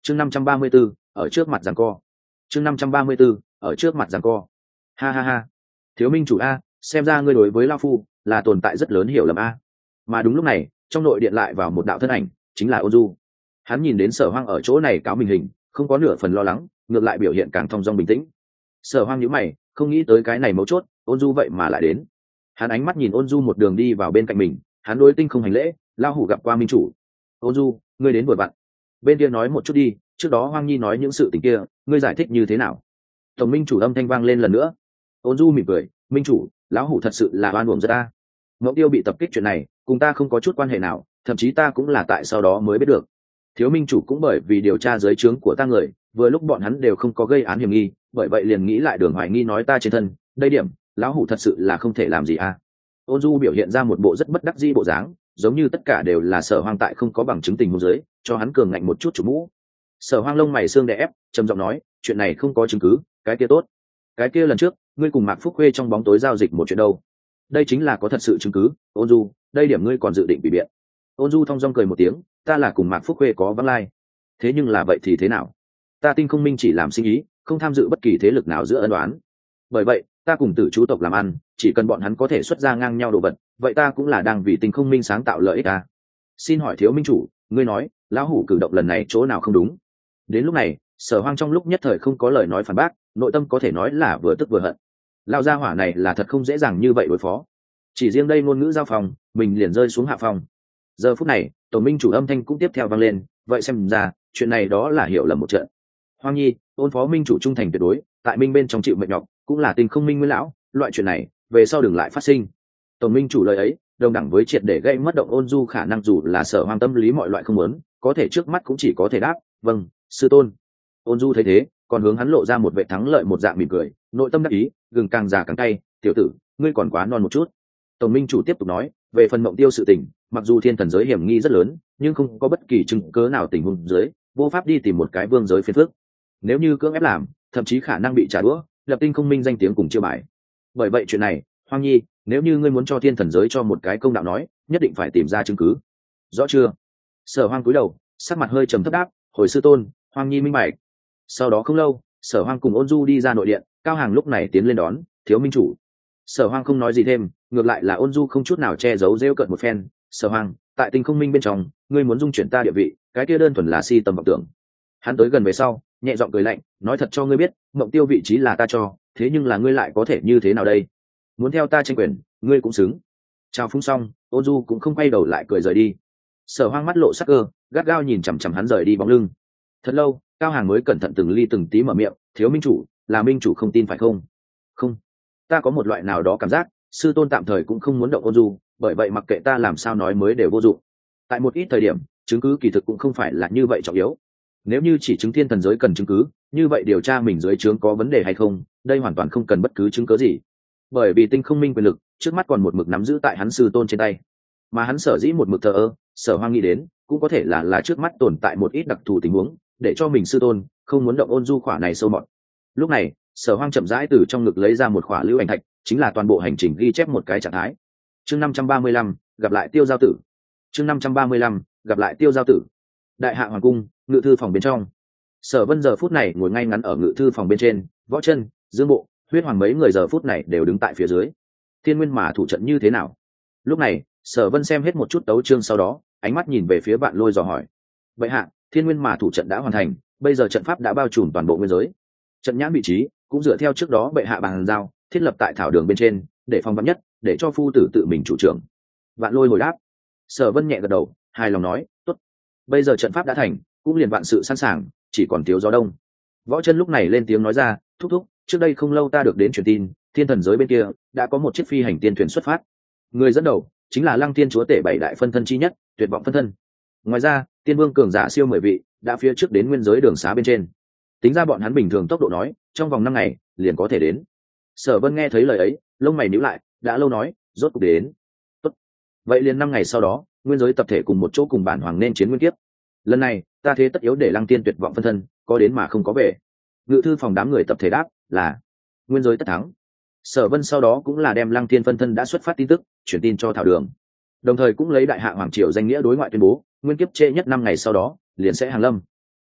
chương 534, ở trước mặt giằng co. chương 534, ở trước mặt giằng co. Ha ha ha. Thiếu minh chủ a, xem ra ngươi đối với lao phu là tồn tại rất lớn hiểu lầm a. Mà đúng lúc này trong nội điện lại vào một đạo thân ảnh, chính là Ôn Du. Hắn nhìn đến Sở Hoang ở chỗ này cáo mình hình, không có nửa phần lo lắng, ngược lại biểu hiện càng thong dong bình tĩnh. Sở Hoang nhíu mày, không nghĩ tới cái này mấu chốt, Ôn Du vậy mà lại đến. Hắn ánh mắt nhìn Ôn Du một đường đi vào bên cạnh mình, hắn đối Tinh không hành lễ, lao hủ gặp qua minh chủ. Ôn Du, ngươi đến vừa vặn. Bên kia nói một chút đi, trước đó Hoang Nhi nói những sự tình kia, ngươi giải thích như thế nào? Tổng minh chủ âm thanh vang lên lần nữa. Ôn Du mỉm cười, minh chủ, lão hủ thật sự là oan uổng rất ta. Ngẫu Tiêu bị tập kích chuyện này, cùng ta không có chút quan hệ nào, thậm chí ta cũng là tại sau đó mới biết được. Thiếu minh chủ cũng bởi vì điều tra dưới trướng của ta người, vừa lúc bọn hắn đều không có gây án hiểm nghi, bởi vậy liền nghĩ lại đường hoài nghi nói ta trên thân, đây điểm, lão hủ thật sự là không thể làm gì a. Ôn Du biểu hiện ra một bộ rất bất đắc dĩ bộ dáng, giống như tất cả đều là Sở Hoang tại không có bằng chứng tình huống dưới, cho hắn cường ngạnh một chút chủ mũ. Sở Hoang lông mày xương đè ép, trầm giọng nói, chuyện này không có chứng cứ, cái kia tốt. Cái kia lần trước, ngươi cùng Mạc Phúc Khuê trong bóng tối giao dịch một chuyện đâu? Đây chính là có thật sự chứng cứ, Ôn Du, đây điểm ngươi còn dự định bị biện. Ôn Du thong dong cười một tiếng, ta là cùng Mạc Phúc Khuê có vắng lai. Thế nhưng là vậy thì thế nào? Ta Tinh Không Minh chỉ làm sinh ý, không tham dự bất kỳ thế lực nào giữa ân oán. Bởi vậy, ta cùng Tử Chú tộc làm ăn, chỉ cần bọn hắn có thể xuất ra ngang nhau đồ vật, vậy ta cũng là đang vì Tinh Không Minh sáng tạo lợi ích à? Xin hỏi thiếu minh chủ, ngươi nói, lão hủ cử động lần này chỗ nào không đúng? Đến lúc này, Sở Hoang trong lúc nhất thời không có lời nói phản bác, nội tâm có thể nói là vừa tức vừa hận. Lão gia hỏa này là thật không dễ dàng như vậy đối phó. Chỉ riêng đây ngôn ngữ giao phòng, mình liền rơi xuống hạ phòng. Giờ phút này, tổng minh chủ âm thanh cũng tiếp theo vang lên, vậy xem ra, chuyện này đó là hiểu lầm một trận. Hoang Nhi, Ôn phó minh chủ trung thành tuyệt đối, tại minh bên trong chịu mệt nhọc, cũng là Tinh Không Minh nguyên lão, loại chuyện này, về sau đừng lại phát sinh. Tổng minh chủ lời ấy, đồng đẳng với triệt để gây mất động Ôn Du khả năng dù là Sở Hoang tâm lý mọi loại không muốn, có thể trước mắt cũng chỉ có thể đáp, vâng, sư tôn. Ôn Du thấy thế, còn hướng hắn lộ ra một vẻ thắng lợi một dạng mỉm cười, nội tâm đắc ý, gừng càng già càng cay, tiểu tử, ngươi còn quá non một chút. Tổng minh chủ tiếp tục nói, về phần Mộng Tiêu sự tình, mặc dù thiên thần giới hiểm nghi rất lớn, nhưng không có bất kỳ chứng cớ nào tình huống dưới, vô pháp đi tìm một cái vương giới phiền phức. Nếu như cưỡng ép làm, thậm chí khả năng bị trả đũa, lập Tinh Không Minh danh tiếng cùng chiêu bài. Bởi vậy chuyện này, Hoang Nhi, nếu như ngươi muốn cho thiên thần giới cho một cái công đạo nói, nhất định phải tìm ra chứng cứ. Rõ chưa? Sở Hoang cúi đầu, sắc mặt hơi trầm thấp đáp, hồi sư tôn, Hoang Nhi minh bạch. Sau đó không lâu, Sở Hoang cùng Ôn Du đi ra nội điện, Cao Hàng lúc này tiến lên đón, thiếu minh chủ. Sở Hoang không nói gì thêm, ngược lại là Ôn Du không chút nào che giấu rêu cợt một phen. Sở Hoang, tại Tinh Không Minh bên trong, ngươi muốn dung chuyển ta địa vị, cái kia đơn thuần là si tầm vọng tưởng. Hắn tới gần về sau, nhẹ giọng cười lạnh, nói thật cho ngươi biết, Mộng Tiêu vị trí là ta cho, thế nhưng là ngươi lại có thể như thế nào đây? Muốn theo ta tranh quyền, ngươi cũng xứng. Chào phúng xong, Ôn Du cũng không quay đầu lại cười rời đi. Sở Hoang mắt lộ sắc cơ, gắt gao nhìn chằm chằm hắn rời đi bóng lưng. Thật lâu, Cao Hàng mới cẩn thận từng ly từng tí mở miệng, thiếu minh chủ, là minh chủ không tin phải không? Không, ta có một loại nào đó cảm giác, sư tôn tạm thời cũng không muốn động Ôn Du, bởi vậy mặc kệ ta làm sao nói mới đều vô dụng. Tại một ít thời điểm, chứng cứ kỳ thực cũng không phải là như vậy trọng yếu. Nếu như chỉ chứng thiên thần giới cần chứng cứ, như vậy điều tra mình dưới trướng có vấn đề hay không, đây hoàn toàn không cần bất cứ chứng cứ gì. Bởi vì Tinh Không Minh quyền lực, trước mắt còn một mực nắm giữ tại hắn sư tôn trên tay. Mà hắn sở dĩ một mực thờ ơ, Sở Hoang nghĩ đến, cũng có thể là trước mắt tồn tại một ít đặc thù tình huống, để cho mình sư tôn không muốn động Ôn Du khỏa này sâu mọt. Lúc này, Sở Hoang chậm rãi từ trong ngực lấy ra một khỏa lưu ảnh thạch, chính là toàn bộ hành trình ghi chép một cái trạng thái. Chương 535, gặp lại Tiêu Giao Tử. Chương 535, gặp lại Tiêu Giao Tử. Đại hạ hoàng cung, ngự thư phòng bên trong. Sở Vân giờ phút này ngồi ngay ngắn ở ngự thư phòng bên trên, Võ Chân, Dương Bộ, Huyết Hoàng mấy người giờ phút này đều đứng tại phía dưới. Thiên Nguyên mà thủ trận như thế nào? Lúc này, Sở Vân xem hết một chút tấu chương sau đó, ánh mắt nhìn về phía Vạn Lôi dò hỏi. Vậy hạ, Thiên Nguyên mà thủ trận đã hoàn thành, bây giờ trận pháp đã bao trùm toàn bộ nguyên giới. Trận nhãn vị trí cũng dựa theo trước đó bệ hạ bàn giao, thiết lập tại thảo đường bên trên, để phòng vắn nhất, để cho phu tử tự mình chủ trưởng. Vạn Lôi hồi đáp. Sở Vân nhẹ gật đầu, hài lòng nói, tốt. Bây giờ trận pháp đã thành, cũng liền vạn sự sẵn sàng, chỉ còn thiếu gió đông. Võ Chân lúc này lên tiếng nói ra, thúc thúc, trước đây không lâu ta được đến truyền tin, thiên thần giới bên kia đã có một chiếc phi hành tiên thuyền xuất phát. Người dẫn đầu chính là Lăng Thiên chúa tể bảy đại phân thân chi nhất, Tuyệt vọng phân thân. Ngoài ra, tiên vương cường giả siêu 10 vị đã phía trước đến nguyên giới đường xá bên trên. Tính ra bọn hắn bình thường tốc độ nói, trong vòng 5 ngày liền có thể đến. Sở Vân nghe thấy lời ấy, lông mày nhíu lại, đã lâu nói, rốt cuộc đến. Tốt. Vậy liền 5 ngày sau đó, nguyên giới tập thể cùng một chỗ cùng bản hoàng nên chiến nguyên kiếp. Lần này, ta thế tất yếu để Lăng Tiên Tuyệt vọng phân thân có đến mà không có về. Ngự thư phòng đám người tập thể đáp là nguyên giới tất thắng. Sở Vân sau đó cũng là đem Lăng Tiên phân thân đã xuất phát tin tức chuyển tin cho thảo đường, đồng thời cũng lấy đại hạ hoàng triều danh nghĩa đối ngoại tuyên bố nguyên kiếp trễ nhất 5 ngày sau đó liền sẽ hàng lâm.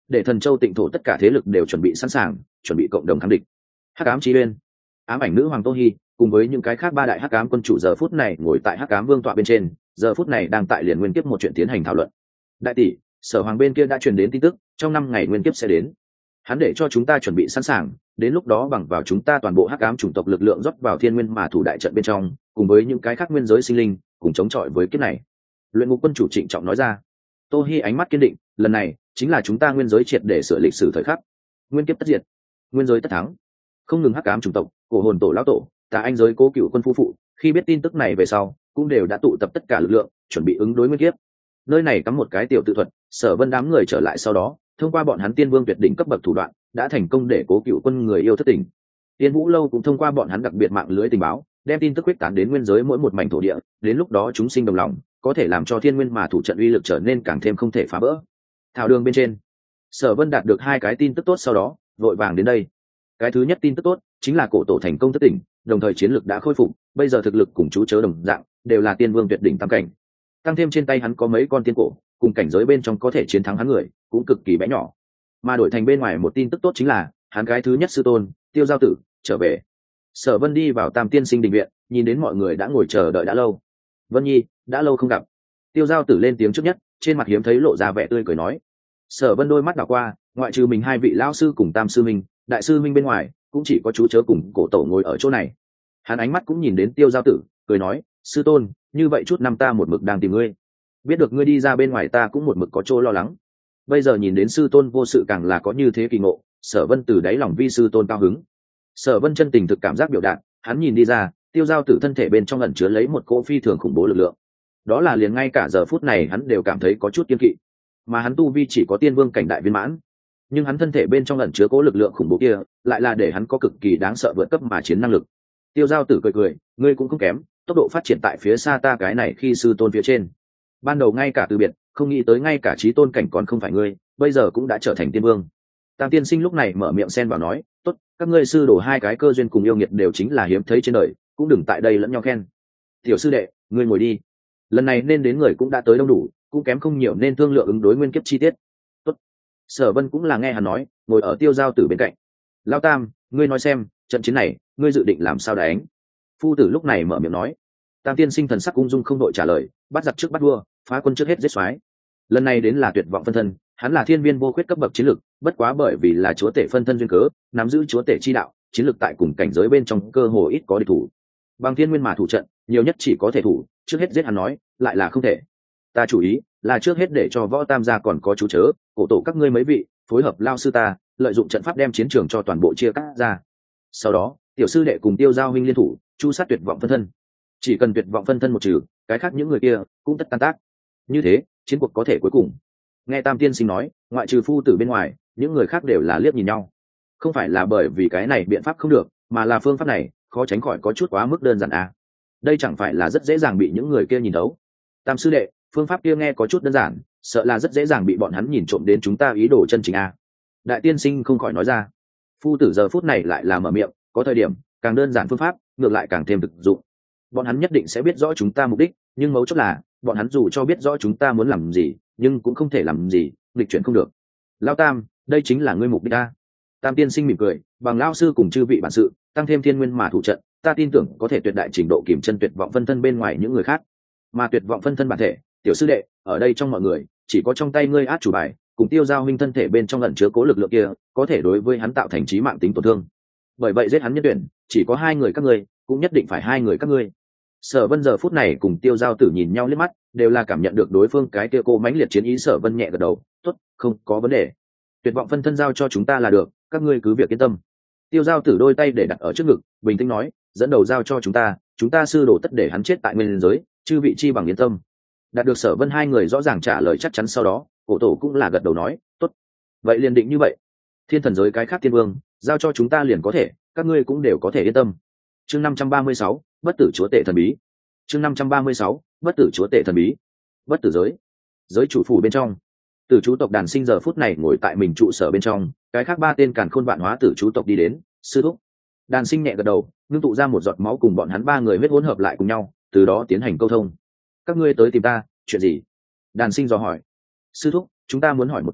để Thần Châu Tịnh thổ tất cả thế lực đều chuẩn bị sẵn sàng, chuẩn bị cộng đồng kháng địch. Hắc ám chí uyên, ám ảnh nữ hoàng Tô Hi cùng với những cái khác ba đại hắc ám quân chủ giờ phút này ngồi tại hắc ám vương tọa bên trên, giờ phút này đang tại liền nguyên kiếp một chuyện tiến hành thảo luận. Đại tỷ, Sở Hoàng bên kia đã truyền đến tin tức, trong 5 ngày nguyên kiếp sẽ đến. Hắn để cho chúng ta chuẩn bị sẵn sàng, đến lúc đó bằng vào chúng ta toàn bộ hắc ám chủng tộc lực lượng rót vào thiên nguyên mà thủ đại trận bên trong, cùng với những cái khác nguyên giới sinh linh, cùng chống chọi với kiếp này. Luyện ngục quân chủ trịnh trọng nói ra. Tô Hi ánh mắt kiên định, lần này chính là chúng ta nguyên giới triệt để sửa lịch sử thời khắc. Nguyên kiếp tất diệt, nguyên giới tất thắng. Không ngừng hắc ám chủng tộc, cổ hồn tổ lão tổ, Tà Anh giới Cố Cựu quân phu phụ, khi biết tin tức này về sau, cũng đều đã tụ tập tất cả lực lượng, chuẩn bị ứng đối nguyên kiếp. Nơi này cắm một cái tiểu tự thuật, Sở Vân đám người trở lại sau đó, thông qua bọn hắn tiên vương tuyệt đỉnh cấp bậc thủ đoạn, đã thành công để Cố Cựu quân người yêu thất tình. Tiên Vũ lâu cũng thông qua bọn hắn đặc biệt mạng lưới tình báo, đem tin tức quyết tán đến nguyên giới mỗi một mảnh thổ địa, đến lúc đó chúng sinh đồng lòng, có thể làm cho thiên nguyên mà thủ trận uy lực trở nên càng thêm không thể phá vỡ. Thảo đường bên trên, Sở Vân đạt được 2 cái tin tức tốt sau đó, vội vàng đến đây. Cái thứ nhất tin tức tốt chính là cổ tổ thành công thất tỉnh, đồng thời chiến lực đã khôi phục, bây giờ thực lực cùng chú chớ đồng dạng, đều là tiên vương tuyệt đỉnh tam cảnh. Tăng thêm trên tay hắn có mấy con tiên cổ, cùng cảnh giới bên trong có thể chiến thắng hắn người, cũng cực kỳ bé nhỏ. Mà đổi thành bên ngoài một tin tức tốt chính là, hắn cái thứ nhất sư tôn, Tiêu Giao Tử trở về. Sở Vân đi vào Tam Tiên Sinh đình viện, nhìn đến mọi người đã ngồi chờ đợi đã lâu. Vân Nhi, đã lâu không gặp. Tiêu Giao Tử lên tiếng trước nhất, trên mặt hiếm thấy lộ ra vẻ tươi cười nói. Sở Vân đôi mắt đảo qua, ngoại trừ mình 2 vị lão sư cùng Tam sư minh, đại sư minh bên ngoài, cũng chỉ có chú chớ cùng cổ tổ ngồi ở chỗ này. Hắn ánh mắt cũng nhìn đến Tiêu Giao Tử, cười nói, sư tôn, như vậy chút năm ta một mực đang tìm ngươi, biết được ngươi đi ra bên ngoài ta cũng một mực có chỗ lo lắng, bây giờ nhìn đến sư tôn vô sự càng là có như thế kỳ ngộ. Sở Vân từ đáy lòng vi sư tôn cao hứng. Sở Vân chân tình thực cảm giác biểu đạt, hắn nhìn đi ra, Tiêu Giao Tử thân thể bên trong ẩn chứa lấy một cỗ phi thường khủng bố lực lượng, đó là liền ngay cả giờ phút này hắn đều cảm thấy có chút kiêng kỵ. Mà hắn tu vi chỉ có tiên vương cảnh đại viên mãn, nhưng hắn thân thể bên trong ẩn chứa cỗ lực lượng khủng bố kia, lại là để hắn có cực kỳ đáng sợ vượt cấp mà chiến năng lực. Tiêu Giao Tử cười cười, ngươi cũng không kém, tốc độ phát triển tại phía xa ta cái này khi sư tôn phía trên. Ban đầu ngay cả từ biệt, không nghĩ tới ngay cả chí tôn cảnh còn không phải ngươi, bây giờ cũng đã trở thành tiên vương. Tam Tiên Sinh lúc này mở miệng xen vào nói, tốt, các ngươi sư đổ 2 cái cơ duyên cùng yêu nghiệt đều chính là hiếm thấy trên đời, cũng đừng tại đây lẫn nhau khen. Tiểu sư đệ, ngươi ngồi đi. Lần này nên đến người cũng đã tới đông đủ, cũng kém không nhiều nên thương lượng ứng đối nguyên kiếp chi tiết. Tốt. Sở Vân cũng là nghe hắn nói, ngồi ở Tiêu Giao Tử bên cạnh. Lão Tam, ngươi nói xem, trận chiến này, ngươi dự định làm sao đánh? Phu tử lúc này mở miệng nói. Tam Tiên Sinh thần sắc ung dung không đội trả lời, bắt giặc trước bắt vua, phá quân trước hết giết soái. Lần này đến là tuyệt vọng phân thân, hắn là thiên viên vô khuyết cấp bậc chiến lực, bất quá bởi vì là chúa tể phân thân duyên cớ, nắm giữ chúa tể chi đạo, chiến lực tại cùng cảnh giới bên trong cơ hồ ít có địch thủ. Bằng thiên nguyên mà thủ trận, nhiều nhất chỉ có thể thủ, trước hết giết hắn nói, lại là không thể. Ta chủ ý là trước hết để cho Võ Tam gia còn có chú chớ, cổ tổ các ngươi mấy vị, phối hợp lao sư ta, lợi dụng trận pháp đem chiến trường cho toàn bộ chia cắt ra. Sau đó, tiểu sư đệ cùng Tiêu Giao huynh liên thủ, chu sát tuyệt vọng phân thân. Chỉ cần tuyệt vọng phân thân một trừ, cái khác những người kia cũng tất tan tác. Như thế, chiến cuộc có thể cuối cùng. Nghe Tam Tiên Sinh nói, ngoại trừ phu tử bên ngoài, những người khác đều là liếc nhìn nhau. Không phải là bởi vì cái này biện pháp không được, mà là phương pháp này khó tránh khỏi có chút quá mức đơn giản à. Đây chẳng phải là rất dễ dàng bị những người kia nhìn thấu. Tam sư đệ, phương pháp kia nghe có chút đơn giản, sợ là rất dễ dàng bị bọn hắn nhìn trộm đến chúng ta ý đồ chân chính à. Đại Tiên Sinh không khỏi nói ra. Phu tử giờ phút này lại là mở miệng, có thời điểm càng đơn giản phương pháp ngược lại càng thêm thực dụng. Bọn hắn nhất định sẽ biết rõ chúng ta mục đích, nhưng mấu chốt là bọn hắn dù cho biết rõ chúng ta muốn làm gì, nhưng cũng không thể làm gì, nghịch chuyển không được. Lao Tam, đây chính là ngươi mục đích ta. Tam Tiên Sinh mỉm cười, bằng lao sư cùng chư vị bản sự, tăng thêm thiên nguyên mà thủ trận, ta tin tưởng có thể tuyệt đại trình độ kiểm chân tuyệt vọng phân thân bên ngoài những người khác. Mà tuyệt vọng phân thân bản thể, tiểu sư đệ, ở đây trong mọi người, chỉ có trong tay ngươi át chủ bài, cùng Tiêu Giao huynh thân thể bên trong ẩn chứa cố lực lượng kia, có thể đối với hắn tạo thành chí mạng tính tổn thương. Bởi vậy giết hắn nhân tuyển, chỉ có 2 người các ngươi, cũng nhất định phải 2 người các ngươi. Sở Vân giờ phút này cùng Tiêu Giao Tử nhìn nhau liếc mắt, đều là cảm nhận được đối phương cái kia cô mãnh liệt chiến ý. Sở Vân nhẹ gật đầu, tốt, không có vấn đề. Tuyệt vọng phân thân giao cho chúng ta là được, các ngươi cứ việc yên tâm. Tiêu Giao Tử đôi tay để đặt ở trước ngực, bình tĩnh nói, dẫn đầu giao cho chúng ta sư đồ tất để hắn chết tại nguyên giới, chư vị chi bằng yên tâm. Đạt được Sở Vân 2 người rõ ràng trả lời chắc chắn sau đó, cổ tổ cũng là gật đầu nói, tốt. Vậy liền định như vậy. Thiên thần giới cái khác tiên vương, giao cho chúng ta liền có thể, các ngươi cũng đều có thể yên tâm. Chương 536, bất tử chúa tể thần bí. Chương 536, bất tử chúa tể thần bí. Bất tử giới. Giới chủ phủ bên trong, tử chú tộc đàn sinh giờ phút này ngồi tại mình trụ sở bên trong, cái khác 3 tên càn khôn vạn hóa tử chú tộc đi đến, sư thúc. Đàn sinh nhẹ gật đầu, ngưng tụ ra một giọt máu cùng bọn hắn 3 người huyết hỗn hợp lại cùng nhau, từ đó tiến hành câu thông. Các ngươi tới tìm ta, chuyện gì? Đàn sinh dò hỏi. Sư thúc, chúng ta muốn hỏi một chút,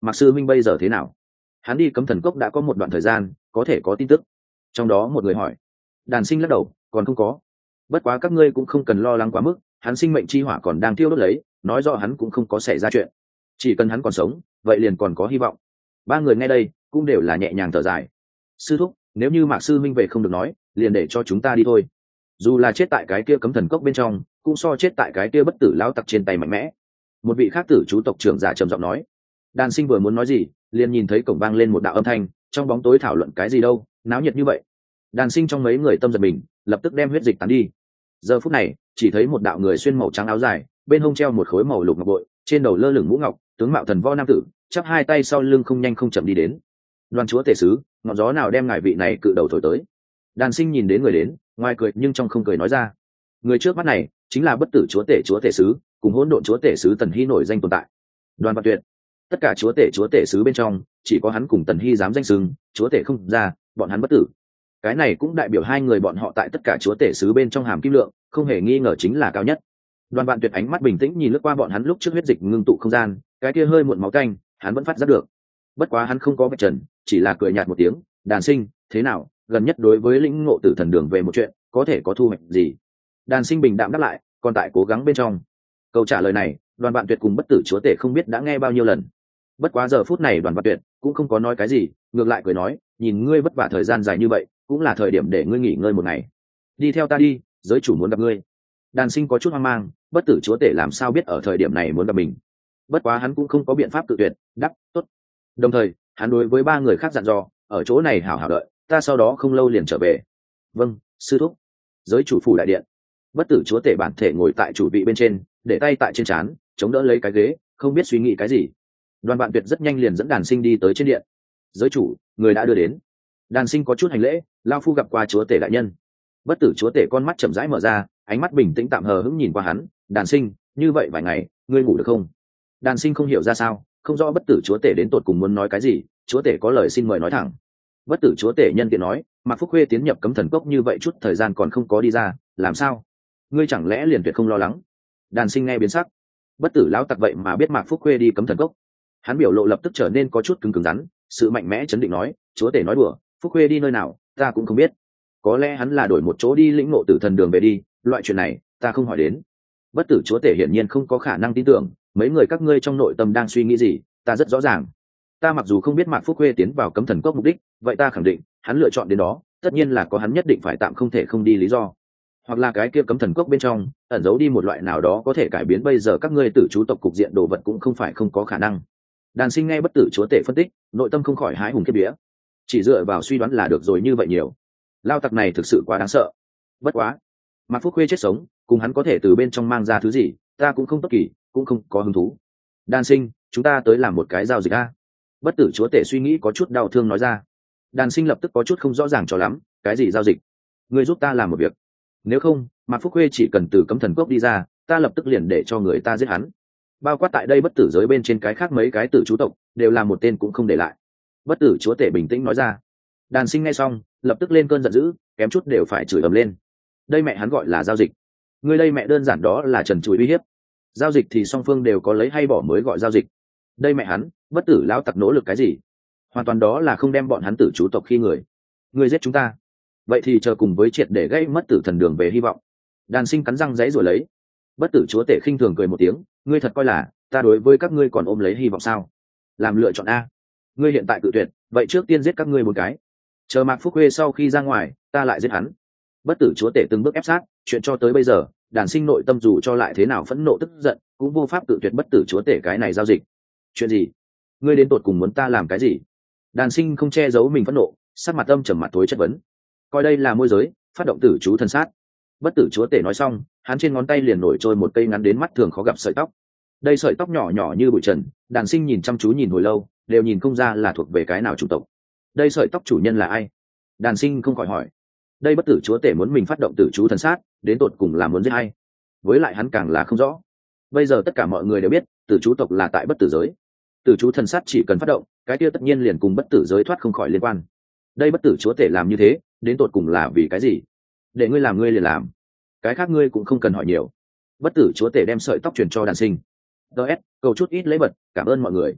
Mạc sư minh bây giờ thế nào? Hắn đi cấm thần cốc đã có một đoạn thời gian, có thể có tin tức. Trong đó một người hỏi. Đàn sinh lắc đầu, còn không có. Bất quá các ngươi cũng không cần lo lắng quá mức, hắn sinh mệnh chi hỏa còn đang thiêu đốt lấy, nói rõ hắn cũng không có xảy ra chuyện. Chỉ cần hắn còn sống, vậy liền còn có hy vọng. Ba người nghe đây cũng đều là nhẹ nhàng thở dài. Sư thúc, nếu như Mạc sư minh về không được nói, liền để cho chúng ta đi thôi. Dù là chết tại cái kia cấm thần cốc bên trong, cũng so chết tại cái kia bất tử lão tặc trên tay mạnh mẽ. Một vị khác tử chú tộc trưởng giả trầm giọng nói. Đàn sinh vừa muốn nói gì, liền nhìn thấy cổng vang lên một đạo âm thanh, trong bóng tối thảo luận cái gì đâu, náo nhiệt như vậy. Đàn sinh trong mấy người tâm giật mình, lập tức đem huyết dịch tán đi. Giờ phút này, chỉ thấy một đạo người xuyên màu trắng áo dài, bên hông treo một khối màu lục ngọc bội, trên đầu lơ lửng mũ ngọc, tướng mạo thần võ nam tử, chắp hai tay sau lưng không nhanh không chậm đi đến. Đoàn chúa tể sứ, ngọn gió nào đem ngài vị này cự đầu thổi tới? Đàn sinh nhìn đến người đến, ngoài cười nhưng trong không cười nói ra. Người trước mắt này chính là bất tử chúa tể sứ, cùng hỗn độn chúa tể sứ Tần Hy nổi danh tồn tại. Đoàn Vạn Tuyệt, tất cả chúa tể sứ bên trong, chỉ có hắn cùng Tần Hy dám danh xưng chúa tể không ra, bọn hắn bất tử. Cái này cũng đại biểu hai người bọn họ tại tất cả chúa tể sứ bên trong hàm kim lượng, không hề nghi ngờ chính là cao nhất. Đoàn Vạn Tuyệt ánh mắt bình tĩnh nhìn lướt qua bọn hắn lúc trước huyết dịch ngưng tụ không gian, cái kia hơi muộn máu canh, hắn vẫn phát giác được. Bất quá hắn không có vạch trần, chỉ là cười nhạt một tiếng. Đàn sinh, thế nào, gần nhất đối với lĩnh ngộ tử thần đường về một chuyện, có thể có thu hoạch gì? Đàn sinh bình đạm đáp lại, còn tại cố gắng bên trong. Câu trả lời này, Đoàn Vạn Tuyệt cùng bất tử chúa tể không biết đã nghe bao nhiêu lần. Bất quá giờ phút này Đoàn Vạn Tuyệt cũng không có nói cái gì, ngược lại cười nói, nhìn ngươi vất vả thời gian dài như vậy, cũng là thời điểm để ngươi nghỉ ngơi một ngày. Đi theo ta đi, giới chủ muốn gặp ngươi. Đàn sinh có chút hoang mang, bất tử chúa tể làm sao biết ở thời điểm này muốn gặp mình. Bất quá hắn cũng không có biện pháp tự tuyệt, đáp tốt. Đồng thời hắn đối với ba người khác dặn dò, ở chỗ này hảo hảo đợi, ta sau đó không lâu liền trở về. Vâng, sư thúc. Giới chủ phủ đại điện, bất tử chúa tể bản thể ngồi tại chủ vị bên trên, để tay tại trên trán, chống đỡ lấy cái ghế, không biết suy nghĩ cái gì. Đoàn Vạn Tuyệt rất nhanh liền dẫn đàn sinh đi tới trên điện. Giới chủ, người đã đưa đến. Đàn sinh có chút hành lễ, lao phu gặp qua chúa tể đại nhân. Bất tử chúa tể con mắt chậm rãi mở ra, ánh mắt bình tĩnh tạm hờ hững nhìn qua hắn. Đàn sinh, như vậy vài ngày ngươi ngủ được không? Đàn sinh không hiểu ra sao, không rõ bất tử chúa tể đến tột cùng muốn nói cái gì. Chúa tể có lời xin mời nói thẳng. Bất tử chúa tể nhân tiện nói, Mạc Phúc Khuê tiến nhập cấm thần cốc như vậy chút thời gian còn không có đi ra, làm sao? Ngươi chẳng lẽ liền tuyệt không lo lắng? Đàn sinh nghe biến sắc. Bất tử lão tặc vậy mà biết Mạc Phúc Khuê đi cấm thần cốc. Hắn biểu lộ lập tức trở nên có chút cứng rắn, sự mạnh mẽ chấn định nói, chúa tể nói đùa, Phúc Khuê đi nơi nào ta cũng không biết, có lẽ hắn là đổi một chỗ đi lĩnh ngộ tử thần đường về đi, loại chuyện này ta không hỏi đến. Bất tử chúa tể hiển nhiên không có khả năng tin tưởng, mấy người các ngươi trong nội tâm đang suy nghĩ gì ta rất rõ ràng. Ta mặc dù không biết Mạc Phúc Khuê tiến vào cấm thần cốc mục đích, vậy ta khẳng định hắn lựa chọn đến đó tất nhiên là có hắn nhất định phải tạm không thể không đi lý do, hoặc là cái kia cấm thần cốc bên trong ẩn giấu đi một loại nào đó có thể cải biến bây giờ các ngươi tử chú tộc cục diện đồ vật, cũng không phải không có khả năng. Đàn sinh nghe bất tử chúa tể phân tích, nội tâm không khỏi hái hùng kiếp vía. Chỉ dựa vào suy đoán là được rồi như vậy nhiều. Lao tặc này thực sự quá đáng sợ. Bất quá, Mạc Phúc Khuê chết sống, cùng hắn có thể từ bên trong mang ra thứ gì, ta cũng không tốt kỳ, cũng không có hứng thú. Đàn sinh, chúng ta tới làm một cái giao dịch a. Bất tử chúa tể suy nghĩ có chút đau thương nói ra. Đàn sinh lập tức có chút không rõ ràng cho lắm, cái gì giao dịch? Ngươi giúp ta làm một việc. Nếu không, Mạc Phúc Khuê chỉ cần từ cấm thần cốc đi ra, ta lập tức liền để cho người ta giết hắn. Bao quát tại đây bất tử giới bên trên cái khác mấy cái tử chú tộc đều là một tên cũng không để lại. Bất tử chúa tể bình tĩnh nói ra. Đàn sinh nghe xong lập tức lên cơn giận dữ, kém chút đều phải chửi ầm lên. Đây mẹ hắn gọi là giao dịch? Ngươi đây mẹ đơn giản đó là trần trụi uy hiếp. Giao dịch thì song phương đều có lấy hay bỏ mới gọi giao dịch. Đây mẹ hắn, bất tử lão tặc nỗ lực cái gì? Hoàn toàn đó là không đem bọn hắn tử chú tộc khi người. Ngươi giết chúng ta, vậy thì chờ cùng với triệt để gây mất tử thần đường về hy vọng. Đàn sinh cắn răng giãy rồi lấy. Bất tử chúa tể khinh thường cười một tiếng, ngươi thật coi là ta đối với các ngươi còn ôm lấy hy vọng sao? Làm lựa chọn a. Ngươi hiện tại cự tuyệt, vậy trước tiên giết các ngươi một cái, chờ Mạc Phúc Khuê sau khi ra ngoài ta lại giết hắn. Bất tử chúa tể từng bước ép sát, chuyện cho tới bây giờ đàn sinh nội tâm dù cho lại thế nào phẫn nộ tức giận cũng vô pháp cự tuyệt bất tử chúa tể cái này giao dịch. Chuyện gì? Ngươi đến tột cùng muốn ta làm cái gì? Đàn sinh không che giấu mình phẫn nộ, sắc mặt âm trầm mặt tối chất vấn. Coi đây là môi giới, phát động tử chú thần sát. Bất tử chúa tể nói xong, hắn trên ngón tay liền nổi trôi một cây ngắn đến mắt thường khó gặp sợi tóc. Đây sợi tóc nhỏ nhỏ như bụi trần, đàn sinh nhìn chăm chú nhìn hồi lâu đều nhìn không ra là thuộc về cái nào chủng tộc. Đây sợi tóc chủ nhân là ai? Đàn sinh không khỏi hỏi. Đây bất tử chúa tể muốn mình phát động tử chú thần sát, đến tột cùng là muốn giết ai? Với lại hắn càng là không rõ. Bây giờ tất cả mọi người đều biết tử chú tộc là tại bất tử giới, tử chú thần sát chỉ cần phát động cái kia tất nhiên liền cùng bất tử giới thoát không khỏi liên quan. Đây bất tử chúa tể làm như thế đến tột cùng là vì cái gì? Để ngươi làm ngươi liền làm, cái khác ngươi cũng không cần hỏi nhiều. Bất tử chúa tể đem sợi tóc truyền cho đàn sinh. DS, cầu chút ít lấy bật, cảm ơn mọi người.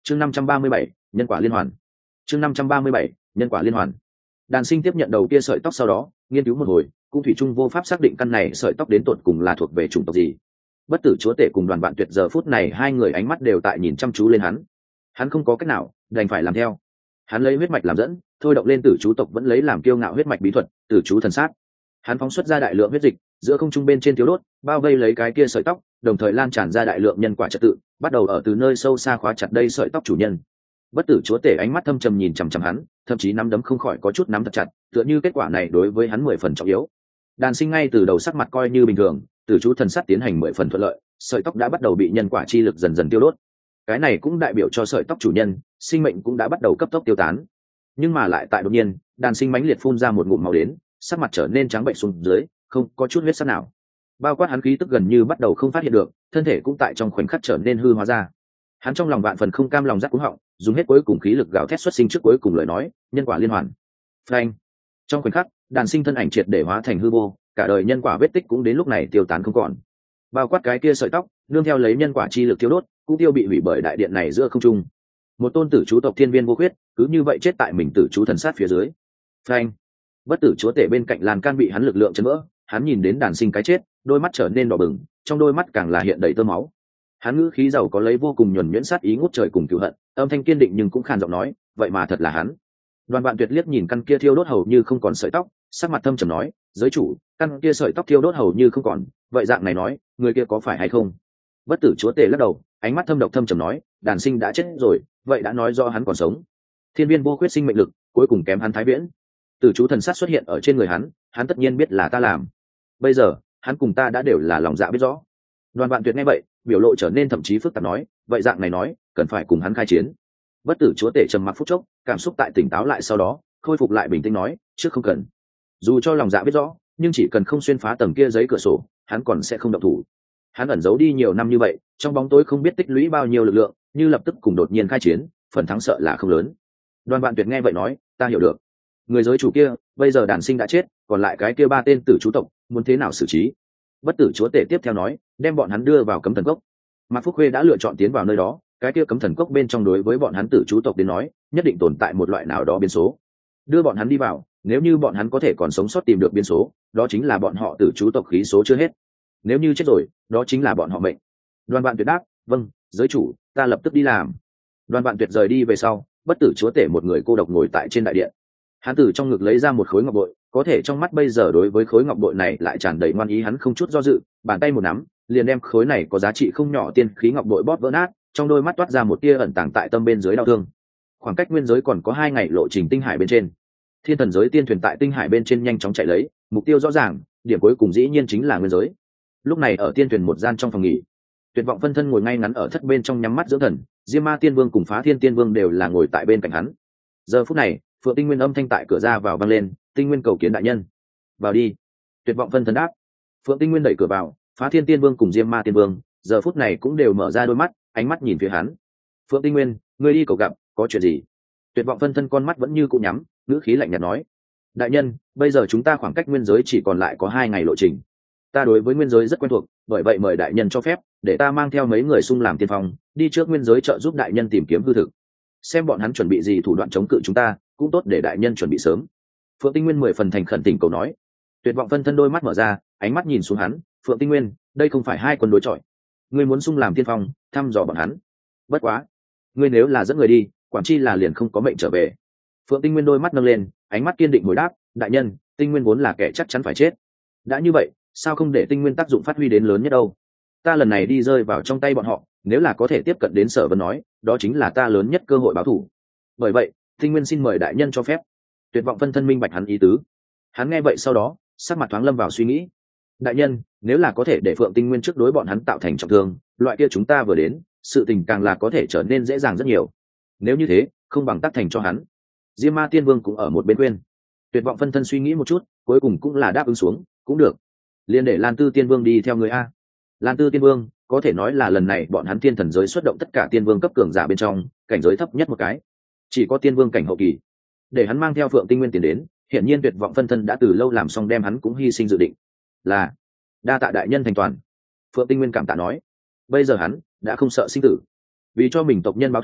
chương 537, nhân quả liên hoàn. chương 537, nhân quả liên hoàn. Đàn sinh tiếp nhận đầu kia sợi tóc sau đó nghiên cứu một hồi, cũng thủy chung vô pháp xác định căn này sợi tóc đến tột cùng là thuộc về chủng tộc gì. Bất tử chúa tể cùng Đoàn Vạn Tuyệt giờ phút này hai người ánh mắt đều tại nhìn chăm chú lên hắn không có cách nào, đành phải làm theo. Hắn lấy huyết mạch làm dẫn, thôi động lên tử chú tộc vẫn lấy làm kiêu ngạo huyết mạch bí thuật, tử chú thần sát. Hắn phóng xuất ra đại lượng huyết dịch, giữa không trung bên trên thiếu đốt, bao vây lấy cái kia sợi tóc, đồng thời lan tràn ra đại lượng nhân quả trật tự, bắt đầu ở từ nơi sâu xa khóa chặt đây sợi tóc chủ nhân. Bất tử chúa tể ánh mắt thâm trầm nhìn chằm chằm hắn, thậm chí nắm đấm không khỏi có chút nắm thật chặt, tựa như kết quả này đối với hắn 10 phần trọng yếu. Đàn sinh ngay từ đầu sắc mặt coi như bình thường, tử chú thần sát tiến hành 10 phần thuận lợi, sợi tóc đã bắt đầu bị nhân quả chi lực dần dần tiêu đốt. Cái này cũng đại biểu cho sợi tóc chủ nhân sinh mệnh cũng đã bắt đầu cấp tốc tiêu tán. Nhưng mà lại tại đột nhiên, đàn sinh mãnh liệt phun ra một ngụm máu đến, sắc mặt trở nên trắng bệnh xuống dưới, không có chút huyết sắc nào. Bao quát hắn khí tức gần như bắt đầu không phát hiện được, thân thể cũng tại trong khoảnh khắc trở nên hư hóa ra. Hắn trong lòng vạn phần không cam lòng rắc cú họng, dùng hết cuối cùng khí lực gào thét xuất sinh trước cuối cùng lời nói, nhân quả liên hoàn. Phanh! Trong khoảnh khắc, đàn sinh thân ảnh triệt để hóa thành hư vô, cả đời nhân quả vết tích cũng đến lúc này tiêu tán không còn. Bao quát cái kia sợi tóc, nương theo lấy nhân quả chi lực tiêu đốt, cũng tiêu bị hủy bởi đại điện này giữa không trung. Một tôn tử chú tộc thiên viên vô khuyết, cứ như vậy chết tại mình tử chú thần sát phía dưới. Phanh! Bất tử chúa tể bên cạnh lan can bị hắn lực lượng chấn vỡ, hắn nhìn đến đàn sinh cái chết, đôi mắt trở nên đỏ bừng, trong đôi mắt càng là hiện đầy tơ máu. Hắn ngữ khí giàu có lấy vô cùng nhuần nhuyễn sát ý ngút trời cùng cửu hận, âm thanh kiên định nhưng cũng khàn giọng nói, vậy mà thật là hắn. Đoàn Vạn Tuyệt liếc nhìn căn kia thiêu đốt hầu như không còn sợi tóc, sắc mặt thâm trầm nói, giới chủ, căn kia sợi tóc thiêu đốt hầu như không còn, vậy dạng này nói, người kia có phải hay không? Bất tử chúa tể lắc đầu, ánh mắt thâm độc thâm trầm nói, đàn sinh đã chết rồi, vậy đã nói do hắn còn sống. Thiên viên vô khuyết sinh mệnh lực, cuối cùng kém hắn thái viễn. Tử chú thần sát xuất hiện ở trên người hắn tất nhiên biết là ta làm. Bây giờ, hắn cùng ta đã đều là lòng dạ biết rõ. Đoàn Vạn Tuyệt nghe vậy, biểu lộ trở nên thậm chí phức tạp nói, vậy dạng này nói, cần phải cùng hắn khai chiến. Bất tử chúa tể trầm mặc phút chốc, cảm xúc tại tỉnh táo lại sau đó, khôi phục lại bình tĩnh nói, trước không cần. Dù cho lòng dạ biết rõ, nhưng chỉ cần không xuyên phá tầng kia giấy cửa sổ, hắn còn sẽ không động thủ. Hắn ẩn giấu đi nhiều năm như vậy, trong bóng tối không biết tích lũy bao nhiêu lực lượng, như lập tức cùng đột nhiên khai chiến, phần thắng sợ là không lớn. Đoàn Vạn Tuyệt nghe vậy nói, ta hiểu được. Người giới chủ kia, bây giờ đàn sinh đã chết, còn lại cái kia 3 tên tử chú tộc, muốn thế nào xử trí? Bất tử chúa tể tiếp theo nói, đem bọn hắn đưa vào cấm thần cốc. Mạc Phúc Khuê đã lựa chọn tiến vào nơi đó, cái kia cấm thần cốc bên trong đối với bọn hắn tử chú tộc đến nói, nhất định tồn tại một loại nào đó biến số. Đưa bọn hắn đi vào, nếu như bọn hắn có thể còn sống sót tìm được biến số, đó chính là bọn họ tử chú tộc khí số chưa hết. Nếu như chết rồi, đó chính là bọn họ mệnh. Đoàn Vạn Tuyệt đáp, vâng, giới chủ, ta lập tức đi làm. Đoàn Vạn Tuyệt rời đi về sau, bất tử chúa tể một người cô độc ngồi tại trên đại điện. Hắn từ trong ngực lấy ra một khối ngọc bội, có thể trong mắt bây giờ đối với khối ngọc bội này lại tràn đầy ngoan ý, hắn không chút do dự, bàn tay một nắm, liền đem khối này có giá trị không nhỏ tiên khí ngọc bội bóp vỡ nát, trong đôi mắt toát ra một tia ẩn tàng tại tâm bên dưới đau thương. Khoảng cách nguyên giới còn có 2 ngày lộ trình tinh hải bên trên. Thiên thần giới tiên thuyền tại tinh hải bên trên nhanh chóng chạy lấy, mục tiêu rõ ràng, điểm cuối cùng dĩ nhiên chính là nguyên giới. Lúc này ở tiên thuyền một gian trong phòng nghỉ, Tuyệt vọng phân thân ngồi ngay ngắn ở thất bên trong nhắm mắt dưỡng thần, Diêm Ma Tiên Vương cùng Phá Thiên Tiên Vương đều là ngồi tại bên cạnh hắn. Giờ phút này, Phượng Tinh Nguyên âm thanh tại cửa ra vào vang lên, Tinh Nguyên cầu kiến đại nhân. Vào đi. Tuyệt vọng phân thân đáp. Phượng Tinh Nguyên đẩy cửa vào, Phá Thiên Tiên Vương cùng Diêm Ma Tiên Vương giờ phút này cũng đều mở ra đôi mắt, ánh mắt nhìn phía hắn. Phượng Tinh Nguyên, ngươi đi cầu gặp, có chuyện gì? Tuyệt vọng phân thân con mắt vẫn như cũ nhắm, ngữ khí lạnh nhạt nói, đại nhân, bây giờ chúng ta khoảng cách nguyên giới chỉ còn lại có 2 ngày lộ trình. Ta đối với nguyên giới rất quen thuộc, bởi vậy mời đại nhân cho phép để ta mang theo mấy người xung làm tiên phong, đi trước nguyên giới trợ giúp đại nhân tìm kiếm hư thực, xem bọn hắn chuẩn bị gì thủ đoạn chống cự chúng ta, cũng tốt để đại nhân chuẩn bị sớm. Phượng Tinh Nguyên 10 phần thành khẩn tình cầu nói. Tuyệt vọng phân thân đôi mắt mở ra, ánh mắt nhìn xuống hắn, Phượng Tinh Nguyên, đây không phải 2 quân đối chọi, ngươi muốn xung làm tiên phong, thăm dò bọn hắn. Bất quá, ngươi nếu là dẫn người đi, quản chi là liền không có mệnh trở về. Phượng Tinh Nguyên đôi mắt nâng lên, ánh mắt kiên định hồi đáp, đại nhân, Tinh Nguyên vốn là kẻ chắc chắn phải chết, đã như vậy, sao không để Tinh Nguyên tác dụng phát huy đến lớn nhất đâu? Ta lần này đi rơi vào trong tay bọn họ, nếu là có thể tiếp cận đến Sở Vân nói, đó chính là ta lớn nhất cơ hội báo thù. Bởi vậy, Tinh Nguyên xin mời đại nhân cho phép. Tuyệt vọng phân thân minh bạch hắn ý tứ. Hắn nghe vậy sau đó, sắc mặt thoáng lâm vào suy nghĩ. Đại nhân, nếu là có thể để Phượng Tinh Nguyên trước đối bọn hắn tạo thành trọng thương, loại kia chúng ta vừa đến, sự tình càng là có thể trở nên dễ dàng rất nhiều. Nếu như thế, không bằng tác thành cho hắn. Diêm Ma Tiên Vương cũng ở một bên khuyên. Tuyệt vọng phân thân suy nghĩ một chút, cuối cùng cũng là đáp ứng xuống, cũng được. Liên để Lan Tư Tiên Vương đi theo người a. Lan Tư Tiên Vương có thể nói là lần này bọn hắn thiên thần giới xuất động tất cả tiên vương cấp cường giả bên trong, cảnh giới thấp nhất một cái, chỉ có tiên vương cảnh hậu kỳ. Để hắn mang theo Phượng Tinh Nguyên tiến đến, hiển nhiên Tuyệt vọng phân thân đã từ lâu làm xong đem hắn cũng hy sinh dự định. Là đa tạ đại nhân thành toàn. Phượng Tinh Nguyên cảm tạ nói, bây giờ hắn đã không sợ sinh tử, vì cho mình tộc nhân báo thù,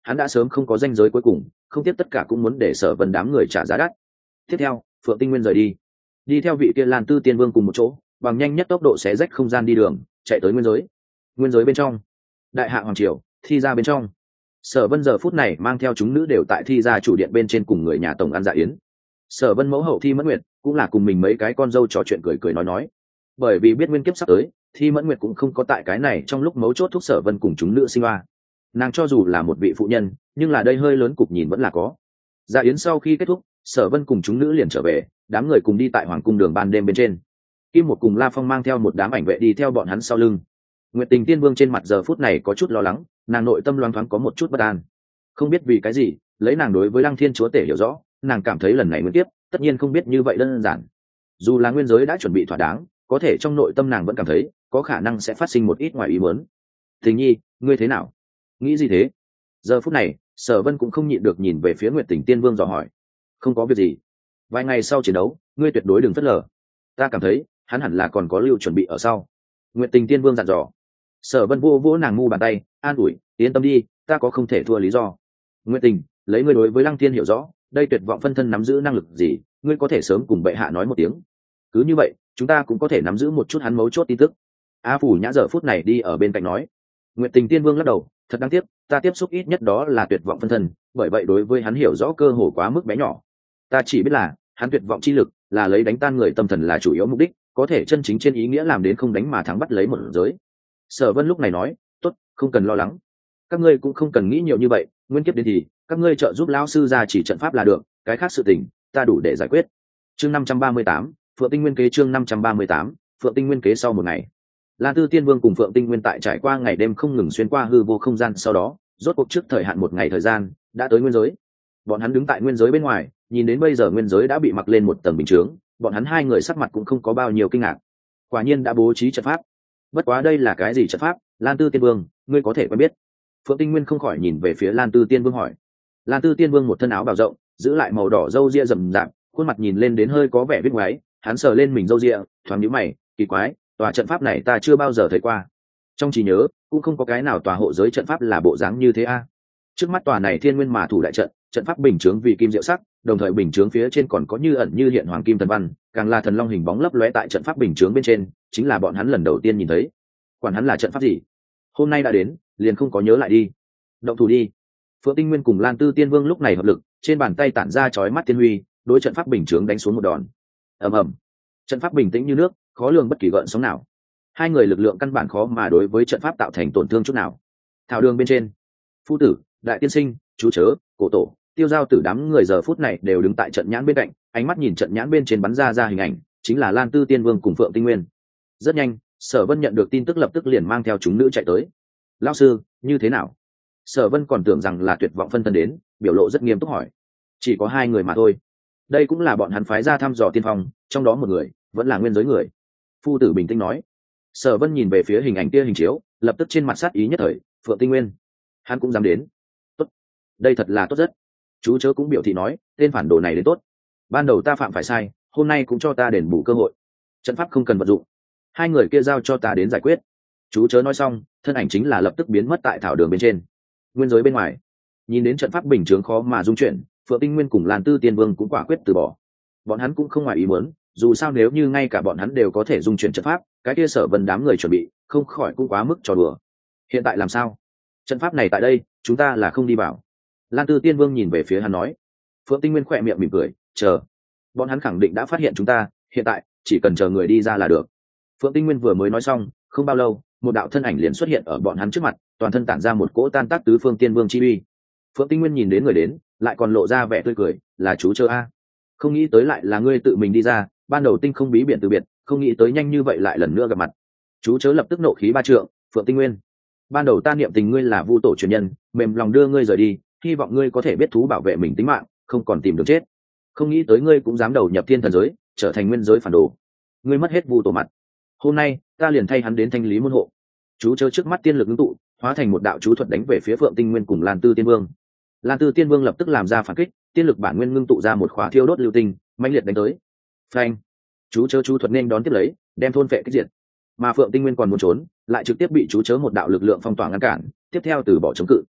hắn đã sớm không có ranh giới cuối cùng, không tiếp tất cả cũng muốn để Sở Vân đám người trả giá đắt. Tiếp theo, Phượng Tinh Nguyên rời đi theo vị kia Lan Tư Tiên Vương cùng một chỗ, bằng nhanh nhất tốc độ xé rách không gian đi đường, chạy tới nguyên giới. Nguyên giới bên trong, Đại Hạ hoàng triều, Thi gia bên trong, Sở Vân giờ phút này mang theo chúng nữ đều tại Thi gia chủ điện bên trên cùng người nhà tổng ăn dạ yến. Sở Vân mẫu hậu Thi Mẫn Nguyệt cũng là cùng mình mấy cái con dâu trò chuyện cười cười nói, bởi vì biết nguyên kiếp sắp tới, Thi Mẫn Nguyệt cũng không có tại cái này trong lúc mấu chốt thúc Sở Vân cùng chúng nữ sinh hoa. Nàng cho dù là một vị phụ nhân, nhưng là đây hơi lớn cục nhìn vẫn là có. Dạ yến sau khi kết thúc, Sở Vân cùng chúng nữ liền trở về, đám người cùng đi tại hoàng cung đường ban đêm bên trên. Kim một cùng La Phong mang theo một đám ảnh vệ đi theo bọn hắn sau lưng. Nguyệt Tình Tiên Vương trên mặt giờ phút này có chút lo lắng, nàng nội tâm loáng thoáng có một chút bất an. Không biết vì cái gì, lấy nàng đối với Lăng Thiên Chúa Tể hiểu rõ, nàng cảm thấy lần này nguyên tiếp, tất nhiên không biết như vậy đơn giản. Dù là nguyên giới đã chuẩn bị thỏa đáng, có thể trong nội tâm nàng vẫn cảm thấy có khả năng sẽ phát sinh một ít ngoài ý muốn. Tình Nhi, ngươi thế nào? Nghĩ gì thế? Giờ phút này, Sở Vân cũng không nhịn được nhìn về phía Nguyệt Tình Tiên Vương dò hỏi. Không có việc gì. Vài ngày sau chiến đấu, ngươi tuyệt đối đừng phớt lờ. Ta cảm thấy hắn hẳn là còn có lưu chuẩn bị ở sau. Nguyệt Tình Tiên Vương dặn dò. Sở Vân vô vỗ nàng mu bàn tay, an ủi, yên tâm đi, ta có không thể thua lý do. Nguyệt Tình, lấy ngươi đối với Lăng Thiên hiểu rõ, đây tuyệt vọng phân thân nắm giữ năng lực gì, ngươi có thể sớm cùng bệ hạ nói một tiếng. Cứ như vậy, chúng ta cũng có thể nắm giữ một chút hắn mấu chốt tin tức. A Phủ Nhã giờ phút này đi ở bên cạnh nói. Nguyệt Tình Tiên Vương lắc đầu, thật đáng tiếc, ta tiếp xúc ít nhất đó là tuyệt vọng phân thân, bởi vậy đối với hắn hiểu rõ cơ hồ quá mức bé nhỏ. Ta chỉ biết là hắn tuyệt vọng chi lực là lấy đánh tan người tâm thần là chủ yếu mục đích, có thể chân chính trên ý nghĩa làm đến không đánh mà thắng bắt lấy một giới. Sở Vân lúc này nói, tốt, không cần lo lắng, các ngươi cũng không cần nghĩ nhiều như vậy, nguyên kiếp đến thì các ngươi trợ giúp lão sư ra chỉ trận pháp là được, cái khác sự tình ta đủ để giải quyết. Chương 538, Phượng Tinh Nguyên kế. Chương 538, Phượng Tinh Nguyên kế. Sau một ngày, Lan Tư Tiên Vương cùng Phượng Tinh Nguyên tại trải qua ngày đêm không ngừng xuyên qua hư vô không gian, sau đó rốt cuộc trước thời hạn một ngày thời gian đã tới nguyên giới. Bọn hắn đứng tại nguyên giới bên ngoài, nhìn đến bây giờ nguyên giới đã bị mặc lên một tầng bình chướng, bọn hắn hai người sắc mặt cũng không có bao nhiêu kinh ngạc. Quả nhiên đã bố trí trận pháp. Bất quá đây là cái gì trận pháp? Lan Tư Tiên Vương, ngươi có thể quen biết? Phượng Tinh Nguyên không khỏi nhìn về phía Lan Tư Tiên Vương hỏi. Lan Tư Tiên Vương một thân áo bào rộng, giữ lại màu đỏ râu ria rậm rạp, khuôn mặt nhìn lên đến hơi có vẻ biết ngoái, hắn sờ lên mình râu ria, thoáng nhíu mày, kỳ quái, tòa trận pháp này ta chưa bao giờ thấy qua. Trong trí nhớ cũng không có cái nào tòa hộ giới trận pháp là bộ dáng như thế a. Trước mắt tòa này Thiên Nguyên Mà Thủ đại trận, trận pháp bình chướng vì kim diệu sắc, đồng thời bình chướng phía trên còn có như ẩn như hiện hoàng kim thần văn, càng là thần long hình bóng lấp lóe tại trận pháp bình chướng bên trên, chính là bọn hắn lần đầu tiên nhìn thấy. Quản hắn là trận pháp gì, hôm nay đã đến, liền không có nhớ lại đi. Động thủ đi. Phượng Tinh Nguyên cùng Lan Tư Tiên Vương lúc này hợp lực, trên bàn tay tản ra chói mắt tiên huy, đối trận pháp bình chướng đánh xuống một đòn. Ầm ầm. Trận pháp bình tĩnh như nước, khó lường bất kỳ gợn sóng nào. Hai người lực lượng căn bản khó mà đối với trận pháp tạo thành tổn thương chút nào. Thảo đường bên trên, phu tử, đại tiên sinh, chú chớ, cổ tổ, Tiêu Giao Tử đám người giờ phút này đều đứng tại trận nhãn bên cạnh, ánh mắt nhìn trận nhãn bên trên bắn ra hình ảnh, chính là Lan Tư Tiên Vương cùng Phượng Tinh Nguyên. Rất nhanh, Sở Vân nhận được tin tức lập tức liền mang theo chúng nữ chạy tới. Lão sư, như thế nào? Sở Vân còn tưởng rằng là tuyệt vọng phân thân đến, biểu lộ rất nghiêm túc hỏi. Chỉ có hai người mà thôi. Đây cũng là bọn hắn phái ra thăm dò tiên phong, trong đó một người vẫn là nguyên giới người. Phu tử bình tĩnh nói. Sở Vân nhìn về phía hình ảnh kia hình chiếu, lập tức trên mặt sát ý nhất thời, Phượng Tinh Nguyên, hắn cũng dám đến. Tốt, đây thật là tốt rất. Chú chớ cũng biểu thị nói, tên phản đồ này đến tốt. Ban đầu ta phạm phải sai, hôm nay cũng cho ta đền bù cơ hội. Trận pháp không cần vận dụng, hai người kia giao cho ta đến giải quyết. Chú chớ nói xong, thân ảnh chính là lập tức biến mất tại thảo đường bên trên. Nguyên giới bên ngoài, nhìn đến trận pháp bình chướng khó mà dung chuyển, Phượng Tinh Nguyên cùng Lan Tư Tiên Vương cũng quả quyết từ bỏ. Bọn hắn cũng không ngoài ý muốn, dù sao nếu như ngay cả bọn hắn đều có thể dung chuyển trận pháp, cái kia Sở Vân đám người chuẩn bị không khỏi cũng quá mức trò đùa. Hiện tại làm sao? Trận pháp này tại đây, chúng ta là không đi vào. Lan Tư Tiên Vương nhìn về phía hắn nói. Phượng Tinh Nguyên khỏe miệng mỉm cười, chờ. Bọn hắn khẳng định đã phát hiện chúng ta, hiện tại chỉ cần chờ người đi ra là được. Phượng Tinh Nguyên vừa mới nói xong, không bao lâu, một đạo thân ảnh liền xuất hiện ở bọn hắn trước mặt, toàn thân tản ra một cỗ tan tác tứ phương tiên vương chi uy. Phượng Tinh Nguyên nhìn đến người đến, lại còn lộ ra vẻ tươi cười, là chú chớ a. Không nghĩ tới lại là ngươi tự mình đi ra, ban đầu tinh không bí biển từ biệt, không nghĩ tới nhanh như vậy lại lần nữa gặp mặt. Chú chớ lập tức nộ khí ba trượng, Phượng Tinh Nguyên, ban đầu ta niệm tình ngươi là vu tổ truyền nhân, mềm lòng đưa ngươi rời đi, hy vọng ngươi có thể biết thú bảo vệ mình tính mạng, không còn tìm đường chết. Không nghĩ tới ngươi cũng dám đầu nhập thiên thần giới, trở thành nguyên giới phản đồ. Ngươi mất hết vu tổ mặt, hôm nay ta liền thay hắn đến thanh lý môn hộ. Chú chớ trước mắt tiên lực ngưng tụ, hóa thành một đạo chú thuật đánh về phía Phượng Tinh Nguyên cùng Lan Tư Tiên Vương. Lan Tư Tiên Vương lập tức làm ra phản kích, tiên lực bản nguyên ngưng tụ ra một khóa thiêu đốt lưu tinh, mãnh liệt đánh tới. Phanh! Chú chớ chú thuật nên đón tiếp lấy, đem thôn phệ kích diệt. Mà Phượng Tinh Nguyên còn muốn trốn, lại trực tiếp bị chú chớ một đạo lực lượng phong tỏa ngăn cản, tiếp theo từ bỏ chống cự.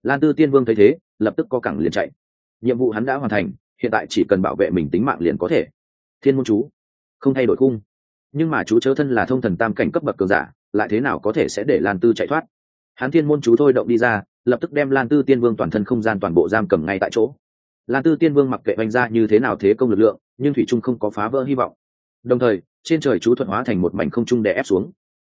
Lan Tư Tiên Vương thấy thế lập tức co cẳng liền chạy. Nhiệm vụ hắn đã hoàn thành, hiện tại chỉ cần bảo vệ mình tính mạng liền có thể. Thiên môn chú không thay đổi khung, nhưng mà chú chớ thân là thông thần tam cảnh cấp bậc cường giả, lại thế nào có thể sẽ để Lan Tư chạy thoát. Hắn thiên môn chú thôi động đi ra, lập tức đem Lan Tư Tiên Vương toàn thân không gian toàn bộ giam cầm ngay tại chỗ. Lan Tư Tiên Vương mặc kệ oanh ra như thế nào thế công lực lượng, nhưng thủy trung không có phá vỡ hy vọng. Đồng thời trên trời chú thuận hóa thành một mảnh không trung đè ép xuống.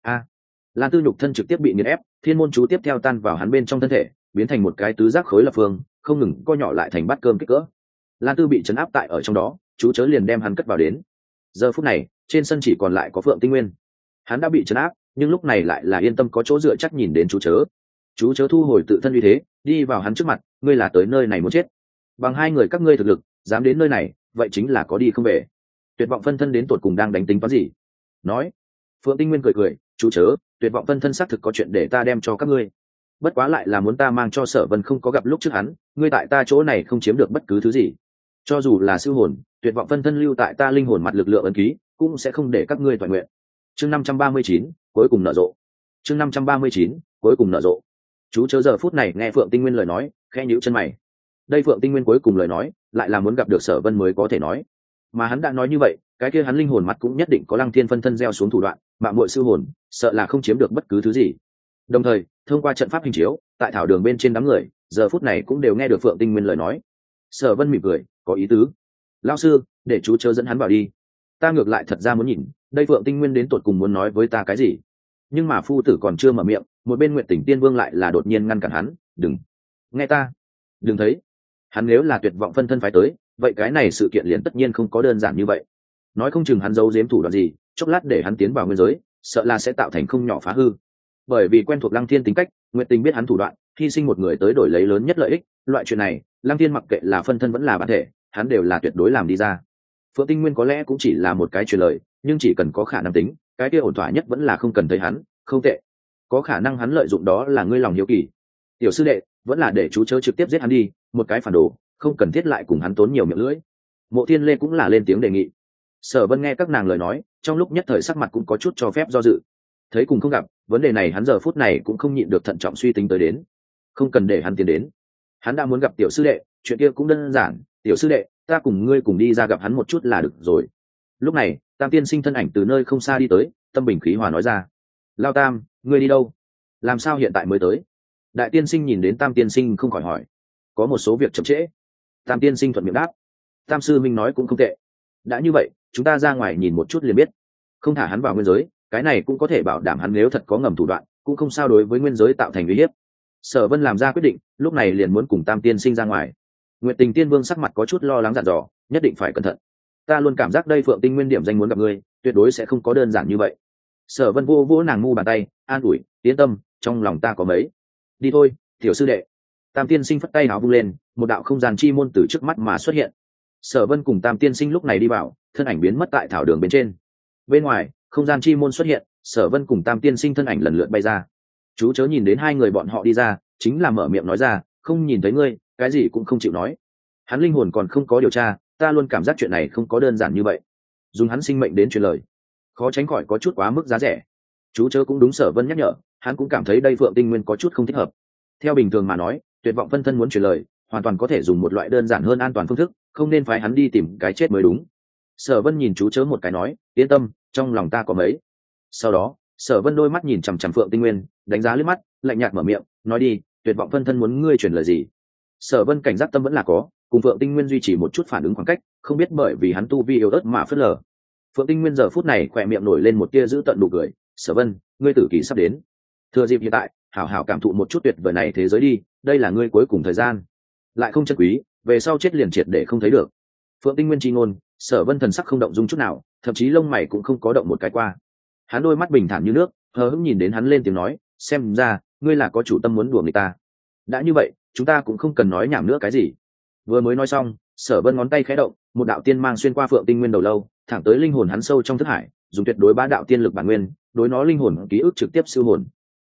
Lan Tư nhục thân trực tiếp bị nghiền ép, thiên môn chú tiếp theo tan vào hắn bên trong thân thể, biến thành một cái tứ giác khối lập phương, không ngừng co nhỏ lại thành bát cơm kích cỡ. Lan Tư bị chấn áp tại ở trong đó, chú chớ liền đem hắn cất vào đến. Giờ phút này trên sân chỉ còn lại có Phượng Tinh Nguyên. Hắn đã bị chấn áp, nhưng lúc này lại là yên tâm có chỗ dựa chắc nhìn đến chú chớ. Chú chớ thu hồi tự thân uy thế, đi vào hắn trước mặt, ngươi là tới nơi này muốn chết. Bằng hai người các ngươi thực lực, dám đến nơi này, vậy chính là có đi không về. Tuyệt vọng phân thân đến tột cùng đang đánh tính toán gì? Nói. Phượng Tinh Nguyên cười cười, chú chớ, tuyệt vọng phân thân xác thực có chuyện để ta đem cho các ngươi. Bất quá lại là muốn ta mang cho Sở Vân không có gặp lúc trước hắn, ngươi tại ta chỗ này không chiếm được bất cứ thứ gì. Cho dù là siêu hồn, tuyệt vọng phân thân lưu tại ta linh hồn mặt lực lượng ấn ký, cũng sẽ không để các ngươi toàn nguyện. Chương 539, cuối cùng nở rộ. Chương 539, cuối cùng nở rộ. Chú chớ giờ phút này nghe Phượng Tinh Nguyên lời nói, khẽ nhíu chân mày. Đây Phượng Tinh Nguyên cuối cùng lời nói, lại là muốn gặp được Sở Vân mới có thể nói. Mà hắn đã nói như vậy, cái kia hắn linh hồn mặt cũng nhất định có Lăng Thiên phân thân gieo xuống thủ đoạn, mạo muội siêu hồn, sợ là không chiếm được bất cứ thứ gì. Đồng thời, thông qua trận pháp hình chiếu, tại thảo đường bên trên đám người, giờ phút này cũng đều nghe được Phượng Tinh Nguyên lời nói. Sở Vân mỉm cười, có ý tứ. Lão sư, để chú chớ dẫn hắn vào đi. Ta ngược lại thật ra muốn nhìn, đây Phượng Tinh Nguyên đến tột cùng muốn nói với ta cái gì. Nhưng mà phu tử còn chưa mở miệng, một bên Nguyệt Tỉnh Tiên Vương lại là đột nhiên ngăn cản hắn, "Đừng, nghe ta, đừng thấy." Hắn nếu là tuyệt vọng phân thân phái tới, vậy cái này sự kiện liền tất nhiên không có đơn giản như vậy. Nói không chừng hắn giấu giếm thủ đoạn gì, chốc lát để hắn tiến vào nguyên giới, sợ là sẽ tạo thành không nhỏ phá hư. Bởi vì quen thuộc Lăng Thiên tính cách, Nguyệt Tình biết hắn thủ đoạn, hy sinh một người tới đổi lấy lớn nhất lợi ích, loại chuyện này, Lăng Thiên mặc kệ là phân thân vẫn là bản thể, hắn đều là tuyệt đối làm đi ra. Phượng Tinh Nguyên có lẽ cũng chỉ là một cái truyền lời, nhưng chỉ cần có khả năng tính, cái kia ổn thỏa nhất vẫn là không cần thấy hắn, không tệ. Có khả năng hắn lợi dụng đó là ngươi lòng hiếu kỳ. Tiểu sư đệ, vẫn là để chú chớ trực tiếp giết hắn đi, một cái phản đồ, không cần thiết lại cùng hắn tốn nhiều miệng lưỡi. Mộ Thiên Lê cũng là lên tiếng đề nghị. Sở Vân nghe các nàng lời nói, trong lúc nhất thời sắc mặt cũng có chút cho phép do dự. Thấy cùng không gặp, vấn đề này hắn giờ phút này cũng không nhịn được thận trọng suy tính tới đến. Không cần để hắn tiến đến. Hắn đã muốn gặp tiểu sư đệ, chuyện kia cũng đơn giản, tiểu sư đệ, ta cùng ngươi cùng đi ra gặp hắn một chút là được rồi. Lúc này, Tam Tiên Sinh thân ảnh từ nơi không xa đi tới, tâm bình khí hòa nói ra: "Lao Tam, ngươi đi đâu? Làm sao hiện tại mới tới?" Đại Tiên Sinh nhìn đến Tam Tiên Sinh không khỏi hỏi: "Có một số việc chậm trễ." Tam Tiên Sinh thuận miệng đáp: "Tam sư minh nói cũng không tệ. Đã như vậy, chúng ta ra ngoài nhìn một chút liền biết. Không thả hắn vào nguyên giới, cái này cũng có thể bảo đảm hắn nếu thật có ngầm thủ đoạn, cũng không sao đối với nguyên giới tạo thành uy hiếp." Sở Vân làm ra quyết định, lúc này liền muốn cùng Tam Tiên Sinh ra ngoài. Nguyệt Tình Tiên Vương sắc mặt có chút lo lắng dặn dò, nhất định phải cẩn thận. Ta luôn cảm giác đây Phượng Tinh Nguyên điểm danh muốn gặp ngươi, tuyệt đối sẽ không có đơn giản như vậy. Sở Vân vô vỗ nàng mu bàn tay, an ủi, yên tâm, trong lòng ta có mấy. Đi thôi, tiểu sư đệ. Tam Tiên Sinh phất tay áo vung lên, một đạo không gian chi môn từ trước mắt mà xuất hiện. Sở Vân cùng Tam Tiên Sinh lúc này đi vào, thân ảnh biến mất tại thảo đường bên trên. Bên ngoài, không gian chi môn xuất hiện, Sở Vân cùng Tam Tiên Sinh thân ảnh lần lượt bay ra. Chú chớ nhìn đến hai người bọn họ đi ra, chính là mở miệng nói ra, không nhìn thấy ngươi, cái gì cũng không chịu nói. Hắn linh hồn còn không có điều tra, ta luôn cảm giác chuyện này không có đơn giản như vậy. Dùng hắn sinh mệnh đến truyền lời, khó tránh khỏi có chút quá mức giá rẻ. Chú chớ cũng đúng, Sở Vân nhắc nhở, hắn cũng cảm thấy đây Phượng Tinh Nguyên có chút không thích hợp. Theo bình thường mà nói, tuyệt vọng phân thân muốn truyền lời, hoàn toàn có thể dùng một loại đơn giản hơn an toàn phương thức, không nên phái hắn đi tìm cái chết mới đúng. Sở Vân nhìn chú chớ một cái nói, yên tâm, trong lòng ta có mấy. Sau đó, Sở Vân đôi mắt nhìn chằm chằm Phượng Tinh Nguyên, đánh giá liếc mắt, lạnh nhạt mở miệng, nói đi, tuyệt vọng phân thân muốn ngươi truyền lời gì? Sở Vân cảnh giác tâm vẫn là có, cùng Phượng Tinh Nguyên duy trì một chút phản ứng khoảng cách, không biết bởi vì hắn tu vi yếu ớt mà phớt lờ. Phượng Tinh Nguyên giờ phút này khỏe miệng nổi lên một tia giữ tận nụ cười, Sở Vân, ngươi tử kỳ sắp đến, thừa dịp hiện tại, hảo hảo cảm thụ một chút tuyệt vời này thế giới đi, đây là ngươi cuối cùng thời gian, lại không chân quý, về sau chết liền triệt để không thấy được. Phượng Tinh Nguyên chi ngôn, Sở Vân thần sắc không động dung chút nào, thậm chí lông mày cũng không có động một cái qua. Hắn đôi mắt bình thản như nước, hờ hững nhìn đến hắn lên tiếng nói, xem ra ngươi là có chủ tâm muốn đùa người ta. Đã như vậy, chúng ta cũng không cần nói nhảm nữa cái gì. Vừa mới nói xong, Sở Vân ngón tay khẽ động, một đạo tiên mang xuyên qua Phượng Tinh Nguyên đầu lâu, thẳng tới linh hồn hắn sâu trong thức hải, dùng tuyệt đối bá đạo tiên lực bản nguyên, đối nó linh hồn ký ức trực tiếp siêu hồn.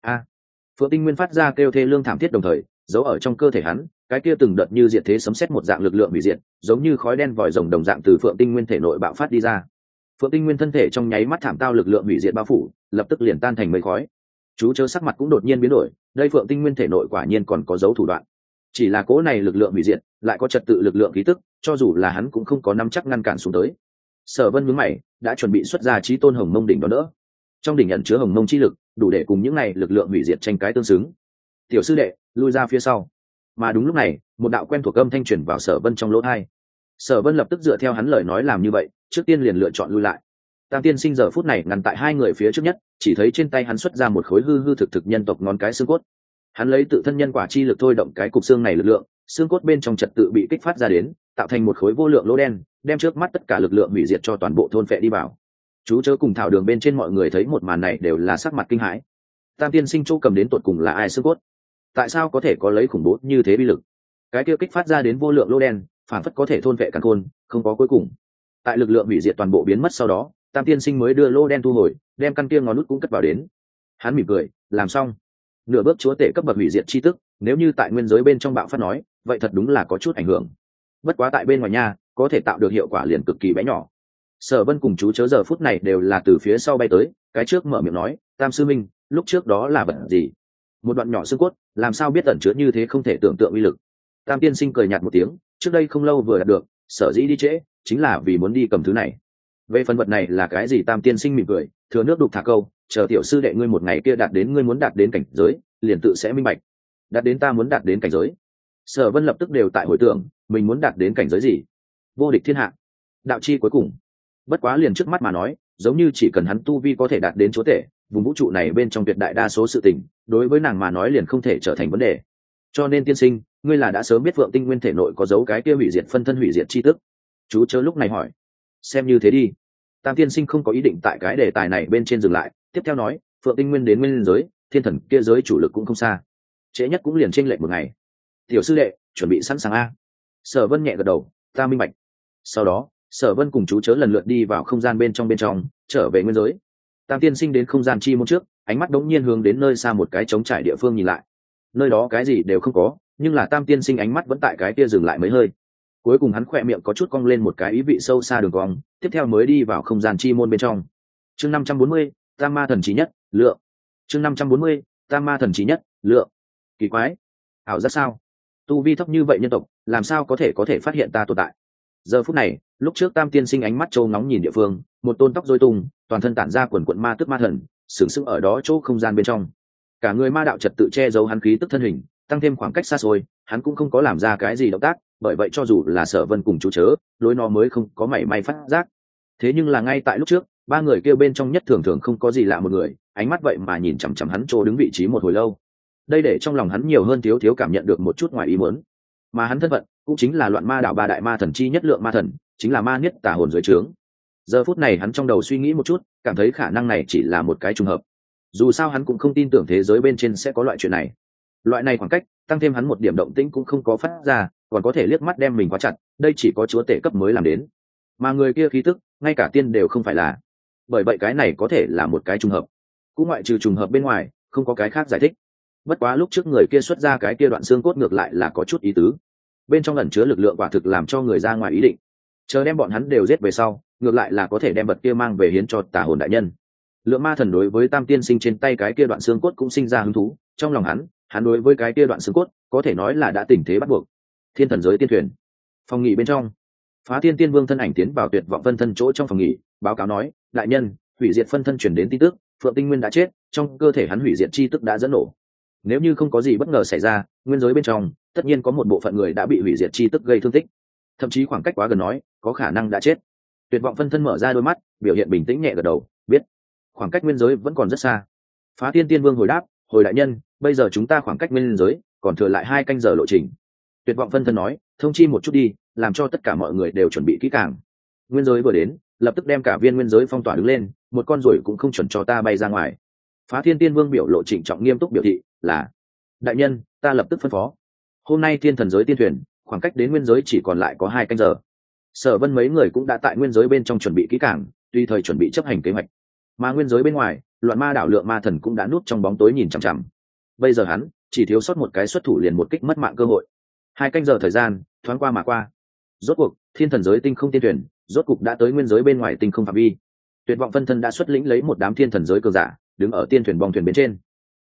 Phượng Tinh Nguyên phát ra kêu thê lương thảm thiết, đồng thời giấu ở trong cơ thể hắn, cái kia từng đợt như diệt thế sấm sét một dạng lực lượng hủy diệt, giống như khói đen vòi rồng đồng dạng từ Phượng Tinh Nguyên thể nội bạo phát đi ra. Phượng Tinh Nguyên thân thể trong nháy mắt thảm tao lực lượng hủy diệt bao phủ, lập tức liền tan thành mây khói. Chú chớ sắc mặt cũng đột nhiên biến đổi, đây Phượng Tinh Nguyên thể nội quả nhiên còn có dấu thủ đoạn. Chỉ là cỗ này lực lượng hủy diệt lại có trật tự lực lượng khí tức, cho dù là hắn cũng không có nắm chắc ngăn cản xuống tới. Sở Vân nhướng mày, đã chuẩn bị xuất ra chí tôn hồng mông đỉnh đó nữa. Trong đỉnh ẩn chứa hồng mông chi lực, đủ để cùng những này lực lượng hủy diệt tranh cái tương xứng. Tiểu sư đệ, lui ra phía sau. Mà đúng lúc này, một đạo quen thuộc âm thanh truyền vào Sở Vân trong lỗ tai. Sở Vân lập tức dựa theo hắn lời nói làm như vậy, trước tiên liền lựa chọn lui lại. Tam tiên sinh giờ phút này ngăn tại hai người phía trước nhất, chỉ thấy trên tay hắn xuất ra một khối hư hư thực thực nhân tộc ngón cái xương cốt. Hắn lấy tự thân nhân quả chi lực thôi động cái cục xương này lực lượng, xương cốt bên trong trật tự bị kích phát ra đến, tạo thành một khối vô lượng lỗ đen, đem trước mắt tất cả lực lượng hủy diệt cho toàn bộ thôn phệ đi vào. Chú chớ cùng thảo đường bên trên mọi người thấy một màn này đều là sắc mặt kinh hãi. Tam tiên sinh chỗ cầm đến tột cùng là ai xương cốt? Tại sao có thể có lấy khủng bố như thế uy lực? Cái kia kích phát ra đến vô lượng lỗ đen, phản phất có thể thôn phệ càn khôn, không có cuối cùng. Tại lực lượng hủy diệt toàn bộ biến mất sau đó, Tam tiên sinh mới đưa lỗ đen thu hồi, đem căn kia ngón nút cũng cất vào đến. Hắn mỉm cười, làm xong. Nửa bước chúa tể cấp bậc hủy diệt chi tức, nếu như tại nguyên giới bên trong bạo phát nói, vậy thật đúng là có chút ảnh hưởng. Bất quá tại bên ngoài nha, có thể tạo được hiệu quả liền cực kỳ bé nhỏ. Sở Vân cùng chú chớ giờ phút này đều là từ phía sau bay tới, cái trước mở miệng nói, Tam sư minh, lúc trước đó là vật gì? Một đoạn nhỏ xương cốt, làm sao biết ẩn chứa như thế không thể tưởng tượng uy lực. Tam tiên sinh cười nhạt một tiếng, trước đây không lâu vừa đạt được, sở dĩ đi trễ, chính là vì muốn đi cầm thứ này. Về phần vật này là cái gì? Tam tiên sinh mỉm cười, thừa nước đục thả câu, chờ tiểu sư đệ ngươi một ngày kia đạt đến ngươi muốn đạt đến cảnh giới, liền tự sẽ minh bạch. Đạt đến ta muốn đạt đến cảnh giới. Sở Vân lập tức đều tại hồi tưởng, mình muốn đạt đến cảnh giới gì? Vô địch thiên hạ, đạo chi cuối cùng. Bất quá liền trước mắt mà nói, giống như chỉ cần hắn tu vi có thể đạt đến chúa tể, vùng vũ trụ này bên trong tuyệt đại đa số sự tình, đối với nàng mà nói liền không thể trở thành vấn đề. Cho nên tiên sinh, ngươi là đã sớm biết Phượng Tinh Nguyên thể nội có dấu cái kia hủy diệt phân thân hủy diệt chi tức. Chú chớ lúc này hỏi. Xem như thế đi. Tam tiên sinh không có ý định tại cái đề tài này bên trên dừng lại, tiếp theo nói, Phượng Tinh Nguyên đến nguyên giới, thiên thần kia giới chủ lực cũng không xa, trễ nhất cũng liền chênh lệch một ngày. Tiểu sư đệ, chuẩn bị sẵn sàng a. Sở Vân nhẹ gật đầu, ta minh bạch. Sau đó, Sở Vân cùng chú chớ lần lượt đi vào không gian bên trong, trở về nguyên giới. Tam tiên sinh đến không gian chi môn trước, ánh mắt đống nhiên hướng đến nơi xa một cái trống trải địa phương nhìn lại. Nơi đó cái gì đều không có, nhưng là Tam tiên sinh ánh mắt vẫn tại cái kia dừng lại mấy hơi. Cuối cùng hắn khỏe miệng có chút cong lên một cái ý vị sâu xa đường cong, tiếp theo mới đi vào không gian chi môn bên trong. Chương 540, Tam Ma thần chí nhất, lượng. Chương 540, Tam Ma thần chí nhất, lượng. Kỳ quái, ảo giác sao? Tu vi thấp như vậy nhân tộc, làm sao có thể phát hiện ta tồn tại? Giờ phút này, lúc trước Tam tiên sinh ánh mắt trâu nóng nhìn địa phương, một tôn tóc rối tung, toàn thân tản ra quần quần ma tức ma thần, sừng sững ở đó chỗ không gian bên trong. Cả người ma đạo trật tự che giấu hắn khí tức thân hình, tăng thêm khoảng cách xa xôi, hắn cũng không có làm ra cái gì động tác, bởi vậy cho dù là Sở Vân cùng chú chớ, đối nó mới không có mảy may phát giác. Thế nhưng là ngay tại lúc trước, ba người kia bên trong nhất thường thường không có gì lạ một người, ánh mắt vậy mà nhìn chằm chằm hắn chỗ đứng vị trí một hồi lâu. Đây để trong lòng hắn nhiều hơn thiếu cảm nhận được một chút ngoài ý muốn. Mà hắn thân phận cũng chính là Loạn Ma đảo ba đại ma thần chi nhất Lượng Ma thần, chính là ma niết tà hồn dưới trướng. Giờ phút này hắn trong đầu suy nghĩ một chút, cảm thấy khả năng này chỉ là một cái trùng hợp. Dù sao hắn cũng không tin tưởng thế giới bên trên sẽ có loại chuyện này. Loại này khoảng cách, tăng thêm hắn một điểm động tĩnh cũng không có phát ra, còn có thể liếc mắt đem mình khóa chặt, đây chỉ có chúa tể cấp mới làm đến. Mà người kia khí tức, ngay cả tiên đều không phải là. Bởi vậy cái này có thể là một cái trùng hợp. Cũng ngoại trừ trùng hợp bên ngoài, không có cái khác giải thích. Bất quá lúc trước người kia xuất ra cái kia đoạn xương cốt ngược lại là có chút ý tứ. Bên trong ẩn chứa lực lượng quả thực làm cho người ra ngoài ý định. Chờ đem bọn hắn đều giết về sau, ngược lại là có thể đem vật kia mang về hiến cho Tà hồn đại nhân. Lượng Ma thần đối với Tam tiên sinh trên tay cái kia đoạn xương cốt cũng sinh ra hứng thú, trong lòng hắn đối với cái kia đoạn xương cốt có thể nói là đã tình thế bắt buộc. Thiên thần giới tiên thuyền, phòng nghỉ bên trong, Phá Thiên Tiên Vương thân ảnh tiến vào Tuyệt Vọng phân thân chỗ trong phòng nghỉ, báo cáo nói, đại nhân, hủy diệt phân thân truyền đến tin tức, Phượng Tinh Nguyên đã chết, trong cơ thể hắn hủy diệt chi tức đã dẫn nổ. Nếu như không có gì bất ngờ xảy ra, nguyên giới bên trong tất nhiên có một bộ phận người đã bị hủy diệt chi tức gây thương tích, thậm chí khoảng cách quá gần nói có khả năng đã chết. Tuyệt Vọng phân thân mở ra đôi mắt, biểu hiện bình tĩnh nhẹ gật đầu, biết khoảng cách nguyên giới vẫn còn rất xa. Phá Thiên Tiên Vương hồi đáp, hồi đại nhân, bây giờ chúng ta khoảng cách nguyên giới còn thừa lại 2 canh giờ lộ trình. Tuyệt Vọng phân thân nói, thông chi một chút đi, làm cho tất cả mọi người đều chuẩn bị kỹ càng. Nguyên giới vừa đến, lập tức đem cả viên nguyên giới phong tỏa đứng lên, một con ruồi cũng không chuẩn cho ta bay ra ngoài. Phá Thiên Tiên Vương biểu lộ trịnh trọng nghiêm túc biểu thị là, đại nhân, ta lập tức phân phó. Hôm nay thiên thần giới tiên thuyền khoảng cách đến nguyên giới chỉ còn lại có 2 canh giờ. Sở Vân mấy người cũng đã tại nguyên giới bên trong chuẩn bị kỹ càng, tùy thời chuẩn bị chấp hành kế hoạch. Mà nguyên giới bên ngoài, Loạn Ma đảo Lượng Ma thần cũng đã núp trong bóng tối nhìn chằm chằm. Bây giờ hắn chỉ thiếu sót một cái xuất thủ liền một kích mất mạng cơ hội. 2 canh giờ thời gian thoáng qua mà qua. Rốt cuộc thiên thần giới tinh không tiên thuyền rốt cuộc đã tới nguyên giới bên ngoài tinh không phạm vi. Tuyệt Vọng phân thân đã xuất lĩnh lấy một đám thiên thần giới cường giả đứng ở tiên thuyền bong thuyền bên trên.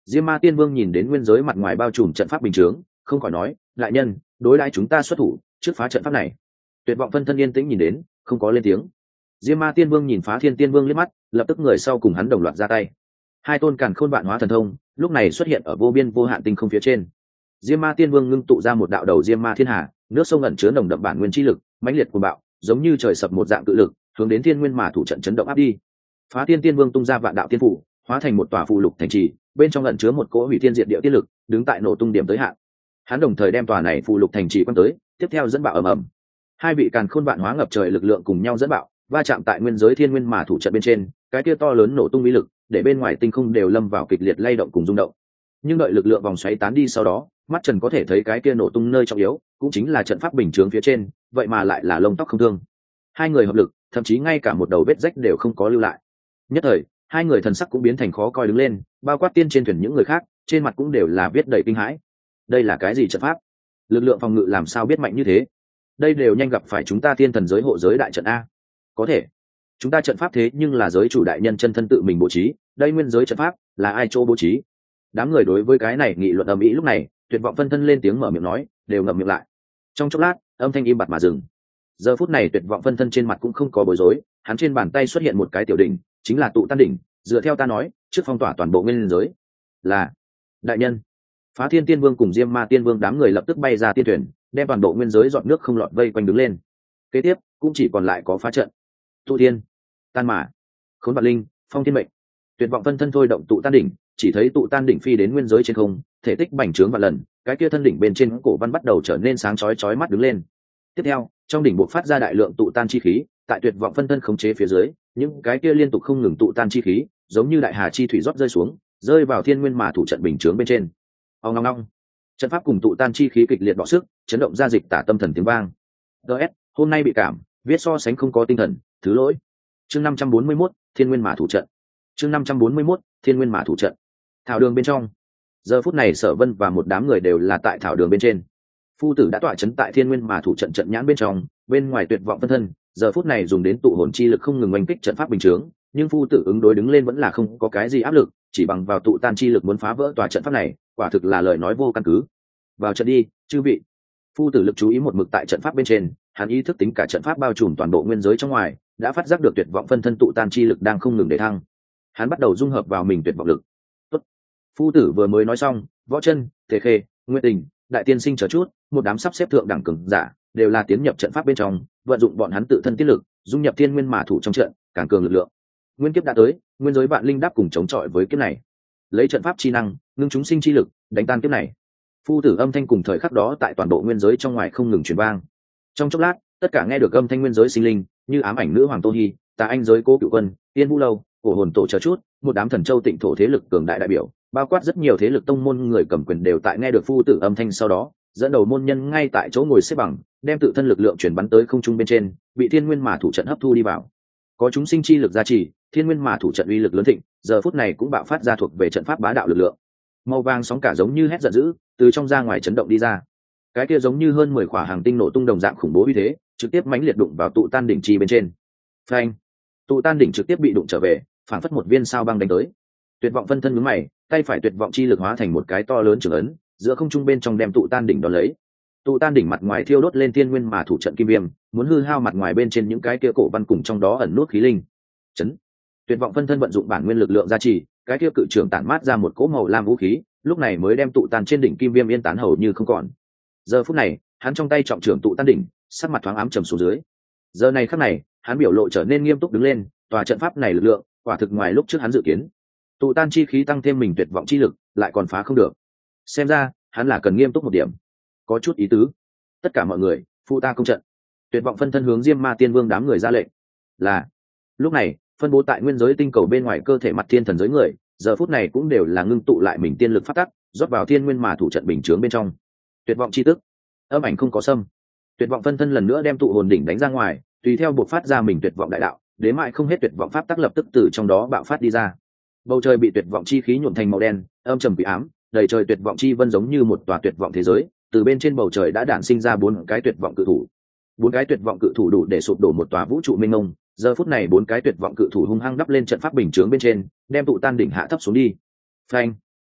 Diêm Ma Tiên Vương nhìn đến nguyên giới mặt ngoài bao trùm trận pháp bình chướng, không khỏi nói, đại nhân, đối đãi chúng ta xuất thủ trước phá trận pháp này. Tuyệt vọng phân thân yên tĩnh nhìn đến, không có lên tiếng. Diêm Ma Tiên Vương nhìn Phá Thiên Tiên Vương liếc mắt, lập tức người sau cùng hắn đồng loạt ra tay. Hai tôn càn khôn vạn hóa thần thông lúc này xuất hiện ở vô biên vô hạn tinh không phía trên. Diêm Ma Tiên Vương ngưng tụ ra một đạo đầu Diêm Ma Thiên Hà, nước sông ẩn chứa nồng đậm bản nguyên chi lực, mãnh liệt cuồng bạo, giống như trời sập một dạng cự lực, hướng đến Thiên Nguyên mà thủ trận chấn động áp đi. Phá Thiên Tiên Vương tung ra vạn đạo tiên phủ, hóa thành một tòa phù lục thành trì, bên trong ẩn chứa một cỗ hủy thiên diệt địa tiên lực, đứng tại nổ tung điểm tới hạn. Hắn đồng thời đem tòa này phù lục thành trì quan tới, tiếp theo dẫn bạo ầm ầm. Hai vị càn khôn vạn hóa ngập trời lực lượng cùng nhau dẫn bạo, va chạm tại nguyên giới Thiên Nguyên mà thủ trận bên trên, cái kia to lớn nổ tung uy lực, để bên ngoài tinh không đều lâm vào kịch liệt lay động cùng rung động. Nhưng đợi lực lượng vòng xoáy tán đi sau đó, mắt trần có thể thấy cái kia nổ tung nơi trọng yếu, cũng chính là trận pháp bình chướng phía trên, vậy mà lại là lông tóc không thương. Hai người hợp lực, thậm chí ngay cả một đầu vết rách đều không có lưu lại. Nhất thời, hai người thần sắc cũng biến thành khó coi đứng lên, bao quát tiên trên thuyền những người khác, trên mặt cũng đều là viết đầy kinh hãi. Đây là cái gì trận pháp? Lực lượng phòng ngự làm sao biết mạnh như thế? Đây đều nhanh gặp phải chúng ta tiên thần giới hộ giới đại trận a. Có thể, chúng ta trận pháp thế nhưng là giới chủ đại nhân chân thân tự mình bố trí, đây nguyên giới trận pháp là ai chỗ bố trí? Đám người đối với cái này nghị luận ầm ĩ, lúc này Tuyệt vọng phân thân lên tiếng mở miệng nói, đều ngậm miệng lại. Trong chốc lát, âm thanh im bặt mà dừng. Giờ phút này Tuyệt vọng phân thân trên mặt cũng không có bối rối, hắn trên bàn tay xuất hiện một cái tiểu đỉnh, chính là tụ tan đỉnh, dựa theo ta nói, trước phong tỏa toàn bộ nguyên giới. Là đại nhân. Phá Thiên Tiên Vương cùng Diêm Ma Tiên Vương đám người lập tức bay ra tiên thuyền, đem toàn bộ nguyên giới dọn nước không lọt vây quanh đứng lên. Kế tiếp, cũng chỉ còn lại có phá trận. Tụ thiên, tan mã, khốn vạn linh, phong thiên mệnh. Tuyệt vọng phân thân thôi động tụ tan đỉnh, chỉ thấy tụ tan đỉnh phi đến nguyên giới trên không, thể tích bành trướng vạn lần, cái kia thân đỉnh bên trên cổ văn bắt đầu trở nên sáng chói chói mắt đứng lên. Tiếp theo, trong đỉnh bộc phát ra đại lượng tụ tan chi khí, tại Tuyệt vọng phân thân khống chế phía dưới, những cái kia liên tục không ngừng tụ tan chi khí, giống như đại hà chi thủy rót rơi xuống, rơi vào Thiên Nguyên mà thủ trận bình chướng bên trên. Ong ong ong. Trận pháp cùng tụ tan chi khí kịch liệt bạo sức, chấn động ra dịch tả tâm thần tiếng vang. DS, hôm nay bị cảm, viết so sánh không có tinh thần, thứ lỗi. Chương 541, Thiên Nguyên mà thủ trận. Chương 541, Thiên Nguyên mà thủ trận. Thảo đường bên trong. Giờ phút này Sở Vân và một đám người đều là tại thảo đường bên trên. Phu tử đã tọa chấn tại Thiên Nguyên mà thủ trận trận nhãn bên trong, bên ngoài Tuyệt vọng phân thân, giờ phút này dùng đến tụ hồn chi lực không ngừng oanh kích trận pháp bình chướng, nhưng phu tử ứng đối đứng lên vẫn là không có cái gì áp lực, chỉ bằng vào tụ tan chi lực muốn phá vỡ tòa trận pháp này, quả thực là lời nói vô căn cứ. Vào trận đi, chư vị. Phu tử lực chú ý một mực tại trận pháp bên trên, hắn ý thức tính cả trận pháp bao trùm toàn bộ nguyên giới trong ngoài, đã phát giác được Tuyệt vọng phân thân tụ tan chi lực đang không ngừng để thăng. Hắn bắt đầu dung hợp vào mình tuyệt vọng lực. Tốt. Phu tử vừa mới nói xong, Võ Chân, Tề Khê, Nguyệt Tình, Đại Tiên Sinh chờ chút, một đám sắp xếp thượng đẳng cường giả, đều là tiến nhập trận pháp bên trong, vận dụng bọn hắn tự thân tiết lực, dung nhập Thiên Nguyên mà thủ trong trận, càng cường lực lượng. Nguyên kiếp đã tới, nguyên giới vạn linh đáp cùng chống chọi với kiếp này. Lấy trận pháp chi năng, ngưng chúng sinh chi lực, đánh tan kiếp này. Phu tử âm thanh cùng thời khắc đó tại toàn bộ nguyên giới trong ngoài không ngừng truyền vang. Trong chốc lát, tất cả nghe được âm thanh nguyên giới sinh linh, như ám ảnh nữ hoàng Tô Hi, Tà Anh giới Cố Cựu Quân, Tiên Vũ Lâu, Cổ Hồn Tổ chờ chút, một đám thần châu tịnh thổ thế lực cường đại đại biểu, bao quát rất nhiều thế lực tông môn người cầm quyền đều tại nghe được phu tử âm thanh sau đó, dẫn đầu môn nhân ngay tại chỗ ngồi xếp bằng, đem tự thân lực lượng chuyển bắn tới không trung bên trên, bị Thiên Nguyên mà thủ trận hấp thu đi vào. Có chúng sinh chi lực gia trì, Thiên Nguyên mà thủ trận uy lực lớn thịnh, giờ phút này cũng bạo phát ra thuộc về trận pháp bá đạo lực lượng. Màu vàng sóng cả giống như hét giận dữ, từ trong ra ngoài chấn động đi ra. Cái kia giống như hơn 10 quả hàng tinh nổ tung đồng dạng khủng bố uy thế, trực tiếp mãnh liệt đụng vào tụ tan đỉnh chi bên trên. Phanh! Tụ tan đỉnh trực tiếp bị đụng trở về, phản phất một viên sao băng đánh tới. Tuyệt vọng phân thân nhướng mày, tay phải tuyệt vọng chi lực hóa thành một cái to lớn trường ấn, giữa không trung bên trong đem tụ tan đỉnh đón lấy. Tụ tan đỉnh mặt ngoài thiêu đốt lên Thiên Nguyên mà thủ trận kim viêm, muốn hư hao mặt ngoài bên trên những cái kia cổ văn cùng trong đó ẩn nút khí linh. Chấn! Tuyệt vọng phân thân vận dụng bản nguyên lực lượng gia trì, cái kia cự trường tản mát ra một cỗ màu lam vũ khí, lúc này mới đem tụ tan trên đỉnh kim viêm yên tán hầu như không còn. Giờ phút này, hắn trong tay trọng trưởng tụ tan đỉnh, sắc mặt thoáng ám trầm xuống dưới. Giờ này khắc này, hắn biểu lộ trở nên nghiêm túc đứng lên, tòa trận pháp này lực lượng, quả thực ngoài lúc trước hắn dự kiến. Tụ tan chi khí tăng thêm mình tuyệt vọng chi lực, lại còn phá không được. Xem ra, hắn là cần nghiêm túc một điểm. Có chút ý tứ. Tất cả mọi người, phụ ta công trận. Tuyệt vọng phân thân hướng Diêm Ma Tiên Vương đám người ra lệnh. Là. Lúc này, phân bố tại nguyên giới tinh cầu bên ngoài cơ thể mặt thiên thần giới người, giờ phút này cũng đều là ngưng tụ lại mình tiên lực phát tắc, rót vào Thiên Nguyên mà thủ trận bình chướng bên trong. Tuyệt vọng chi tức, âm ảnh không có xâm. Tuyệt vọng phân thân lần nữa đem tụ hồn đỉnh đánh ra ngoài, tùy theo buộc phát ra mình tuyệt vọng đại đạo, đến mãi không hết tuyệt vọng pháp tắc lập tức từ trong đó bạo phát đi ra. Bầu trời bị tuyệt vọng chi khí nhuộm thành màu đen, âm trầm quỷ ám, đầy trời tuyệt vọng chi vân giống như một tòa tuyệt vọng thế giới, từ bên trên bầu trời đã đản sinh ra 4 cái tuyệt vọng cự thủ. 4 cái tuyệt vọng cự thủ đủ để sụp đổ một tòa vũ trụ mênh mông, giờ phút này 4 cái tuyệt vọng cự thủ hung hăng đắp lên trận pháp bình chướng bên trên, đem tụ tan đỉnh hạ thấp xuống đi. Phanh!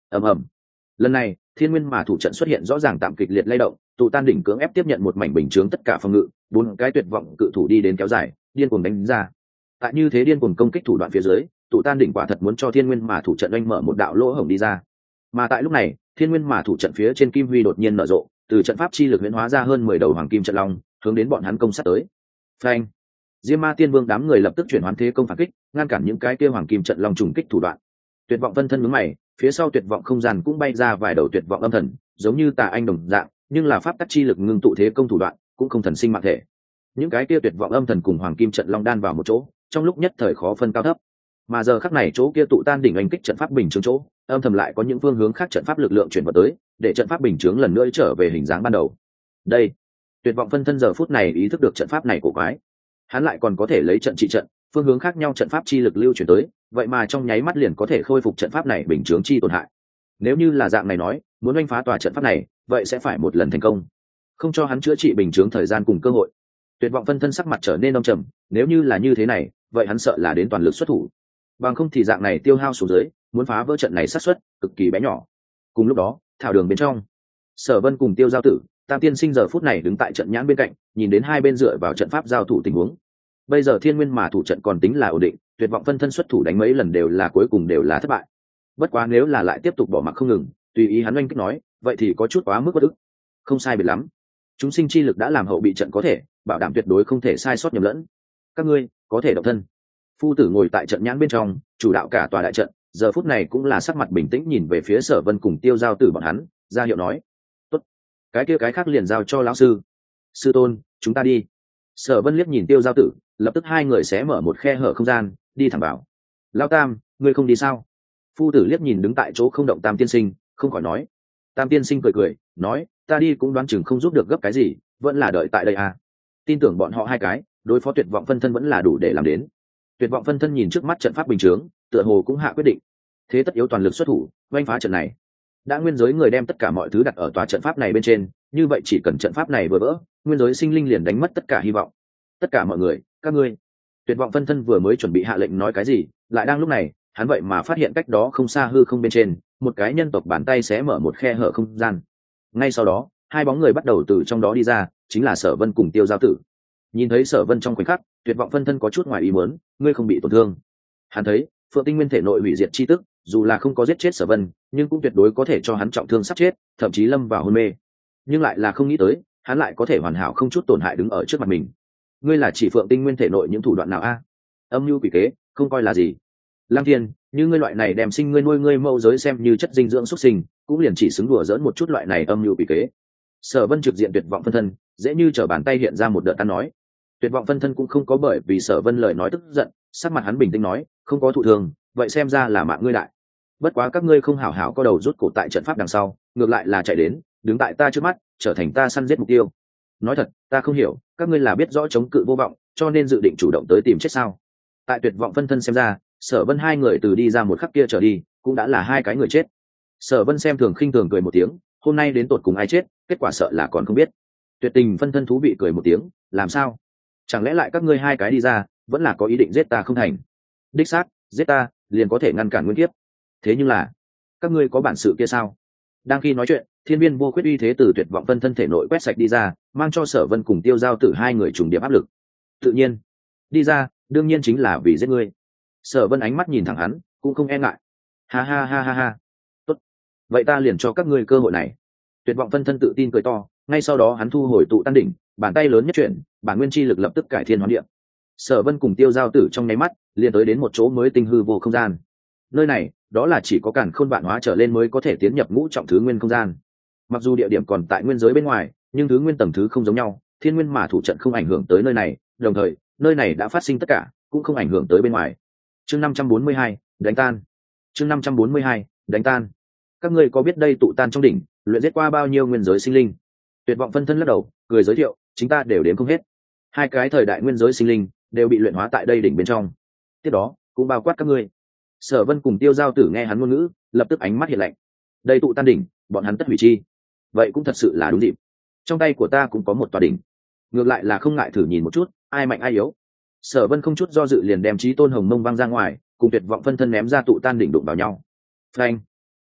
ầm ầm. Lần này thiên nguyên mà thủ trận xuất hiện rõ ràng tạm kịch liệt lay động, tụ tan đỉnh cưỡng ép tiếp nhận một mảnh bình chướng tất cả phòng ngự, bốn cái tuyệt vọng cự thủ đi đến kéo dài điên cuồng đánh ra. Tại như thế điên cuồng công kích thủ đoạn phía dưới, tụ tan đỉnh quả thật muốn cho thiên nguyên mà thủ trận anh mở một đạo lỗ hổng đi ra. Mà tại lúc này thiên nguyên mà thủ trận phía trên kim huy đột nhiên nở rộ, từ trận pháp chi lực huyễn hóa ra hơn 10 đầu hoàng kim trận long, hướng đến bọn hắn công sát tới. Phanh! Diêm Ma Tiên Vương đám người lập tức chuyển hoán thế công phản kích, ngăn cản những cái kia hoàng kim trận long trùng kích thủ đoạn. Tuyệt vọng phân thân nhướng mày, phía sau tuyệt vọng không gian cũng bay ra vài đầu tuyệt vọng âm thần, giống như tà anh đồng dạng, nhưng là pháp tắc chi lực ngưng tụ thế công thủ đoạn, cũng không thần sinh mạng thể. Những cái kia tuyệt vọng âm thần cùng hoàng kim trận long đan vào một chỗ, trong lúc nhất thời khó phân cao thấp. Mà giờ khắc này chỗ kia tụ tan đỉnh anh kích trận pháp bình chứng chỗ, âm thầm lại có những phương hướng khác trận pháp lực lượng chuyển vào tới, để trận pháp bình chứng lần nữa trở về hình dáng ban đầu. Đây, tuyệt vọng phân thân giờ phút này ý thức được trận pháp này cổ quái, hắn lại còn có thể lấy trận trị trận, phương hướng khác nhau trận pháp chi lực lưu chuyển tới, vậy mà trong nháy mắt liền có thể khôi phục trận pháp này bình chướng chi tổn hại. Nếu như là dạng này nói, muốn đánh phá tòa trận pháp này, vậy sẽ phải một lần thành công, không cho hắn chữa trị bình chướng thời gian cùng cơ hội. Tuyệt vọng phân thân sắc mặt trở nên đông trầm, nếu như là như thế này, vậy hắn sợ là đến toàn lực xuất thủ, bằng không thì dạng này tiêu hao xuống dưới, muốn phá vỡ trận này xác suất cực kỳ bé nhỏ. Cùng lúc đó, thảo đường bên trong, Sở Vân cùng Tiêu Giao Tử, Tam Tiên Sinh giờ phút này đứng tại trận nhãn bên cạnh, nhìn đến hai bên dựa vào trận pháp giao thủ tình huống. Bây giờ thiên nguyên mà thủ trận còn tính là ổn định, tuyệt vọng phân thân xuất thủ đánh mấy lần đều là cuối cùng đều là thất bại. Bất quá nếu là lại tiếp tục bỏ mặc không ngừng, tùy ý hắn oanh kích nói, vậy thì có chút quá mức bất ức. Không sai biệt lắm, chúng sinh chi lực đã làm hậu bị trận có thể bảo đảm tuyệt đối không thể sai sót nhầm lẫn. Các ngươi có thể động thân. Phu tử ngồi tại trận nhãn bên trong, chủ đạo cả tòa đại trận, giờ phút này cũng là sắc mặt bình tĩnh nhìn về phía Sở Vân cùng Tiêu Giao Tử bọn hắn, ra hiệu nói: "Tốt, cái kia cái khác liền giao cho lão sư. Sư tôn, chúng ta đi." Sở Vân liếc nhìn Tiêu Giao Tử, lập tức hai người sẽ mở một khe hở không gian, đi thẳng vào. "Lão Tam, ngươi không đi sao?" Phu tử liếc nhìn đứng tại chỗ không động Tam Tiên Sinh, không khỏi nói. Tam Tiên Sinh cười cười, nói: "Ta đi cũng đoán chừng không giúp được gấp cái gì, vẫn là đợi tại đây à. Tin tưởng bọn họ hai cái, đối phó tuyệt vọng phân thân vẫn là đủ để làm đến." Tuyệt vọng phân thân nhìn trước mắt trận pháp bình chướng, tựa hồ cũng hạ quyết định, thế tất yếu toàn lực xuất thủ, oanh phá trận này. Đã nguyên giới người đem tất cả mọi thứ đặt ở tòa trận pháp này bên trên, như vậy chỉ cần trận pháp này vừa vỡ, nguyên giới sinh linh liền đánh mất tất cả hy vọng. Tất cả mọi người, các ngươi. Tuyệt vọng phân thân vừa mới chuẩn bị hạ lệnh nói cái gì, lại đang lúc này, hắn vậy mà phát hiện cách đó không xa hư không bên trên, một cái nhân tộc bàn tay xé mở một khe hở không gian. Ngay sau đó, hai bóng người bắt đầu từ trong đó đi ra, chính là Sở Vân cùng Tiêu Giao Tử. Nhìn thấy Sở Vân trong khoảnh khắc, tuyệt vọng phân thân có chút ngoài ý muốn, ngươi không bị tổn thương. Hắn thấy Phượng Tinh Nguyên thể nội hủy diệt chi tức, dù là không có giết chết Sở Vân, nhưng cũng tuyệt đối có thể cho hắn trọng thương sắp chết, thậm chí lâm vào hôn mê. Nhưng lại là không nghĩ tới, hắn lại có thể hoàn hảo không chút tổn hại đứng ở trước mặt mình. Ngươi là chỉ Phượng Tinh Nguyên thể nội những thủ đoạn nào a? Âm mưu quỷ kế, không coi là gì. Lăng Thiên, như ngươi loại này đem sinh ngươi nuôi ngươi mâu giới xem như chất dinh dưỡng xuất sinh, cũng liền chỉ xứng đùa giỡn một chút loại này âm mưu quỷ kế. Sở Vân trực diện tuyệt vọng phân thân, dễ như trở bàn tay hiện ra một đợt tan nói. Tuyệt vọng phân thân cũng không có bởi vì Sở Vân lời nói tức giận, sắc mặt hắn bình tĩnh nói, không có thụ thường, vậy xem ra là mạng ngươi đại. Bất quá các ngươi không hảo hảo có đầu rút cổ tại trận pháp đằng sau, ngược lại là chạy đến, đứng tại ta trước mắt, trở thành ta săn giết mục tiêu. Nói thật, ta không hiểu, các ngươi là biết rõ chống cự vô vọng, cho nên dự định chủ động tới tìm chết sao? Tại tuyệt vọng phân thân xem ra, Sở Vân hai người từ đi ra một khắc kia trở đi, cũng đã là hai cái người chết. Sở Vân xem thường khinh thường cười một tiếng, hôm nay đến tột cùng ai chết, kết quả sợ là còn không biết. Tuyệt tình phân thân thú vị cười một tiếng, làm sao? Chẳng lẽ lại các ngươi hai cái đi ra, vẫn là có ý định giết ta không thành? Đích xác, giết ta, liền có thể ngăn cản nguyên kiếp. Thế nhưng là, các ngươi có bản sự kia sao? Đang khi nói chuyện, thiên viên vô quyết uy thế từ tuyệt vọng phân thân thể nội quét sạch đi ra, mang cho Sở Vân cùng Tiêu Giao Tử hai người trùng điệp áp lực. Tự nhiên, đi ra, đương nhiên chính là vì giết ngươi. Sở Vân ánh mắt nhìn thẳng hắn, cũng không e ngại. Ha ha ha ha ha. Tốt, vậy ta liền cho các ngươi cơ hội này. Tuyệt vọng phân thân tự tin cười to, ngay sau đó hắn thu hồi tụ tan đỉnh, bàn tay lớn nhất chuyển, bản nguyên chi lực lập tức cải thiên hóa địa. Sở Vân cùng Tiêu Giao Tử trong nháy mắt liền tới đến một chỗ mới tinh hư vô không gian. Nơi này, đó là chỉ có càn khôn vạn hóa trở lên mới có thể tiến nhập ngũ trọng thứ nguyên không gian. Mặc dù địa điểm còn tại nguyên giới bên ngoài, nhưng thứ nguyên tầng thứ không giống nhau, thiên nguyên mà thủ trận không ảnh hưởng tới nơi này, đồng thời, nơi này đã phát sinh tất cả, cũng không ảnh hưởng tới bên ngoài. Chương 542, đánh tan. Chương 542, đánh tan. Các ngươi có biết đây tụ tan trong đỉnh, luyện giết qua bao nhiêu nguyên giới sinh linh? Tuyệt vọng phân thân lắc đầu, cười giới thiệu, chúng ta đều đến không hết. Hai cái thời đại nguyên giới sinh linh đều bị luyện hóa tại đây đỉnh bên trong. Tiếp đó, cũng bao quát các ngươi. Sở Vân cùng Tiêu Giao Tử nghe hắn ngôn ngữ, lập tức ánh mắt hiện lạnh. Đây tụ tan đỉnh, bọn hắn tất hủy chi. Vậy cũng thật sự là đúng dịp. Trong tay của ta cũng có một tòa đỉnh, ngược lại là không ngại thử nhìn một chút, ai mạnh ai yếu. Sở Vân không chút do dự liền đem Chí Tôn Hồng Mông văng ra ngoài, cùng tuyệt vọng phân thân ném ra tụ tan đỉnh đụng vào nhau. Phanh!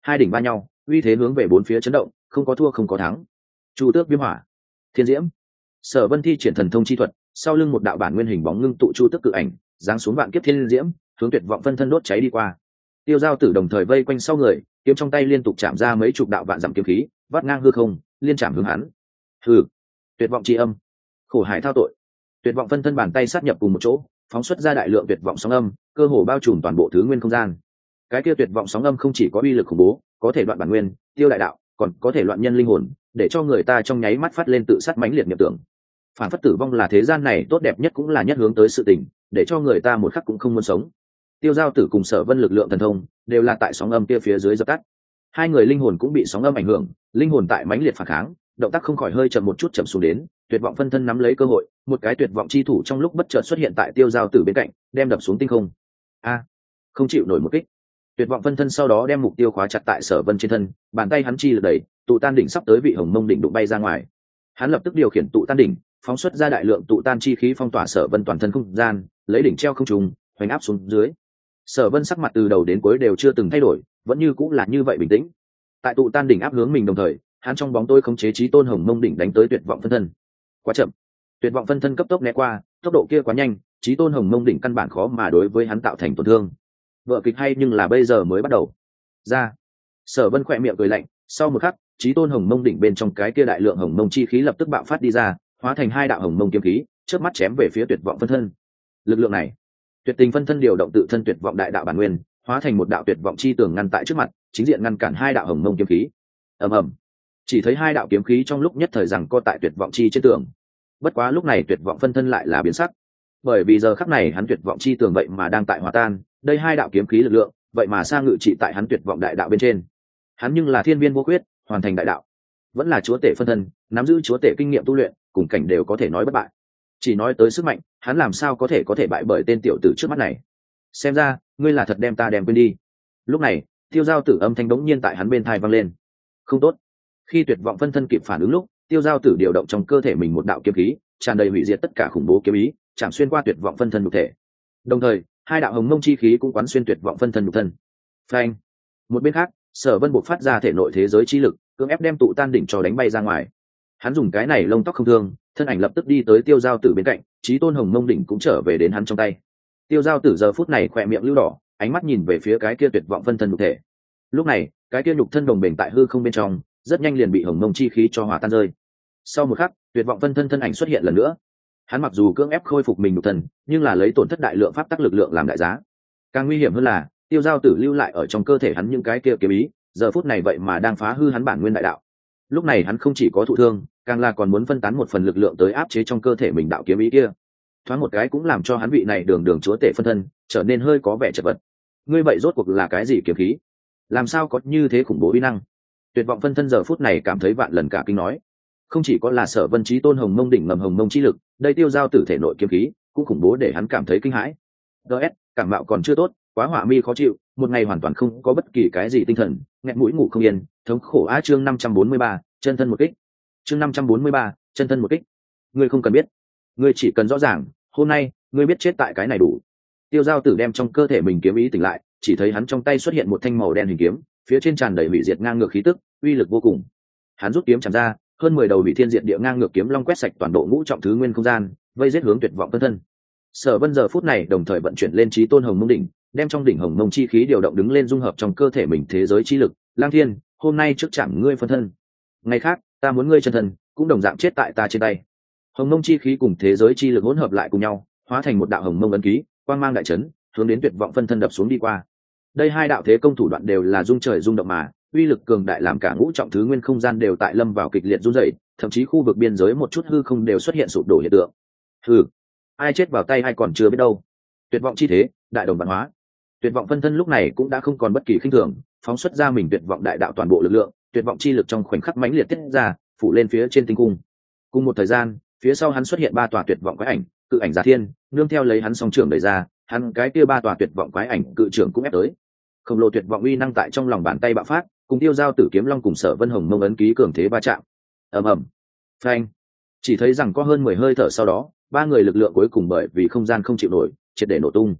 hai đỉnh va nhau, uy thế hướng về bốn phía chấn động, không có thua không có thắng. Chu tước viêm hỏa, thiên diễm. Sở Vân thi triển thần thông chi thuật, sau lưng một đạo bản nguyên hình bóng ngưng tụ chu tước cự ảnh, giáng xuống vạn kiếp thiên diễm, hướng tuyệt vọng phân thân đốt cháy đi qua. Tiêu Giao Tử đồng thời vây quanh sau người, kiếm trong tay liên tục chạm ra mấy chục đạo vạn dặm kiếm khí, vắt ngang hư không, liên chạm hướng hắn. Hừ, tuyệt vọng chi âm, khổ hải thao tội. Tuyệt vọng phân thân bàn tay sát nhập cùng một chỗ, phóng xuất ra đại lượng tuyệt vọng sóng âm, cơ hồ bao trùm toàn bộ thứ nguyên không gian. Cái kia tuyệt vọng sóng âm không chỉ có uy lực khủng bố, có thể đoạn bản nguyên, tiêu đại đạo, còn có thể loạn nhân linh hồn, để cho người ta trong nháy mắt phát lên tự sát mãnh liệt niệm tưởng. Phản phất tử vong là thế gian này tốt đẹp nhất cũng là nhất hướng tới sự tình, để cho người ta một khắc cũng không muốn sống. Tiêu Giao Tử cùng Sở Vân lực lượng thần thông đều là tại sóng âm kia phía dưới dập tắt. Hai người linh hồn cũng bị sóng âm ảnh hưởng, linh hồn tại mãnh liệt phản kháng, động tác không khỏi hơi chậm một chút chậm xuống đến. Tuyệt vọng phân thân nắm lấy cơ hội, một cái tuyệt vọng chi thủ trong lúc bất chợt xuất hiện tại Tiêu Giao Tử bên cạnh, đem đập xuống tinh không. A, không chịu nổi một kích. Tuyệt vọng phân thân sau đó đem mục tiêu khóa chặt tại Sở Vân trên thân, bàn tay hắn chi lực đẩy, tụ tan đỉnh sắp tới vị hồng mông đỉnh đụng bay ra ngoài. Hắn lập tức điều khiển tụ tan đỉnh, phóng xuất ra đại lượng tụ tan chi khí phong tỏa Sở Vân toàn thân không gian, lấy đỉnh treo không trùng, hoành áp xuống dưới. Sở Vân sắc mặt từ đầu đến cuối đều chưa từng thay đổi, vẫn như cũng là như vậy bình tĩnh. Tại tụ tan đỉnh áp hướng mình đồng thời, hắn trong bóng tối khống chế chí tôn hồng mông đỉnh đánh tới tuyệt vọng phân thân. Quá chậm. Tuyệt vọng phân thân cấp tốc né qua, tốc độ kia quá nhanh, chí tôn hồng mông đỉnh căn bản khó mà đối với hắn tạo thành tổn thương. Vở kịch hay nhưng là bây giờ mới bắt đầu. Ra. Sở Vân khẽ miệng cười lạnh, sau một khắc, chí tôn hồng mông đỉnh bên trong cái kia đại lượng hồng mông chi khí lập tức bạo phát đi ra, hóa thành hai đạo hồng mông kiếm khí, chớp mắt chém về phía tuyệt vọng phân thân. Lực lượng này, tuyệt tình phân thân điều động tự thân tuyệt vọng đại đạo bản nguyên, hóa thành một đạo tuyệt vọng chi tường ngăn tại trước mặt, chính diện ngăn cản hai đạo hồng mông kiếm khí. Ầm ầm. Chỉ thấy hai đạo kiếm khí trong lúc nhất thời rằng co tại tuyệt vọng chi trên tường. Bất quá lúc này tuyệt vọng phân thân lại là biến sắc, bởi vì giờ khắc này hắn tuyệt vọng chi tường vậy mà đang tại hòa tan, đây hai đạo kiếm khí lực lượng, vậy mà sang ngự trị tại hắn tuyệt vọng đại đạo bên trên. Hắn nhưng là thiên viên vô khuyết, hoàn thành đại đạo, vẫn là chúa tể phân thân, nắm giữ chúa tể kinh nghiệm tu luyện, cùng cảnh đều có thể nói bất bại. Chỉ nói tới sức mạnh, hắn làm sao có thể bại bởi tên tiểu tử trước mắt này. Xem ra ngươi là thật đem ta đem quên đi. Lúc này Tiêu Giao Tử âm thanh đống nhiên tại hắn bên tai vang lên. Không tốt. Khi tuyệt vọng phân thân kịp phản ứng lúc, Tiêu Giao Tử điều động trong cơ thể mình một đạo kiếm khí, tràn đầy hủy diệt tất cả khủng bố kiếm ý, chạm xuyên qua tuyệt vọng phân thân nhục thể. Đồng thời hai đạo hồng mông chi khí cũng quán xuyên tuyệt vọng phân thân nhục thân. Phanh. Một bên khác, Sở Vân buộc phát ra thể nội thế giới chi lực, cưỡng ép đem tụ tan đỉnh cho đánh bay ra ngoài. Hắn dùng cái này lông tóc không thương, thân ảnh lập tức đi tới Tiêu Giao Tử bên cạnh, chí tôn hồng mông đỉnh cũng trở về đến hắn trong tay. Tiêu Giao Tử giờ phút này khỏe miệng lưu đỏ, ánh mắt nhìn về phía cái kia tuyệt vọng phân thân nhục thể. Lúc này cái kia nhục thân đồng bền tại hư không bên trong, rất nhanh liền bị hồng mông chi khí cho hòa tan rơi. Sau một khắc, tuyệt vọng phân thân thân ảnh xuất hiện lần nữa. Hắn mặc dù cưỡng ép khôi phục mình nhục thân, nhưng là lấy tổn thất đại lượng pháp tắc lực lượng làm đại giá. Càng nguy hiểm hơn là Tiêu Giao Tử lưu lại ở trong cơ thể hắn những cái kia kiếm ý, giờ phút này vậy mà đang phá hư hắn bản nguyên đại đạo. Lúc này hắn không chỉ có thụ thương, càng là còn muốn phân tán một phần lực lượng tới áp chế trong cơ thể mình đạo kiếm ý kia. Thoáng một cái cũng làm cho hắn vị này đường đường chúa tể phân thân trở nên hơi có vẻ chật vật. Ngươi vậy rốt cuộc là cái gì kiếm khí? Làm sao có như thế khủng bố uy năng? Tuyệt vọng phân thân giờ phút này cảm thấy vạn lần cả kinh nói. Không chỉ có là Sở Vân chí tôn hồng mông đỉnh ngầm hồng mông chi lực, đây Tiêu Giao Tử thể nội kiếm khí cũng khủng bố để hắn cảm thấy kinh hãi. DS, cảm mạo còn chưa tốt, quá hỏa mi khó chịu, một ngày hoàn toàn không có bất kỳ cái gì tinh thần, nghẹn mũi ngủ không yên, thống khổ a. Chương 543, chân thân một kích. Chương 543, chân thân một kích. Ngươi không cần biết, ngươi chỉ cần rõ ràng, hôm nay ngươi biết chết tại cái này đủ. Tiêu Giao Tử đem trong cơ thể mình kiếm ý tỉnh lại, chỉ thấy hắn trong tay xuất hiện một thanh màu đen hình kiếm, phía trên tràn đầy hủy diệt ngang ngược khí tức, uy lực vô cùng. Hắn rút kiếm chém ra, hơn 10 đầu hủy thiên diệt địa ngang ngược kiếm long quét sạch toàn bộ ngũ trọng thứ nguyên không gian, vây giết hướng tuyệt vọng phân thân. Sở Vân giờ phút này đồng thời vận chuyển lên chí tôn hồng mông đỉnh, đem trong đỉnh hồng mông chi khí điều động đứng lên dung hợp trong cơ thể mình thế giới chi lực. Lang Thiên, hôm nay trước chạm ngươi phân thân, ngày khác ta muốn ngươi chân thân cũng đồng dạng chết tại ta trên tay. Hồng mông chi khí cùng thế giới chi lực hỗn hợp lại cùng nhau, hóa thành một đạo hồng mông ấn ký, quang mang đại chấn, hướng đến tuyệt vọng phân thân đập xuống đi qua. Đây hai đạo thế công thủ đoạn đều là rung trời rung động mà, uy lực cường đại làm cả ngũ trọng thứ nguyên không gian đều tại lâm vào kịch liệt run rẩy, thậm chí khu vực biên giới một chút hư không đều xuất hiện sụp đổ hiện tượng. Hừ, ai chết vào tay ai còn chưa biết đâu. Tuyệt vọng chi thế, đại đồng văn hóa. Tuyệt vọng phân thân lúc này cũng đã không còn bất kỳ khinh thường, phóng xuất ra mình tuyệt vọng đại đạo toàn bộ lực lượng, tuyệt vọng chi lực trong khoảnh khắc mãnh liệt tiết ra, phủ lên phía trên tinh cung. Cùng một thời gian, phía sau hắn xuất hiện ba tòa tuyệt vọng quái ảnh, cự ảnh giả thiên, nương theo lấy hắn song trưởng đẩy ra, hắn cái kia ba tòa tuyệt vọng quái ảnh cự trưởng cũng ép tới. Khổng lồ tuyệt vọng uy năng tại trong lòng bàn tay bạo phát, cùng Tiêu Giao Tử kiếm long cùng Sở Vân hồng mông ấn ký cường thế va chạm. Ầm ầm. Phanh. Chỉ thấy rằng có hơn 10 hơi thở sau đó, ba người lực lượng cuối cùng bởi vì không gian không chịu nổi, triệt để nổ tung.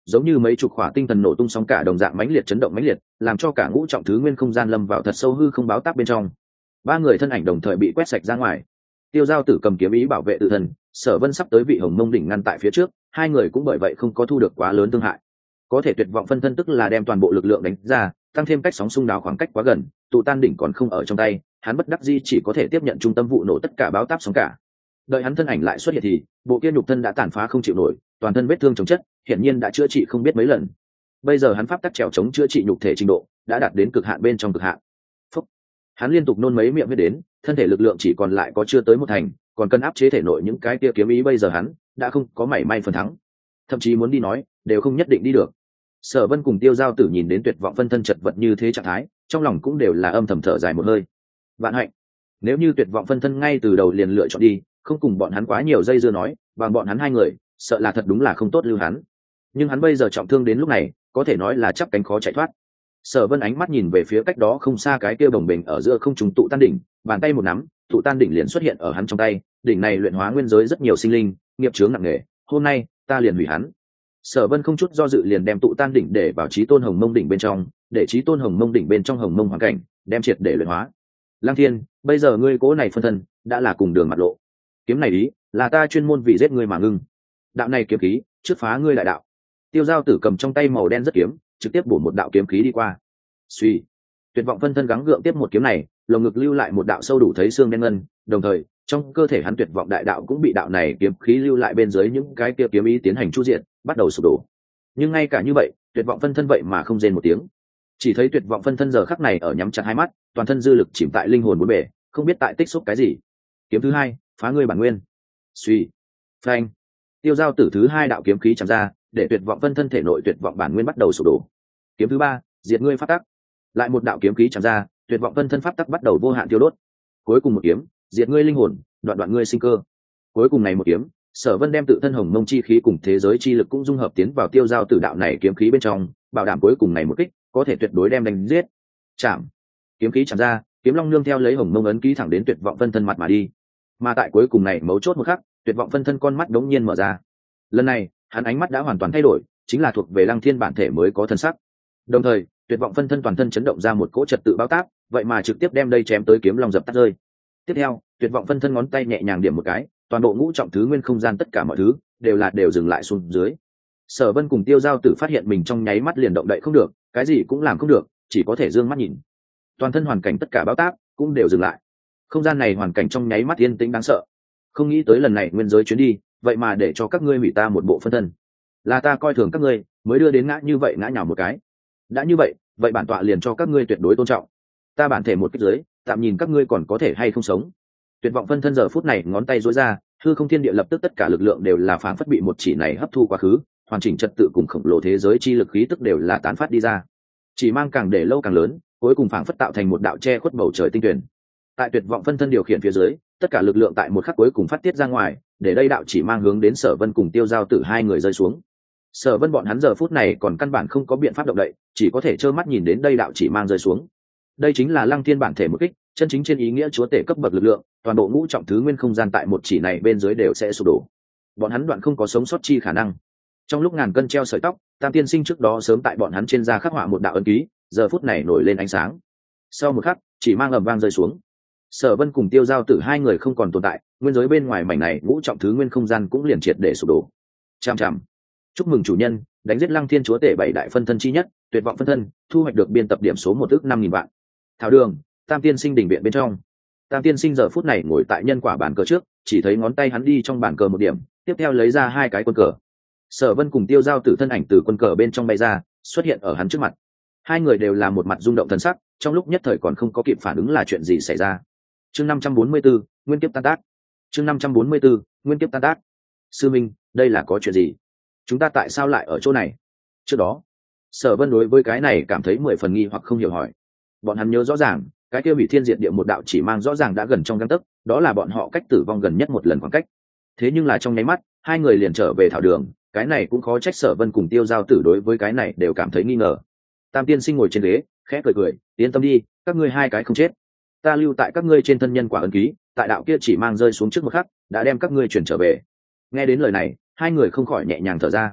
giống như mấy chục khỏa tinh thần nổ tung sóng cả đồng dạng mãnh liệt chấn động mãnh liệt, làm cho cả ngũ trọng thứ nguyên không gian lâm vào thật sâu hư không báo táp bên trong. Ba người thân ảnh đồng thời bị quét sạch ra ngoài. Tiêu Giao Tử cầm kiếm ý bảo vệ tự thân, Sở Vân sắp tới vị Hồng Mông đỉnh ngăn tại phía trước, hai người cũng bởi vậy không có thu được quá lớn thương hại. Có thể tuyệt vọng phân thân tức là đem toàn bộ lực lượng đánh ra, tăng thêm cách sóng xung đáo khoảng cách quá gần, tụ tan đỉnh còn không ở trong tay, hắn bất đắc dĩ chỉ có thể tiếp nhận trung tâm vụ nổ tất cả báo táp sóng cả. Đợi hắn thân ảnh lại xuất hiện thì bộ kia nhục thân đã tàn phá không chịu nổi, toàn thân vết thương chồng chất, hiển nhiên đã chữa trị không biết mấy lần. Bây giờ hắn pháp tắc trèo chống chữa trị nhục thể trình độ đã đạt đến cực hạn bên trong cực hạn. Phúc. Hắn liên tục nôn mấy miệng huyết đến, thân thể lực lượng chỉ còn lại có chưa tới một thành, còn cần áp chế thể nội những cái kia kiếm ý, bây giờ hắn đã không có mảy may phần thắng, thậm chí muốn đi nói đều không nhất định đi được. Sở Vân cùng Tiêu Giao Tử nhìn đến tuyệt vọng phân thân chật vật như thế trạng thái, trong lòng cũng đều là âm thầm thở dài một hơi. Vạn hạnh, nếu như tuyệt vọng phân thân ngay từ đầu liền lựa chọn đi, không cùng bọn hắn quá nhiều dây dưa nói, bằng bọn hắn hai người, sợ là thật đúng là không tốt lưu hắn. Nhưng hắn bây giờ trọng thương đến lúc này, có thể nói là chắp cánh khó chạy thoát. Sở Vân ánh mắt nhìn về phía cách đó không xa cái kia bồng bềnh ở giữa không trung tụ tan đỉnh, bàn tay một nắm, tụ tan đỉnh liền xuất hiện ở hắn trong tay. Đỉnh này luyện hóa nguyên giới rất nhiều sinh linh, nghiệp chướng nặng nề, hôm nay ta liền hủy hắn. Sở Vân không chút do dự liền đem tụ tan đỉnh để vào Chí Tôn Hồng Mông đỉnh bên trong, để Chí Tôn Hồng Mông đỉnh bên trong Hồng Mông hoàn cảnh, đem triệt để luyện hóa. Lăng Thiên, bây giờ ngươi cố này phân thân đã là cùng đường mặt lộ. Kiếm này ý là ta chuyên môn vì giết ngươi mà ngưng. Đạo này kiếm khí, trước phá ngươi đại đạo. Tiêu Giao Tử cầm trong tay màu đen rất kiếm, trực tiếp bổ một đạo kiếm khí đi qua. Suy, tuyệt vọng phân thân gắng gượng tiếp một kiếm này, lồng ngực lưu lại một đạo sâu đủ thấy xương đen ngân, đồng thời trong cơ thể hắn tuyệt vọng đại đạo cũng bị đạo này kiếm khí lưu lại bên dưới những cái kia kiếm ý tiến hành chu diện, bắt đầu sụp đổ. Nhưng ngay cả như vậy, tuyệt vọng phân thân vậy mà không rên một tiếng. Chỉ thấy tuyệt vọng phân thân giờ khắc này ở nhắm chặt hai mắt, toàn thân dư lực chìm tại linh hồn bốn bể, không biết tại tích xúc cái gì. Kiếm thứ hai, phá ngươi bản nguyên. Suy, phanh. Tiêu Giao Tử thứ hai đạo kiếm khí chạm ra, để tuyệt vọng phân thân thể nội tuyệt vọng bản nguyên bắt đầu sụp đổ. Kiếm thứ ba, diệt ngươi pháp tắc. Lại một đạo kiếm khí chạm ra, tuyệt vọng phân thân pháp tắc bắt đầu vô hạn tiêu đốt. Cuối cùng một kiếm, diệt ngươi linh hồn, đoạn đoạn ngươi sinh cơ. Cuối cùng này một kiếm, Sở Vân đem tự thân Hồng Mông chi khí cùng thế giới chi lực cũng dung hợp tiến vào Tiêu Giao Tử đạo này kiếm khí bên trong, bảo đảm cuối cùng này một kích có thể tuyệt đối đem đánh giết. Chạm. Kiếm khí chạm ra, kiếm long nương theo lấy Hồng Mông ấn ký thẳng đến tuyệt vọng phân thân mặt mà đi. Mà tại cuối cùng này mấu chốt một khắc, tuyệt vọng phân thân con mắt đống nhiên mở ra. Lần này, hắn ánh mắt đã hoàn toàn thay đổi, chính là thuộc về Lăng Thiên bản thể mới có thân sắc. Đồng thời, tuyệt vọng phân thân toàn thân chấn động ra một cỗ trật tự báo táp, vậy mà trực tiếp đem đây chém tới kiếm long dập tắt rơi. Tiếp theo, tuyệt vọng phân thân ngón tay nhẹ nhàng điểm một cái, toàn bộ ngũ trọng thứ nguyên không gian tất cả mọi thứ đều dừng lại xuống dưới. Sở Vân cùng Tiêu Giao Tử phát hiện mình trong nháy mắt liền động đậy không được, cái gì cũng làm không được, chỉ có thể dương mắt nhìn. Toàn thân hoàn cảnh tất cả báo táp cũng đều dừng lại. Không gian này hoàn cảnh trong nháy mắt yên tĩnh đáng sợ. Không nghĩ tới lần này nguyên giới chuyến đi, vậy mà để cho các ngươi hủy ta một bộ phân thân. Là ta coi thường các ngươi, mới đưa đến ngã như vậy ngã nhào một cái. Đã như vậy, vậy bản tọa liền cho các ngươi tuyệt đối tôn trọng. Ta bản thể một kích dưới, tạm nhìn các ngươi còn có thể hay không sống. Tuyệt vọng phân thân giờ phút này ngón tay duỗi ra, hư không thiên địa lập tức tất cả lực lượng đều là phảng phất bị một chỉ này hấp thu quá khứ, hoàn chỉnh trật tự cùng khổng lồ thế giới chi lực khí tức đều là tán phát đi ra. Chỉ mang càng để lâu càng lớn, cuối cùng phảng phất tạo thành một đạo che khuất bầu trời tinh tuyển. Tại tuyệt vọng phân thân điều khiển phía dưới, tất cả lực lượng tại một khắc cuối cùng phát tiết ra ngoài, để đây đạo chỉ mang hướng đến Sở Vân cùng Tiêu Giao Tử hai người rơi xuống. Sở Vân bọn hắn giờ phút này còn căn bản không có biện pháp động đậy, chỉ có thể trơ mắt nhìn đến đây đạo chỉ mang rơi xuống. Đây chính là Lăng Thiên bản thể một kích, chân chính trên ý nghĩa chúa tể cấp bậc lực lượng, toàn bộ ngũ trọng thứ nguyên không gian tại một chỉ này bên dưới đều sẽ sụp đổ. Bọn hắn đoạn không có sống sót chi khả năng. Trong lúc ngàn cân treo sợi tóc, Tam Tiên Sinh trước đó sớm tại bọn hắn trên da khắc họa một đạo ấn ký, giờ phút này nổi lên ánh sáng. Sau một khắc, chỉ mang ầm vang rơi xuống. Sở Vân cùng Tiêu Giao Tử hai người không còn tồn tại, nguyên giới bên ngoài mảnh này ngũ trọng thứ nguyên không gian cũng liền triệt để sụp đổ. Chằm chằm. Chúc mừng chủ nhân, đánh giết Lăng Thiên chúa tể bảy đại phân thân chi nhất, tuyệt vọng phân thân, thu hoạch được biên tập điểm số 1 ức 5.000 vạn. Thảo Đường, Tam Tiên Sinh đỉnh viện bên trong. Tam Tiên Sinh giờ phút này ngồi tại nhân quả bàn cờ trước, chỉ thấy ngón tay hắn đi trong bàn cờ một điểm, tiếp theo lấy ra hai cái quân cờ. Sở Vân cùng Tiêu Giao Tử thân ảnh từ quân cờ bên trong bay ra, xuất hiện ở hắn trước mặt. Hai người đều là một mặt rung động thần sắc, trong lúc nhất thời còn không có kịp phản ứng là chuyện gì xảy ra. Chương 544, nguyên kiếp tan tác. Chương 544, nguyên kiếp tan tác. Sư Minh, đây là có chuyện gì? Chúng ta tại sao lại ở chỗ này? Trước đó, Sở Vân đối với cái này cảm thấy 10 phần nghi hoặc không hiểu hỏi. Bọn hắn nhớ rõ ràng, cái kia hủy thiên diệt địa một đạo chỉ mang rõ ràng đã gần trong gang tấc, đó là bọn họ cách tử vong gần nhất một lần khoảng cách. Thế nhưng là trong nháy mắt, hai người liền trở về Thảo Đường, cái này cũng khó trách Sở Vân cùng Tiêu Giao Tử đối với cái này đều cảm thấy nghi ngờ. Tam Tiên Sinh ngồi trên ghế, khẽ cười cười, yên tâm đi, các ngươi hai cái không chết. Ta lưu tại các ngươi trên thân nhân quả ấn ký, tại đạo kia chỉ mang rơi xuống trước một khắc, đã đem các ngươi chuyển trở về. Nghe đến lời này, hai người không khỏi nhẹ nhàng thở ra.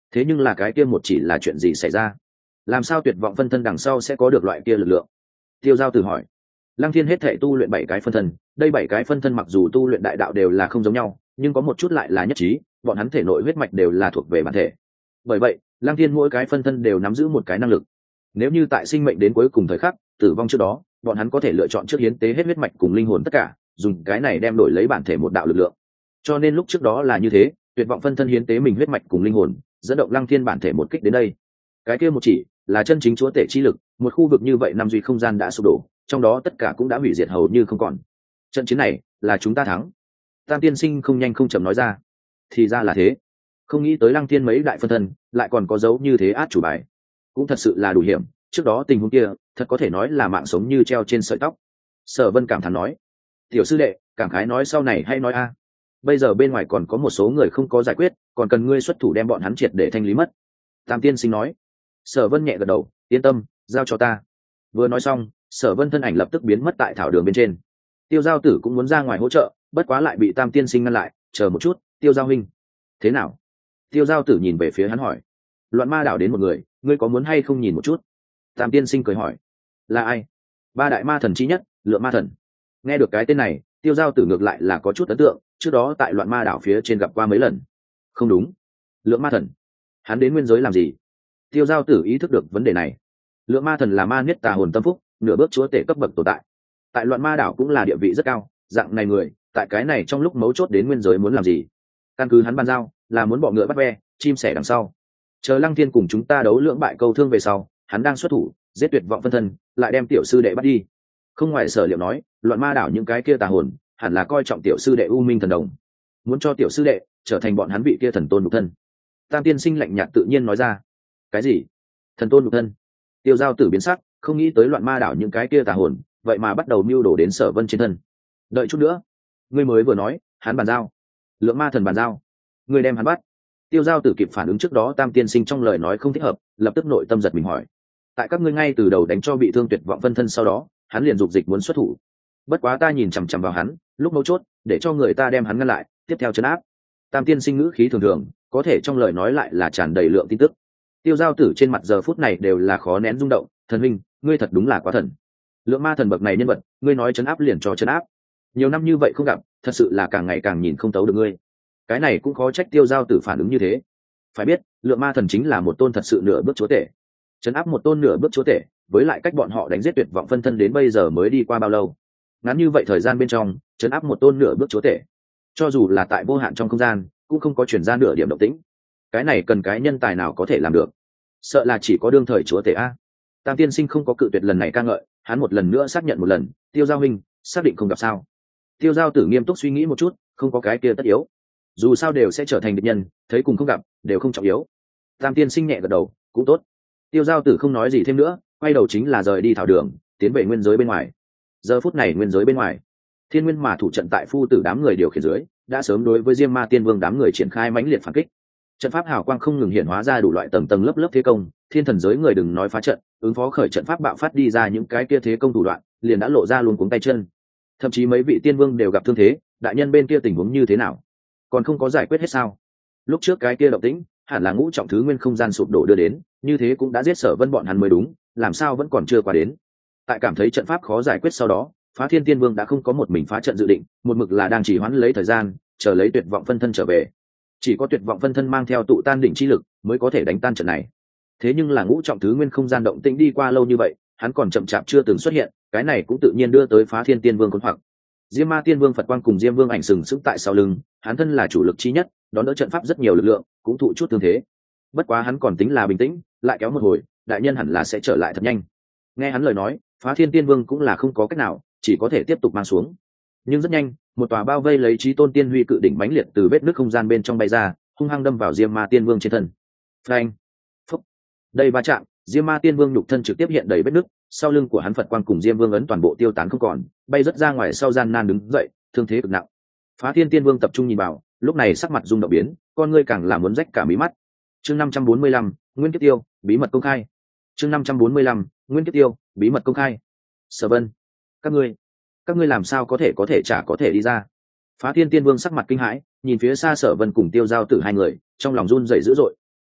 thế nhưng là cái kia một chỉ là chuyện gì xảy ra? Làm sao tuyệt vọng phân thân đằng sau sẽ có được loại kia lực lượng? Tiêu Giao Tử hỏi. Lăng Thiên hết thể tu luyện 7 cái phân thân, đây 7 cái phân thân mặc dù tu luyện đại đạo đều là không giống nhau, nhưng có một chút lại là nhất trí, bọn hắn thể nội huyết mạch đều là thuộc về bản thể. Bởi vậy, Lăng Thiên mỗi cái phân thân đều nắm giữ một cái năng lực. Nếu như tại sinh mệnh đến cuối cùng thời khắc, tử vong trước đó, bọn hắn có thể lựa chọn trước hiến tế hết huyết mạch cùng linh hồn tất cả, dùng cái này đem đổi lấy bản thể một đạo lực lượng. Cho nên lúc trước đó là như thế, tuyệt vọng phân thân hiến tế mình huyết mạch cùng linh hồn, dẫn động Lăng Thiên bản thể một kích đến đây. Cái kia một chỉ là chân chính chúa tể chi lực, một khu vực như vậy năm duy không gian đã sụp đổ, trong đó tất cả cũng đã hủy diệt hầu như không còn. Trận chiến này là chúng ta thắng. Tam tiên sinh không nhanh không chậm nói ra. Thì ra là thế. Không nghĩ tới Lăng Thiên mấy đại phân thân lại còn có dấu như thế át chủ bài, cũng thật sự là đủ hiểm. Trước đó tình huống kia thật có thể nói là mạng sống như treo trên sợi tóc. Sở Vân cảm thán nói. Tiểu sư đệ, cảm khái nói sau này hay nói a. Bây giờ bên ngoài còn có một số người không có giải quyết, còn cần ngươi xuất thủ đem bọn hắn triệt để thanh lý mất. Tam tiên sinh nói. Sở Vân nhẹ gật đầu, yên tâm, giao cho ta. Vừa nói xong, Sở Vân thân ảnh lập tức biến mất tại thảo đường bên trên. Tiêu Giao Tử cũng muốn ra ngoài hỗ trợ, bất quá lại bị Tam tiên sinh ngăn lại. Chờ một chút, Tiêu Giao huynh. Thế nào? Tiêu Giao Tử nhìn về phía hắn hỏi. Loạn Ma đảo đến một người, ngươi có muốn hay không nhìn một chút? Tam tiên sinh cười hỏi. Là ai? Ba đại ma thần chi nhất, Lượng Ma thần. Nghe được cái tên này, Tiêu Giao Tử ngược lại là có chút ấn tượng, trước đó tại Loạn Ma đảo phía trên gặp qua mấy lần. Không đúng, Lượng Ma thần, hắn đến nguyên giới làm gì? Tiêu Giao Tử ý thức được vấn đề này. Lượng Ma thần là ma niết tà hồn tâm phúc, nửa bước chúa tể cấp bậc tồn tại, tại Loạn Ma đảo cũng là địa vị rất cao. Dạng này người, tại cái này trong lúc mấu chốt đến nguyên giới muốn làm gì? Căn cứ hắn ban giao, là muốn bọ ngựa bắt ve, chim sẻ đằng sau. Chờ Lăng Thiên cùng chúng ta đấu lưỡng bại câu thương về sau, hắn đang xuất thủ, giết tuyệt vọng phân thân, lại đem tiểu sư đệ bắt đi. Không ngoài sở liệu nói, Loạn Ma đảo những cái kia tà hồn, hẳn là coi trọng tiểu sư đệ U Minh thần đồng, muốn cho tiểu sư đệ trở thành bọn hắn vị kia thần tôn nhục thân. Tam tiên sinh lạnh nhạt tự nhiên nói ra. Cái gì? Thần tôn nhục thân? Tiêu Giao Tử biến sắc, không nghĩ tới Loạn Ma đảo những cái kia tà hồn, vậy mà bắt đầu mưu đồ đến Sở Vân trên thân. Đợi chút nữa, ngươi mới vừa nói, hắn bàn giao. Lượng Ma thần bàn giao, ngươi đem hắn bắt. Tiêu Giao Tử kịp phản ứng trước đó Tam tiên sinh trong lời nói không thích hợp, lập tức nội tâm giật mình hỏi. Tại các ngươi ngay từ đầu đánh cho bị thương tuyệt vọng phân thân sau đó, hắn liền dục dịch muốn xuất thủ. Bất quá ta nhìn chằm chằm vào hắn, lúc mấu chốt, để cho người ta đem hắn ngăn lại, tiếp theo trấn áp. Tam tiên sinh ngữ khí thường thường, có thể trong lời nói lại là tràn đầy lượng tin tức. Tiêu Giao Tử trên mặt giờ phút này đều là khó nén rung động. Thần huynh, ngươi thật đúng là quá thần. Lượng ma thần bậc này nhân vật, ngươi nói trấn áp liền cho trấn áp. Nhiều năm như vậy không gặp, thật sự là càng ngày càng nhìn không tấu được ngươi. Cái này cũng khó trách Tiêu Giao Tử phản ứng như thế. Phải biết, lượng ma thần chính là một tôn thật sự nửa bước chúa tể. Trấn áp một tôn nửa bước chúa tể, với lại cách bọn họ đánh giết tuyệt vọng phân thân đến bây giờ mới đi qua bao lâu? Ngắn như vậy thời gian bên trong, trấn áp một tôn nửa bước chúa tể, cho dù là tại vô hạn trong không gian, cũng không có chuyển ra nửa điểm động tĩnh. Cái này cần cái nhân tài nào có thể làm được? Sợ là chỉ có đương thời chúa tể a. Tam tiên sinh không có cự tuyệt lần này ca ngợi, hắn một lần nữa xác nhận một lần, Tiêu Giao huynh, xác định không gặp sao? Tiêu Giao Tử nghiêm túc suy nghĩ một chút, không có cái kia tất yếu. Dù sao đều sẽ trở thành địch nhân, thấy cùng không gặp, đều không trọng yếu. Tam tiên sinh nhẹ gật đầu, cũng tốt. Tiêu Giao Tử không nói gì thêm nữa, quay đầu chính là rời đi thảo đường, tiến về nguyên giới bên ngoài. Giờ phút này nguyên giới bên ngoài, Thiên Nguyên mà thủ trận tại phu tử đám người điều khiển dưới, đã sớm đối với Diêm Ma Tiên Vương đám người triển khai mãnh liệt phản kích. Trận pháp hào quang không ngừng hiện hóa ra đủ loại tầng tầng lớp lớp thế công, thiên thần giới người đừng nói phá trận, ứng phó khởi trận pháp bạo phát đi ra những cái kia thế công thủ đoạn, liền đã lộ ra luôn cuống tay chân. Thậm chí mấy vị tiên vương đều gặp thương thế, đại nhân bên kia tình huống như thế nào? Còn không có giải quyết hết sao? Lúc trước cái kia động tĩnh, hẳn là ngũ trọng thứ nguyên không gian sụp đổ đưa đến, như thế cũng đã giết Sở Vân bọn hắn mới đúng, làm sao vẫn còn chưa qua đến? Tại cảm thấy trận pháp khó giải quyết sau đó, Phá Thiên Tiên Vương đã không có một mình phá trận dự định, một mực là đang chỉ hoãn lấy thời gian, chờ lấy tuyệt vọng phân thân trở về. Chỉ có tuyệt vọng phân thân mang theo tụ tan đỉnh chi lực, mới có thể đánh tan trận này. Thế nhưng là ngũ trọng thứ nguyên không gian động tĩnh đi qua lâu như vậy, hắn còn chậm chạp chưa từng xuất hiện, cái này cũng tự nhiên đưa tới Phá Thiên Tiên Vương khốn hoặc. Diêm Ma Tiên Vương Phật Quang cùng Diêm Vương Ảnh sừng sững tại sau lưng, hắn thân là chủ lực chi nhất, đón đỡ trận pháp rất nhiều lực lượng, cũng thụ chút thương thế. Bất quá hắn còn tính là bình tĩnh, lại kéo một hồi, đại nhân hẳn là sẽ trở lại thật nhanh. Nghe hắn lời nói, Phá Thiên Tiên Vương cũng là không có cách nào, chỉ có thể tiếp tục mang xuống. Nhưng rất nhanh, một tòa bao vây lấy Chí Tôn Tiên Huy cự đỉnh mãnh liệt từ vết nứt không gian bên trong bay ra, hung hăng đâm vào Diêm Ma Tiên Vương trên thân. Phanh! Phúc! Đây va chạm, Diêm Ma Tiên Vương nhục thân trực tiếp hiện đầy vết nứt, sau lưng của hắn Phật Quang cùng Diêm Vương ấn toàn bộ tiêu tán không còn, bay rất ra ngoài sau gian nan đứng dậy, thương thế cực nặng. Phá Thiên Tiên Vương tập trung nhìn vào, lúc này sắc mặt rung động biến, con ngươi càng là muốn rách cả mí mắt. Chương 545, Nguyên Kiếp Tiêu, bí mật công khai. Chương 545, Nguyên Kiếp Tiêu, bí mật công khai. Sở Vân, các ngươi làm sao có thể chả có thể đi ra? Phá Thiên Tiên Vương sắc mặt kinh hãi, nhìn phía xa Sở Vân cùng Tiêu Giao Tử hai người, trong lòng run rẩy dữ dội.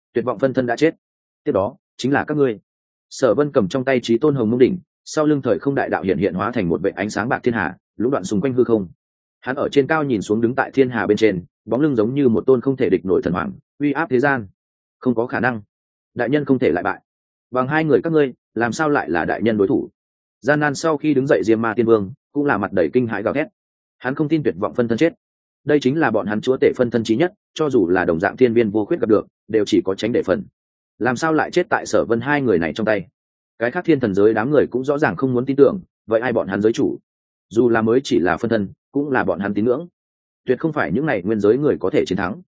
tuyệt vọng phân thân đã chết, tiếp đó chính là các ngươi. Sở Vân cầm trong tay Chí Tôn Hồng Mông đỉnh, sau lưng thời không đại đạo hiện hiện hóa thành một vệ ánh sáng bạc thiên hà, lũ đoạn xung quanh hư không. Hắn ở trên cao nhìn xuống đứng tại thiên hà bên trên, bóng lưng giống như một tôn không thể địch nổi thần hoàng, uy áp thế gian. Không có khả năng, đại nhân không thể lại bại. Bằng hai người các ngươi, làm sao lại là đại nhân đối thủ? Gian nan sau khi đứng dậy Diêm Ma Tiên Vương cũng là mặt đầy kinh hãi gào thét. Hắn không tin tuyệt vọng phân thân chết. Đây chính là bọn hắn chúa tể phân thân chí nhất, cho dù là đồng dạng thiên viên vô khuyết gặp được, đều chỉ có tránh để phần. Làm sao lại chết tại Sở Vân hai người này trong tay? Cái khác thiên thần giới đám người cũng rõ ràng không muốn tin tưởng, vậy ai bọn hắn giới chủ? Dù là mới chỉ là phân thân, cũng là bọn hắn tín ngưỡng. Tuyệt không phải những này nguyên giới người có thể chiến thắng.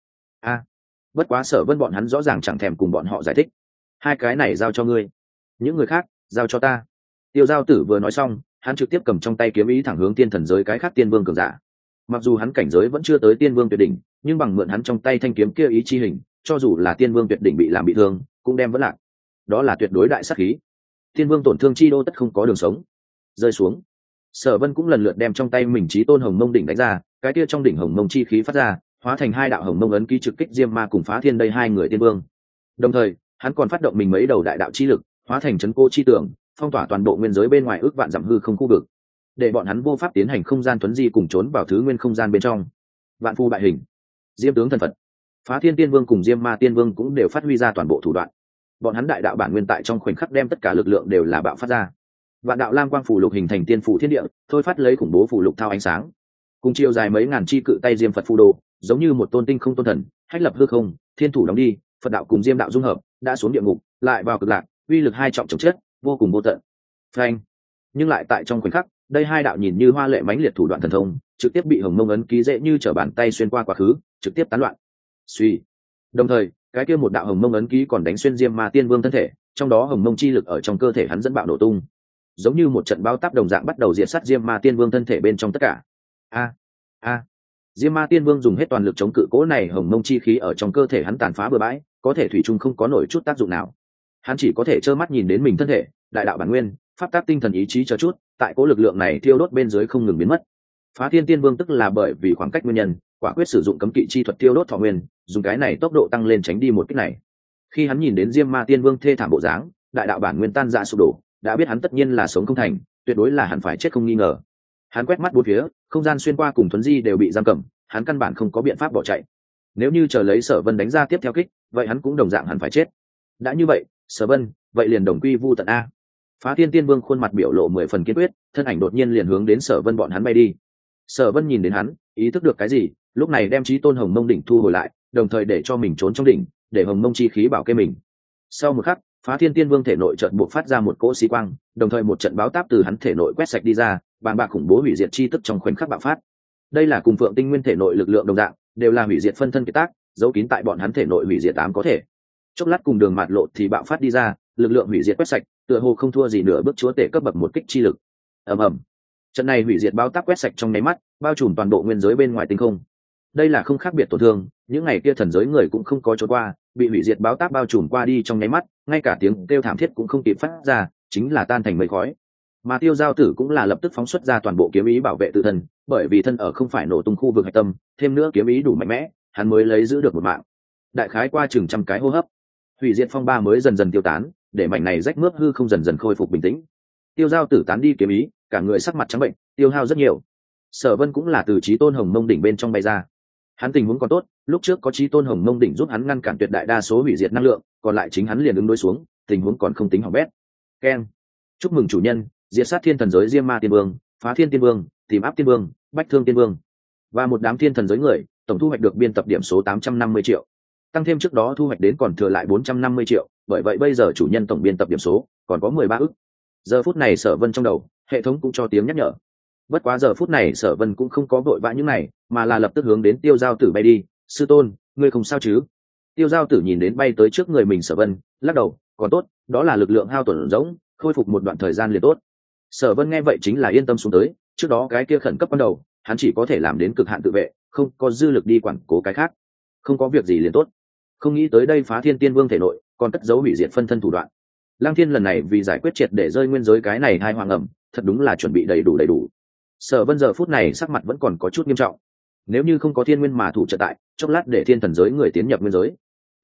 Bất quá Sở Vân bọn hắn rõ ràng chẳng thèm cùng bọn họ giải thích. Hai cái này giao cho ngươi, những người khác giao cho ta. Tiêu Giao Tử vừa nói xong, hắn trực tiếp cầm trong tay kiếm ý thẳng hướng tiên thần giới cái khác tiên vương cường giả. Mặc dù hắn cảnh giới vẫn chưa tới tiên vương tuyệt đỉnh, nhưng bằng mượn hắn trong tay thanh kiếm kia ý chi hình, cho dù là tiên vương tuyệt đỉnh bị làm bị thương, cũng đem vẫn lạc. Đó là tuyệt đối đại sát khí. Tiên vương tổn thương chi đô tất không có đường sống. Rơi xuống. Sở Vân cũng lần lượt đem trong tay mình Chí Tôn Hồng Mông đỉnh đánh ra, cái kia trong đỉnh Hồng Mông chi khí phát ra, hóa thành hai đạo Hồng Mông ấn ký trực kích Diêm Ma cùng Phá Thiên đây hai người tiên vương. Đồng thời, hắn còn phát động mình mấy đầu đại đạo chi lực, hóa thành chấn cô chi tưởng, phong tỏa toàn bộ nguyên giới bên ngoài ước vạn dặm hư không khu vực, để bọn hắn vô pháp tiến hành không gian tuấn di cùng trốn vào thứ nguyên không gian bên trong. Vạn phu bại hình, Diêm tướng thần Phật, Phá Thiên Tiên Vương cùng Diêm Ma Tiên Vương cũng đều phát huy ra toàn bộ thủ đoạn. Bọn hắn đại đạo bản nguyên tại trong khoảnh khắc đem tất cả lực lượng đều là bạo phát ra. Vạn đạo lam quang phù lục hình thành tiên phủ thiên địa, thôi phát lấy khủng bố phù lục thao ánh sáng. Cùng chiều dài mấy ngàn chi cự tay Diêm Phật phù đồ, giống như một tôn tinh không tôn thần, hách lập hư không, thiên thủ đóng đi, Phật đạo cùng Diêm đạo dung hợp, đã xuống địa ngục, lại vào cực lạc, uy lực hai trọng chồng chất, vô cùng vô tận. Phanh. Nhưng lại tại trong khoảnh khắc, đây hai đạo nhìn như hoa lệ mãnh liệt thủ đoạn thần thông, trực tiếp bị Hồng Mông ấn ký dễ như trở bàn tay xuyên qua quá khứ, trực tiếp tán loạn. Suy. Đồng thời, cái kia một đạo Hồng Mông ấn ký còn đánh xuyên Diêm Ma Tiên Vương thân thể, trong đó Hồng Mông chi lực ở trong cơ thể hắn dẫn bạo nổ tung, giống như một trận bão táp đồng dạng bắt đầu diệt sát Diêm Ma Tiên Vương thân thể bên trong tất cả. Diêm Ma Tiên Vương dùng hết toàn lực chống cự cỗ này Hồng Mông chi khí ở trong cơ thể hắn tàn phá bừa bãi, có thể thủy chung không có nổi chút tác dụng nào. Hắn chỉ có thể trơ mắt nhìn đến mình thân thể, đại đạo bản nguyên, pháp tác tinh thần ý chí chờ chút, tại cỗ lực lượng này thiêu đốt bên dưới không ngừng biến mất. Phá Thiên Tiên Vương tức là bởi vì khoảng cách nguyên nhân, quả quyết sử dụng cấm kỵ chi thuật thiêu đốt thọ nguyên, dùng cái này tốc độ tăng lên tránh đi một kích này. Khi hắn nhìn đến Diêm Ma Tiên Vương thê thảm bộ dáng, đại đạo bản nguyên tan rã sụp đổ, đã biết hắn tất nhiên là sống không thành, tuyệt đối là hắn phải chết không nghi ngờ. Hắn quét mắt bốn phía, không gian xuyên qua cùng thuấn di đều bị giam cầm, hắn căn bản không có biện pháp bỏ chạy. Nếu như chờ lấy Sở Vân đánh ra tiếp theo kích, vậy hắn cũng đồng dạng hẳn phải chết. Đã như vậy, Sở Vân, vậy liền đồng quy vu tận a. Phá Thiên Tiên Vương khuôn mặt biểu lộ 10 phần kiên quyết, thân ảnh đột nhiên liền hướng đến Sở Vân bọn hắn bay đi. Sở Vân nhìn đến hắn, ý thức được cái gì, lúc này đem Chí Tôn Hồng Mông đỉnh thu hồi lại, đồng thời để cho mình trốn trong đỉnh, để Hồng Mông chi khí bảo kê mình. Sau một khắc, Phá Thiên Tiên Vương thể nội chợt bộc phát ra một cỗ xí quang, đồng thời một trận báo táp từ hắn thể nội quét sạch đi ra, bàng bạc khủng bố hủy diệt chi tức trong khoảnh khắc bạo phát. Đây là cùng Phượng Tinh Nguyên thể nội lực lượng đồng dạng, đều là hủy diệt phân thân kiệt tác, giấu kín tại bọn hắn thể nội hủy diệt ám có thể. Chốc lát cùng đường mạt lộ thì bạo phát đi ra, lực lượng hủy diệt quét sạch, tựa hồ không thua gì nửa bước chúa tể cấp bậc một kích chi lực. Ầm ầm. Trận này hủy diệt báo táp quét sạch trong nháy mắt, bao trùm toàn bộ nguyên giới bên ngoài tinh không. Đây là không khác biệt tổn thương, những ngày kia thần giới người cũng không có trốn qua, bị hủy diệt báo táp bao trùm qua đi trong nháy mắt, ngay cả tiếng kêu thảm thiết cũng không kịp phát ra, chính là tan thành mây khói. Mà Tiêu Giao Tử cũng là lập tức phóng xuất ra toàn bộ kiếm ý bảo vệ tự thân, bởi vì thân ở không phải nổ tung khu vực hạch tâm, thêm nữa kiếm ý đủ mạnh mẽ, hắn mới lấy giữ được một mạng. Đại khái qua chừng trăm cái hô hấp, hủy diệt phong ba mới dần dần tiêu tán, để mảnh này rách mướp hư không dần dần khôi phục bình tĩnh. Tiêu Giao Tử tán đi kiếm ý, cả người sắc mặt trắng bệnh, tiêu hao rất nhiều. Sở Vân cũng là từ Chí Tôn Hồng Mông đỉnh bên trong bay ra. Hắn tình huống còn tốt, lúc trước có Chí Tôn Hồng Mông đỉnh giúp hắn ngăn cản tuyệt đại đa số hủy diệt năng lượng, còn lại chính hắn liền ứng đối xuống, tình huống còn không tính hỏng bét. Keng. Chúc mừng chủ nhân, diệt sát thiên thần giới Diêm Ma Tiên Vương, Phá Thiên Tiên Vương, Tìm Áp Tiên Vương, Bách Thương Tiên Vương và một đám thiên thần giới người, tổng thu hoạch được biên tập điểm số 850 triệu. Tăng thêm trước đó thu hoạch đến còn thừa lại 450 triệu, bởi vậy bây giờ chủ nhân tổng biên tập điểm số còn có 13 ức. Giờ phút này Sở Vân trong đầu, hệ thống cũng cho tiếng nhắc nhở. Bất quá giờ phút này Sở Vân cũng không có vội vã những này, mà là lập tức hướng đến Tiêu Giao Tử bay đi. Sư tôn, ngươi không sao chứ? Tiêu Giao Tử nhìn đến bay tới trước người mình Sở Vân, lắc đầu, còn tốt, đó là lực lượng hao tổn rỗng, khôi phục một đoạn thời gian liền tốt. Sở Vân nghe vậy chính là yên tâm xuống tới, trước đó cái kia khẩn cấp ban đầu, hắn chỉ có thể làm đến cực hạn tự vệ, không có dư lực đi quản cố cái khác. Không có việc gì liền tốt. Không nghĩ tới đây Phá Thiên Tiên Vương thể nội còn cất giấu hủy diệt phân thân thủ đoạn. Lăng Thiên lần này vì giải quyết triệt để rơi nguyên giới cái này hai hoàng ẩm, thật đúng là chuẩn bị đầy đủ. Sở Vân giờ phút này sắc mặt vẫn còn có chút nghiêm trọng. Nếu như không có thiên nguyên mà thủ trợ tại, chốc lát để thiên thần giới người tiến nhập nguyên giới,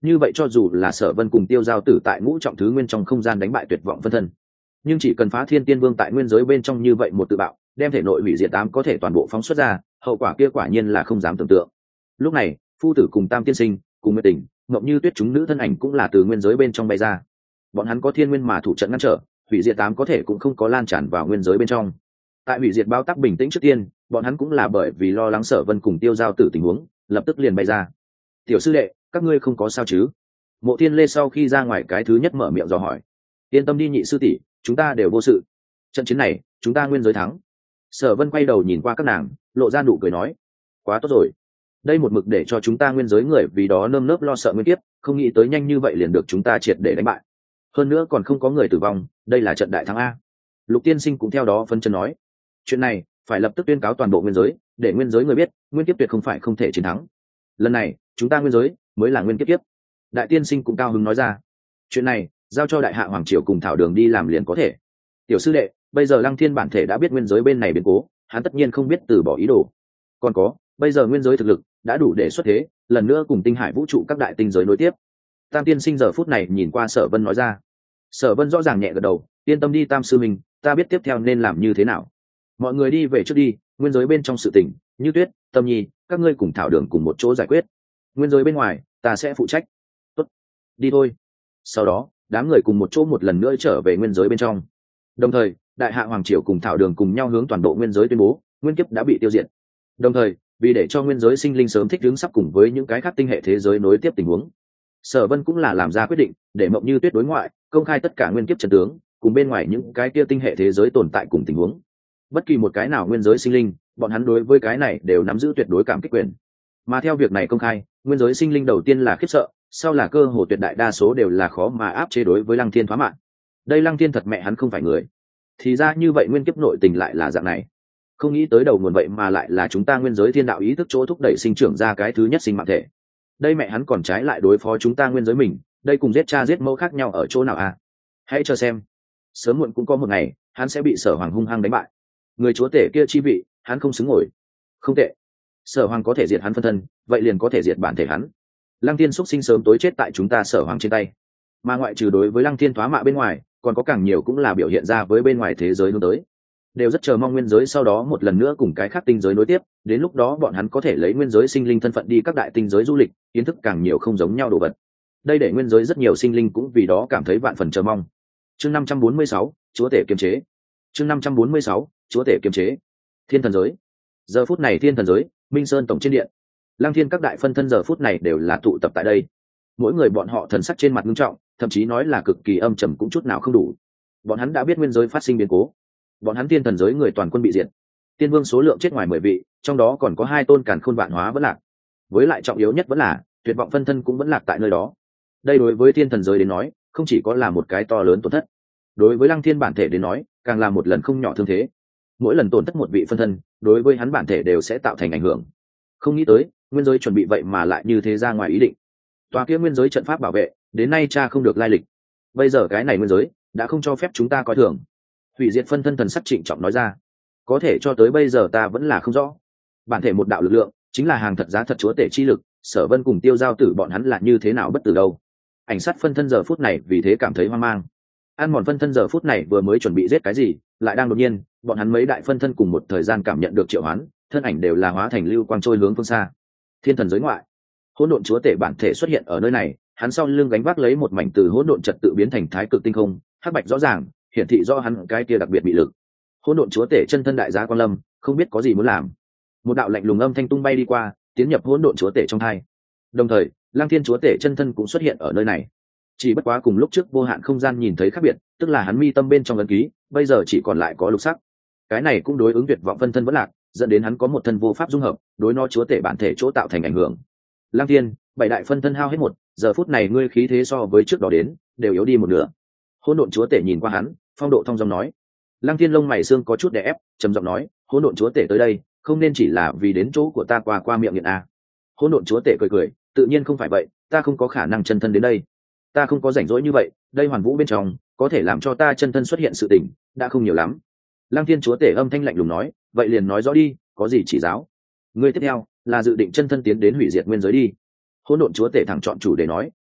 như vậy cho dù là Sở Vân cùng Tiêu Giao Tử tại ngũ trọng thứ nguyên trong không gian đánh bại tuyệt vọng phân thân, nhưng chỉ cần phá Thiên Tiên Vương tại nguyên giới bên trong như vậy một tự bạo, đem thể nội hủy diệt tám có thể toàn bộ phóng xuất ra, hậu quả kia quả nhiên là không dám tưởng tượng. Lúc này, phu tử cùng Tam tiên sinh, cùng Nguyệt Tình, Ngộng Như Tuyết chúng nữ thân ảnh cũng là từ nguyên giới bên trong bay ra. Bọn hắn có thiên nguyên mà thủ trận ngăn trở, hủy diệt tám có thể cũng không có lan tràn vào nguyên giới bên trong. Tại hủy diệt bao tắc bình tĩnh trước tiên, bọn hắn cũng là bởi vì lo lắng Sở Vân cùng Tiêu Giao Tử tình huống, lập tức liền bay ra. Tiểu sư đệ, các ngươi không có sao chứ? Mộ Thiên Lê sau khi ra ngoài cái thứ nhất mở miệng dò hỏi. Yên tâm đi nhị sư tỷ, chúng ta đều vô sự. Trận chiến này, chúng ta nguyên giới thắng. Sở Vân quay đầu nhìn qua các nàng, lộ ra nụ cười nói: quá tốt rồi. Đây một mực để cho chúng ta nguyên giới người vì đó nơm nớp lo sợ nguyên kiếp, không nghĩ tới nhanh như vậy liền được chúng ta triệt để đánh bại. Hơn nữa còn không có người tử vong, đây là trận đại thắng a. Lục Tiên Sinh cũng theo đó phân chân nói: chuyện này phải lập tức tuyên cáo toàn bộ nguyên giới, để nguyên giới người biết, nguyên kiếp tuyệt không phải không thể chiến thắng. Lần này, chúng ta nguyên giới mới là nguyên kiếp tiếp. Đại Tiên Sinh cũng cao hứng nói ra: chuyện này giao cho đại hạ hoàng triều cùng Thảo Đường đi làm liền có thể. Tiểu sư đệ, bây giờ Lăng Thiên bản thể đã biết nguyên giới bên này biến cố, hắn tất nhiên không biết từ bỏ ý đồ. Còn có, bây giờ nguyên giới thực lực đã đủ để xuất thế, lần nữa cùng tinh hải vũ trụ các đại tinh giới nối tiếp. Tam Tiên Sinh giờ phút này nhìn qua Sở Vân nói ra. Sở Vân rõ ràng nhẹ gật đầu, yên tâm đi Tam sư mình, ta biết tiếp theo nên làm như thế nào. Mọi người đi về trước đi, nguyên giới bên trong sự tình, Như Tuyết, Tâm Nhi, các ngươi cùng Thảo Đường cùng một chỗ giải quyết. Nguyên giới bên ngoài, ta sẽ phụ trách. Tốt, đi thôi. Sau đó, đám người cùng một chỗ một lần nữa trở về nguyên giới bên trong. Đồng thời, đại hạ hoàng triều cùng Thảo Đường cùng nhau hướng toàn bộ nguyên giới tuyên bố, nguyên kiếp đã bị tiêu diệt. Đồng thời, vì để cho nguyên giới sinh linh sớm thích ứng sắp cùng với những cái khác tinh hệ thế giới nối tiếp tình huống, Sở Vân cũng là làm ra quyết định, để Mộng Như Tuyết đối ngoại, công khai tất cả nguyên kiếp trận tướng, cùng bên ngoài những cái kia tinh hệ thế giới tồn tại cùng tình huống. Bất kỳ một cái nào nguyên giới sinh linh, bọn hắn đối với cái này đều nắm giữ tuyệt đối cảm kích quyền. Mà theo việc này công khai, nguyên giới sinh linh đầu tiên là khiếp sợ, sau là cơ hồ tuyệt đại đa số đều là khó mà áp chế đối với Lăng Thiên phá mạng. Đây Lăng Thiên thật mẹ hắn không phải người. Thì ra như vậy nguyên kiếp nội tình lại là dạng này. Không nghĩ tới đầu nguồn vậy mà lại là chúng ta nguyên giới thiên đạo ý thức chỗ thúc đẩy sinh trưởng ra cái thứ nhất sinh mạng thể. Đây mẹ hắn còn trái lại đối phó chúng ta nguyên giới mình, đây cùng giết cha giết mẫu khác nhau ở chỗ nào à? Hãy cho xem, sớm muộn cũng có một ngày, hắn sẽ bị Sở Hoàng hung hăng đánh bại. Người chúa tể kia chi vị, hắn không xứng ngồi. Không tệ, Sở Hoàng có thể diệt hắn phân thân, vậy liền có thể diệt bản thể hắn. Lăng Thiên xuất sinh sớm tối chết tại chúng ta Sở Hoàng trên tay. Mà ngoại trừ đối với Lăng Thiên thoá mạ bên ngoài, còn có càng nhiều cũng là biểu hiện ra với bên ngoài thế giới hướng tới. Đều rất chờ mong nguyên giới sau đó một lần nữa cùng cái khác tinh giới nối tiếp, đến lúc đó bọn hắn có thể lấy nguyên giới sinh linh thân phận đi các đại tinh giới du lịch, kiến thức càng nhiều không giống nhau đồ vật. Đây để nguyên giới rất nhiều sinh linh cũng vì đó cảm thấy vạn phần chờ mong. Chương 546, chúa tể kiềm chế. Chương 546, chúa tể kiềm chế. Thiên thần giới. Giờ phút này Thiên thần giới, Minh Sơn tổng trên điện. Lăng Thiên các đại phân thân giờ phút này đều là tụ tập tại đây. Mỗi người bọn họ thần sắc trên mặt nghiêm trọng, thậm chí nói là cực kỳ âm trầm cũng chút nào không đủ. Bọn hắn đã biết nguyên giới phát sinh biến cố. Bọn hắn Thiên thần giới người toàn quân bị diệt. Tiên vương số lượng chết ngoài 10 vị, trong đó còn có 2 tôn càn khôn vạn hóa vẫn lạc. Với lại trọng yếu nhất vẫn là, tuyệt vọng phân thân cũng vẫn lạc tại nơi đó. Đây đối với Thiên thần giới đến nói, không chỉ có là một cái to lớn tổn thất. Đối với Lăng Thiên bản thể đến nói, càng là một lần không nhỏ thương thế. Mỗi lần tổn thất một vị phân thân, đối với hắn bản thể đều sẽ tạo thành ảnh hưởng. Không nghĩ tới, nguyên giới chuẩn bị vậy mà lại như thế ra ngoài ý định. Tòa kia nguyên giới trận pháp bảo vệ, đến nay cha không được lai lịch. Bây giờ cái này nguyên giới đã không cho phép chúng ta coi thường. Hủy diệt phân thân thần sắc trịnh trọng nói ra. Có thể cho tới bây giờ ta vẫn là không rõ. Bản thể một đạo lực lượng, chính là hàng thật giá thật chúa tể chi lực, Sở Vân cùng Tiêu Giao Tử bọn hắn là như thế nào bất tử đâu. Ảnh sát phân thân giờ phút này vì thế cảm thấy hoang mang. Ăn mòn phân thân giờ phút này vừa mới chuẩn bị giết cái gì, lại đang đột nhiên, bọn hắn mấy đại phân thân cùng một thời gian cảm nhận được triệu hoán, thân ảnh đều là hóa thành lưu quang trôi hướng phương xa. Thiên thần giới ngoại, hỗn độn chúa tể bản thể xuất hiện ở nơi này, hắn sau lưng gánh vác lấy một mảnh từ hỗn độn trật tự biến thành thái cực tinh không, hắc bạch rõ ràng, hiển thị do hắn cái kia đặc biệt bị lực. Hỗn độn chúa tể chân thân đại giá quan lâm, không biết có gì muốn làm. Một đạo lạnh lùng âm thanh tung bay đi qua, tiến nhập hỗn độn chúa tể trong hai. Đồng thời, Lăng Thiên chúa tể chân thân cũng xuất hiện ở nơi này. Chỉ bất quá cùng lúc trước vô hạn không gian nhìn thấy khác biệt, tức là hắn mi tâm bên trong ấn ký, bây giờ chỉ còn lại có lục sắc. Cái này cũng đối ứng tuyệt vọng phân thân vẫn lạc, dẫn đến hắn có một thân vô pháp dung hợp, đối nó chúa tể bản thể chỗ tạo thành ảnh hưởng. Lăng Thiên, 7 đại phân thân hao hết một, giờ phút này ngươi khí thế so với trước đó đến, đều yếu đi một nửa. Hỗn độn chúa tể nhìn qua hắn, phong độ thong dong nói. Lăng Thiên lông mày xương có chút đè ép, trầm giọng nói, hỗn độn chúa tể tới đây, không nên chỉ là vì đến chỗ của ta qua miệng nghiện a. Hỗn độn chúa tể cười cười, tự nhiên không phải vậy, ta không có khả năng chân thân đến đây. Ta không có rảnh rỗi như vậy, đây hoàn vũ bên trong, có thể làm cho ta chân thân xuất hiện sự tình, đã không nhiều lắm. Lăng Thiên chúa tể âm thanh lạnh lùng nói, vậy liền nói rõ đi, có gì chỉ giáo. Ngươi tiếp theo, là dự định chân thân tiến đến hủy diệt nguyên giới đi. Hỗn độn chúa tể thẳng chọn chủ để nói.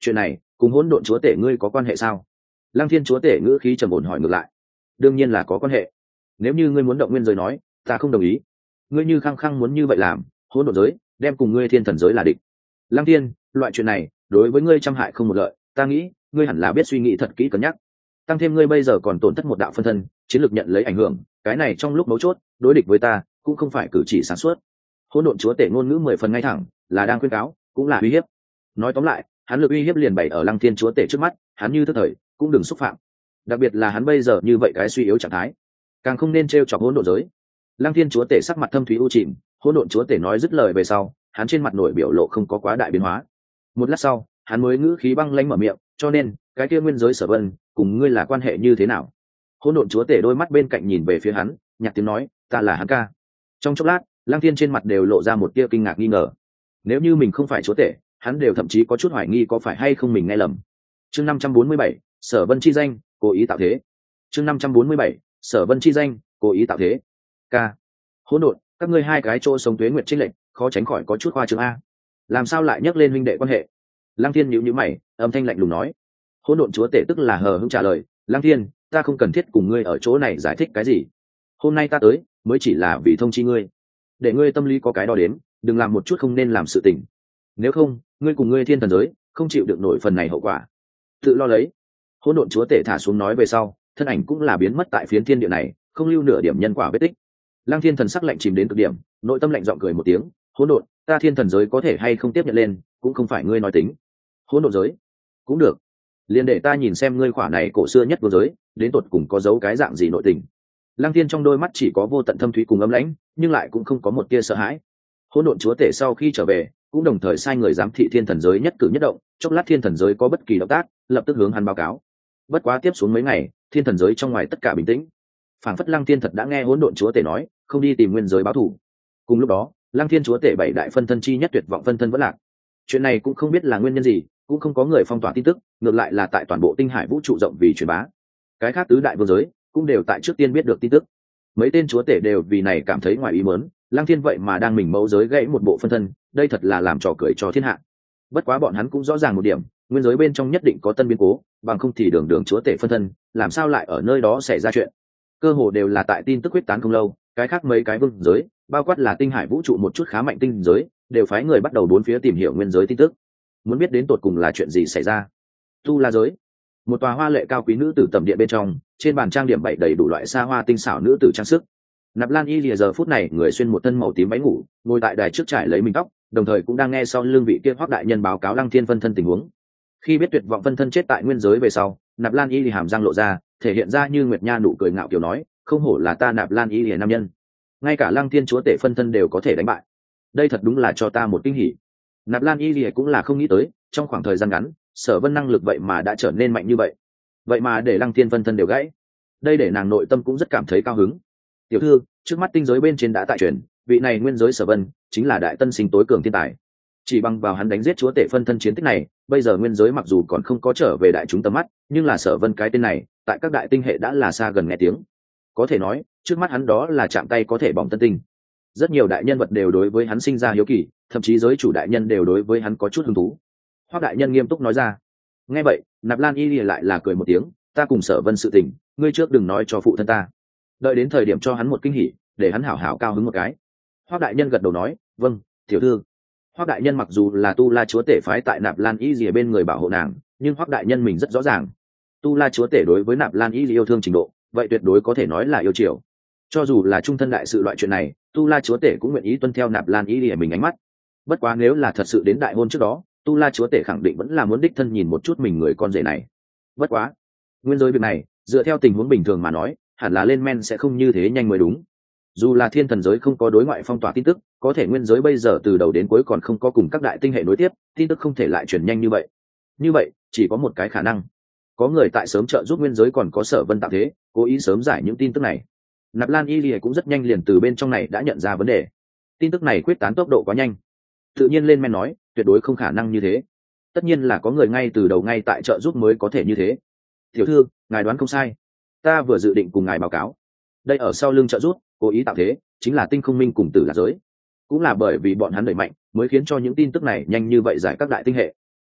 chuyện này cùng hỗn độn chúa tể ngươi có quan hệ sao? Lăng Thiên chúa tể ngữ khí trầm ổn hỏi ngược lại. Đương nhiên là có quan hệ. Nếu như ngươi muốn động nguyên giới nói, ta không đồng ý. Ngươi như khăng khăng muốn như vậy làm, hỗn độn giới đem cùng ngươi thiên thần giới là địch. Lăng Thiên, loại chuyện này đối với ngươi trăm hại không một lợi, ta nghĩ ngươi hẳn là biết suy nghĩ thật kỹ cân nhắc. Tăng thêm ngươi bây giờ còn tổn thất một đạo phân thân, chiến lược nhận lấy ảnh hưởng, cái này trong lúc mấu chốt đối địch với ta cũng không phải cử chỉ sáng suốt. Hỗn độn chúa tể ngôn ngữ 10 phần ngay thẳng, là đang khuyên cáo, cũng là uy hiếp. Nói tóm lại, hắn lực uy hiếp liền bày ở Lăng Thiên chúa tể trước mắt, hắn như thức thời cũng đừng xúc phạm. Đặc biệt là hắn bây giờ như vậy cái suy yếu trạng thái, càng không nên trêu chọc hỗn độn giới. Lăng Thiên chúa tể sắc mặt thâm thúy u chìm, hỗn độn chúa tể nói dứt lời về sau, hắn trên mặt nổi biểu lộ không có quá đại biến hóa. Một lát sau, hắn mới ngữ khí băng lãnh mở miệng, cho nên cái kia nguyên giới Sở Vân cùng ngươi là quan hệ như thế nào? Hỗn độn chúa tể đôi mắt bên cạnh nhìn về phía hắn, nhạt tiếng nói, ta là hắn ca. Trong chốc lát, Lăng Thiên trên mặt đều lộ ra một tia kinh ngạc nghi ngờ. Nếu như mình không phải chúa tể, hắn đều thậm chí có chút hoài nghi có phải hay không mình nghe lầm. Chương 547, Sở Vân chi danh, cố ý tạo thế. Chương 547, Sở Vân chi danh, cố ý tạo thế. Ca. Hỗn độn, các ngươi hai cái chỗ sống tuế nguyệt chênh lệch, khó tránh khỏi có chút khoa trương a. Làm sao lại nhắc lên huynh đệ quan hệ? Lăng Thiên nhíu nhíu mày, âm thanh lạnh lùng nói. Hỗn độn chúa tể tức là hờ hững trả lời, Lăng Thiên, ta không cần thiết cùng ngươi ở chỗ này giải thích cái gì. Hôm nay ta tới, mới chỉ là vì thông chi ngươi, để ngươi tâm lý có cái đo đếm, đừng làm một chút không nên làm sự tình. Nếu không, ngươi cùng ngươi thiên thần giới không chịu được nổi phần này hậu quả. Tự lo lấy. Hỗn độn chúa tể thả xuống nói về sau, thân ảnh cũng là biến mất tại phiến thiên địa này, không lưu nửa điểm nhân quả vết tích. Lăng Thiên thần sắc lạnh chìm đến cực điểm, nội tâm lạnh giọng cười một tiếng, hỗn độn, ta thiên thần giới có thể hay không tiếp nhận lên, cũng không phải ngươi nói tính. Hỗn độn giới, cũng được. Liền để ta nhìn xem ngươi khỏa này cổ xưa nhất vô giới, đến tột cùng có giấu cái dạng gì nội tình. Lăng Thiên trong đôi mắt chỉ có vô tận thâm thúy cùng ấm lãnh, nhưng lại cũng không có một tia sợ hãi. Hỗn độn chúa tể sau khi trở về, cũng đồng thời sai người giám thị thiên thần giới nhất cử nhất động, chốc lát thiên thần giới có bất kỳ động tác, lập tức hướng hắn báo cáo. Bất quá tiếp xuống mấy ngày, thiên thần giới trong ngoài tất cả bình tĩnh. Phảng phất Lăng Thiên thật đã nghe hỗn độn chúa tể nói, không đi tìm nguyên giới báo thù. Cùng lúc đó, Lăng Thiên chúa tể bảy đại phân thân chi nhất tuyệt vọng phân thân vẫn lạc. Chuyện này cũng không biết là nguyên nhân gì, cũng không có người phong tỏa tin tức, ngược lại là tại toàn bộ tinh hải vũ trụ rộng vì truyền bá. Cái khác tứ đại vương giới cũng đều tại trước tiên biết được tin tức. Mấy tên chúa tể đều vì này cảm thấy ngoài ý muốn, Lăng Thiên vậy mà đang mình mẫu giới gãy một bộ phân thân, đây thật là làm trò cười cho thiên hạ. Bất quá bọn hắn cũng rõ ràng một điểm, nguyên giới bên trong nhất định có tân biến cố, bằng không thì đường đường chúa tể phân thân, làm sao lại ở nơi đó xảy ra chuyện. Cơ hồ đều là tại tin tức huyết tán không lâu, cái khác mấy cái vương giới, bao quát là tinh hải vũ trụ một chút khá mạnh tinh giới, đều phái người bắt đầu bốn phía tìm hiểu nguyên giới tin tức, muốn biết đến tột cùng là chuyện gì xảy ra. Tu La giới, một tòa hoa lệ cao quý nữ tử tầm điện bên trong, trên bàn trang điểm bày đầy đủ loại xa hoa tinh xảo nữ tử trang sức. Nạp Lan Y lìa giờ phút này người xuyên một thân màu tím váy ngủ, ngồi tại đài trước trải lấy mình tóc, đồng thời cũng đang nghe sau lưng vị kia Hoắc đại nhân báo cáo Lăng Thiên phân thân tình huống. Khi biết tuyệt vọng phân thân chết tại nguyên giới về sau, Nạp Lan Y lìa hàm răng lộ ra, thể hiện ra như nguyệt nha nụ cười ngạo kiều nói, không hổ là ta Nạp Lan Y lìa nam nhân, ngay cả Lăng Thiên chúa tể phân thân đều có thể đánh bại, đây thật đúng là cho ta một kinh hỉ. Nạp Lan Y lìa cũng là không nghĩ tới, trong khoảng thời gian ngắn, Sở Vân năng lực vậy mà đã trở nên mạnh như vậy, vậy mà để Lăng Thiên phân thân đều gãy, đây để nàng nội tâm cũng rất cảm thấy cao hứng. Tiểu thư, trước mắt tinh giới bên trên đã tại truyền, vị này nguyên giới Sở Vân chính là đại tân sinh tối cường thiên tài, chỉ bằng vào hắn đánh giết chúa tể phân thân chiến tích này, bây giờ nguyên giới mặc dù còn không có trở về đại chúng tầm mắt, nhưng là Sở Vân cái tên này tại các đại tinh hệ đã là xa gần nghe tiếng, có thể nói trước mắt hắn đó là chạm tay có thể bỏng tân tinh. Rất nhiều đại nhân vật đều đối với hắn sinh ra hiếu kỳ, thậm chí giới chủ đại nhân đều đối với hắn có chút hứng thú. Hoắc đại nhân nghiêm túc nói ra. Nghe vậy, Nạp Lan Y lại là cười một tiếng, ta cùng Sở Vân sự tình, ngươi trước đừng nói cho phụ thân ta, đợi đến thời điểm cho hắn một kinh hỉ, để hắn hảo hảo cao hứng một cái. Hoắc đại nhân gật đầu nói, vâng, tiểu thư. Hoắc đại nhân mặc dù là Tu La chúa tể phái tại Nạp Lan Y bên người bảo hộ nàng, nhưng Hoắc đại nhân mình rất rõ ràng, Tu La chúa tể đối với Nạp Lan Y yêu thương trình độ, vậy tuyệt đối có thể nói là yêu chiều. Cho dù là trung thân đại sự loại chuyện này, Tu La chúa tể cũng nguyện ý tuân theo Nạp Lan Y để mình ánh mắt. Bất quá nếu là thật sự đến đại hôn trước đó, Tu La chúa tể khẳng định vẫn là muốn đích thân nhìn một chút mình người con rể này. Bất quá, nguyên giới việc này, dựa theo tình huống bình thường mà nói, hẳn là lên men sẽ không như thế nhanh mới đúng. Dù là thiên thần giới không có đối ngoại phong tỏa tin tức, có thể nguyên giới bây giờ từ đầu đến cuối còn không có cùng các đại tinh hệ nối tiếp, tin tức không thể lại truyền nhanh như vậy. Như vậy, chỉ có một cái khả năng, có người tại sớm trợ giúp nguyên giới còn có Sở Vân tạo thế, cố ý sớm giải những tin tức này. Nạp Lan Y Lìa cũng rất nhanh liền từ bên trong này đã nhận ra vấn đề. Tin tức này quyết tán tốc độ quá nhanh, tự nhiên lên men nói, tuyệt đối không khả năng như thế. Tất nhiên là có người ngay từ đầu ngay tại trợ giúp mới có thể như thế. Tiểu thư, ngài đoán không sai, ta vừa dự định cùng ngài báo cáo, đây ở sau lưng trợ giúp, cố ý tạo thế, chính là Tinh Không Minh cùng Tử Lạc giới. Cũng là bởi vì bọn hắn đẩy mạnh, mới khiến cho những tin tức này nhanh như vậy giải các đại tinh hệ.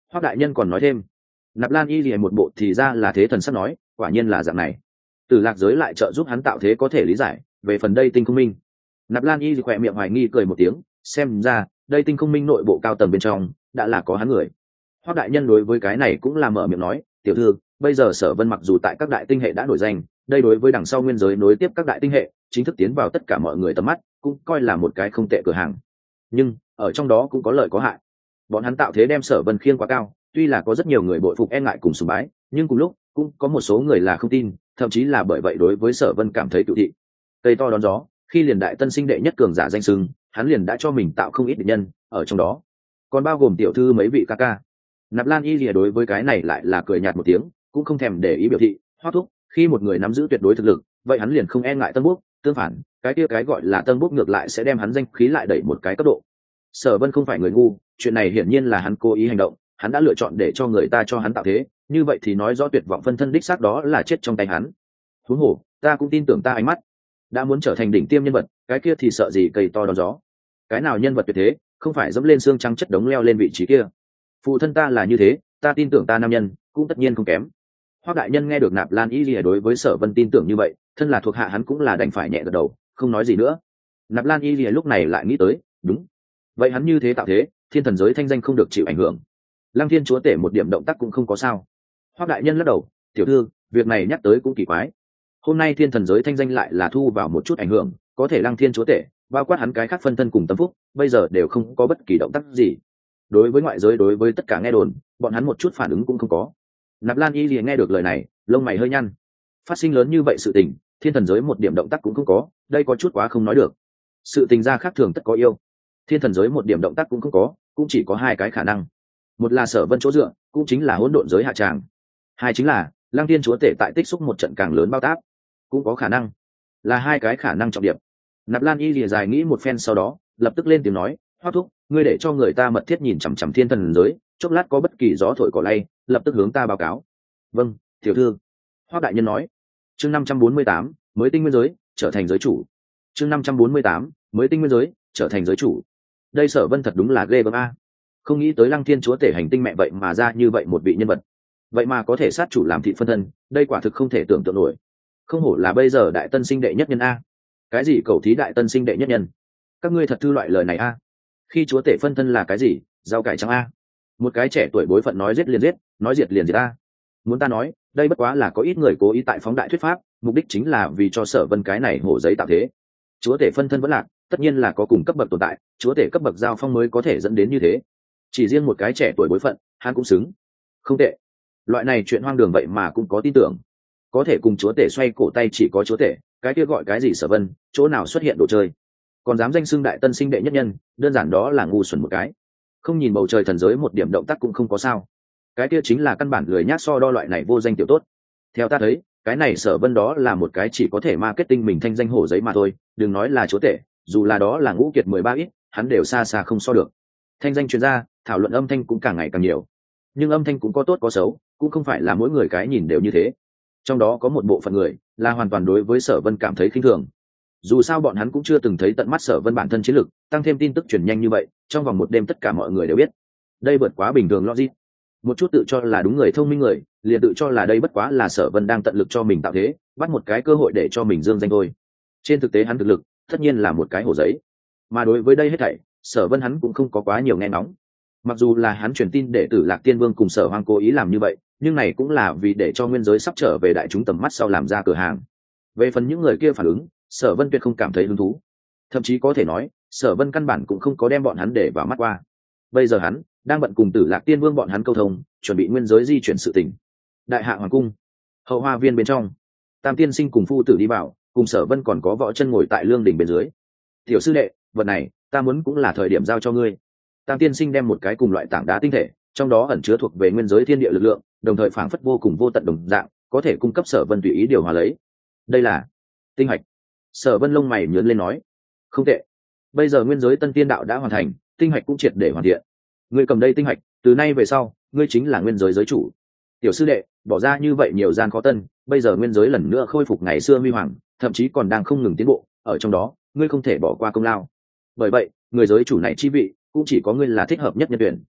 Hoắc đại nhân còn nói thêm, Nạp Lan Y Lìa một bộ thì ra là thế thần sắc nói, quả nhiên là dạng này. Tử Lạc giới lại trợ giúp hắn tạo thế có thể lý giải, về phần đây tinh không minh. Nạp Lan Y khỏe miệng hoài nghi cười một tiếng, xem ra đây tinh không minh nội bộ cao tầng bên trong đã là có hắn người. Hoắc đại nhân đối với cái này cũng là mở miệng nói, tiểu thư, bây giờ Sở Vân mặc dù tại các đại tinh hệ đã nổi danh, đây đối với đằng sau nguyên giới nối tiếp các đại tinh hệ, chính thức tiến vào tất cả mọi người tầm mắt, cũng coi là một cái không tệ cửa hàng. Nhưng ở trong đó cũng có lợi có hại. Bọn hắn tạo thế đem Sở Vân khiêng quá cao, tuy là có rất nhiều người bội phục e ngại cùng sùng bái, nhưng cùng lúc cũng có một số người là không tin, thậm chí là bởi vậy đối với Sở Vân cảm thấy cựu thị. Cây to đón gió, khi liền đại tân sinh đệ nhất cường giả danh xưng, hắn liền đã cho mình tạo không ít địch nhân, ở trong đó còn bao gồm tiểu thư mấy vị ca ca. Nạp Lan Y lìa đối với cái này lại là cười nhạt một tiếng, cũng không thèm để ý biểu thị. Hoắc thúc, khi một người nắm giữ tuyệt đối thực lực, vậy hắn liền không e ngại tân bốc, tương phản, cái kia cái gọi là tân bốc ngược lại sẽ đem hắn danh khí lại đẩy một cái cấp độ. Sở Vân không phải người ngu, chuyện này hiển nhiên là hắn cố ý hành động, hắn đã lựa chọn để cho người ta cho hắn tạo thế, như vậy thì nói rõ tuyệt vọng phân thân đích xác đó là chết trong tay hắn. Huống hồ, ta cũng tin tưởng ta ánh mắt, đã muốn trở thành đỉnh tiêm nhân vật, cái kia thì sợ gì cây to đón gió. Cái nào nhân vật tuyệt thế, không phải dẫm lên xương trắng chất đống leo lên vị trí kia. Phụ thân ta là như thế, ta tin tưởng ta nam nhân cũng tất nhiên không kém. Hoắc đại nhân nghe được Nạp Lan Y lìa đối với Sở Vân tin tưởng như vậy, thân là thuộc hạ hắn cũng là đành phải nhẹ gật đầu, không nói gì nữa. Nạp Lan Y lìa lúc này lại nghĩ tới, đúng, vậy hắn như thế tạo thế, thiên thần giới thanh danh không được chịu ảnh hưởng. Lăng Thiên chúa tể một điểm động tác cũng không có sao. Hoắc đại nhân lắc đầu, tiểu thư, việc này nhắc tới cũng kỳ quái. Hôm nay thiên thần giới thanh danh lại là thu vào một chút ảnh hưởng, có thể Lăng Thiên chúa tể, bao quát hắn cái khác phân thân cùng tâm phúc, bây giờ đều không có bất kỳ động tác gì. Đối với ngoại giới, đối với tất cả nghe đồn, bọn hắn một chút phản ứng cũng không có. Nạp Lan Y lìa nghe được lời này, lông mày hơi nhăn. Phát sinh lớn như vậy sự tình, thiên thần giới một điểm động tác cũng không có, đây có chút quá không nói được. Sự tình ra khác thường tất có yêu. Thiên thần giới một điểm động tác cũng không có, cũng chỉ có hai cái khả năng. Một là Sở Vân chỗ dựa, cũng chính là hỗn độn giới hạ tràng. Hai chính là Lăng Thiên chúa tể tại tích xúc một trận càng lớn bao tác, cũng có khả năng. Là hai cái khả năng trọng điểm. Nạp Lan Y lìa dài nghĩ một phen sau đó, lập tức lên tiếng nói, Hoắc thúc, ngươi để cho người ta mật thiết nhìn chằm chằm thiên thần giới, chốc lát có bất kỳ gió thổi cỏ lay, lập tức hướng ta báo cáo. Vâng, tiểu thư. Hoắc đại nhân nói. Chương 548, mới tinh nguyên giới, trở thành giới chủ. Chương 548, mới tinh nguyên giới, trở thành giới chủ. Đây Sở Vân thật đúng là ghê gớm a. Không nghĩ tới Lăng Thiên chúa tể hành tinh mẹ vậy mà ra như vậy một vị nhân vật. Vậy mà có thể sát chủ làm thị phân thân, đây quả thực không thể tưởng tượng nổi. Không hổ là bây giờ đại tân sinh đệ nhất nhân a. Cái gì cầu thí đại tân sinh đệ nhất nhân? Các ngươi thật thư loại lời này a. Khi chúa tể phân thân là cái gì? Rau cải trắng a. Một cái trẻ tuổi bối phận nói giết liền giết, nói diệt liền diệt a. Muốn ta nói, đây bất quá là có ít người cố ý tại phóng đại thuyết pháp, mục đích chính là vì cho Sở Vân cái này hổ giấy tạo thế. Chúa tể phân thân vẫn lạc, tất nhiên là có cùng cấp bậc tồn tại, chúa tể cấp bậc giao phong mới có thể dẫn đến như thế. Chỉ riêng một cái trẻ tuổi bối phận, hắn cũng xứng. Không tệ. Loại này chuyện hoang đường vậy mà cũng có tin tưởng. Có thể cùng chúa tể xoay cổ tay chỉ có chúa tể, cái kia gọi cái gì Sở Vân, chỗ nào xuất hiện đồ chơi. Còn dám danh xưng đại tân sinh đệ nhất nhân, đơn giản đó là ngu xuẩn một cái. Không nhìn bầu trời thần giới một điểm động tác cũng không có sao. Cái kia chính là căn bản lười nhác so đo loại này vô danh tiểu tốt. Theo ta thấy, cái này Sở Vân đó là một cái chỉ có thể marketing mình thanh danh hổ giấy mà thôi, đừng nói là chúa tể, dù là đó là ngũ kiệt 13 ít, hắn đều xa xa không so được. Thanh danh truyền ra, thảo luận âm thanh cũng càng ngày càng nhiều. Nhưng âm thanh cũng có tốt có xấu, cũng không phải là mỗi người cái nhìn đều như thế. Trong đó có một bộ phận người là hoàn toàn đối với Sở Vân cảm thấy khinh thường. Dù sao bọn hắn cũng chưa từng thấy tận mắt Sở Vân bản thân chiến lực, tăng thêm tin tức truyền nhanh như vậy, trong vòng một đêm tất cả mọi người đều biết. Đây vượt quá bình thường logic. Một chút tự cho là đúng người thông minh người, liền tự cho là đây bất quá là Sở Vân đang tận lực cho mình tạo thế, bắt một cái cơ hội để cho mình dương danh thôi. Trên thực tế hắn thực lực, tất nhiên là một cái hổ giấy. Mà đối với đây hết thảy, Sở Vân hắn cũng không có quá nhiều nghe ngóng. Mặc dù là hắn truyền tin để Tử Lạc Tiên Vương cùng Sở Hoang cố ý làm như vậy, nhưng này cũng là vì để cho nguyên giới sắp trở về đại chúng tầm mắt sau làm ra cửa hàng. Về phần những người kia phản ứng, Sở Vân tuyệt không cảm thấy hứng thú. Thậm chí có thể nói, Sở Vân căn bản cũng không có đem bọn hắn để vào mắt qua. Bây giờ hắn đang bận cùng Tử Lạc Tiên Vương bọn hắn câu thông, chuẩn bị nguyên giới di chuyển sự tình. Đại hạ hoàng cung, hậu hoa viên bên trong, Tam tiên sinh cùng phu tử đi vào, cùng Sở Vân còn có Võ Chân ngồi tại lương đỉnh bên dưới. Tiểu sư đệ, vật này, ta muốn cũng là thời điểm giao cho ngươi. Tam tiên sinh đem một cái cùng loại tảng đá tinh thể, trong đó ẩn chứa thuộc về nguyên giới thiên địa lực lượng, đồng thời phảng phất vô cùng vô tận đồng dạng, có thể cung cấp Sở Vân tùy ý điều hòa lấy. Đây là tinh hạch. Sở Vân lông mày nhướng lên nói, không tệ. Bây giờ nguyên giới tân tiên đạo đã hoàn thành, tinh hạch cũng triệt để hoàn thiện. Ngươi cầm đây tinh hạch, từ nay về sau, ngươi chính là nguyên giới giới chủ. Tiểu sư đệ, bỏ ra như vậy nhiều gian khó tân, bây giờ nguyên giới lần nữa khôi phục ngày xưa huy hoàng, thậm chí còn đang không ngừng tiến bộ, ở trong đó, ngươi không thể bỏ qua công lao. Bởi vậy, người giới chủ này chi vị, cũng chỉ có ngươi là thích hợp nhất nhân tuyển.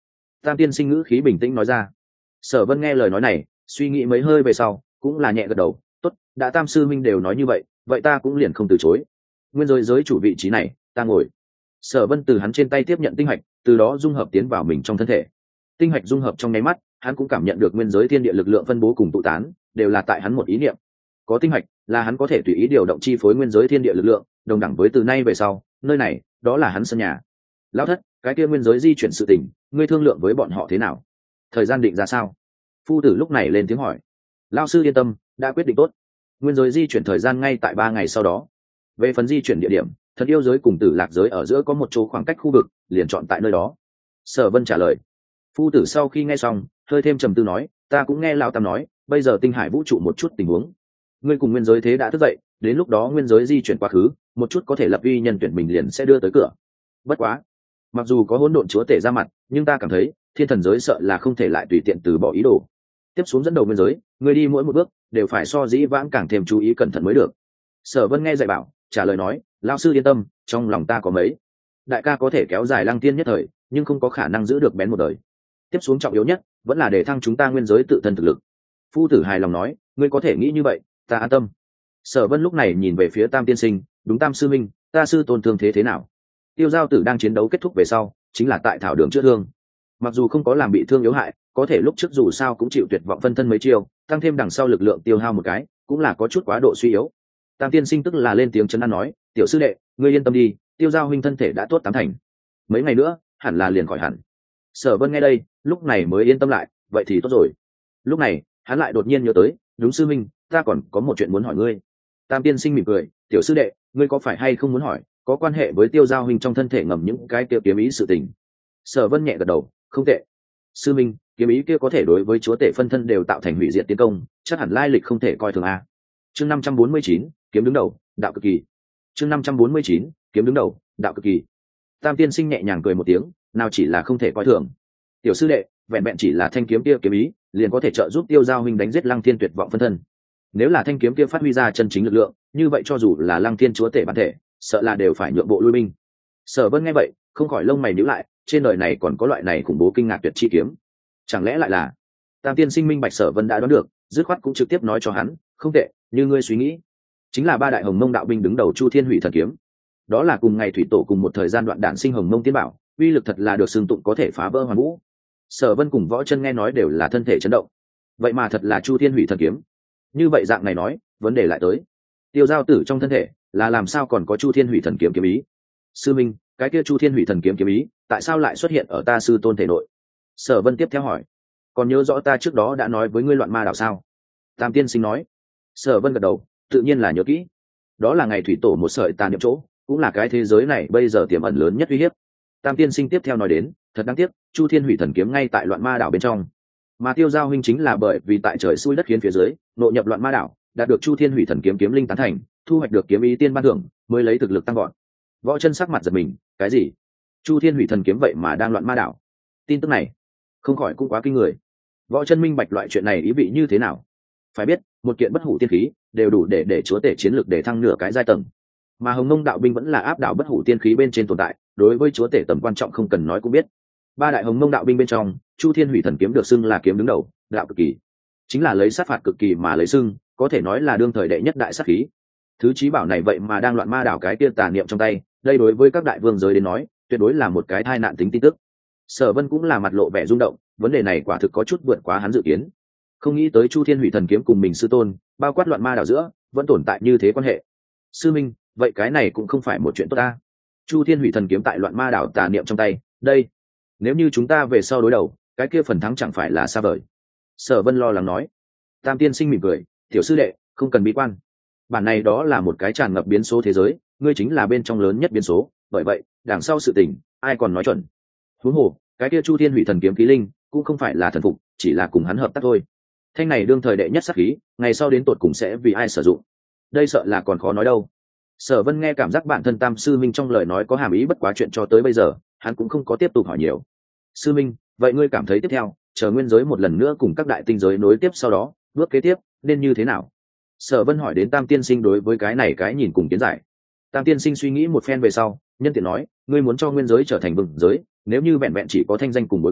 Tam tiên sinh ngữ khí bình tĩnh nói ra. Sở Vân nghe lời nói này, suy nghĩ mấy hơi về sau cũng là nhẹ gật đầu. Tốt, đã Tam sư minh đều nói như vậy, vậy ta cũng liền không từ chối. Nguyên giới chủ vị trí này, ta ngồi. Sở Vân từ hắn trên tay tiếp nhận tinh hạch, từ đó dung hợp tiến vào mình trong thân thể. Tinh hạch dung hợp trong nháy mắt, hắn cũng cảm nhận được nguyên giới thiên địa lực lượng phân bố cùng tụ tán, đều là tại hắn một ý niệm. Có tinh hạch, là hắn có thể tùy ý điều động chi phối nguyên giới thiên địa lực lượng, đồng đẳng với từ nay về sau, nơi này, đó là hắn sân nhà. Lão thất, cái kia nguyên giới di chuyển sự tình, ngươi thương lượng với bọn họ thế nào? Thời gian định ra sao? Phu tử lúc này lên tiếng hỏi. Lão sư yên tâm, đã quyết định tốt. Nguyên giới di chuyển thời gian ngay tại 3 ngày sau đó. Về phần di chuyển địa điểm, Thần yêu giới cùng Tử Lạc giới ở giữa có một chỗ khoảng cách khu vực, liền chọn tại nơi đó. Sở Vân trả lời. Phu tử sau khi nghe xong, hơi thêm trầm tư nói, ta cũng nghe lão tam nói, bây giờ tinh hải vũ trụ một chút tình huống. Ngươi cùng nguyên giới thế đã thức dậy, đến lúc đó nguyên giới di chuyển quá khứ, một chút có thể lập uy nhân tuyển mình liền sẽ đưa tới cửa. Bất quá, mặc dù có hỗn độn chúa tể ra mặt, nhưng ta cảm thấy thiên thần giới sợ là không thể lại tùy tiện từ bỏ ý đồ. Tiếp xuống dẫn đầu nguyên giới, ngươi đi mỗi một bước đều phải so dĩ vãng càng thêm chú ý cẩn thận mới được. Sở Vân nghe dạy bảo, trả lời nói, lão sư yên tâm, trong lòng ta có mấy. Đại ca có thể kéo dài lăng tiên nhất thời, nhưng không có khả năng giữ được bén một đời. Tiếp xuống trọng yếu nhất vẫn là để thăng chúng ta nguyên giới tự thân thực lực. Phu tử hài lòng nói, ngươi có thể nghĩ như vậy, ta an tâm. Sở Vân lúc này nhìn về phía Tam tiên sinh, đúng Tam sư minh, ta sư tôn thương thế nào? Tiêu Giao Tử đang chiến đấu kết thúc về sau, chính là tại thảo đường chữa thương. Mặc dù không có làm bị thương yếu hại, có thể lúc trước dù sao cũng chịu tuyệt vọng phân thân mấy chiêu, tăng thêm đằng sau lực lượng tiêu hao một cái, cũng là có chút quá độ suy yếu. Tam tiên sinh tức là lên tiếng trấn an nói, tiểu sư đệ, ngươi yên tâm đi, Tiêu Giao huynh thân thể đã tốt 8 thành, mấy ngày nữa hẳn là liền khỏi hẳn. Sở Vân nghe đây, lúc này mới yên tâm lại, vậy thì tốt rồi. Lúc này, hắn lại đột nhiên nhớ tới, đúng sư minh, ta còn có một chuyện muốn hỏi ngươi. Tam tiên sinh mỉm cười, tiểu sư đệ, ngươi có phải hay không muốn hỏi, có quan hệ với Tiêu Giao huynh trong thân thể ngầm những cái kia kiếm ý sự tình? Sở Vân nhẹ gật đầu, không tệ. Sư minh, kiếm ý kia có thể đối với chúa tể phân thân đều tạo thành hủy diệt tiến công, chắc hẳn lai lịch không thể coi thường a. Chương 549, kiếm đứng đầu, đạo cực kỳ. Chương 549, kiếm đứng đầu, đạo cực kỳ. Tam tiên sinh nhẹ nhàng cười một tiếng, nào chỉ là không thể coi thường. Tiểu sư đệ, vẹn vẹn chỉ là thanh kiếm kia kiếm ý, liền có thể trợ giúp Tiêu Giao huynh đánh giết Lăng Thiên tuyệt vọng phân thân. Nếu là thanh kiếm kia phát huy ra chân chính lực lượng, như vậy cho dù là Lăng Thiên chúa tể bản thể, sợ là đều phải nhượng bộ lui binh. Sở Vân nghe vậy, không khỏi lông mày nhíu lại, trên đời này còn có loại này khủng bố kinh ngạc tuyệt chi kiếm. Chẳng lẽ lại là? Tam tiên sinh minh bạch Sở Vân đã đoán được, dứt khoát cũng trực tiếp nói cho hắn, không tệ, như ngươi suy nghĩ, chính là 3 đại hồng mông đạo binh đứng đầu Chu Thiên Hủy Thần kiếm. Đó là cùng ngày thủy tổ cùng một thời gian đoạn đản sinh hồng mông tiên bảo, uy lực thật là được xưng tụng có thể phá vỡ hoàn vũ. Sở Vân cùng Võ Chân nghe nói đều là thân thể chấn động. Vậy mà thật là Chu Thiên Hủy Thần kiếm. Như vậy dạng này nói, vấn đề lại tới. Tiêu Giao Tử trong thân thể, là làm sao còn có Chu Thiên Hủy Thần kiếm kiếm ý? Sư minh, cái kia Chu Thiên Hủy Thần kiếm kiếm ý, tại sao lại xuất hiện ở ta sư tôn thể nội? Sở Vân tiếp theo hỏi. Còn nhớ rõ ta trước đó đã nói với ngươi loạn ma đảo sao? Tam tiên sinh nói. Sở Vân gật đầu, tự nhiên là nhớ kỹ. Đó là ngày thủy tổ một sợi tà niệm chỗ, cũng là cái thế giới này bây giờ tiềm ẩn lớn nhất uy hiếp. Tam tiên sinh tiếp theo nói đến, thật đáng tiếc, Chu Thiên Hủy Thần kiếm ngay tại loạn ma đảo bên trong, mà Tiêu Giao huynh chính là bởi vì tại trời xui đất khiến phía dưới, nội nhập loạn ma đảo, đạt được Chu Thiên Hủy Thần kiếm kiếm linh tán thành, thu hoạch được kiếm ý tiên ban thưởng, mới lấy thực lực tăng gọn. Võ Chân sắc mặt giật mình, cái gì? Chu Thiên Hủy Thần kiếm vậy mà đang loạn ma đảo? Tin tức này, không khỏi cũng quá kinh người. Võ Chân minh bạch loại chuyện này ý vị như thế nào. Phải biết, một kiện bất hủ tiên khí đều đủ để chúa tể chiến lược để thăng nửa cái giai tầng, mà hồng mông đạo binh vẫn là áp đảo bất hủ tiên khí bên trên tồn tại, đối với chúa tể tầm quan trọng không cần nói cũng biết. 3 đại hồng mông đạo binh bên trong, Chu Thiên Hủy Thần kiếm được xưng là kiếm đứng đầu, đạo cực kỳ, chính là lấy sát phạt cực kỳ mà lấy xưng, có thể nói là đương thời đệ nhất đại sát khí. Thứ chí bảo này vậy mà đang loạn ma đảo cái tiên tà niệm trong tay, đây đối với các đại vương giới đến nói, tuyệt đối là một cái tai nạn tính tin tức. Sở Vân cũng là mặt lộ vẻ rung động, vấn đề này quả thực có chút vượt quá hắn dự kiến. Không nghĩ tới Chu Thiên Hủy Thần kiếm cùng mình sư tôn, bao quát loạn ma đảo giữa, vẫn tồn tại như thế quan hệ. Sư minh, vậy cái này cũng không phải một chuyện tốt ta. Chu Thiên Hủy Thần kiếm tại loạn ma đảo tà niệm trong tay, đây, nếu như chúng ta về sau đối đầu, cái kia phần thắng chẳng phải là xa vời. Sở Vân lo lắng nói. Tam tiên sinh mỉm cười, tiểu sư đệ, không cần bi quan. Bản này đó là một cái tràn ngập biến số thế giới, ngươi chính là bên trong lớn nhất biến số, bởi vậy, đằng sau sự tình, ai còn nói chuẩn. Huống hồ, cái kia Chu Thiên Hủy Thần kiếm khí linh, cũng không phải là thần phục, chỉ là cùng hắn hợp tác thôi. Thanh này đương thời đệ nhất sát khí, ngày sau đến tột cùng sẽ vì ai sử dụng, đây sợ là còn khó nói đâu. Sở Vân nghe cảm giác bản thân Tam sư minh trong lời nói có hàm ý bất quá chuyện cho tới bây giờ, hắn cũng không có tiếp tục hỏi nhiều. Sư minh, vậy ngươi cảm thấy tiếp theo, chờ nguyên giới một lần nữa cùng các đại tinh giới nối tiếp sau đó, bước kế tiếp nên như thế nào? Sở Vân hỏi đến Tam tiên sinh đối với cái này cái nhìn cùng kiến giải. Tam tiên sinh suy nghĩ một phen về sau, nhân tiện nói, ngươi muốn cho nguyên giới trở thành vừng giới, nếu như vẹn vẹn chỉ có thanh danh cùng bối cảnh,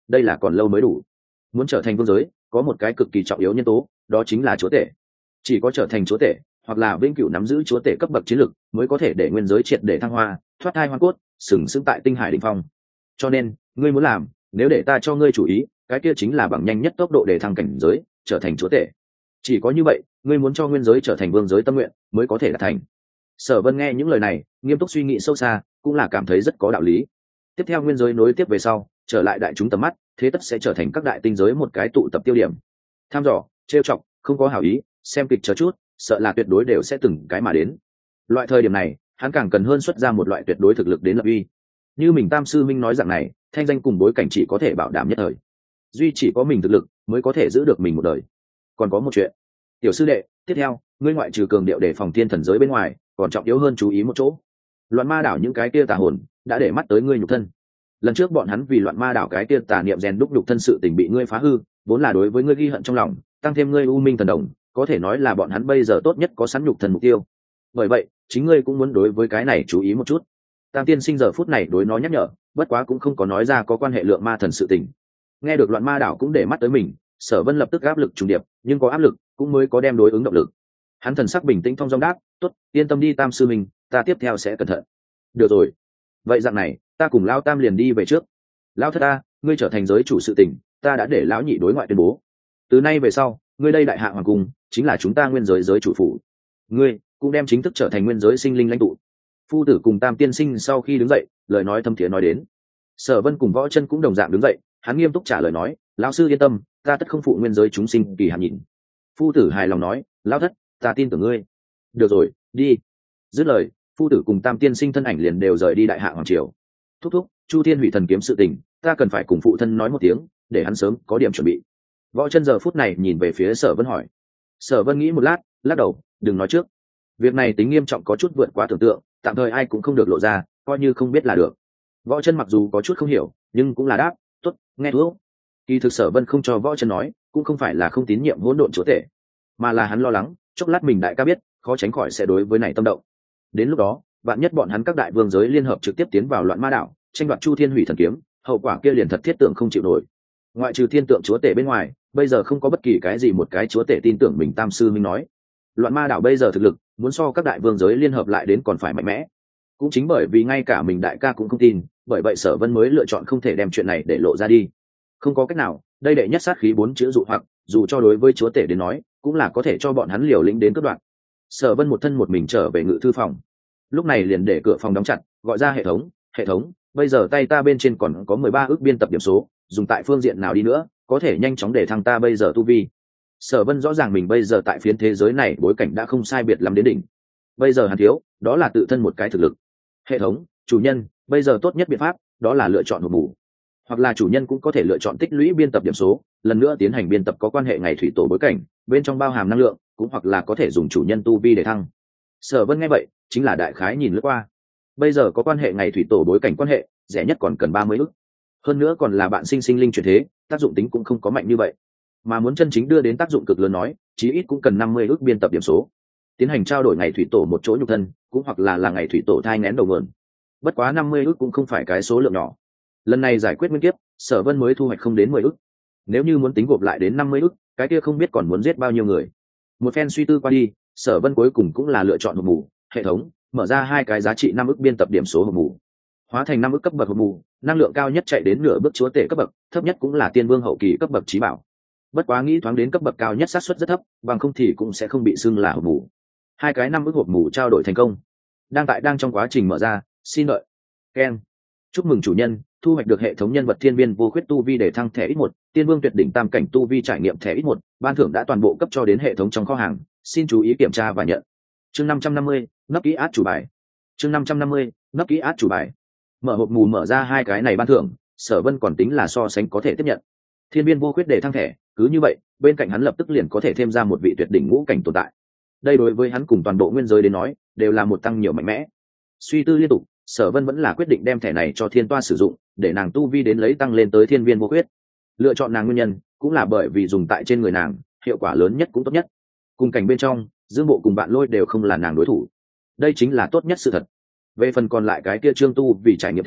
đây là còn lâu mới đủ. Muốn trở thành vương giới có một cái cực kỳ trọng yếu nhân tố, đó chính là chúa tể. Chỉ có trở thành chúa tể hoặc là vĩnh cửu nắm giữ chúa tể cấp bậc chiến lực mới có thể để nguyên giới triệt để thăng hoa, thoát thai hoa cốt, sừng sững tại tinh hải đỉnh phong. Cho nên ngươi muốn làm, nếu để ta cho ngươi chủ ý, cái kia chính là bằng nhanh nhất tốc độ để thăng cảnh giới, trở thành chúa tể. Chỉ có như vậy, ngươi muốn cho nguyên giới trở thành vương giới tâm nguyện mới có thể đạt thành. Sở Vân nghe những lời này, nghiêm túc suy nghĩ sâu xa, cũng là cảm thấy rất có đạo lý. Tiếp theo nguyên giới nối tiếp về sau, trở lại đại chúng tầm mắt, thế tất sẽ trở thành các đại tinh giới một cái tụ tập tiêu điểm. Tham dò, trêu chọc, không có hảo ý, xem kịch chờ chút, sợ là tuyệt đối đều sẽ từng cái mà đến. Loại thời điểm này, hắn càng cần hơn xuất ra một loại tuyệt đối thực lực đến lập uy. Như mình Tam sư minh nói rằng này, thanh danh cùng bối cảnh chỉ có thể bảo đảm nhất thời. Duy chỉ có mình thực lực mới có thể giữ được mình một đời. Còn có một chuyện, tiểu sư đệ, tiếp theo, ngươi ngoại trừ cường điệu để phòng thiên thần giới bên ngoài, còn trọng yếu hơn chú ý một chỗ. Loạn ma đảo những cái kia tà hồn đã để mắt tới ngươi nhục thân. Lần trước bọn hắn vì loạn ma đảo cái kia tà niệm rèn đúc nhục thân sự tình bị ngươi phá hư, vốn là đối với ngươi ghi hận trong lòng, tăng thêm ngươi u minh thần đồng, có thể nói là bọn hắn bây giờ tốt nhất có sẵn nhục thần mục tiêu. Bởi vậy, chính ngươi cũng muốn đối với cái này chú ý một chút. Tam tiên sinh giờ phút này đối nó nhắc nhở, bất quá cũng không có nói ra có quan hệ lượng ma thần sự tình. Nghe được loạn ma đảo cũng để mắt tới mình, Sở Vân lập tức áp lực trùng điệp, nhưng có áp lực cũng mới có đem đối ứng động lực. Hắn thần sắc bình tĩnh thong dong đáp, tốt, yên tâm đi Tam sư mình, ta tiếp theo sẽ cẩn thận. Được rồi, vậy dạng này, ta cùng lão Tam liền đi về trước. Lão thất ta, ngươi trở thành giới chủ sự tình, ta đã để lão nhị đối ngoại tuyên bố. Từ nay về sau, ngươi đây đại hạ hoàng cung chính là chúng ta nguyên giới giới chủ phủ. Ngươi cũng đem chính thức trở thành nguyên giới sinh linh lãnh tụ. Phu tử cùng Tam tiên sinh sau khi đứng dậy, lời nói thâm thiế nói đến. Sở Vân cùng Võ Chân cũng đồng dạng đứng dậy, hắn nghiêm túc trả lời nói, lão sư yên tâm, ta tất không phụ nguyên giới chúng sinh kỳ hạn nhìn. Phu tử hài lòng nói, lão thất, ta tin tưởng ngươi. Được rồi, đi. Dứt lời, phu tử cùng Tam tiên sinh thân ảnh liền đều rời đi đại hạ hoàng triều. Thúc thúc, Chu Thiên Hủy Thần kiếm sự tình, ta cần phải cùng phụ thân nói một tiếng, để hắn sớm có điểm chuẩn bị. Võ Chân giờ phút này nhìn về phía Sở Vân hỏi. Sở Vân nghĩ một lát, lắc đầu, đừng nói trước. Việc này tính nghiêm trọng có chút vượt quá tưởng tượng, tạm thời ai cũng không được lộ ra, coi như không biết là được. Võ Chân mặc dù có chút không hiểu, nhưng cũng là đáp, tốt, nghe thú. Kỳ thực Sở Vân không cho Võ Chân nói, cũng không phải là không tín nhiệm hỗn độn chúa tể, mà là hắn lo lắng, chốc lát mình đại ca biết, khó tránh khỏi sẽ đối với này tâm động. Đến lúc đó, vạn nhất bọn hắn các đại vương giới liên hợp trực tiếp tiến vào loạn ma đảo, tranh đoạt Chu Thiên Hủy Thần kiếm, hậu quả kia liền thật thiết tượng không chịu nổi. Ngoại trừ thiên tượng chúa tể bên ngoài, bây giờ không có bất kỳ cái gì một cái chúa tể tin tưởng mình Tam sư minh nói. Loạn ma đảo bây giờ thực lực, muốn so các đại vương giới liên hợp lại đến còn phải mạnh mẽ. Cũng chính bởi vì ngay cả mình đại ca cũng không tin, bởi vậy Sở Vân mới lựa chọn không thể đem chuyện này để lộ ra đi. Không có cách nào, đây đệ nhất sát khí 4 chữ dụ hoặc, dù cho đối với chúa tể đến nói, cũng là có thể cho bọn hắn liều lĩnh đến cướp đoạt. Sở Vân một thân một mình trở về ngự thư phòng. Lúc này liền để cửa phòng đóng chặt, gọi ra hệ thống, bây giờ tay ta bên trên còn có 13 ước biên tập điểm số, dùng tại phương diện nào đi nữa, có thể nhanh chóng để thăng ta bây giờ tu vi. Sở Vân rõ ràng mình bây giờ tại phiến thế giới này bối cảnh đã không sai biệt lắm đến đỉnh. Bây giờ hắn thiếu, đó là tự thân một cái thực lực. Hệ thống, chủ nhân, bây giờ tốt nhất biện pháp, đó là lựa chọn hộp mù. Hoặc là chủ nhân cũng có thể lựa chọn tích lũy biên tập điểm số, lần nữa tiến hành biên tập có quan hệ ngày thủy tổ bối cảnh, bên trong bao hàm năng lượng, cũng hoặc là có thể dùng chủ nhân tu vi để thăng. Sở Vân nghe vậy, chính là đại khái nhìn lướt qua. Bây giờ có quan hệ ngày thủy tổ bối cảnh quan hệ, rẻ nhất còn cần 30 ức. Hơn nữa còn là bạn sinh linh chuyển thế, tác dụng tính cũng không có mạnh như vậy. Mà muốn chân chính đưa đến tác dụng cực lớn nói, chí ít cũng cần 50 ức biên tập điểm số. Tiến hành trao đổi ngày thủy tổ một chỗ nhục thân, cũng hoặc là ngày thủy tổ thai nghén đầu nguồn. Bất quá 50 ức cũng không phải cái số lượng nhỏ. Lần này giải quyết nguyên kiếp, Sở Vân mới thu hoạch không đến 10 ức. Nếu như muốn tính gộp lại đến 50 ức, cái kia không biết còn muốn giết bao nhiêu người. Một phen suy tư qua đi, Sở Vân cuối cùng cũng là lựa chọn hộp mù, hệ thống, mở ra 2 cái giá trị 5 ức biên tập điểm số hộp mù. Hóa thành 5 ức cấp bậc hộp mù, năng lượng cao nhất chạy đến nửa bước chúa tể cấp bậc, thấp nhất cũng là tiên vương hậu kỳ cấp bậc chí bảo. Bất quá nghĩ thoáng đến cấp bậc cao nhất xác suất rất thấp, bằng không thì cũng sẽ không bị xưng là hộp mù. 2 cái 5 ức hộp mù trao đổi thành công. Đang trong quá trình mở ra, xin đợi. Ken. Chúc mừng chủ nhân, thu hoạch được hệ thống nhân vật thiên viên vô khuyết tu vi để thăng thẻ X1, tiên vương tuyệt đỉnh tam cảnh tu vi trải nghiệm thẻ X1, ban thưởng đã toàn bộ cấp cho đến hệ thống trong kho hàng, xin chú ý kiểm tra và nhận. Chương 550, nấp kỹ át chủ bài. Chương 550, nấp kỹ át chủ bài. Mở hộp mù mở ra 2 cái này ban thưởng, Sở Vân còn tính là so sánh có thể tiếp nhận. Thiên viên vô khuyết để thăng thẻ, cứ như vậy, bên cạnh hắn lập tức liền có thể thêm ra một vị tuyệt đỉnh ngũ cảnh tồn tại. Đây đối với hắn cùng toàn bộ nguyên giới đến nói, đều là một tăng nhiều mạnh mẽ. Suy tư liên tục, Sở Vân vẫn là quyết định đem thẻ này cho Thiên Toa sử dụng, để nàng tu vi đến lấy tăng lên tới thiên viên vô khuyết. Lựa chọn nàng nguyên nhân, cũng là bởi vì dùng tại trên người nàng, hiệu quả lớn nhất cũng tốt nhất. Cùng cảnh bên trong, Dương Bộ cùng Bạn Lôi đều không là nàng đối thủ. Đây chính là tốt nhất sự thật. Về phần còn lại cái kia Trương Tu vì trải nghiệm thẻ,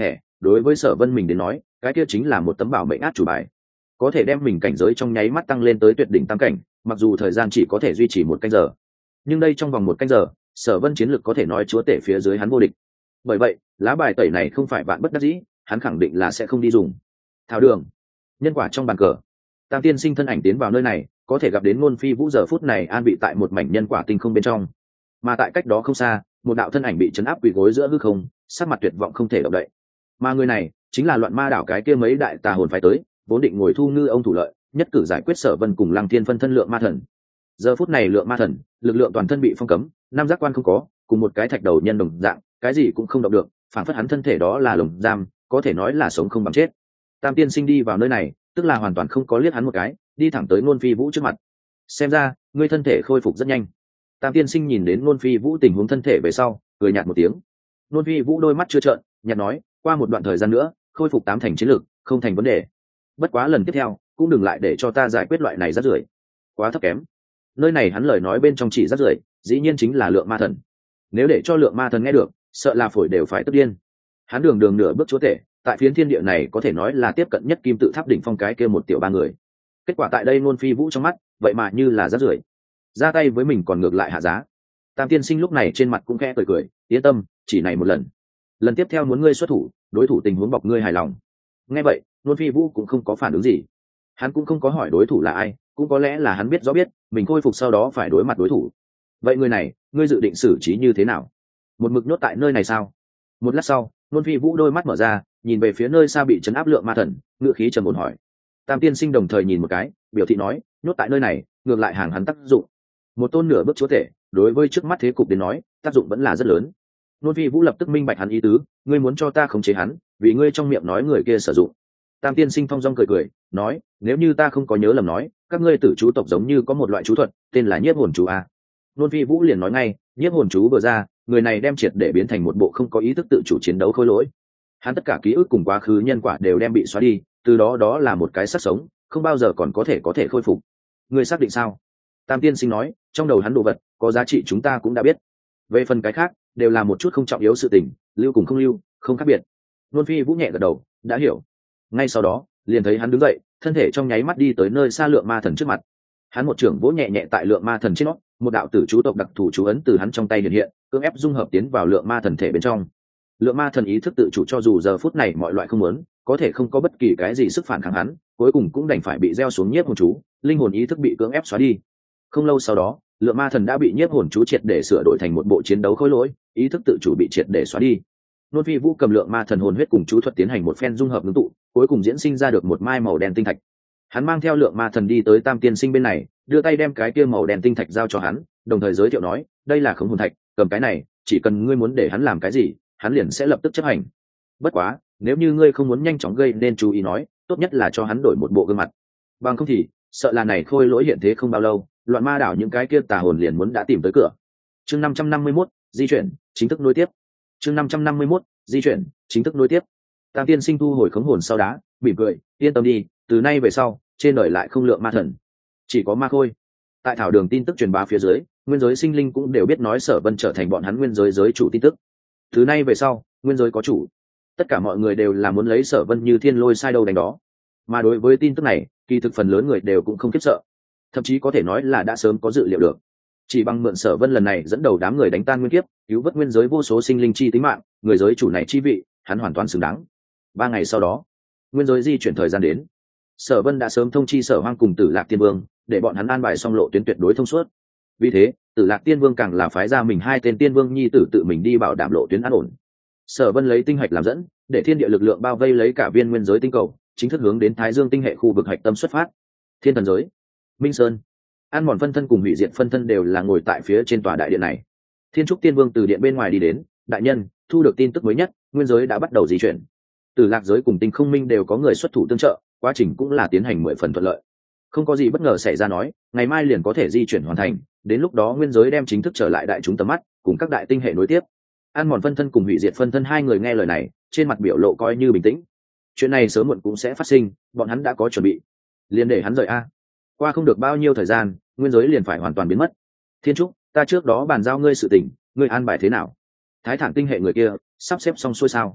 đối với Sở Vân mình đến nói, cái kia chính là một tấm bảo mệnh át chủ bài, có thể đem mình cảnh giới trong nháy mắt tăng lên tới tuyệt đỉnh tam cảnh, mặc dù thời gian chỉ có thể duy trì 1 canh giờ, nhưng đây trong vòng 1 canh giờ, Sở Vân chiến lược có thể nói chúa tể phía dưới hắn vô địch. Bởi vậy, lá bài tẩy này không phải vạn bất đắc dĩ, hắn khẳng định là sẽ không đi dùng. Thảo đường, nhân quả trong bàn cờ. Tam tiên sinh thân ảnh tiến vào nơi này, có thể gặp đến Ngôn Phi Vũ giờ phút này an bị tại một mảnh nhân quả tinh không bên trong, mà tại cách đó không xa, một đạo thân ảnh bị chấn áp quỳ gối giữa hư không, sắc mặt tuyệt vọng không thể động đậy. Mà người này chính là Loạn Ma đảo cái kia mấy đại tà hồn phái tới, vốn định ngồi thu ngư ông thủ lợi, nhất cử giải quyết Sở Vân cùng Lăng Thiên phân thân Lượng Ma Thần. Giờ phút này Lượng Ma Thần, lực lượng toàn thân bị phong cấm, năm giác quan không có, cùng một cái thạch đầu nhân đồng dạng, cái gì cũng không động được, phản phất hắn thân thể đó là lồng giam, có thể nói là sống không bằng chết. Tam tiên sinh đi vào nơi này, tức là hoàn toàn không có liếc hắn một cái, đi thẳng tới Ngôn Phi Vũ trước mặt. Xem ra, ngươi thân thể khôi phục rất nhanh. Tam tiên sinh nhìn đến Ngôn Phi Vũ tình huống thân thể về sau, cười nhạt một tiếng. Ngôn Phi Vũ đôi mắt chưa trợn, nhạt nói, qua một đoạn thời gian nữa, khôi phục 8 thành chiến lực, không thành vấn đề. Bất quá lần tiếp theo, cũng đừng lại để cho ta giải quyết loại này rác rưởi, quá thấp kém. Nơi này hắn lời nói bên trong chỉ rác rưởi, dĩ nhiên chính là Lượng Ma Thần. Nếu để cho Lượng Ma Thần nghe được, sợ là phổi đều phải tức điên. Hắn đường đường nửa bước chúa tể, tại phiến thiên địa này có thể nói là tiếp cận nhất kim tự tháp đỉnh phong cái kia một tiểu ba người. Kết quả tại đây Ngôn Phi Vũ trong mắt, vậy mà như là rác rưởi. Ra tay với mình còn ngược lại hạ giá. Tam tiên sinh lúc này trên mặt cũng khẽ cười cười, yên tâm, chỉ này một lần. Lần tiếp theo muốn ngươi xuất thủ, đối thủ tình huống bọc ngươi hài lòng. Nghe vậy, Ngôn Phi Vũ cũng không có phản ứng gì. Hắn cũng không có hỏi đối thủ là ai, cũng có lẽ là hắn biết rõ biết, mình khôi phục sau đó phải đối mặt đối thủ. Vậy người này, ngươi dự định xử trí như thế nào? Một mực nhốt tại nơi này sao? Một lát sau, Ngôn Phi Vũ đôi mắt mở ra, nhìn về phía nơi xa bị trấn áp Lượng Ma Thần, ngựa khí trầm ổn hỏi. Tam tiên sinh đồng thời nhìn một cái, biểu thị nói, nhốt tại nơi này, ngược lại hàng hắn tác dụng. Một tôn nửa bước chúa tể, đối với trước mắt thế cục đến nói, tác dụng vẫn là rất lớn. Ngôn Phi Vũ lập tức minh bạch hắn ý tứ, ngươi muốn cho ta khống chế hắn, vì ngươi trong miệng nói người kia sử dụng. Tam tiên sinh thong dong cười cười, nói, nếu như ta không có nhớ lầm nói, các ngươi tử chú tộc giống như có một loại chú thuật, tên là nhiếp hồn chú a. Ngôn Phi Vũ liền nói ngay, nhiếp hồn chú vừa ra, người này đem triệt để biến thành một bộ không có ý thức tự chủ chiến đấu khôi lỗi. Hắn tất cả ký ức cùng quá khứ nhân quả đều đem bị xóa đi, từ đó đó là một cái xác sống, không bao giờ còn có thể khôi phục. Ngươi xác định sao? Tam tiên sinh nói, trong đầu hắn đồ vật có giá trị chúng ta cũng đã biết, về phần cái khác đều là một chút không trọng yếu sự tình, lưu cùng không lưu không khác biệt. Nôn Phi Vũ nhẹ gật đầu, đã hiểu. Ngay sau đó liền thấy hắn đứng dậy, thân thể trong nháy mắt đi tới nơi xa Lượng Ma Thần trước mặt. Hắn một trưởng vỗ nhẹ nhẹ tại Lượng Ma Thần trên nó, một đạo tử chú tộc đặc thù chú ấn từ hắn trong tay hiện hiện, cưỡng ép dung hợp tiến vào Lượng Ma Thần thể bên trong. Lượng Ma Thần ý thức tự chủ cho dù giờ phút này mọi loại không muốn, có thể không có bất kỳ cái gì sức phản kháng hắn, cuối cùng cũng đành phải bị gieo xuống nhiếp hồn chú, linh hồn ý thức bị cưỡng ép xóa đi. Không lâu sau đó, Lượng Ma Thần đã bị nhiếp hồn chú triệt để sửa đổi thành một bộ chiến đấu khối lỗi, ý thức tự chủ bị triệt để xóa đi. Nôn Phi Vũ cầm Lượng Ma Thần hồn huyết cùng chú thuật tiến hành một phen dung hợp ngưng tụ, cuối cùng diễn sinh ra được một mai màu đen tinh thạch. Hắn mang theo Lượng Ma Thần đi tới Tam tiên sinh bên này, đưa tay đem cái kia màu đen tinh thạch giao cho hắn, đồng thời giới thiệu nói, đây là khống hồn thạch, cầm cái này, chỉ cần ngươi muốn để hắn làm cái gì, hắn liền sẽ lập tức chấp hành. Bất quá, nếu như ngươi không muốn nhanh chóng gây nên chú ý nói, tốt nhất là cho hắn đổi một bộ gương mặt. Bằng không thì, sợ là này khôi lỗi hiện thế không bao lâu, Loạn Ma đảo những cái kia tà hồn liền muốn đã tìm tới cửa. Chương 551, di chuyển, chính thức nối tiếp. Chương 551, di chuyển, chính thức nối tiếp. Tam tiên sinh thu hồi khống hồn sau đá, mỉm cười, yên tâm đi, từ nay về sau, trên đời lại không Lượng Ma Thần, chỉ có ma khôi. Tại thảo đường tin tức truyền bá phía dưới, nguyên giới sinh linh cũng đều biết nói Sở Vân trở thành bọn hắn nguyên giới giới chủ tin tức. Từ nay về sau, nguyên giới có chủ. Tất cả mọi người đều là muốn lấy Sở Vân như thiên lôi sai đâu đánh đó. Mà đối với tin tức này, kỳ thực phần lớn người đều cũng không khiếp sợ, thậm chí có thể nói là đã sớm có dự liệu được. Chỉ bằng mượn Sở Vân lần này dẫn đầu đám người đánh tan nguyên kiếp, cứu vớt nguyên giới vô số sinh linh chi tính mạng, người giới chủ này chi vị, hắn hoàn toàn xứng đáng. 3 ngày sau đó, nguyên giới di chuyển thời gian đến. Sở Vân đã sớm thông chi Sở Hoang cùng Tử Lạc Tiên Vương, để bọn hắn an bài xong lộ tuyến tuyệt đối thông suốt. Vì thế, Tử Lạc Tiên Vương càng là phái ra mình 2 tên tiên vương nhi tử tự mình đi bảo đảm lộ tuyến an ổn. Sở Vân lấy tinh hạch làm dẫn, để thiên địa lực lượng bao vây lấy cả viên nguyên giới tinh cầu, chính thức hướng đến Thái Dương tinh hệ khu vực hạch tâm xuất phát. Thiên Thần giới, Minh Sơn, An Mòn phân thân cùng Hủy Diệt phân thân đều là ngồi tại phía trên tòa đại điện này. Thiên Trúc Tiên Vương từ điện bên ngoài đi đến, đại nhân, thu được tin tức mới nhất, nguyên giới đã bắt đầu di chuyển. Từ Lạc giới cùng Tinh Không Minh đều có người xuất thủ tương trợ, quá trình cũng là tiến hành 10 phần thuận lợi. Không có gì bất ngờ xảy ra nói, ngày mai liền có thể di chuyển hoàn thành, đến lúc đó nguyên giới đem chính thức trở lại đại chúng tầm mắt, cùng các đại tinh hệ nối tiếp. An Mòn phân thân cùng Hủy Diệt phân thân hai người nghe lời này, trên mặt biểu lộ coi như bình tĩnh. Chuyện này sớm muộn cũng sẽ phát sinh, bọn hắn đã có chuẩn bị. Liền để hắn rời a. Qua không được bao nhiêu thời gian, nguyên giới liền phải hoàn toàn biến mất. Thiên Trúc, ta trước đó bàn giao ngươi sự tình, ngươi an bài thế nào? Thái Thản tinh hệ người kia sắp xếp xong xuôi sao?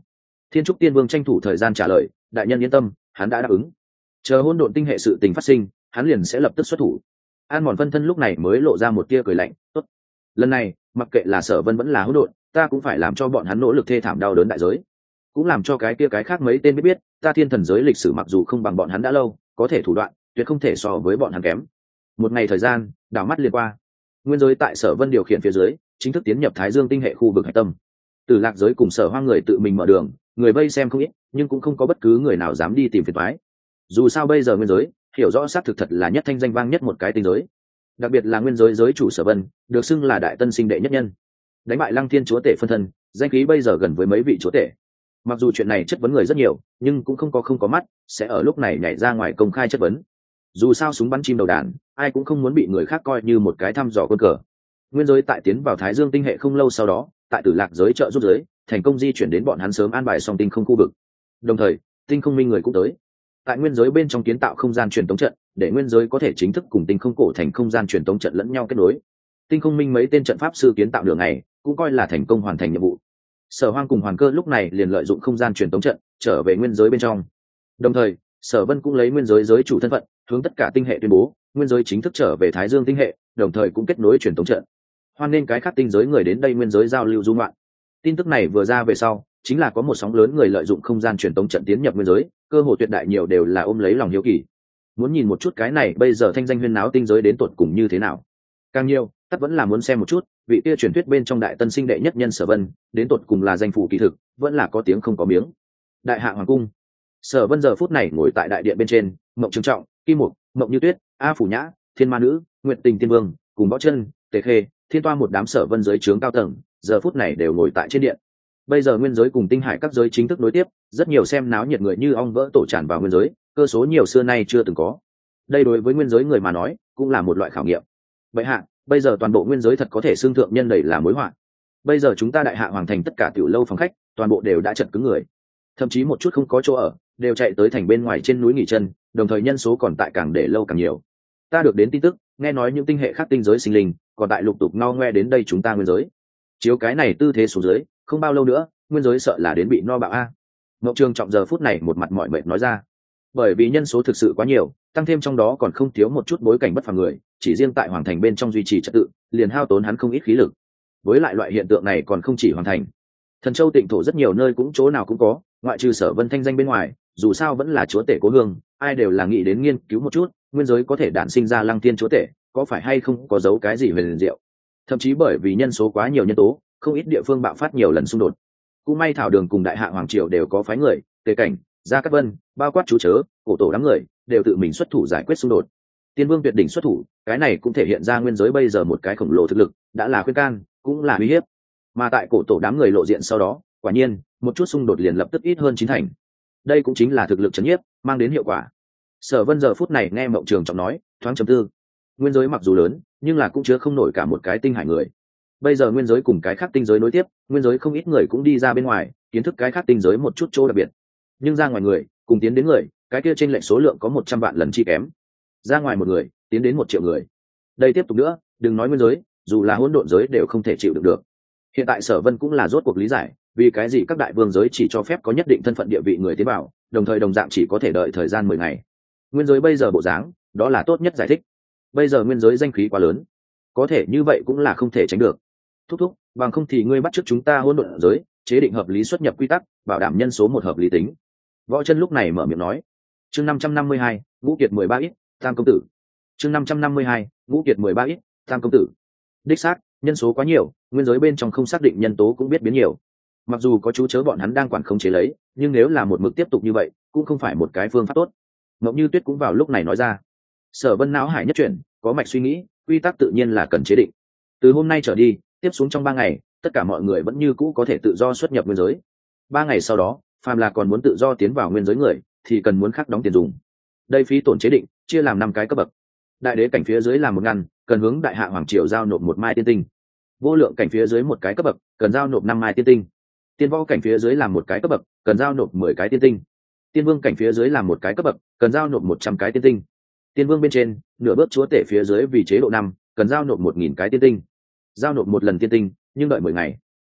Thiên trúc tiên vương tranh thủ thời gian trả lời, đại nhân yên tâm, hắn đã đáp ứng. Chờ hỗn độn tinh hệ sự tình phát sinh, hắn liền sẽ lập tức xuất thủ. An mòn phân thân lúc này mới lộ ra một tia cười lạnh. Tốt, lần này mặc kệ là Sở Vân vẫn là hỗn độn, ta cũng phải làm cho bọn hắn nỗ lực thê thảm đau đớn đại giới, cũng làm cho cái kia cái khác mấy tên biết ta thiên thần giới lịch sử mặc dù không bằng bọn hắn đã lâu, có thể thủ đoạn tuyệt không thể so với bọn hắn kém. Một ngày thời gian đảo mắt liền qua, nguyên giới tại Sở Vân điều khiển phía dưới chính thức tiến nhập Thái Dương tinh hệ khu vực hạch tâm. Từ Lạc giới cùng Sở Hoang người tự mình mở đường, người vây xem không ít, nhưng cũng không có bất cứ người nào dám đi tìm phiền toái. Dù sao bây giờ nguyên giới hiểu rõ xác thực thật là nhất thanh danh vang nhất một cái tinh giới, đặc biệt là nguyên giới giới chủ Sở Vân được xưng là đại tân sinh đệ nhất nhân, đánh bại Lăng Thiên chúa tể phân thân, danh khí bây giờ gần với mấy vị chúa tể. Mặc dù chuyện này chất vấn người rất nhiều, nhưng cũng không có mắt sẽ ở lúc này nhảy ra ngoài công khai chất vấn. Dù sao súng bắn chim đầu đàn, ai cũng không muốn bị người khác coi như một cái thăm dò quân cờ. Nguyên giới tại tiến vào Thái Dương tinh hệ không lâu sau đó, tại Tử Lạc giới trợ giúp giới thành công di chuyển đến bọn hắn sớm an bài xong tinh không khu vực. Đồng thời tinh không minh người cũng tới tại nguyên giới bên trong kiến tạo không gian truyền tống trận, để nguyên giới có thể chính thức cùng tinh không cổ thành không gian truyền tống trận lẫn nhau kết nối. Tinh không minh mấy tên trận pháp sư kiến tạo đường này cũng coi là thành công hoàn thành nhiệm vụ. Sở Hoang cùng Hoàn Cơ lúc này liền lợi dụng không gian truyền tống trận trở về nguyên giới bên trong. Đồng thời Sở Vân cũng lấy nguyên giới giới chủ thân phận hướng tất cả tinh hệ tuyên bố nguyên giới chính thức trở về Thái Dương tinh hệ, đồng thời cũng kết nối truyền tống trận, hoan nên cái khác tinh giới người đến đây nguyên giới giao lưu du ngoạn. Tin tức này vừa ra về sau, chính là có một sóng lớn người lợi dụng không gian truyền tống trận tiến nhập nguyên giới, cơ hội tuyệt đại nhiều đều là ôm lấy lòng hiếu kỳ, muốn nhìn một chút cái này bây giờ thanh danh huyên náo tinh giới đến tột cùng như thế nào. Càng nhiều tất vẫn là muốn xem một chút vị kia truyền thuyết bên trong đại tân sinh đệ nhất nhân Sở Vân đến tột cùng là danh phủ kỳ thực vẫn là có tiếng không có miếng. Đại hạ hoàng cung, Sở Vân giờ phút này ngồi tại đại điện bên trên, Mộng Trường Trọng, Kim Mục, Mộng Như Tuyết, A Phủ Nhã, Thiên Ma Nữ, Nguyệt Tình Tiên Vương cùng Võ Chân, Tề Khê, Thiên Toa một đám Sở Vân giới trướng cao tầng giờ phút này đều ngồi tại trên điện. Bây giờ nguyên giới cùng tinh hải các giới chính thức nối tiếp, rất nhiều xem náo nhiệt người như ong vỡ tổ tràn vào nguyên giới, cơ số nhiều xưa nay chưa từng có. Đây đối với nguyên giới người mà nói cũng là một loại khảo nghiệm. Vậy hạ, bây giờ toàn bộ nguyên giới thật có thể xương thượng nhân đầy là mối họa. Bây giờ chúng ta đại hạ hoàng thành tất cả tiểu lâu phòng khách toàn bộ đều đã chật cứng người, thậm chí một chút không có chỗ ở đều chạy tới thành bên ngoài trên núi nghỉ chân, đồng thời nhân số còn tại càng để lâu càng nhiều. Ta được đến tin tức, nghe nói những tinh hệ khác tinh giới sinh linh còn tại lục tục ngao ngoe đến đây chúng ta nguyên giới. Chiếu cái này tư thế xuống dưới, không bao lâu nữa nguyên giới sợ là đến bị no bạo a. Ngọc Trường Trọng giờ phút này một mặt mỏi mệt nói ra, bởi vì nhân số thực sự quá nhiều, tăng thêm trong đó còn không thiếu một chút bối cảnh bất phàm người, chỉ riêng tại hoàng thành bên trong duy trì trật tự liền hao tốn hắn không ít khí lực. Với lại loại hiện tượng này còn không chỉ hoàng thành, Thần Châu Tịnh thổ rất nhiều nơi cũng chỗ nào cũng có, ngoại trừ Sở Vân thanh danh bên ngoài, dù sao vẫn là chúa tể cố hương, ai đều là nghĩ đến nghiên cứu một chút nguyên giới có thể đản sinh ra Lăng Tiên chúa tể có phải hay không có giấu cái gì về liền diệu. Thậm chí bởi vì nhân số quá nhiều nhân tố, không ít địa phương bạo phát nhiều lần xung đột. Cũng may Thảo Đường cùng Đại Hạ hoàng triều đều có phái người, Tề Cảnh, Gia Cát Vân, bao quát chú chớ, cổ tổ đám người đều tự mình xuất thủ giải quyết xung đột. Tiên Vương tuyệt đỉnh xuất thủ, cái này cũng thể hiện ra nguyên giới bây giờ một cái khổng lồ thực lực, đã là khuyên can, cũng là uy hiếp. Mà tại cổ tổ đám người lộ diện sau đó, quả nhiên một chút xung đột liền lập tức ít hơn chín thành. Đây cũng chính là thực lực trấn nhiếp mang đến hiệu quả. Sở Vân giờ phút này nghe Mộng Trường Trọng nói, thoáng trầm tư. Nguyên giới mặc dù lớn, nhưng là cũng chứa không nổi cả một cái tinh hải người. Bây giờ nguyên giới cùng cái khác tinh giới nối tiếp, nguyên giới không ít người cũng đi ra bên ngoài, kiến thức cái khác tinh giới một chút chỗ đặc biệt. Nhưng ra ngoài người, cùng tiến đến người, cái kia trên lệch số lượng có 100 vạn lần chi kém. Ra ngoài một người, tiến đến 1 triệu người. Đây tiếp tục nữa, đừng nói nguyên giới, dù là hỗn độn giới đều không thể chịu đựng được. Hiện tại Sở Vân cũng là rốt cuộc lý giải, vì cái gì các đại vương giới chỉ cho phép có nhất định thân phận địa vị người tiến vào, đồng thời đồng dạng chỉ có thể đợi thời gian 10 ngày. Nguyên giới bây giờ bộ dáng, đó là tốt nhất giải thích. Bây giờ nguyên giới danh khí quá lớn, có thể như vậy cũng là không thể tránh được. Thúc thúc, bằng không thì ngươi bắt chước chúng ta hỗn độn giới, chế định hợp lý xuất nhập quy tắc, bảo đảm nhân số một hợp lý tính. Võ Chân lúc này mở miệng nói. Chương 552, Ngũ Kiệt 13 ít, Tam công tử. Chương 552, Ngũ Kiệt 13 ít, Tam công tử. Đích xác, nhân số quá nhiều, nguyên giới bên trong không xác định nhân tố cũng biết biến nhiều. Mặc dù có chú chớ bọn hắn đang quản khống chế lấy, nhưng nếu là một mực tiếp tục như vậy, cũng không phải một cái phương pháp tốt. Ngọc Như Tuyết cũng vào lúc này nói ra. Sở Vân não hải nhất chuyển, có mạch suy nghĩ, quy tắc tự nhiên là cần chế định. Từ hôm nay trở đi, tiếp xuống trong 3 ngày, tất cả mọi người vẫn như cũ có thể tự do xuất nhập nguyên giới. 3 ngày sau đó, phàm là còn muốn tự do tiến vào nguyên giới người, thì cần muốn khắc đóng tiền dùng. Đây phí tổn chế định, chia làm 5 cái cấp bậc. Đại đế cảnh phía dưới là 1 ngăn, cần hướng đại hạ hoàng triều giao nộp 1 mai tiên tinh. Vô lượng cảnh phía dưới 1 cái cấp bậc, cần giao nộp 5 mai tiên tinh. Tiên võ cảnh phía dưới là 1 cái cấp bậc, cần giao nộp 10 cái tiên tinh. Tiên vương cảnh phía dưới là 1 cái cấp bậc, cần giao nộp 100 cái tiên tinh. Tiên vương bên trên, nửa bước chúa tể phía dưới vì chế độ 5, cần giao nộp 1000 cái tiên tinh. Giao nộp 1 lần tiên tinh, nhưng đợi 10 ngày.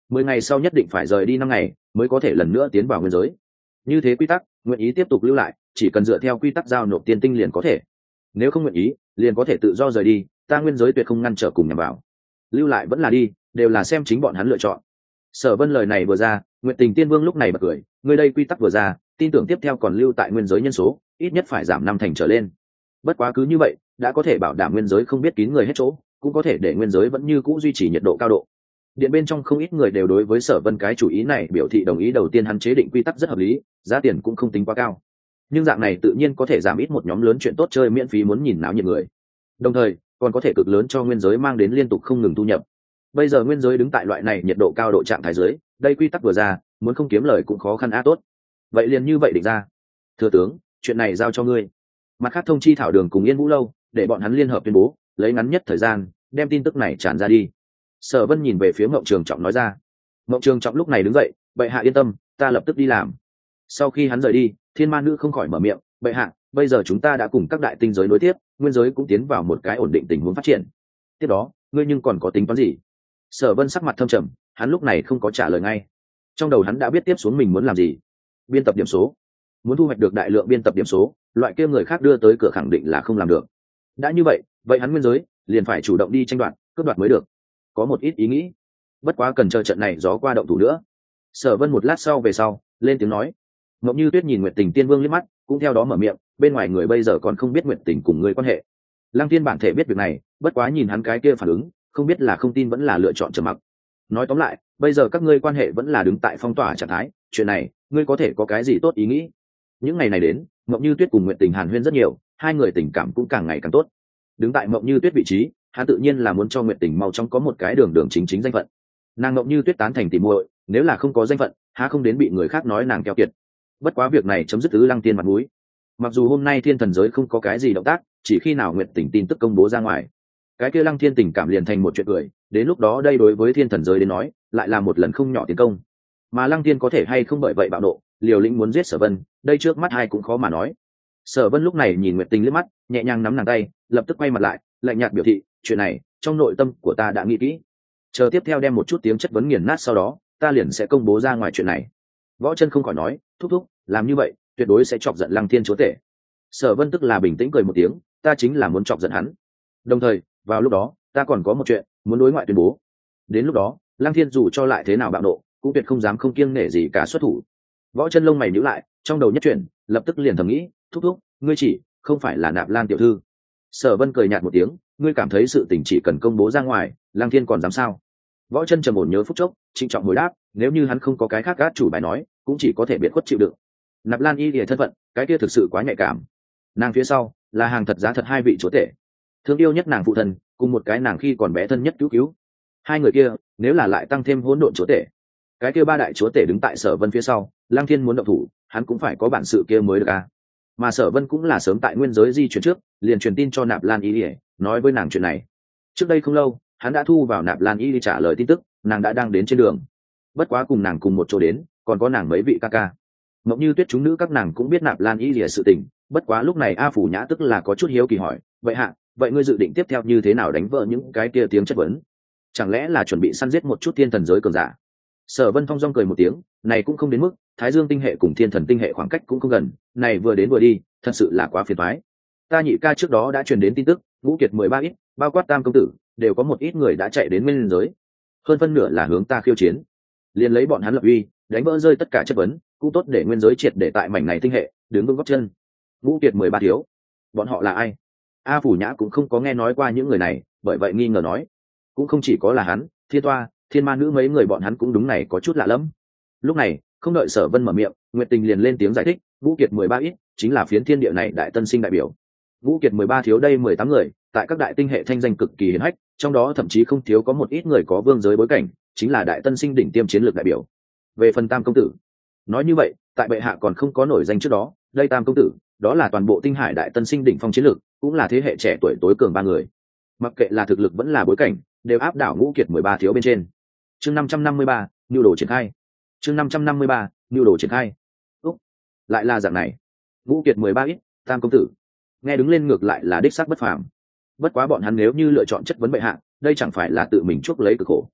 10 ngày sau nhất định phải rời đi 5 ngày mới có thể lần nữa tiến vào nguyên giới. Như thế quy tắc, nguyện ý tiếp tục lưu lại chỉ cần dựa theo quy tắc giao nộp tiên tinh liền có thể, nếu không nguyện ý liền có thể tự do rời đi, ta nguyên giới tuyệt không ngăn trở cùng nhằm vào. Lưu lại vẫn là đi, đều là xem chính bọn hắn lựa chọn. Sở Vân lời này vừa ra, Nguyệt Tình Tiên Vương lúc này bật cười, người đây quy tắc vừa ra, tin tưởng tiếp theo còn lưu tại nguyên giới nhân số ít nhất phải giảm 5 thành trở lên. Bất quá cứ như vậy đã có thể bảo đảm nguyên giới không biết kín người hết chỗ, cũng có thể để nguyên giới vẫn như cũ duy trì nhiệt độ cao độ. Điện bên trong không ít người đều đối với Sở Vân cái chủ ý này biểu thị đồng ý. Đầu tiên hắn chế định quy tắc rất hợp lý, giá tiền cũng không tính quá cao, nhưng dạng này tự nhiên có thể giảm ít một nhóm lớn chuyện tốt chơi miễn phí muốn nhìn náo nhiệt người, đồng thời còn có thể cực lớn cho nguyên giới mang đến liên tục không ngừng thu nhập. Bây giờ nguyên giới đứng tại loại này nhiệt độ cao độ trạng thái dưới, đây quy tắc vừa ra muốn không kiếm lời cũng khó khăn á. Tốt, vậy liền như vậy định ra. Thừa tướng, chuyện này giao cho ngươi. Mặt khác thông chi Thảo Đường cùng Yên Vũ Lâu để bọn hắn liên hợp tuyên bố, lấy ngắn nhất thời gian đem tin tức này tràn ra đi. Sở Vân nhìn về phía Mộng Trường Trọng nói ra. Mộng Trường Trọng lúc này đứng dậy, bệ hạ yên tâm, ta lập tức đi làm. Sau khi hắn rời đi, Thiên Ma Nữ không khỏi mở miệng, bệ hạ, bây giờ chúng ta đã cùng các đại tinh giới nối tiếp, nguyên giới cũng tiến vào một cái ổn định tình huống phát triển. Tiếp đó, ngươi nhưng còn có tính toán gì? Sở Vân sắc mặt thâm trầm, hắn lúc này không có trả lời ngay. Trong đầu hắn đã biết tiếp xuống mình muốn làm gì. Biên tập điểm số, muốn thu hoạch được đại lượng biên tập điểm số, loại kia người khác đưa tới cửa khẳng định là không làm được. Đã như vậy, vậy hắn nguyên giới liền phải chủ động đi tranh đoạt, cướp đoạt mới được. Có một ít ý nghĩ, bất quá cần chờ trận này gió qua động thủ nữa. Sở Vân một lát sau về sau lên tiếng nói. Ngọc Như Tuyết nhìn Nguyệt Tình Tiên Vương liếc mắt, cũng theo đó mở miệng, bên ngoài người bây giờ còn không biết Nguyệt Tình cùng ngươi quan hệ. Lăng Thiên bản thể biết việc này, bất quá nhìn hắn cái kia phản ứng, không biết là không tin vẫn là lựa chọn trầm mặc. Nói tóm lại, bây giờ các ngươi quan hệ vẫn là đứng tại phong tỏa trạng thái, chuyện này, ngươi có thể có cái gì tốt ý nghĩ? Những ngày này đến, Ngọc Như Tuyết cùng Nguyệt Tình hàn huyên rất nhiều, hai người tình cảm cũng càng ngày càng tốt. Đứng tại Ngọc Như Tuyết vị trí, hắn tự nhiên là muốn cho Nguyệt Tình mau chóng có một cái đường đường chính chính danh phận. Nàng Ngọc Như Tuyết tán thành tỉ muội, nếu là không có danh phận, há không đến bị người khác nói nàng keo kiệt. Bất quá việc này chấm dứt tứ Lăng Tiên mặt mũi. Mặc dù hôm nay Thiên Thần giới không có cái gì động tác, chỉ khi nào Nguyệt Tình tin tức công bố ra ngoài, cái kia Lăng Thiên tình cảm liền thành một chuyện cười. Đến lúc đó đây đối với Thiên Thần giới đến nói, lại là một lần không nhỏ tiến công. Mà Lăng Thiên có thể hay không bởi vậy bạo nộ, liều lĩnh muốn giết Sở Vân, đây trước mắt ai cũng khó mà nói. Sở Vân lúc này nhìn Nguyệt Tình liếc mắt, nhẹ nhàng nắm nàng tay, lập tức quay mặt lại, lạnh nhạt biểu thị, chuyện này, trong nội tâm của ta đã nghĩ kỹ. Chờ tiếp theo đem một chút tiếng chất vấn nghiền nát sau đó, ta liền sẽ công bố ra ngoài chuyện này. Võ Chân không khỏi nói, thúc thúc, làm như vậy, tuyệt đối sẽ chọc giận Lăng Thiên chúa tể. Sở Vân tức là bình tĩnh cười một tiếng, ta chính là muốn chọc giận hắn. Đồng thời, vào lúc đó, ta còn có một chuyện muốn đối ngoại tuyên bố. Đến lúc đó, Lăng Thiên dù cho lại thế nào bạo nộ, cũng tuyệt không dám không kiêng nể gì cả xuất thủ. Võ Chân lông mày nhíu lại, trong đầu nhất chuyển, lập tức liền thầm nghĩ, thúc thúc, ngươi chỉ không phải là Nạp Lan tiểu thư. Sở Vân cười nhạt một tiếng, ngươi cảm thấy sự tình chỉ cần công bố ra ngoài, Lăng Thiên còn dám sao? Võ Chân trầm ổn nhớ phút chốc, trịnh trọng hồi đáp, nếu như hắn không có cái khác gác chủ bài nói, cũng chỉ có thể biệt khuất chịu đựng. Nạp Lan y lìa thân phận, cái kia thực sự quá nhạy cảm. Nàng phía sau là hàng thật giá thật hai vị chúa tể, thương yêu nhất nàng phụ thân, cùng một cái nàng khi còn bé thân nhất cứu cứu. Hai người kia, nếu là lại tăng thêm hỗn độn chúa tể, cái kia ba đại chúa tể đứng tại Sở Vân phía sau, Lăng Thiên muốn động thủ, hắn cũng phải có bản sự kia mới được à. Mà Sở Vân cũng là sớm tại nguyên giới di chuyển trước, liền truyền tin cho Nạp Lan y lìa, nói với nàng chuyện này. Trước đây không lâu, hắn đã thu vào Nạp Lan y lìa trả lời tin tức, nàng đã đang đến trên đường. Bất quá cùng nàng cùng một chỗ đến, còn có nàng mấy vị ca ca. Ngọc Như Tuyết chúng nữ các nàng cũng biết Nạp Lan y lìa sự tình, bất quá lúc này A Phủ Nhã tức là có chút hiếu kỳ hỏi, vậy hạ, vậy ngươi dự định tiếp theo như thế nào đánh vỡ những cái kia tiếng chất vấn? Chẳng lẽ là chuẩn bị săn giết một chút thiên thần giới cường giả? Sở Vân thong dong cười một tiếng, này cũng không đến mức, Thái Dương tinh hệ cùng Thiên Thần tinh hệ khoảng cách cũng không gần, này vừa đến vừa đi, thật sự là quá phiền toái. Ta nhị ca trước đó đã truyền đến tin tức, ngũ kiệt 13 ít, bao quát Tam công tử, đều có một ít người đã chạy đến nguyên giới, hơn phân nửa là hướng ta khiêu chiến. Liền lấy bọn hắn lập uy, đánh vỡ rơi tất cả chất vấn, cũng tốt để nguyên giới triệt để tại mảnh này tinh hệ đứng vững gót chân. Ngũ kiệt 13 thiếu, bọn họ là ai? A Phủ Nhã cũng không có nghe nói qua những người này, bởi vậy nghi ngờ nói, cũng không chỉ có là hắn, Thiên Toa, Thiên Ma Nữ mấy người bọn hắn cũng đúng này có chút lạ lẫm. Lúc này, không đợi Sở Vân mở miệng, Nguyệt Tình liền lên tiếng giải thích, Ngũ kiệt 13 ít, chính là phiến thiên địa này đại tân sinh đại biểu. Ngũ kiệt 13 thiếu đây 18 người, tại các đại tinh hệ thanh danh cực kỳ hiển hách, trong đó thậm chí không thiếu có một ít người có vương giới bối cảnh, chính là đại tân sinh đỉnh tiêm chiến lược đại biểu. Về phần Tam công tử, nói như vậy, tại bệ hạ còn không có nổi danh trước đó, đây Tam công tử, đó là toàn bộ tinh hải đại tân sinh đỉnh phong chiến lược, cũng là thế hệ trẻ tuổi tối cường ba người. Mặc kệ là thực lực vẫn là bối cảnh, đều áp đảo Ngũ kiệt 13 thiếu bên trên. Chương 553, nhu đồ triển khai. Chương 553, nhu đồ triển khai. Úc, lại là dạng này. Ngũ kiệt 13 ít, Tam công tử. Nghe đứng lên ngược lại là đích xác bất phàm. Bất quá bọn hắn nếu như lựa chọn chất vấn bệ hạ, đây chẳng phải là tự mình chuốc lấy cực khổ.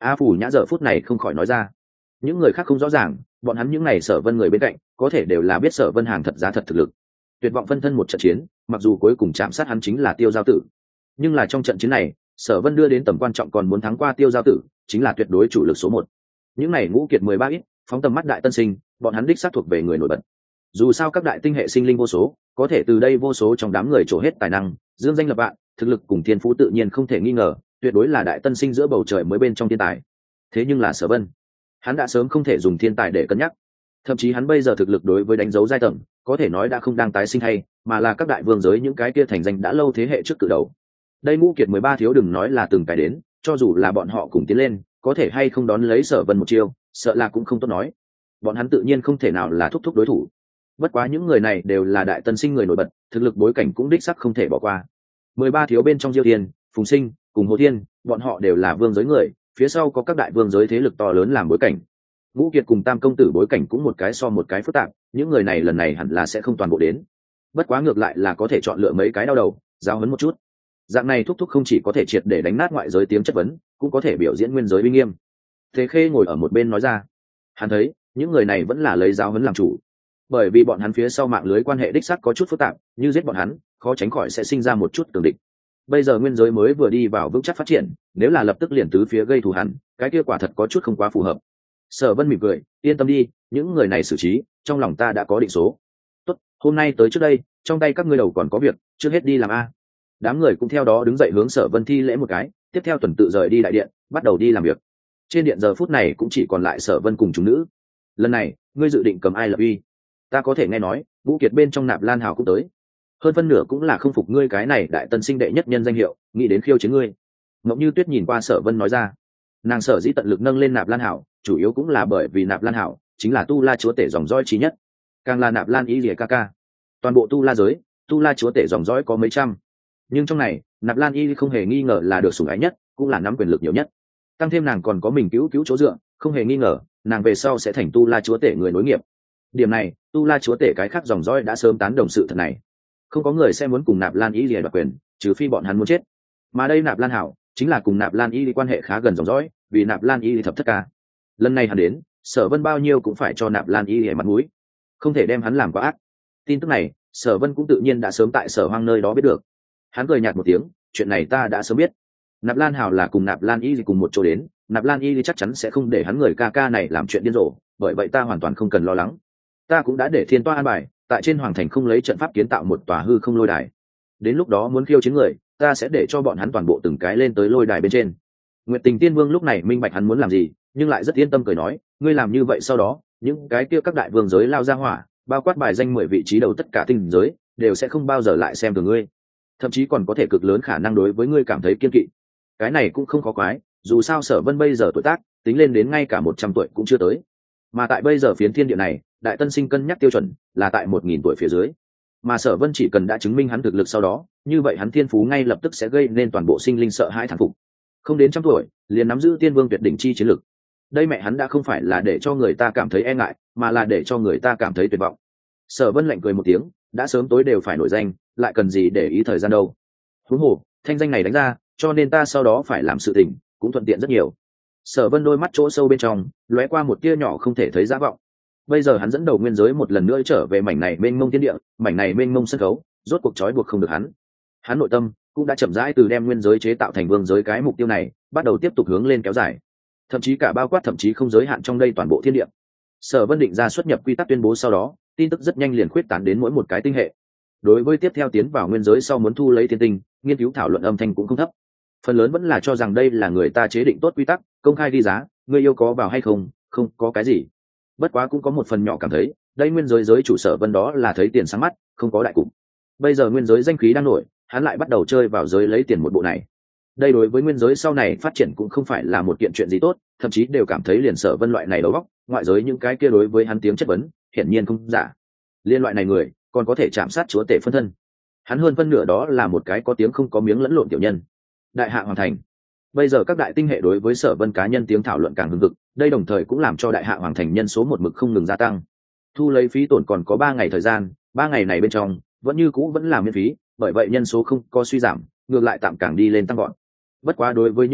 A Phủ Nhã giờ phút này không khỏi nói ra. Những người khác không rõ ràng, bọn hắn những ngày Sở Vân người bên cạnh có thể đều là biết Sở Vân hàng thật giá thật thực lực. Tuyệt vọng phân thân một trận chiến, mặc dù cuối cùng chạm sát hắn chính là Tiêu Giao Tử, nhưng là trong trận chiến này, Sở Vân đưa đến tầm quan trọng còn muốn thắng qua Tiêu Giao Tử, chính là tuyệt đối chủ lực số 1. Những ngày ngũ kiệt 13 ít, phóng tầm mắt đại tân sinh, bọn hắn đích xác thuộc về người nổi bật. Dù sao các đại tinh hệ sinh linh vô số, có thể từ đây vô số trong đám người trổ hết tài năng, dương danh lập vạn, thực lực cùng thiên phú tự nhiên không thể nghi ngờ, tuyệt đối là đại tân sinh giữa bầu trời mới bên trong thiên tài. Thế nhưng là Sở Vân, hắn đã sớm không thể dùng thiên tài để cân nhắc. Thậm chí hắn bây giờ thực lực đối với đánh dấu giai tầng, có thể nói đã không đang tái sinh hay, mà là các đại vương giới những cái kia thành danh đã lâu thế hệ trước cử đầu. Đây ngũ kiệt 13 thiếu đừng nói là từng cái đến, cho dù là bọn họ cùng tiến lên, có thể hay không đón lấy Sở Vân một chiêu, sợ là cũng không tốt nói. Bọn hắn tự nhiên không thể nào là thúc đối thủ. Bất quá những người này đều là đại tân sinh người nổi bật, thực lực bối cảnh cũng đích sắc không thể bỏ qua. 13 thiếu bên trong Diêu Thiên, Phùng Sinh, cùng Hồ Thiên, bọn họ đều là vương giới người, phía sau có các đại vương giới thế lực to lớn làm bối cảnh. Ngũ Kiệt cùng Tam công tử bối cảnh cũng một cái so một cái phức tạp, những người này lần này hẳn là sẽ không toàn bộ đến. Bất quá ngược lại là có thể chọn lựa mấy cái đau đầu, giáo huấn một chút. Dạng này thúc không chỉ có thể triệt để đánh nát ngoại giới tiếng chất vấn, cũng có thể biểu diễn nguyên giới uy nghiêm. Thế Khê ngồi ở một bên nói ra, hắn thấy những người này vẫn là lấy giáo huấn làm chủ, bởi vì bọn hắn phía sau mạng lưới quan hệ đích xác có chút phức tạp, như giết bọn hắn, khó tránh khỏi sẽ sinh ra một chút cường địch. Bây giờ nguyên giới mới vừa đi vào vững chắc phát triển, nếu là lập tức liền tứ phía gây thù hắn, cái kia quả thật có chút không quá phù hợp. Sở Vân mỉm cười, yên tâm đi, những người này xử trí, trong lòng ta đã có định số. Tốt, hôm nay tới trước đây, trong tay các ngươi đầu còn có việc, trước hết đi làm a. Đám người cũng theo đó đứng dậy hướng Sở Vân thi lễ một cái, tiếp theo tuần tự rời đi đại điện, bắt đầu đi làm việc. Trên điện giờ phút này cũng chỉ còn lại Sở Vân cùng chúng nữ. Lần này, ngươi dự định cầm ai lập uy? Ta có thể nghe nói, Vũ Kiệt bên trong Nạp Lan Hảo cũng tới. Hơn phân nửa cũng là không phục ngươi cái này đại tân sinh đệ nhất nhân danh hiệu, nghĩ đến khiêu chiến ngươi. Ngọc Như Tuyết nhìn qua Sở Vân nói ra, nàng sở dĩ tận lực nâng lên Nạp Lan Hảo, chủ yếu cũng là bởi vì Nạp Lan Hảo chính là tu la chúa tể dòng dõi trí nhất, càng là Nạp Lan Y Lìa ca ca. Toàn bộ tu la giới, tu la chúa tể dòng dõi có mấy trăm, nhưng trong này Nạp Lan Y không hề nghi ngờ là được sủng ái nhất, cũng là nắm quyền lực nhiều nhất. Tăng thêm nàng còn có mình cứu chỗ dựa, không hề nghi ngờ nàng về sau sẽ thành tu la chúa tể người nối nghiệp. Điểm này tu la chúa tể cái khác dòng dõi đã sớm tán đồng sự thật này, không có người sẽ muốn cùng Nạp Lan Y Lìa đoạt quyền, trừ phi bọn hắn muốn chết. Mà đây Nạp Lan Hảo chính là cùng Nạp Lan Y quan hệ khá gần dòng dõi, vì Nạp Lan Y thập thất ca. Lần này hắn đến, Sở Vân bao nhiêu cũng phải cho Nạp Lan Y mặt mũi, không thể đem hắn làm quá ác. Tin tức này Sở Vân cũng tự nhiên đã sớm tại Sở Hoang nơi đó biết được. Hắn cười nhạt một tiếng, chuyện này ta đã sớm biết. Nạp Lan Hảo là cùng Nạp Lan Y cùng một chỗ đến, Nạp Lan Y chắc chắn sẽ không để hắn người ca ca này làm chuyện điên rồ, bởi vậy ta hoàn toàn không cần lo lắng. Ta cũng đã để Thiên Toa an bài, tại trên hoàng thành không lấy trận pháp kiến tạo một tòa hư không lôi đài. Đến lúc đó muốn khiêu chiến người, ta sẽ để cho bọn hắn toàn bộ từng cái lên tới lôi đài bên trên. Nguyệt Tình Tiên Vương lúc này minh bạch hắn muốn làm gì, nhưng lại rất yên tâm cười nói, ngươi làm như vậy sau đó, những cái kia các đại vương giới lao ra hỏa, bao quát bài danh 10 vị trí đầu tất cả tinh giới, đều sẽ không bao giờ lại xem thường ngươi, thậm chí còn có thể cực lớn khả năng đối với ngươi cảm thấy kiên kỵ. Cái này cũng không khó quái, dù sao Sở Vân bây giờ tuổi tác, tính lên đến ngay cả 100 tuổi cũng chưa tới. Mà tại bây giờ phiến thiên địa này, đại tân sinh cân nhắc tiêu chuẩn là tại 1000 tuổi phía dưới. Mà Sở Vân chỉ cần đã chứng minh hắn thực lực sau đó, như vậy hắn thiên phú ngay lập tức sẽ gây nên toàn bộ sinh linh sợ hãi thán phục. Không đến 100 tuổi, liền nắm giữ tiên vương tuyệt đỉnh chi chiến lực. Đây mẹ hắn đã không phải là để cho người ta cảm thấy e ngại, mà là để cho người ta cảm thấy tuyệt vọng. Sở Vân lạnh cười một tiếng, đã sớm tối đều phải nổi danh, lại cần gì để ý thời gian đâu. Huống hồ, thanh danh này đánh ra, cho nên ta sau đó phải làm sự tình, cũng thuận tiện rất nhiều. Sở Vân đôi mắt chỗ sâu bên trong lóe qua một tia nhỏ không thể thấy dã vọng. Bây giờ hắn dẫn đầu nguyên giới một lần nữa trở về mảnh này mênh mông thiên địa, mảnh này mênh mông sân khấu, rốt cuộc trói buộc không được hắn. Hắn nội tâm cũng đã chậm rãi từ đem nguyên giới chế tạo thành vương giới cái mục tiêu này, bắt đầu tiếp tục hướng lên kéo dài, thậm chí cả bao quát thậm chí không giới hạn trong đây toàn bộ thiên địa. Sở Vân định ra xuất nhập quy tắc tuyên bố sau đó, tin tức rất nhanh liền khuyết tán đến mỗi một cái tinh hệ. Đối với tiếp theo tiến vào nguyên giới sau muốn thu lấy thiên tinh, nghiên cứu thảo luận âm thanh cũng không thấp. Phần lớn vẫn là cho rằng đây là người ta chế định tốt quy tắc, công khai ghi giá, người yêu có vào hay không, không có cái gì. Bất quá cũng có một phần nhỏ cảm thấy, đây nguyên giới giới chủ Sở Vân đó là thấy tiền sáng mắt, không có đại cục. Bây giờ nguyên giới danh khí đang nổi, hắn lại bắt đầu chơi vào giới lấy tiền một bộ này. Đây đối với nguyên giới sau này phát triển cũng không phải là một kiện chuyện gì tốt, thậm chí đều cảm thấy liền Sở Vân loại này đầu óc, ngoại giới những cái kia đối với hắn tiếng chất vấn, hiển nhiên không giả. Liên loại này người, còn có thể chạm sát chúa tể phân thân. Hắn hơn phân nửa đó là một cái có tiếng không có miếng lẫn lộn tiểu nhân. Đại hạ hoàng thành. Bây giờ các đại tinh hệ đối với Sở Vân cá nhân tiếng thảo luận càng hừng hực, đây đồng thời cũng làm cho đại hạ hoàng thành nhân số một mực không ngừng gia tăng. Thu lấy phí tổn còn có 3 ngày thời gian, 3 ngày này bên trong vẫn như cũ vẫn là miễn phí, bởi vậy nhân số không có suy giảm, ngược lại tạm càng đi lên tăng gọn. Bất quá đối với những này,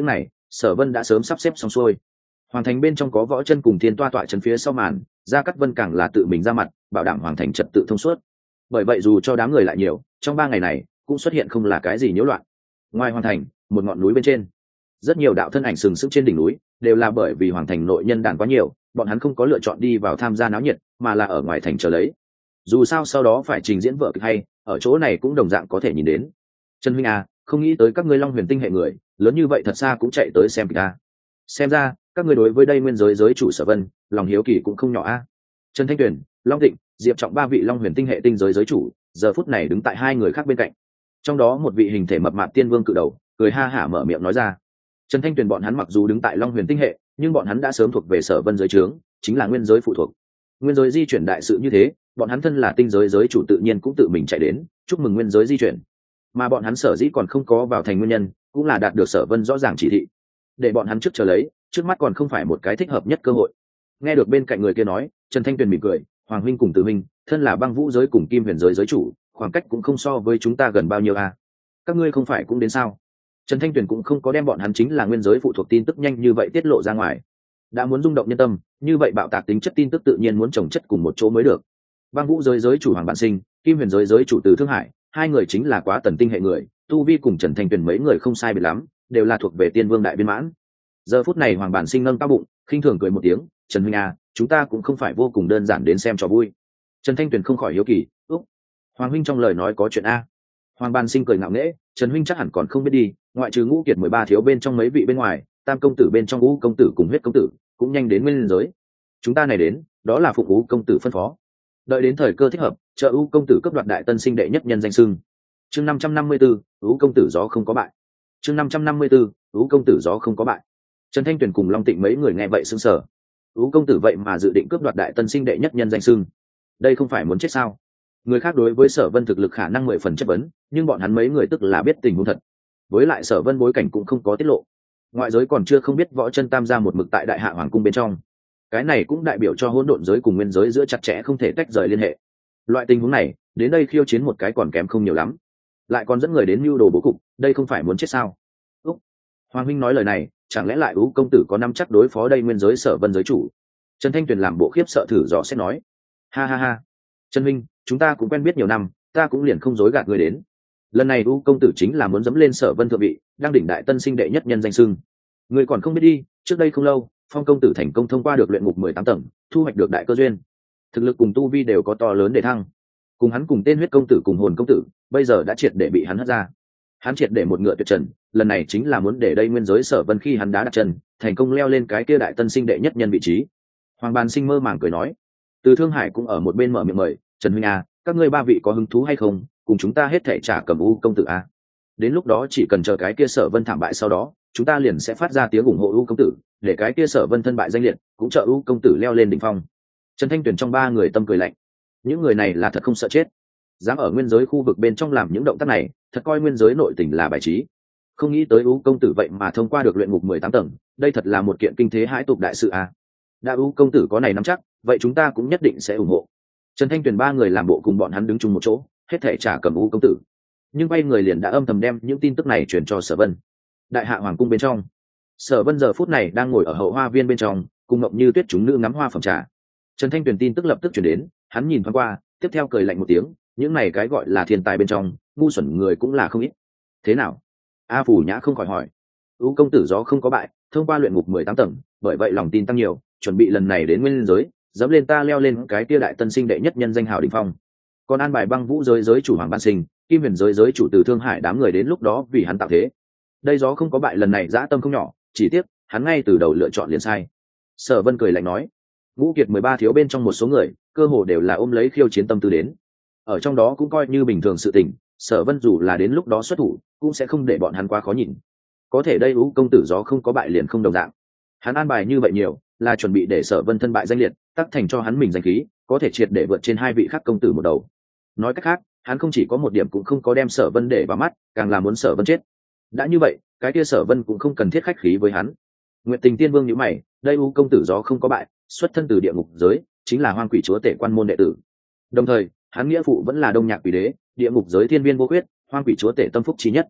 Sở Vân đã sớm sắp xếp xong xuôi. Hoàng thành bên trong có Võ Chân cùng Thiên Toa tọa trấn phía sau màn, Gia Cát Vân càng là tự mình ra mặt, bảo đảm hoàng thành trật tự thông suốt. Bởi vậy dù cho đám người lại nhiều, trong 3 ngày này cũng xuất hiện không là cái gì nhiễu loạn. Ngoài hoàng thành, một ngọn núi bên trên, rất nhiều đạo thân ảnh sừng sững trên đỉnh núi, đều là bởi vì hoàng thành nội nhân đàn quá nhiều, bọn hắn không có lựa chọn đi vào tham gia náo nhiệt, mà là ở ngoài thành chờ lấy. Dù sao sau đó phải trình diễn vở kịch hay, ở chỗ này cũng đồng dạng có thể nhìn đến. Trần huynh à, không nghĩ tới các ngươi Long Huyền tinh hệ người, lớn như vậy thật xa cũng chạy tới xem kịch à. Xem ra, các ngươi đối với đây nguyên giới giới chủ Sở Vân, lòng hiếu kỳ cũng không nhỏ a. Trần Thanh Tuyền, Long Tịnh, Diệp Trọng 3 vị Long Huyền tinh hệ tinh giới giới chủ, giờ phút này đứng tại 2 người khác bên cạnh. Trong đó một vị hình thể mập mạp tiên vương cự đầu, cười ha hả mở miệng nói ra. Trần Thanh Tuyền bọn hắn mặc dù đứng tại Long Huyền tinh hệ, nhưng bọn hắn đã sớm thuộc về Sở Vân giới trướng, chính là nguyên giới phụ thuộc. Nguyên giới di chuyển đại sự như thế, bọn hắn thân là tinh giới giới chủ tự nhiên cũng tự mình chạy đến, chúc mừng nguyên giới di chuyển. Mà bọn hắn sở dĩ còn không có vào thành nguyên nhân, cũng là đạt được Sở Vân rõ ràng chỉ thị, để bọn hắn trước chờ lấy, trước mắt còn không phải một cái thích hợp nhất cơ hội. Nghe được bên cạnh người kia nói, Trần Thanh Tuyền mỉm cười, Hoàng huynh cùng Từ huynh, thân là Băng Vũ giới cùng Kim Huyền giới giới chủ, khoảng cách cũng không so với chúng ta gần bao nhiêu à? Các ngươi không phải cũng đến sao? Trần Thanh Tuyền cũng không có đem bọn hắn chính là nguyên giới phụ thuộc tin tức nhanh như vậy tiết lộ ra ngoài. Đã muốn rung động nhân tâm, như vậy bạo tạc tính chất tin tức tự nhiên muốn chồng chất cùng một chỗ mới được. Băng Vũ giới giới chủ Hoàng Bản Sinh, Kim Huyền giới giới chủ Từ Thương Hải, 2 người chính là Quá Tần tinh hệ người, tu vi cùng Trần Thanh Tuyền mấy người không sai biệt lắm, đều là thuộc về Tiên Vương đại viên mãn. Giờ phút này Hoàng Bản Sinh nâng cao bụng, khinh thường cười một tiếng, Trần huynh à, chúng ta cũng không phải vô cùng đơn giản đến xem trò vui. Trần Thanh Tuyền không khỏi hiếu kỳ, úc, Hoàng huynh trong lời nói có chuyện a. Hoàng Bản Sinh cười ngạo nghễ, Trần huynh chắc hẳn còn không biết đi, ngoại trừ Ngũ Kiệt 13 thiếu bên trong mấy vị bên ngoài, Tam công tử bên trong Ngũ công tử cùng Huyết công tử cũng nhanh đến nguyên giới. Chúng ta này đến, đó là phục Ngũ công tử phân phó. Đợi đến thời cơ thích hợp, trợ U công tử cấp đoạt đại tân sinh đệ nhất nhân danh xưng. Chương 554, U công tử gió không có bại. Chương 554, U công tử gió không có bại. Trần Thanh Tuyền cùng Long Tịnh mấy người nghe vậy sững sờ. U công tử vậy mà dự định cướp đoạt đại tân sinh đệ nhất nhân danh xưng, đây không phải muốn chết sao? Người khác đối với Sở Vân thực lực khả năng 10 phần chất vấn, nhưng bọn hắn mấy người tức là biết tình huống thật. Với lại Sở Vân bối cảnh cũng không có tiết lộ, ngoại giới còn chưa không biết Võ Chân Tam gia một mực tại Đại Hạ Hoàng cung bên trong. Cái này cũng đại biểu cho hỗn độn giới cùng nguyên giới giữa chặt chẽ không thể tách rời liên hệ. Loại tình huống này, đến đây khiêu chiến một cái còn kém không nhiều lắm, lại còn dẫn người đến mưu đồ bố cục, đây không phải muốn chết sao? Úc, Hoàng huynh nói lời này, chẳng lẽ lại U công tử có nắm chắc đối phó đây nguyên giới Sở Vân giới chủ? Trần Thanh Tuyền làm bộ khiếp sợ thử dò xét nói. Ha ha ha, Trần huynh, chúng ta cũng quen biết nhiều năm, ta cũng liền không dối gạt người đến. Lần này U công tử chính là muốn dẫm lên Sở Vân thượng vị, đang đỉnh đại tân sinh đệ nhất nhân danh xưng. Người còn không biết đi, trước đây không lâu, Phong công tử thành công thông qua được luyện ngục 18 tầng, thu hoạch được đại cơ duyên. Thực lực cùng tu vi đều có to lớn để thăng. Cùng hắn cùng tên Huyết công tử cùng Hồn công tử, bây giờ đã triệt để bị hắn hất ra. Hắn triệt để một ngựa tuyệt trần, lần này chính là muốn để đây nguyên giới Sở Vân khi hắn đá đặt chân, thành công leo lên cái kia đại tân sinh đệ nhất nhân vị trí. Hoàng Bàn Sinh mơ màng cười nói. Từ Thương Hải cũng ở một bên mở miệng mời, Trần huynh à, các ngươi 3 vị có hứng thú hay không, cùng chúng ta hết thảy trả cầm U công tử a. Đến lúc đó chỉ cần chờ cái kia Sở Vân thảm bại sau đó, chúng ta liền sẽ phát ra tiếng ủng hộ U công tử, để cái kia Sở Vân thân bại danh liệt, cũng trợ U công tử leo lên đỉnh phong. Trần Thanh Tuyền trong 3 người tâm cười lạnh. Những người này là thật không sợ chết, dám ở nguyên giới khu vực bên trong làm những động tác này, thật coi nguyên giới nội tình là bài trí. Không nghĩ tới U công tử vậy mà thông qua được luyện ngục 18 tầng, đây thật là một kiện kinh thế hãi tục đại sự a. Đã U công tử có này nắm chắc, vậy chúng ta cũng nhất định sẽ ủng hộ. Trần Thanh Tuyền 3 người làm bộ cùng bọn hắn đứng chung một chỗ, hết thảy trả cầm U công tử. Nhưng bay người liền đã âm thầm đem những tin tức này truyền cho Sở Vân. Đại Hạ Hoàng cung bên trong, Sở Vân giờ phút này đang ngồi ở hậu hoa viên bên trong, cùng Ngọc Như Tuyết chúng nữ ngắm hoa phẩm trà. Trần Thanh Tuyền tin tức lập tức truyền đến, hắn nhìn thoáng qua, tiếp theo cười lạnh một tiếng, những này cái gọi là thiên tài bên trong, ngu xuẩn người cũng là không ít. Thế nào? A Phủ Nhã không khỏi hỏi. U công tử gió không có bại, thông qua luyện ngục 18 tầng, bởi vậy lòng tin tăng nhiều, chuẩn bị lần này đến nguyên giới, dẫm lên ta leo lên cái kia đại tân sinh đệ nhất nhân danh hào đỉnh phong. Còn an bài Băng Vũ giới giới chủ Hoàng Bản Sinh, Kim Huyền giới giới chủ Từ Thương Hải đám người đến lúc đó vì hắn tạo thế. Đây gió không có bại lần này dã tâm không nhỏ, chỉ tiếc hắn ngay từ đầu lựa chọn liền sai. Sở Vân cười lạnh nói. Ngũ Kiệt 13 thiếu bên trong một số người, cơ hồ đều là ôm lấy khiêu chiến tâm tư đến. Ở trong đó cũng coi như bình thường sự tình, Sở Vân dù là đến lúc đó xuất thủ, cũng sẽ không để bọn hắn quá khó nhìn. Có thể đây U công tử gió không có bại liền không đồng dạng. Hắn an bài như vậy nhiều, là chuẩn bị để Sở Vân thân bại danh liệt, tác thành cho hắn mình danh khí, có thể triệt để vượt trên 2 vị khác công tử một đầu. Nói cách khác, hắn không chỉ có một điểm cũng không có đem Sở Vân để vào mắt, càng là muốn Sở Vân chết. Đã như vậy, cái kia Sở Vân cũng không cần thiết khách khí với hắn. Nguyệt Tình Tiên Vương nhíu mày, đây U công tử gió không có bại, xuất thân từ địa ngục giới, chính là Hoang Quỷ Chúa Tể quan môn đệ tử. Đồng thời, hắn nghĩa phụ vẫn là Đông Nhạc Quỷ Đế, địa ngục giới thiên viên vô quyết, Hoang Quỷ Chúa Tể tâm phúc chí nhất.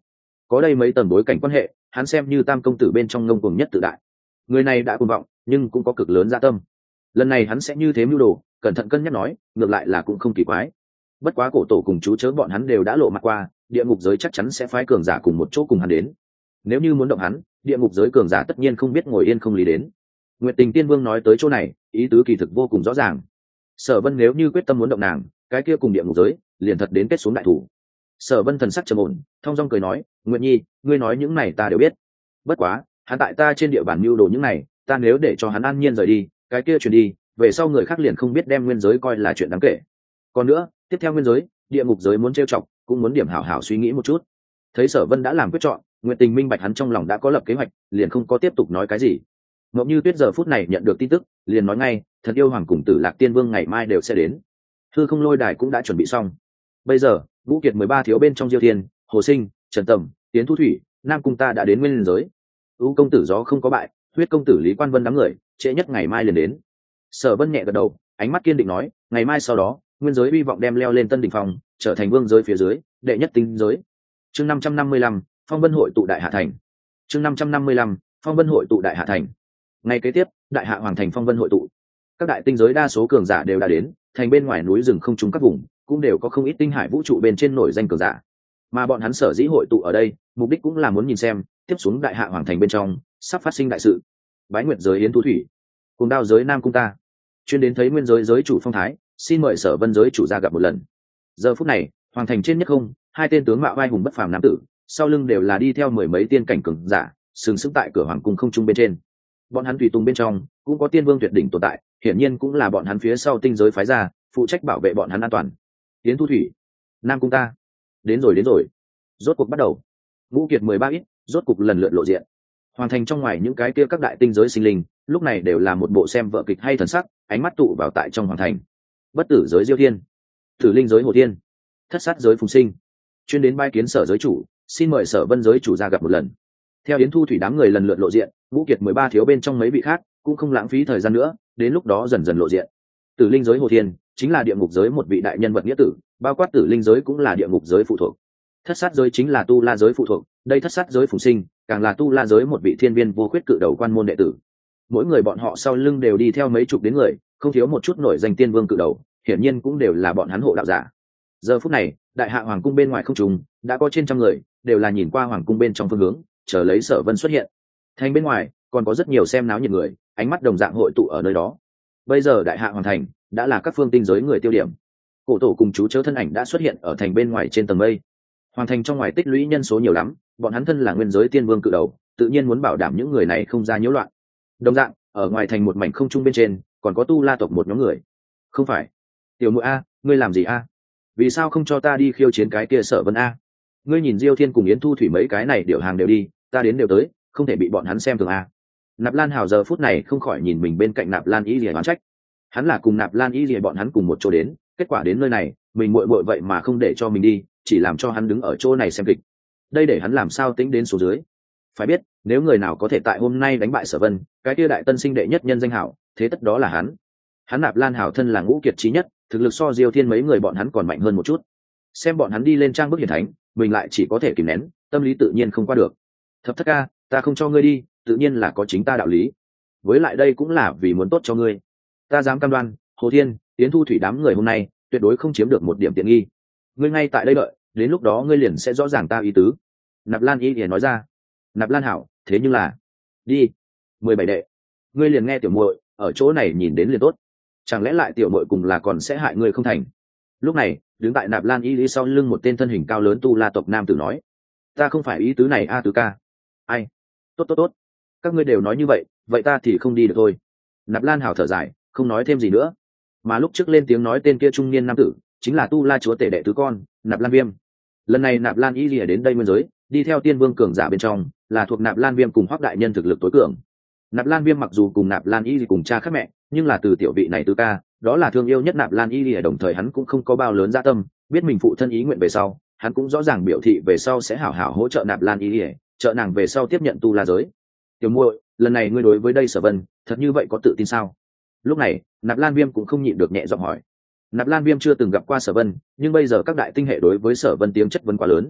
có đây mấy tầng bối cảnh quan hệ, hắn xem như tam công tử bên trong ngông cuồng nhất tự đại. Người này đã cuồng vọng nhưng cũng có cực lớn dạ tâm. Lần này hắn sẽ như thế mưu đồ, cẩn thận cân nhắc nói, ngược lại là cũng không kỳ quái. Bất quá cổ tổ cùng chú chớ bọn hắn đều đã lộ mặt qua, địa ngục giới chắc chắn sẽ phái cường giả cùng một chỗ cùng hắn đến. Nếu như muốn động hắn, địa ngục giới cường giả tất nhiên không biết ngồi yên không lý đến. Nguyệt Tình Tiên Vương nói tới chỗ này, ý tứ kỳ thực vô cùng rõ ràng. Sở Vân nếu như quyết tâm muốn động nàng, cái kia cùng địa ngục giới liền thật đến kết xuống đại thủ. Sở Vân thần sắc trầm ổn, thong dong cười nói, Nguyệt Nhi, ngươi nói những này ta đều biết. Bất quá, hắn tại ta trên địa bàn mưu đồ những này, ta nếu để cho hắn an nhiên rời đi, cái kia chuyển đi, về sau người khác liền không biết đem nguyên giới coi là chuyện đáng kể. Còn nữa, tiếp theo nguyên giới, địa ngục giới muốn trêu chọc, cũng muốn điểm hảo hảo suy nghĩ một chút. Thấy Sở Vân đã làm quyết chọn, Nguyệt Tình minh bạch hắn trong lòng đã có lập kế hoạch, liền không có tiếp tục nói cái gì. Ngọc Như Tuyết giờ phút này nhận được tin tức, liền nói ngay, Thật Yêu Hoàng cùng Tử Lạc Tiên Vương ngày mai đều sẽ đến. Hư Không Lôi Đài cũng đã chuẩn bị xong. Bây giờ, Vũ Kiệt 13 thiếu bên trong Diêu Thiên, Hồ Sinh, Trần Tầm, Tiến Thu Thủy, Nam Cung ta đã đến nguyên giới. U công tử gió không có bại, Huyết công tử Lý Quan Vân đám người, trễ nhất ngày mai liền đến. Sở Vân nhẹ gật đầu, ánh mắt kiên định nói, ngày mai sau đó, nguyên giới hy vọng đem leo lên tân đỉnh phong, trở thành vương giới phía dưới, đệ nhất tinh giới. Chương 555, Phong Vân hội tụ đại hạ thành. Chương 555, Phong Vân hội tụ đại hạ thành. Ngày kế tiếp, đại hạ hoàng thành Phong Vân hội tụ. Các đại tinh giới đa số cường giả đều đã đến, thành bên ngoài núi rừng không trung các vùng, cũng đều có không ít tinh hải vũ trụ bên trên nổi danh cường giả. Mà bọn hắn sở dĩ hội tụ ở đây, mục đích cũng là muốn nhìn xem, tiếp xuống đại hạ hoàng thành bên trong sắp phát sinh đại sự. Bái Nguyệt giới Yến Thu Thủy, cùng Đao giới Nam Cung ta, chuyên đến thấy nguyên giới giới chủ Phong Thái, xin mời Sở Vân giới chủ ra gặp một lần. Giờ phút này, hoàng thành trên nhất không, hai tên tướng mạo vai hùng bất phàm nam tử, sau lưng đều là đi theo mười mấy tiên cảnh cường giả, sừng sững tại cửa hoàng cung không trung bên trên. Bọn hắn tùy tùng bên trong cũng có tiên vương tuyệt đỉnh tồn tại, hiển nhiên cũng là bọn hắn phía sau tinh giới phái ra, phụ trách bảo vệ bọn hắn an toàn. Yến Thu Thủy, Nam Cung ta, đến rồi, rốt cuộc bắt đầu. Vũ Kiệt 13 ít, rốt cuộc lần lượt lộ diện. Hoàng thành trong ngoài những cái kia các đại tinh giới sinh linh, lúc này đều là một bộ xem vợ kịch hay thần sắc, ánh mắt tụ vào tại trong hoàng thành. Bất tử giới Diêu Thiên, Tử Linh giới Hồ Thiên, Thất Sát giới Phùng Sinh, chuyên đến bái kiến Sở giới chủ, xin mời Sở Vân giới chủ ra gặp một lần. Theo Yến Thu Thủy đám người lần lượt lộ diện, Vũ Kiệt 13 thiếu bên trong mấy vị khác cũng không lãng phí thời gian nữa, đến lúc đó dần dần lộ diện. Tử Linh giới Hồ Thiên chính là địa ngục giới một vị đại nhân vật nghĩa tử, bao quát Tử Linh giới cũng là địa ngục giới phụ thuộc. Thất Sát giới chính là tu la giới phụ thuộc, đây Thất Sát giới Phùng Sinh càng là tu la giới một vị thiên viên vô khuyết cự đầu quan môn đệ tử. Mỗi người bọn họ sau lưng đều đi theo mấy chục đến người, không thiếu một chút nổi danh tiên vương cự đầu, hiển nhiên cũng đều là bọn hắn hộ đạo giả. Giờ phút này, đại hạ hoàng cung bên ngoài không trùng đã có trên trăm người, đều là nhìn qua hoàng cung bên trong phương hướng, chờ lấy Sở Vân xuất hiện. Thành bên ngoài còn có rất nhiều xem náo nhiệt người, ánh mắt đồng dạng hội tụ ở nơi đó. Bây giờ đại hạ hoàng thành đã là các phương tinh giới người tiêu điểm. Cổ tổ cùng chú chớ thân ảnh đã xuất hiện ở thành bên ngoài trên tầng mây. Hoàng thành trong ngoài tích lũy nhân số nhiều lắm, bọn hắn thân là nguyên giới tiên vương cự đầu, tự nhiên muốn bảo đảm những người này không ra nhiễu loạn. Đồng dạng, ở ngoài thành một mảnh không trung bên trên, còn có tu la tộc một nhóm người. Không phải, tiểu muội a, ngươi làm gì a? Vì sao không cho ta đi khiêu chiến cái kia Sở Vân a? Ngươi nhìn Diêu Thiên cùng Yến Thu Thủy mấy cái này điều hàng đều đi, ta đến đều tới, không thể bị bọn hắn xem thường a. Nạp Lan Hào giờ phút này không khỏi nhìn mình bên cạnh Nạp Lan Y Lìa oán trách. Hắn là cùng Nạp Lan Y Lìa bọn hắn cùng một chỗ đến, kết quả đến nơi này, mình muội muội vậy mà không để cho mình đi, chỉ làm cho hắn đứng ở chỗ này xem kịch. Đây để hắn làm sao tính đến số dưới. Phải biết, nếu người nào có thể tại hôm nay đánh bại Sở Vân, cái kia đại tân sinh đệ nhất nhân danh hảo, thế tất đó là hắn. Hắn Nạp Lan Hào thân là ngũ kiệt chí nhất, thực lực so Diêu Thiên mấy người bọn hắn còn mạnh hơn một chút. Xem bọn hắn đi lên trang bức hiển thánh, mình lại chỉ có thể kìm nén, tâm lý tự nhiên không qua được. Thập thất ca, ta không cho ngươi đi, tự nhiên là có chính ta đạo lý. Với lại đây cũng là vì muốn tốt cho ngươi. Ta dám cam đoan, Hồ Thiên, Yến Thu Thủy đám người hôm nay tuyệt đối không chiếm được một điểm tiện nghi. Ngươi ngay tại đây đợi, đến lúc đó ngươi liền sẽ rõ ràng ta ý tứ. Nạp Lan Y liền nói ra. Nạp Lan hảo, thế nhưng là đi 17 đệ, ngươi liền nghe tiểu muội ở chỗ này nhìn đến liền tốt, chẳng lẽ lại tiểu muội cùng là còn sẽ hại ngươi không thành? Lúc này, đứng tại Nạp Lan Y sau lưng một tên thân hình cao lớn tu la tộc nam tử nói, ta không phải ý tứ này a tứ ca. Ai? Tốt, các ngươi đều nói như vậy, vậy ta thì không đi được thôi. Nạp Lan hảo thở dài, không nói thêm gì nữa. Mà lúc trước lên tiếng nói tên kia trung niên nam tử chính là tu la chúa tể đệ tứ con Nạp Lan Viêm. Lần này Nạp Lan Y lìa đến đây nguyên giới, đi theo tiên vương cường giả bên trong, là thuộc Nạp Lan Viêm cùng Hoắc đại nhân thực lực tối cường. Nạp Lan Viêm mặc dù cùng Nạp Lan Y cùng cha khác mẹ, nhưng là từ tiểu vị này tứ ca, đó là thương yêu nhất Nạp Lan Y lìa, đồng thời hắn cũng không có bao lớn dạ tâm, biết mình phụ thân ý nguyện về sau, hắn cũng rõ ràng biểu thị về sau sẽ hảo hảo hỗ trợ Nạp Lan Y lìa, trợ nàng về sau tiếp nhận tu la giới. Tiểu muội, lần này ngươi đối với đây Sở Vân, thật như vậy có tự tin sao? Lúc này, Nạp Lan Viêm cũng không nhịn được nhẹ giọng hỏi. Nạp Lan Viêm chưa từng gặp qua Sở Vân, nhưng bây giờ các đại tinh hệ đối với Sở Vân tiếng chất vấn quá lớn.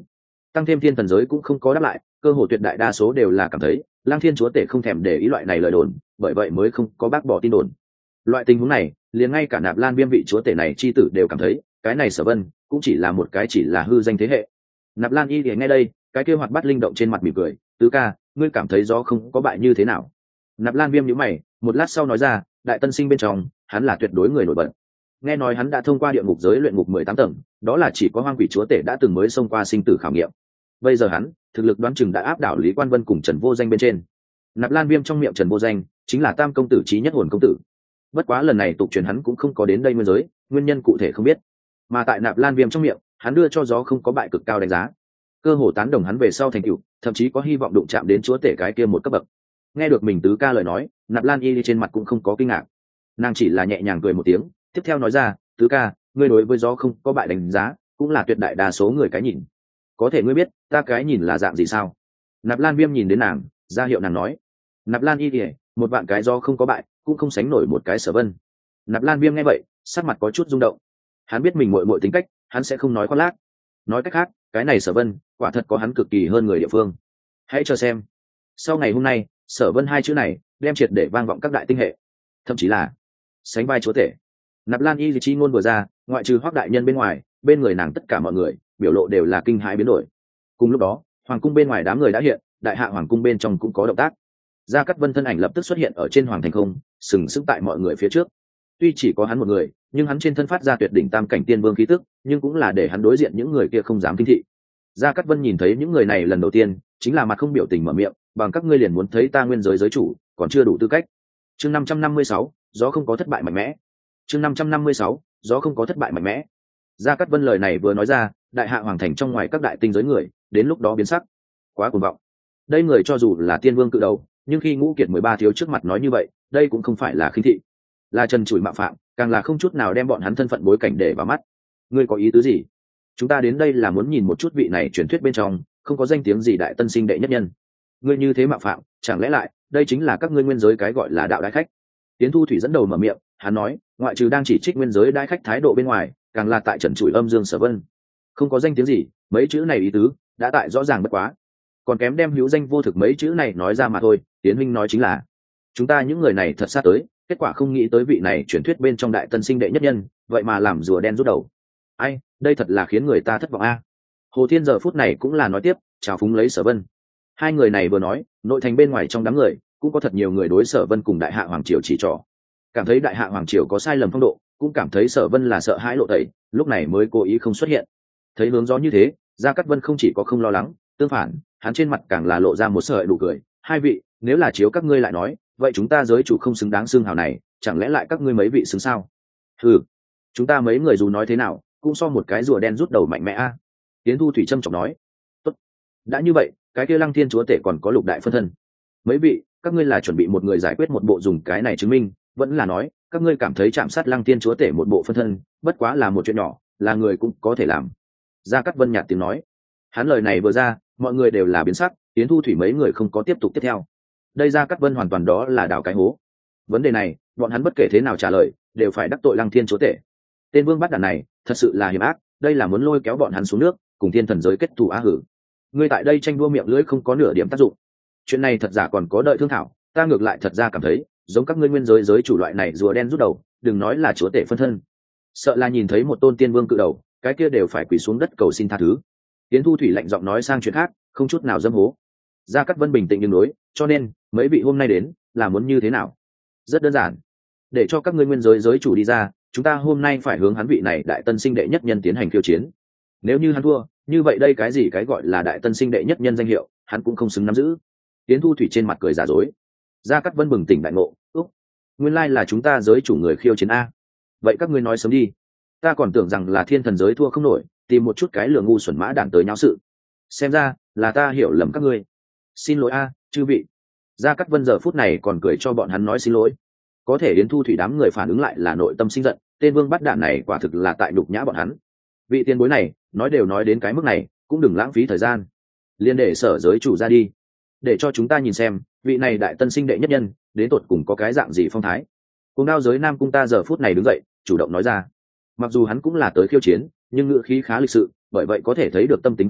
tăng thêm thiên thần giới cũng không có đáp lại, cơ hồ tuyệt đại đa số đều là cảm thấy Lăng Thiên chúa tể không thèm để ý loại này lời đồn, bởi vậy mới không có bác bỏ tin đồn. Loại tình huống này, liền ngay cả Nạp Lan Viêm vị chúa tể này chi tử đều cảm thấy, cái này Sở Vân cũng chỉ là một cái chỉ là hư danh thế hệ. Nạp Lan Y thì nghe đây, cái kia hoạt bát linh động trên mặt mỉm cười, "Tứ ca, ngươi cảm thấy gió không có bại như thế nào?" Nạp Lan Viêm nhíu mày, một lát sau nói ra, "Đại Tân Sinh bên trong, hắn là tuyệt đối người nổi bật. Nghe nói hắn đã thông qua địa ngục giới luyện ngục 18 tầng, đó là chỉ có Hoang Quỷ chúa tể đã từng mới xông qua sinh tử khảo nghiệm. Bây giờ hắn, thực lực đoán chừng đã áp đảo Lý Quan Vân cùng Trần Vô Danh bên trên." Nạp Lan Viêm trong miệng Trần Vô Danh chính là Tam công tử chí nhất hồn công tử. Bất quá lần này tục truyền hắn cũng không có đến đây nguyên giới, nguyên nhân cụ thể không biết. Mà tại Nạp Lan Viêm trong miệng, hắn đưa cho gió không có bại cực cao đánh giá, cơ hồ tán đồng hắn về sau thành tựu, thậm chí có hy vọng đụng chạm đến chúa tể cái kia một cấp bậc. Nghe được mình tứ ca lời nói, Nạp Lan Y trên mặt cũng không có kinh ngạc, nàng chỉ là nhẹ nhàng cười một tiếng, tiếp theo nói ra, "Tứ ca, ngươi đối với gió không có bại đánh giá, cũng là tuyệt đại đa số người cái nhìn. Có thể ngươi biết ta cái nhìn là dạng gì sao?" Nạp Lan Viêm nhìn đến nàng, ra hiệu nàng nói. Nạp Lan Y một vạn cái gió không có bại, cũng không sánh nổi một cái Sở Vân. Nạp Lan Viêm nghe vậy, sắc mặt có chút rung động. Hắn biết mình muội muội tính cách, hắn sẽ không nói khoác lác. Nói cách khác, cái này Sở Vân, quả thật có hắn cực kỳ hơn người địa phương. Hãy chờ xem. Sau ngày hôm nay, Sở Vân hai chữ này đem triệt để vang vọng các đại tinh hệ, thậm chí là sánh vai chúa tể. Nạp Lan Y chi ngôn vừa ra, ngoại trừ Hoắc đại nhân bên ngoài, bên người nàng tất cả mọi người biểu lộ đều là kinh hãi biến đổi. Cùng lúc đó, hoàng cung bên ngoài đám người đã hiện, đại hạ hoàng cung bên trong cũng có động tác. Gia Cát Vân thân ảnh lập tức xuất hiện ở trên hoàng thành không, sừng sững tại mọi người phía trước. Tuy chỉ có hắn một người, nhưng hắn trên thân phát ra tuyệt đỉnh tam cảnh tiên vương khí tức, nhưng cũng là để hắn đối diện những người kia không dám kinh thị. Gia Cát Vân nhìn thấy những người này lần đầu tiên, chính là mặt không biểu tình mở miệng, "Bằng các ngươi liền muốn thấy ta nguyên giới giới chủ, còn chưa đủ tư cách." Chương 556, gió không có thất bại mạnh mẽ. Chương 556, gió không có thất bại mạnh mẽ. Gia Cát Vân lời này vừa nói ra, đại hạ hoàng thành trong ngoài các đại tinh giới người, đến lúc đó biến sắc. Quá cuồng vọng. Đây người cho dù là tiên vương cự đầu, nhưng khi Ngũ Kiệt 13 thiếu trước mặt nói như vậy, đây cũng không phải là khinh thị, là trần trụi mạo phạm, càng là không chút nào đem bọn hắn thân phận bối cảnh để vào mắt. Ngươi có ý tứ gì? Chúng ta đến đây là muốn nhìn một chút vị này truyền thuyết bên trong không có danh tiếng gì đại tân sinh đệ nhất nhân. Ngươi như thế mạo phạm, chẳng lẽ lại đây chính là các ngươi nguyên giới cái gọi là đạo đại khách? Tiến Thu Thủy dẫn đầu mở miệng, hắn nói, ngoại trừ đang chỉ trích nguyên giới đại khách thái độ bên ngoài, càng là tại trần trụi âm dương Sở Vân. Không có danh tiếng gì, mấy chữ này ý tứ đã tại rõ ràng bất quá, còn kém đem hữu danh vô thực mấy chữ này nói ra mà thôi. Tiến huynh nói chính là chúng ta những người này thật sát tới, kết quả không nghĩ tới vị này truyền thuyết bên trong đại tân sinh đệ nhất nhân, vậy mà làm rùa đen rút đầu. Ai, đây thật là khiến người ta thất vọng a. Hồ Thiên giờ phút này cũng là nói tiếp, chào phúng lấy Sở Vân. Hai người này vừa nói, nội thành bên ngoài trong đám người cũng có thật nhiều người đối Sở Vân cùng đại hạ hoàng triều chỉ trỏ, cảm thấy đại hạ hoàng triều có sai lầm phong độ, cũng cảm thấy Sở Vân là sợ hãi lộ tẩy, lúc này mới cố ý không xuất hiện. Thấy hướng gió như thế, Gia Cát Vân không chỉ có không lo lắng, tương phản, hắn trên mặt càng là lộ ra một sợi nụ cười. Hai vị, nếu là chiếu các ngươi lại nói, vậy chúng ta giới chủ không xứng đáng xưng hào này, chẳng lẽ lại các ngươi mấy vị xứng sao? Ừ, chúng ta mấy người dù nói thế nào, cũng so một cái rùa đen rút đầu mạnh mẽ a. Tiến Thu Thủy trâm trọng nói. Tốt, đã như vậy, cái kia Lăng Thiên chúa tể còn có lục đại phân thân. Mấy vị, các ngươi là chuẩn bị một người giải quyết một bộ dùng cái này chứng minh, vẫn là nói các ngươi cảm thấy chạm sát Lăng Thiên chúa tể một bộ phân thân, bất quá là một chuyện nhỏ, là người cũng có thể làm. Gia Cát Vân nhạt tiếng nói. Hắn lời này vừa ra, mọi người đều là biến sắc, Tiến Thu Thủy mấy người không có tiếp tục tiếp theo. Đây Gia Cát Vân hoàn toàn đó là đào cái hố. Vấn đề này, bọn hắn bất kể thế nào trả lời, đều phải đắc tội Lăng Thiên chúa tể. Tên vương bắt đàn này, thật sự là hiểm ác, đây là muốn lôi kéo bọn hắn xuống nước, cùng thiên thần giới kết thù á hử. Ngươi tại đây tranh đua miệng lưỡi không có nửa điểm tác dụng. Chuyện này thật giả còn có đợi thương thảo, ta ngược lại thật ra cảm thấy, giống các ngươi nguyên giới giới chủ loại này rùa đen rút đầu, đừng nói là chúa tể phân thân. Sợ là nhìn thấy một tôn tiên vương cự đầu, cái kia đều phải quỳ xuống đất cầu xin tha thứ. Tiến Thu Thủy lạnh giọng nói sang chuyện khác, không chút nào dâm hố. Gia Cát Vân bình tĩnh nhưng đối, cho nên mấy vị hôm nay đến là muốn như thế nào? Rất đơn giản, để cho các ngươi nguyên giới giới chủ đi ra, chúng ta hôm nay phải hướng hắn vị này đại tân sinh đệ nhất nhân tiến hành khiêu chiến. Nếu như hắn thua, như vậy đây cái gì cái gọi là đại tân sinh đệ nhất nhân danh hiệu, hắn cũng không xứng nắm giữ. Tiến Thu Thủy trên mặt cười giả dối. Gia Cát Vân bừng tỉnh đại ngộ, úc, nguyên lai là chúng ta giới chủ người khiêu chiến a. Vậy các ngươi nói sớm đi, ta còn tưởng rằng là thiên thần giới thua không nổi, tìm một chút cái lừa ngu xuẩn mã đản tới nháo sự. Xem ra là ta hiểu lầm các ngươi. Xin lỗi a, chư vị. Gia Cát Vân giờ phút này còn cười cho bọn hắn nói xin lỗi. Có thể Yến Thu Thủy đám người phản ứng lại là nội tâm sinh giận, tên vương bắt đản này quả thực là tại đục nhã bọn hắn. Vị tiền bối này, nói đều nói đến cái mức này, cũng đừng lãng phí thời gian. Liên để sở giới chủ ra đi, để cho chúng ta nhìn xem, vị này đại tân sinh đệ nhất nhân, đến tột cùng có cái dạng gì phong thái. Cùng đao giới Nam Cung ta giờ phút này đứng dậy, chủ động nói ra. Mặc dù hắn cũng là tới khiêu chiến, nhưng ngữ khí khá lịch sự, bởi vậy có thể thấy được tâm tính không tệ,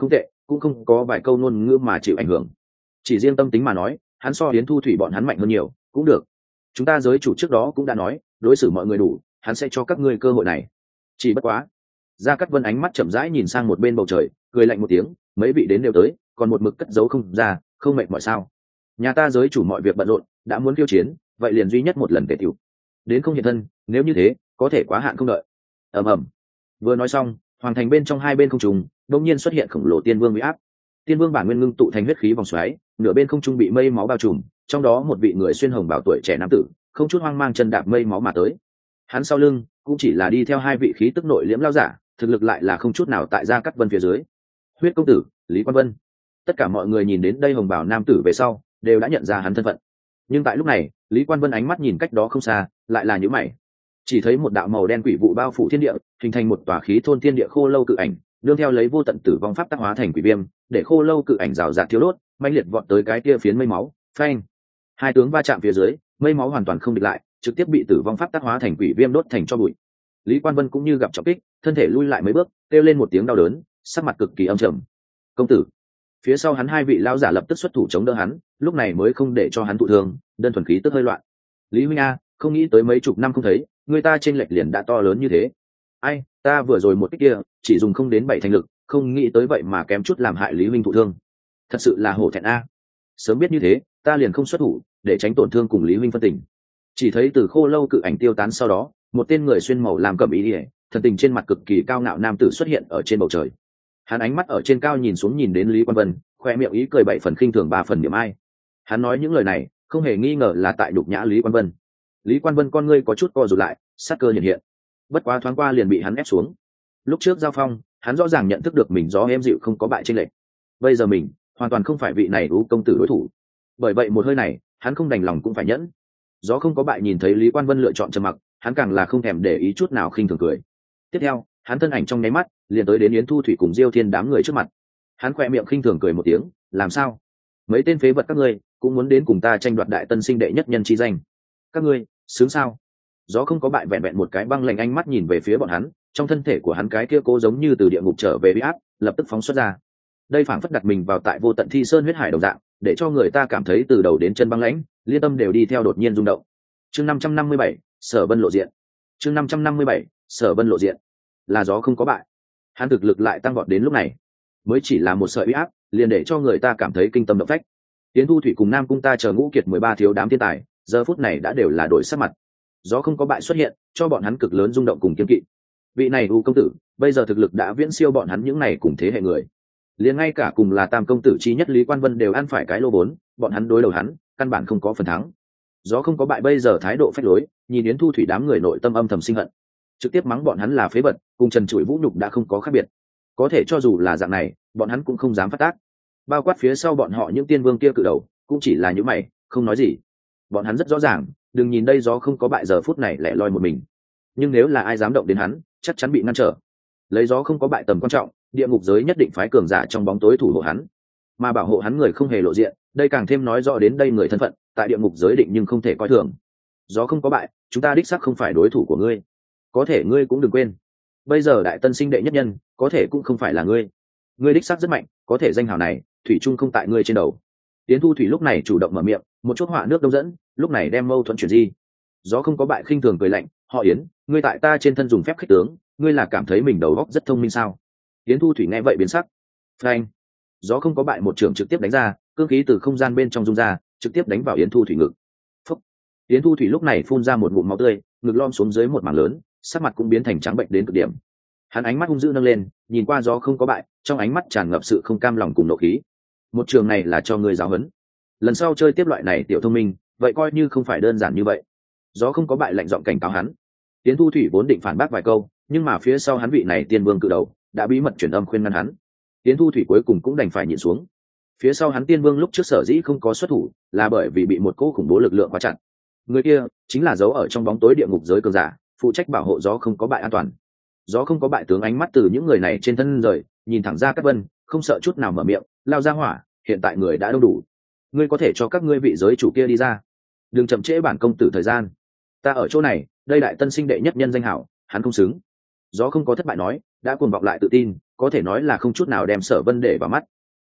cũng không có vài câu ngôn ngữ mà chịu ảnh hưởng. Chỉ riêng tâm tính mà nói, hắn so Yến Thu Thủy bọn hắn mạnh hơn nhiều, cũng được. Chúng ta giới chủ trước đó cũng đã nói, đối xử mọi người đủ, hắn sẽ cho các ngươi cơ hội này. Chỉ bất quá, Gia Cát Vân ánh mắt chậm rãi nhìn sang một bên bầu trời, cười lạnh một tiếng, mấy vị đến đều tới, còn một mực cất giấu không ra, không mệt mỏi sao? Nhà ta giới chủ mọi việc bận rộn, đã muốn khiêu chiến, vậy liền duy nhất một lần tề tiểu. Đến không hiện thân, nếu như thế, có thể quá hạn không đợi. Ầm ầm. Vừa nói xong, hoàng thành bên trong hai bên không trung, đột nhiên xuất hiện khổng lồ tiên vương uy áp. Tiên vương bản nguyên ngưng tụ thành huyết khí vòng xoáy, nửa bên không trung bị mây máu bao trùm, trong đó một vị người xuyên hồng bảo tuổi trẻ nam tử, không chút hoang mang chân đạp mây máu mà tới. Hắn sau lưng cũng chỉ là đi theo hai vị khí tức nội liễm lao giả, thực lực lại là không chút nào tại Gia Cát Vân phía dưới. Huyết công tử Lý Quan Vân. Tất cả mọi người nhìn đến đây hồng bảo nam tử về sau, đều đã nhận ra hắn thân phận. Nhưng tại lúc này, Lý Quan Vân ánh mắt nhìn cách đó không xa, lại là nhíu mày. Chỉ thấy một đạo màu đen quỷ vụ bao phủ thiên địa, hình thành một tòa khí thôn thiên địa khô lâu cự ảnh, nương theo lấy vô tận tử vong pháp tác hóa thành quỷ viêm, để khô lâu cự ảnh rào rạt thiếu đốt, mãnh liệt vọt tới cái kia phiến mây máu, phanh. Hai tướng va chạm phía dưới, mây máu hoàn toàn không địch lại, trực tiếp bị tử vong pháp tác hóa thành quỷ viêm đốt thành cho bụi. Lý Quan Vân cũng như gặp trọng kích, thân thể lui lại mấy bước, kêu lên một tiếng đau đớn, sắc mặt cực kỳ âm trầm. Công tử. Phía sau hắn hai vị lão giả lập tức xuất thủ chống đỡ hắn, lúc này mới không để cho hắn thụ thương, đơn thuần khí tức hơi loạn. Lý huynh a, không nghĩ tới mấy chục năm không thấy, người ta trên lệch liền đã to lớn như thế. Ai, ta vừa rồi một kích kia, chỉ dùng không đến 7 thành lực, không nghĩ tới vậy mà kém chút làm hại Lý huynh thụ thương. Thật sự là hổ thẹn a. Sớm biết như thế, ta liền không xuất thủ, để tránh tổn thương cùng Lý huynh phân tình. Chỉ thấy từ khô lâu cự ảnh tiêu tán sau đó, một tên người xuyên màu làm cẩm ý ỉa, thần tình trên mặt cực kỳ cao ngạo nam tử xuất hiện ở trên bầu trời. Hắn ánh mắt ở trên cao nhìn xuống nhìn đến Lý Quan Vân, khoe miệng ý cười 7 phần khinh thường 3 phần niệm ai. Hắn nói những lời này, không hề nghi ngờ là tại nhục nhã Lý Quan Vân. Lý Quan Vân con ngươi có chút co rụt lại, sát cơ hiện hiện. Bất quá thoáng qua liền bị hắn ép xuống. Lúc trước giao phong, hắn rõ ràng nhận thức được mình gió êm dịu không có bại chênh lệch. Bây giờ mình, hoàn toàn không phải vị này U công tử đối thủ. Bởi vậy một hơi này, hắn không đành lòng cũng phải nhẫn. Gió không có bại nhìn thấy Lý Quan Vân lựa chọn trầm mặc, hắn càng là không thèm để ý chút nào khinh thường cười. Tiếp theo, hắn thân ảnh trong nháy mắt, liền tới đến Yến Thu Thủy cùng Diêu Thiên đám người trước mặt. Hắn khoe miệng khinh thường cười một tiếng, làm sao? Mấy tên phế vật các ngươi, cũng muốn đến cùng ta tranh đoạt đại tân sinh đệ nhất nhân chi danh. Các ngươi, sướng sao? Gió không có bại vẹn vẹn một cái băng lạnh ánh mắt nhìn về phía bọn hắn, trong thân thể của hắn cái kia cố giống như từ địa ngục trở về uy áp, lập tức phóng xuất ra. Đây phảng phất đặt mình vào tại vô tận thi sơn huyết hải đồng dạng, để cho người ta cảm thấy từ đầu đến chân băng lãnh, liên tâm đều đi theo đột nhiên rung động. Chương 557, Sở Vân lộ diện. Chương 557, Sở Vân lộ diện. Là gió không có bại. Hắn thực lực lại tăng vọt đến lúc này, mới chỉ là một sợi uy áp, liền để cho người ta cảm thấy kinh tâm động phách. Tiến Thu Thủy cùng Nam Cung ta chờ ngũ kiệt 13 thiếu đám thiên tài, giờ phút này đã đều là đổi sắc mặt. Gió không có bại xuất hiện, cho bọn hắn cực lớn rung động cùng kiên kỵ. Vị này U công tử, bây giờ thực lực đã viễn siêu bọn hắn những này cùng thế hệ người. Liền ngay cả cùng là Tam công tử chi nhất Lý Quan Vân đều ăn phải cái lô vốn, bọn hắn đối đầu hắn, căn bản không có phần thắng. Gió không có bại bây giờ thái độ phách lối, nhìn Yến Thu Thủy đám người nội tâm âm thầm sinh hận, trực tiếp mắng bọn hắn là phế vật, cùng trần trụi vũ nhục đã không có khác biệt. Có thể cho dù là dạng này, bọn hắn cũng không dám phát tác. Bao quát phía sau bọn họ những tiên vương kia cự đầu, cũng chỉ là những mày, không nói gì. Bọn hắn rất rõ ràng, đừng nhìn đây gió không có bại giờ phút này lẻ loi một mình, nhưng nếu là ai dám động đến hắn, chắc chắn bị ngăn trở. Lấy gió không có bại tầm quan trọng, địa ngục giới nhất định phái cường giả trong bóng tối thủ hộ hắn, mà bảo hộ hắn người không hề lộ diện, đây càng thêm nói rõ đến đây người thân phận tại địa ngục giới định nhưng không thể coi thường. Gió không có bại, chúng ta đích xác không phải đối thủ của ngươi, có thể ngươi cũng đừng quên, bây giờ đại tân sinh đệ nhất nhân có thể cũng không phải là ngươi. Ngươi đích xác rất mạnh, có thể danh hào này thủy chung không tại ngươi trên đầu. Tiến Thu Thủy lúc này chủ động mở miệng, một chút họa nước đông dẫn, lúc này đem mâu thuẫn chuyển di. Gió không có bại khinh thường cười lạnh, họ Yến, ngươi tại ta trên thân dùng phép khích tướng, ngươi là cảm thấy mình đầu óc rất thông minh sao? Yến Thu Thủy nghe vậy biến sắc. Phanh! Gió không có bại một trường trực tiếp đánh ra, cương khí từ không gian bên trong dung ra, trực tiếp đánh vào Yến Thu Thủy ngực. Phúc! Yến Thu Thủy lúc này phun ra một ngụm máu tươi, ngực lom xuống dưới một mảng lớn, sắc mặt cũng biến thành trắng bệnh đến cực điểm. Hắn ánh mắt hung dữ nâng lên, nhìn qua gió không có bại, trong ánh mắt tràn ngập sự không cam lòng cùng nộ khí. Một trường này là cho ngươi giáo huấn, lần sau chơi tiếp loại này tiểu thông minh, vậy coi như không phải đơn giản như vậy. Gió không có bại lạnh giọng cảnh cáo hắn. Tiến Thu Thủy vốn định phản bác vài câu, nhưng mà phía sau hắn vị này tiên vương cự đầu đã bí mật truyền âm khuyên ngăn hắn. Tiến Thu Thủy cuối cùng cũng đành phải nhịn xuống. Phía sau hắn tiên vương lúc trước sở dĩ không có xuất thủ, là bởi vì bị một cỗ khủng bố lực lượng khóa chặt. Người kia chính là giấu ở trong bóng tối địa ngục giới cường giả, phụ trách bảo hộ gió không có bại an toàn. Gió không có bại tướng ánh mắt từ những người này trên thân rời, nhìn thẳng ra Cát Vân, không sợ chút nào mở miệng, lao ra hỏa, hiện tại người đã đông đủ, ngươi có thể cho các ngươi vị giới chủ kia đi ra, đừng chậm trễ bản công tử thời gian. Ta ở chỗ này, đây đại tân sinh đệ nhất nhân danh hảo, hắn không xứng. Gió không có thất bại nói, đã cuồng vọng lại tự tin, có thể nói là không chút nào đem Sở Vân để vào mắt,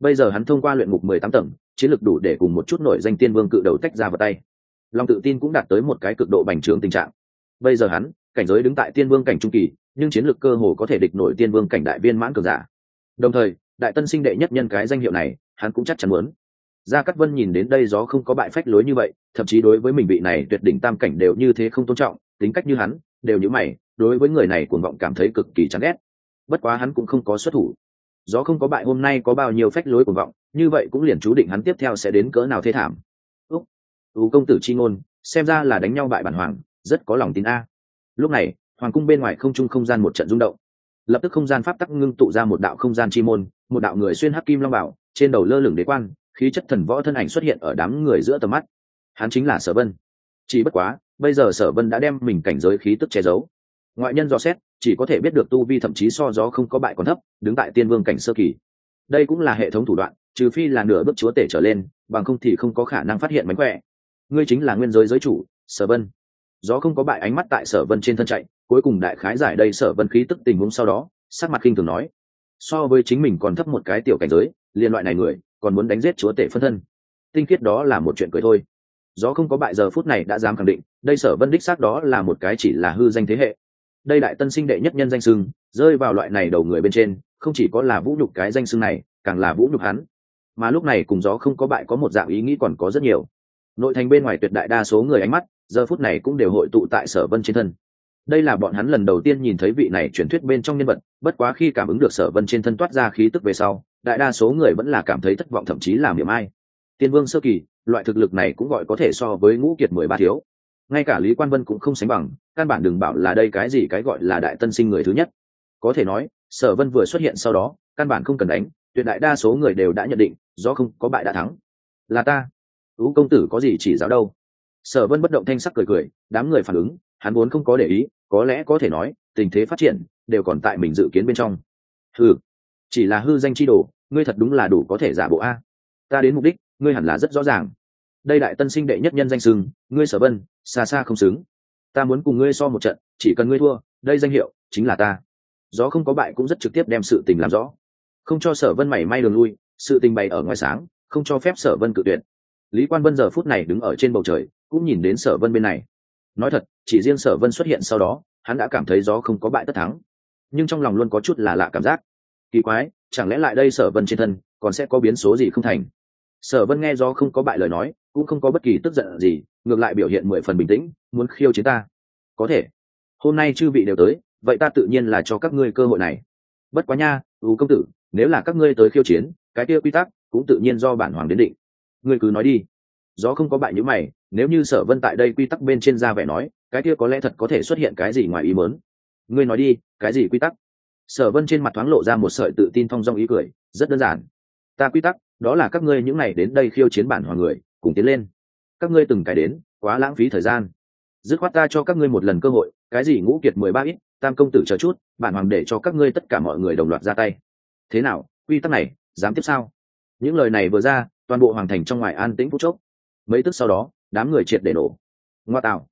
bây giờ hắn thông qua luyện ngục 18 tầng, chiến lực đủ để cùng một chút nổi danh tiên vương cự đầu tách ra vào tay, lòng tự tin cũng đạt tới một cái cực độ bành trướng tình trạng. Bây giờ hắn cảnh giới đứng tại tiên vương cảnh trung kỳ, nhưng chiến lực cơ hồ có thể địch nổi tiên vương cảnh đại viên mãn cường giả. Đồng thời đại tân sinh đệ nhất nhân cái danh hiệu này hắn cũng chắc chắn muốn. Gia Cát Vân nhìn đến đây gió không có bại phách lối như vậy, thậm chí đối với mình vị này tuyệt đỉnh tam cảnh đều như thế không tôn trọng, tính cách như hắn đều như mày, đối với người này cuồng vọng cảm thấy cực kỳ chán ghét. Bất quá hắn cũng không có xuất thủ. Gió không có bại hôm nay có bao nhiêu phách lối cuồng vọng, như vậy cũng liền chú định hắn tiếp theo sẽ đến cỡ nào thê thảm. Công tử chi ngôn, xem ra là đánh nhau bại bản hoàng, rất có lòng tin a. Lúc này hoàng cung bên ngoài không trung không gian một trận rung động, lập tức không gian pháp tắc ngưng tụ ra một đạo không gian chi môn, một đạo người xuyên hắc kim long bảo, trên đầu lơ lửng đế quan, khí chất thần võ thân ảnh xuất hiện ở đám người giữa tầm mắt. Hắn chính là Sở Vân. Chỉ bất quá bây giờ Sở Vân đã đem mình cảnh giới khí tức che giấu, ngoại nhân dò xét chỉ có thể biết được tu vi thậm chí so gió không có bại còn thấp, đứng tại tiên vương cảnh sơ kỳ. Đây cũng là hệ thống thủ đoạn, trừ phi là nửa bước chúa tể trở lên, bằng không thì không có khả năng phát hiện mánh khỏe. Ngươi chính là nguyên giới giới chủ Sở Vân. Gió không có bại ánh mắt tại Sở Vân trên thân chạy, cuối cùng đại khái giải đây Sở Vân khí tức tình huống, sau đó sắc mặt khinh thường nói, so với chính mình còn thấp một cái tiểu cảnh giới, liên loại này người còn muốn đánh giết chúa tể phân thân, tinh khiết đó là một chuyện cười thôi. Gió không có bại giờ phút này đã dám khẳng định, đây Sở Vân đích xác đó là một cái chỉ là hư danh thế hệ. Đây đại tân sinh đệ nhất nhân danh xưng rơi vào loại này đầu người bên trên, không chỉ có là vũ nhục cái danh xưng này, càng là vũ nhục hắn. Mà lúc này cùng gió không có bại có một dạng ý nghĩ còn có rất nhiều. Nội thành bên ngoài tuyệt đại đa số người ánh mắt giờ phút này cũng đều hội tụ tại Sở Vân trên thân. Đây là bọn hắn lần đầu tiên nhìn thấy vị này truyền thuyết bên trong nhân vật, bất quá khi cảm ứng được Sở Vân trên thân toát ra khí tức về sau, đại đa số người vẫn là cảm thấy thất vọng, thậm chí là miệng ai. Tiên vương sơ kỳ, loại thực lực này cũng gọi có thể so với ngũ kiệt 13 thiếu. Ngay cả Lý Quan Vân cũng không sánh bằng, căn bản đừng bảo là đây cái gì cái gọi là đại tân sinh người thứ nhất. Có thể nói, Sở Vân vừa xuất hiện sau đó, căn bản không cần đánh, tuyệt đại đa số người đều đã nhận định, do không có bại đã thắng. Là ta. Công tử có gì chỉ giáo đâu? Sở Vân bất động thanh sắc cười cười, đám người phản ứng, hắn vốn không có để ý, có lẽ có thể nói, tình thế phát triển đều còn tại mình dự kiến bên trong. Hừ, chỉ là hư danh chi đồ, ngươi thật đúng là đủ có thể giả bộ a. Ta đến mục đích, ngươi hẳn là rất rõ ràng. Đây đại tân sinh đệ nhất nhân danh xưng, ngươi Sở Vân, xa xa không xứng. Ta muốn cùng ngươi so một trận, chỉ cần ngươi thua, đây danh hiệu chính là ta. Gió không có bại cũng rất trực tiếp đem sự tình làm rõ, không cho Sở Vân mảy may đường lui, sự tình bày ở ngoài sáng, không cho phép Sở Vân cự tuyệt. Lý Quan Vân giờ phút này đứng ở trên bầu trời, cũng nhìn đến Sở Vân bên này. Nói thật, chỉ riêng Sở Vân xuất hiện sau đó, hắn đã cảm thấy gió không có bại tất thắng, nhưng trong lòng luôn có chút là lạ cảm giác. Kỳ quái, chẳng lẽ lại đây Sở Vân trên thân còn sẽ có biến số gì không thành? Sở Vân nghe gió không có bại lời nói, cũng không có bất kỳ tức giận gì, ngược lại biểu hiện 10 phần bình tĩnh, muốn khiêu chiến ta. Có thể. Hôm nay chư vị đều tới, vậy ta tự nhiên là cho các ngươi cơ hội này. Bất quá nha, công tử, nếu là các ngươi tới khiêu chiến, cái kia quy tắc cũng tự nhiên do bản hoàng đến định. Ngươi cứ nói đi. Gió không có bại như mày, nếu như Sở Vân tại đây quy tắc bên trên ra vẻ nói, cái kia có lẽ thật có thể xuất hiện cái gì ngoài ý muốn. Ngươi nói đi, cái gì quy tắc? Sở Vân trên mặt thoáng lộ ra một sợi tự tin thong dong ý cười, rất đơn giản. Ta quy tắc, đó là các ngươi những này đến đây khiêu chiến bản hoàng người, cùng tiến lên. Các ngươi từng cái đến, quá lãng phí thời gian. Dứt khoát ta cho các ngươi một lần cơ hội, cái gì ngũ kiệt 13 ít, tam công tử chờ chút, bản hoàng để cho các ngươi tất cả mọi người đồng loạt ra tay. Thế nào, quy tắc này, dám tiếp sao? Những lời này vừa ra, toàn bộ hoàng thành trong ngoài an tĩnh phút chốc. Mấy tức sau đó, đám người triệt để nổ. Ngoa tạo,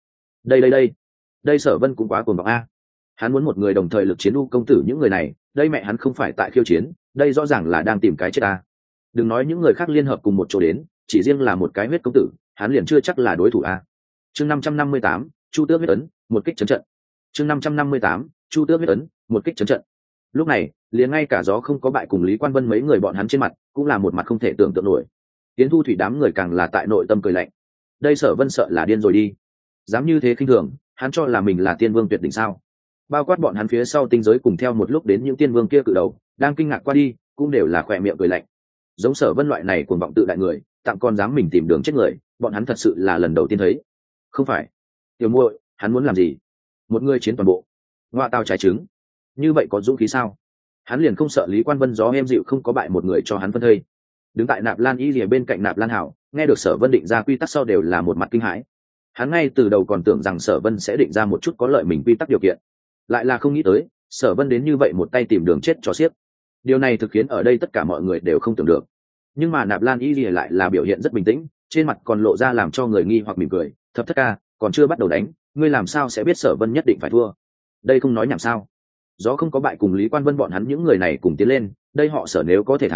đây Sở Vân cũng quá cuồng vọng a. Hắn muốn một người đồng thời lực chiến công tử những người này, đây mẹ hắn không phải tại khiêu chiến, đây rõ ràng là đang tìm cái chết a. Đừng nói những người khác liên hợp cùng một chỗ đến, chỉ riêng là một cái huyết công tử, hắn liền chưa chắc là đối thủ a. Chương 558, Chu Tước huyết ấn, một kích chấn trận. Chương 558, Chu Tước huyết ấn, một kích chấn trận. Lúc này, liền ngay cả gió không có bại cùng Lý Quan Vân mấy người bọn hắn trên mặt, cũng là một mặt không thể tưởng tượng nổi. Tiến Thu Thủy đám người càng là tại nội tâm cười lạnh. Đây Sở Vân sợ là điên rồi đi, dám như thế khinh thường, hắn cho là mình là tiên vương tuyệt đỉnh sao? Bao quát bọn hắn phía sau tinh giới cùng theo một lúc đến những tiên vương kia cự đầu, đang kinh ngạc qua đi, cũng đều là khỏe miệng cười lạnh. Giống Sở Vân loại này cuồng vọng tự đại người, tạm còn dám mình tìm đường chết người, bọn hắn thật sự là lần đầu tiên thấy. Không phải, tiểu muội, hắn muốn làm gì? Một người chiến toàn bộ, ngoa tao trái trứng. Như vậy có dũng khí sao? Hắn liền không sợ Lý Quan Vân gió êm dịu không có bại một người cho hắn phân thây. Đứng tại Nạp Lan Y Lìa bên cạnh Nạp Lan Hảo, nghe được Sở Vân định ra quy tắc sau đều là một mặt kinh hãi. Hắn ngay từ đầu còn tưởng rằng Sở Vân sẽ định ra một chút có lợi mình quy tắc điều kiện, lại là không nghĩ tới Sở Vân đến như vậy một tay tìm đường chết cho xiếc. Điều này thực khiến ở đây tất cả mọi người đều không tưởng được. Nhưng mà Nạp Lan Y Lìa lại là biểu hiện rất bình tĩnh, trên mặt còn lộ ra làm cho người nghi hoặc mỉm cười. Thập thất ca, còn chưa bắt đầu đánh, ngươi làm sao sẽ biết Sở Vân nhất định phải thua? Đây không nói nhảm sao? Gió không có bại cùng Lý Quan Vân bọn hắn những người này cùng tiến lên, đây họ Sở nếu có thể thắng,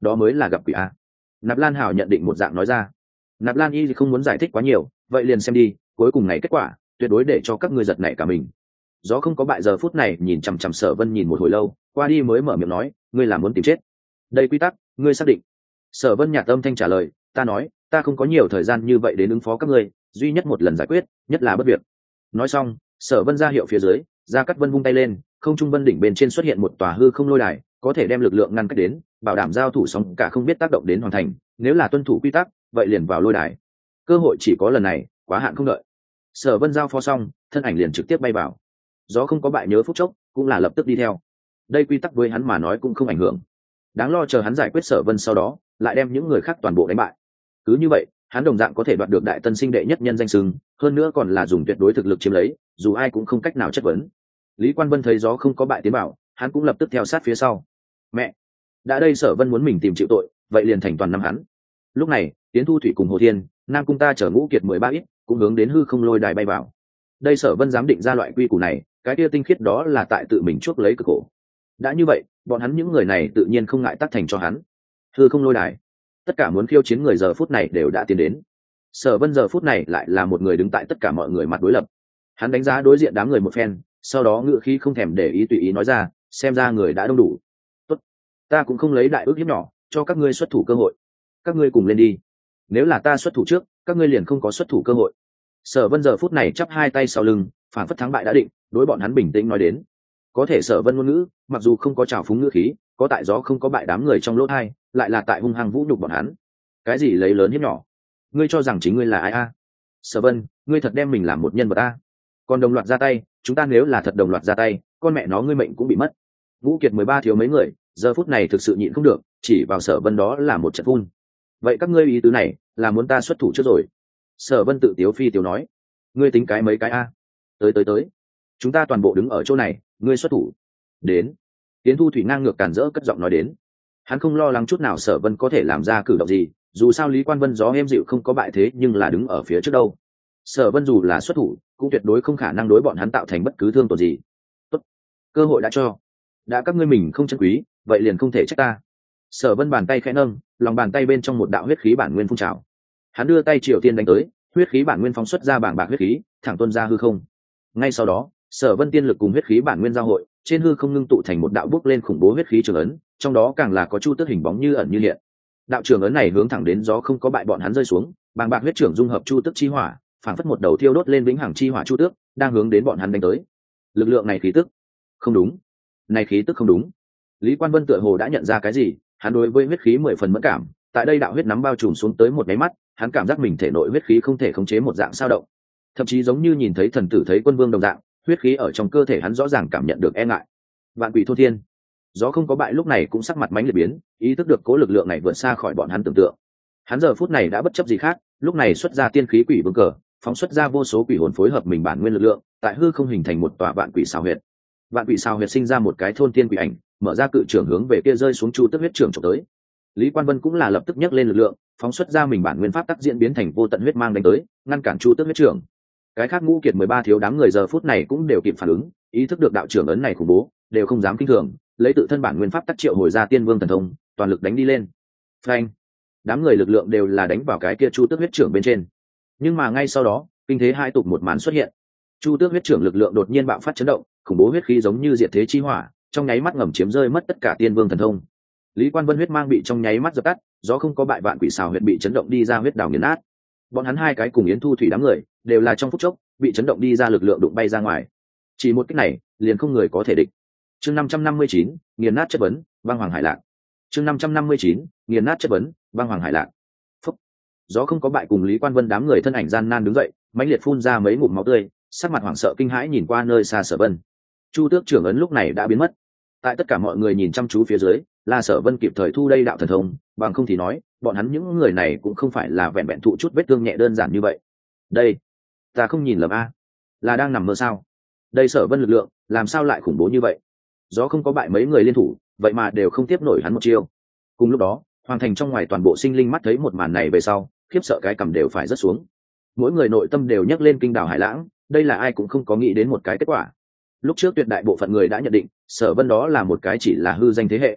đó mới là gặp quỷ a. Nạp Lan Hảo nhận định một dạng nói ra. Nạp Lan Y thì không muốn giải thích quá nhiều, vậy liền xem đi, cuối cùng này kết quả tuyệt đối để cho các ngươi giật nảy cả mình. Gió không có bại giờ phút này nhìn chằm chằm Sở Vân nhìn một hồi lâu, qua đi mới mở miệng nói, ngươi là muốn tìm chết? Đây quy tắc, ngươi xác định? Sở Vân nhạt âm thanh trả lời, ta nói, ta không có nhiều thời gian như vậy đến ứng phó các ngươi, duy nhất một lần giải quyết, nhất là bất việc. Nói xong, Sở Vân ra hiệu phía dưới, Gia Cát Vân vung tay lên, không trung vân đỉnh bên trên xuất hiện một tòa hư không lôi đài, có thể đem lực lượng ngăn cách đến, bảo đảm giao thủ sóng cả không biết tác động đến hoàn thành, nếu là tuân thủ quy tắc, vậy liền vào lôi đài. Cơ hội chỉ có lần này, quá hạn không đợi. Sở Vân giao phó xong, thân ảnh liền trực tiếp bay vào. Gió không có bại nhớ phút chốc, cũng là lập tức đi theo. Đây quy tắc với hắn mà nói cũng không ảnh hưởng. Đáng lo chờ hắn giải quyết Sở Vân sau đó, lại đem những người khác toàn bộ đánh bại. Cứ như vậy, hắn đồng dạng có thể đoạt được đại tân sinh đệ nhất nhân danh xưng, hơn nữa còn là dùng tuyệt đối thực lực chiếm lấy, dù ai cũng không cách nào chất vấn. Lý Quan Vân thấy Gió không có bại tiến bảo, hắn cũng lập tức theo sát phía sau. Mẹ, đã đây Sở Vân muốn mình tìm chịu tội, vậy liền thành toàn năm hắn. Lúc này, Tiến Thu Thủy cùng Hồ Thiên, Nam Cung ta chở Ngũ Kiệt 13 ít, cũng hướng đến hư không lôi đài bay vào. Đây Sở Vân dám định ra loại quy củ này, cái kia tinh khiết đó là tại tự mình chuốc lấy cực khổ. Đã như vậy, bọn hắn những người này tự nhiên không ngại tác thành cho hắn. Hư không lôi đài, tất cả muốn khiêu chiến người giờ phút này đều đã tiến đến. Sở Vân giờ phút này lại là một người đứng tại tất cả mọi người mặt đối lập. Hắn đánh giá đối diện đám người một phen, sau đó ngựa khí không thèm để ý tùy ý nói ra, xem ra người đã đông đủ. Tốt, ta cũng không lấy đại ước hiếp nhỏ, cho các ngươi xuất thủ cơ hội. Các ngươi cùng lên đi. Nếu là ta xuất thủ trước, các ngươi liền không có xuất thủ cơ hội. Sở Vân giờ phút này chắp hai tay sau lưng, phản phất thắng bại đã định, đối bọn hắn bình tĩnh nói đến. Có thể Sở Vân ngôn ngữ, mặc dù không có trào phúng ngữ khí, có tại Gió không có bại đám người trong lỗ hai, lại là tại hung hăng vũ nhục bọn hắn. Cái gì lấy lớn hiếp nhỏ? Ngươi cho rằng chính ngươi là ai a? Sở Vân, ngươi thật đem mình làm một nhân vật a? Còn đồng loạt ra tay, chúng ta nếu là thật đồng loạt ra tay, con mẹ nó ngươi mệnh cũng bị mất. Ngũ Kiệt 13 thiếu mấy người, giờ phút này thực sự nhịn không được, chỉ vào Sở Vân đó là một trận phun. Vậy các ngươi ý tứ này, là muốn ta xuất thủ trước rồi? Sở Vân tự tiếu phi tiếu nói, ngươi tính cái mấy cái a? Tới, chúng ta toàn bộ đứng ở chỗ này, ngươi xuất thủ. Đến. Tiến Thu Thủy ngang ngược càn rỡ cất giọng nói đến. Hắn không lo lắng chút nào Sở Vân có thể làm ra cử động gì, dù sao Lý Quan Vân Gió êm dịu không có bại thế nhưng là đứng ở phía trước đâu. Sở Vân dù là xuất thủ, cũng tuyệt đối không khả năng đối bọn hắn tạo thành bất cứ thương tổn gì. Tốt, cơ hội đã cho, đã các ngươi mình không trân quý, vậy liền không thể trách ta. Sở Vân bàn tay khẽ nâng, lòng bàn tay bên trong một đạo huyết khí bản nguyên phun trào. Hắn đưa tay Triều Tiên đánh tới, huyết khí bản nguyên phóng xuất ra bảng bạc huyết khí, thẳng tuôn ra hư không. Ngay sau đó, Sở Vân tiên lực cùng huyết khí bản nguyên giao hội, trên hư không ngưng tụ thành một đạo bước lên khủng bố huyết khí trường ấn, trong đó càng là có chu tước hình bóng như ẩn như hiện. Đạo trường ấn này hướng thẳng đến Gió không có bại bọn hắn rơi xuống, bàng bạc huyết trưởng dung hợp chu tước chi hỏa, phảng phất một đầu thiêu đốt lên vĩnh hằng chi hỏa chu tước, đang hướng đến bọn hắn đánh tới. Lực lượng này khí tức không đúng, này khí tức không đúng. Lý Quan Vân tựa hồ đã nhận ra cái gì, hắn đối với huyết khí 10 phần mẫn cảm, tại đây đạo huyết nắm bao trùm xuống tới một cái mắt, hắn cảm giác mình thể nội huyết khí không thể khống chế một dạng sao động, thậm chí giống như nhìn thấy thần tử thấy quân vương đồng dạng, huyết khí ở trong cơ thể hắn rõ ràng cảm nhận được e ngại. Vạn quỷ thôn thiên. Gió không có bại lúc này cũng sắc mặt mãnh liệt biến, ý thức được cố lực lượng này vượt xa khỏi bọn hắn tưởng tượng. Hắn giờ phút này đã bất chấp gì khác, lúc này xuất ra tiên khí quỷ vương cờ, phóng xuất ra vô số quỷ hồn phối hợp mình bản nguyên lực lượng, tại hư không hình thành một tòa vạn quỷ xào huyệt. Vạn quỷ xào huyệt sinh ra một cái thôn tiên quỷ ảnh, mở ra cự trường hướng về kia rơi xuống chu tức huyết trường trộm tới. Lý Quan Vân cũng là lập tức nhấc lên lực lượng, phóng xuất ra mình bản nguyên pháp tắc diễn biến thành vô tận huyết mang đánh tới, ngăn cản chu tức huyết trường. Cái khác Ngũ Kiệt 13 thiếu đám người giờ phút này cũng đều kịp phản ứng, ý thức được đạo trưởng ấn này khủng bố, đều không dám kinh thường, lấy tự thân bản nguyên pháp tác triệu hồi ra tiên vương thần thông, toàn lực đánh đi lên. Phanh! Đám người lực lượng đều là đánh vào cái kia chu tước huyết trưởng bên trên. Nhưng mà ngay sau đó, kinh thế hai tục một màn xuất hiện. Chu tước huyết trưởng lực lượng đột nhiên bạo phát chấn động, khủng bố huyết khí giống như diệt thế chi hỏa, trong nháy mắt ngầm chiếm rơi mất tất cả tiên vương thần thông. Lý Quan Vân huyết mang bị trong nháy mắt dập tắt, Gió không có bại vạn quỷ xào huyệt bị chấn động đi ra huyết đảo nghiền nát. Bọn hắn hai cái cùng Yến Thu Thủy đám người đều là trong phút chốc bị chấn động đi ra lực lượng đụng bay ra ngoài. Chỉ một kích này, liền không người có thể địch. Chương 559, nghiền nát chất vấn, băng hoàng hải lạc. Chương 559, nghiền nát chất vấn, băng hoàng hải lạc. Phúc. Gió không có bại cùng Lý Quan Vân đám người thân ảnh gian nan đứng dậy, mãnh liệt phun ra mấy ngụm máu tươi, sắc mặt hoảng sợ kinh hãi nhìn qua nơi xa Sở Vân. Chu tước trưởng ấn lúc này đã biến mất. Tại tất cả mọi người nhìn chăm chú phía dưới, là Sở Vân kịp thời thu đây đạo thần thông, bằng không thì nói, bọn hắn những người này cũng không phải là vẹn vẹn thụ chút vết thương nhẹ đơn giản như vậy. Đây, ta không nhìn lầm a, là đang nằm mơ sao? Đây Sở Vân lực lượng, làm sao lại khủng bố như vậy? Gió không có bại mấy người liên thủ, vậy mà đều không tiếp nổi hắn một chiêu. Cùng lúc đó, hoàng thành trong ngoài toàn bộ sinh linh mắt thấy một màn này về sau, khiếp sợ cái cầm đều phải rớt xuống. Mỗi người nội tâm đều nhấc lên kinh đảo hải lãng, đây là ai cũng không có nghĩ đến một cái kết quả. Lúc trước tuyệt đại bộ phận người đã nhận định, Sở Vân đó là một cái chỉ là hư danh thế hệ.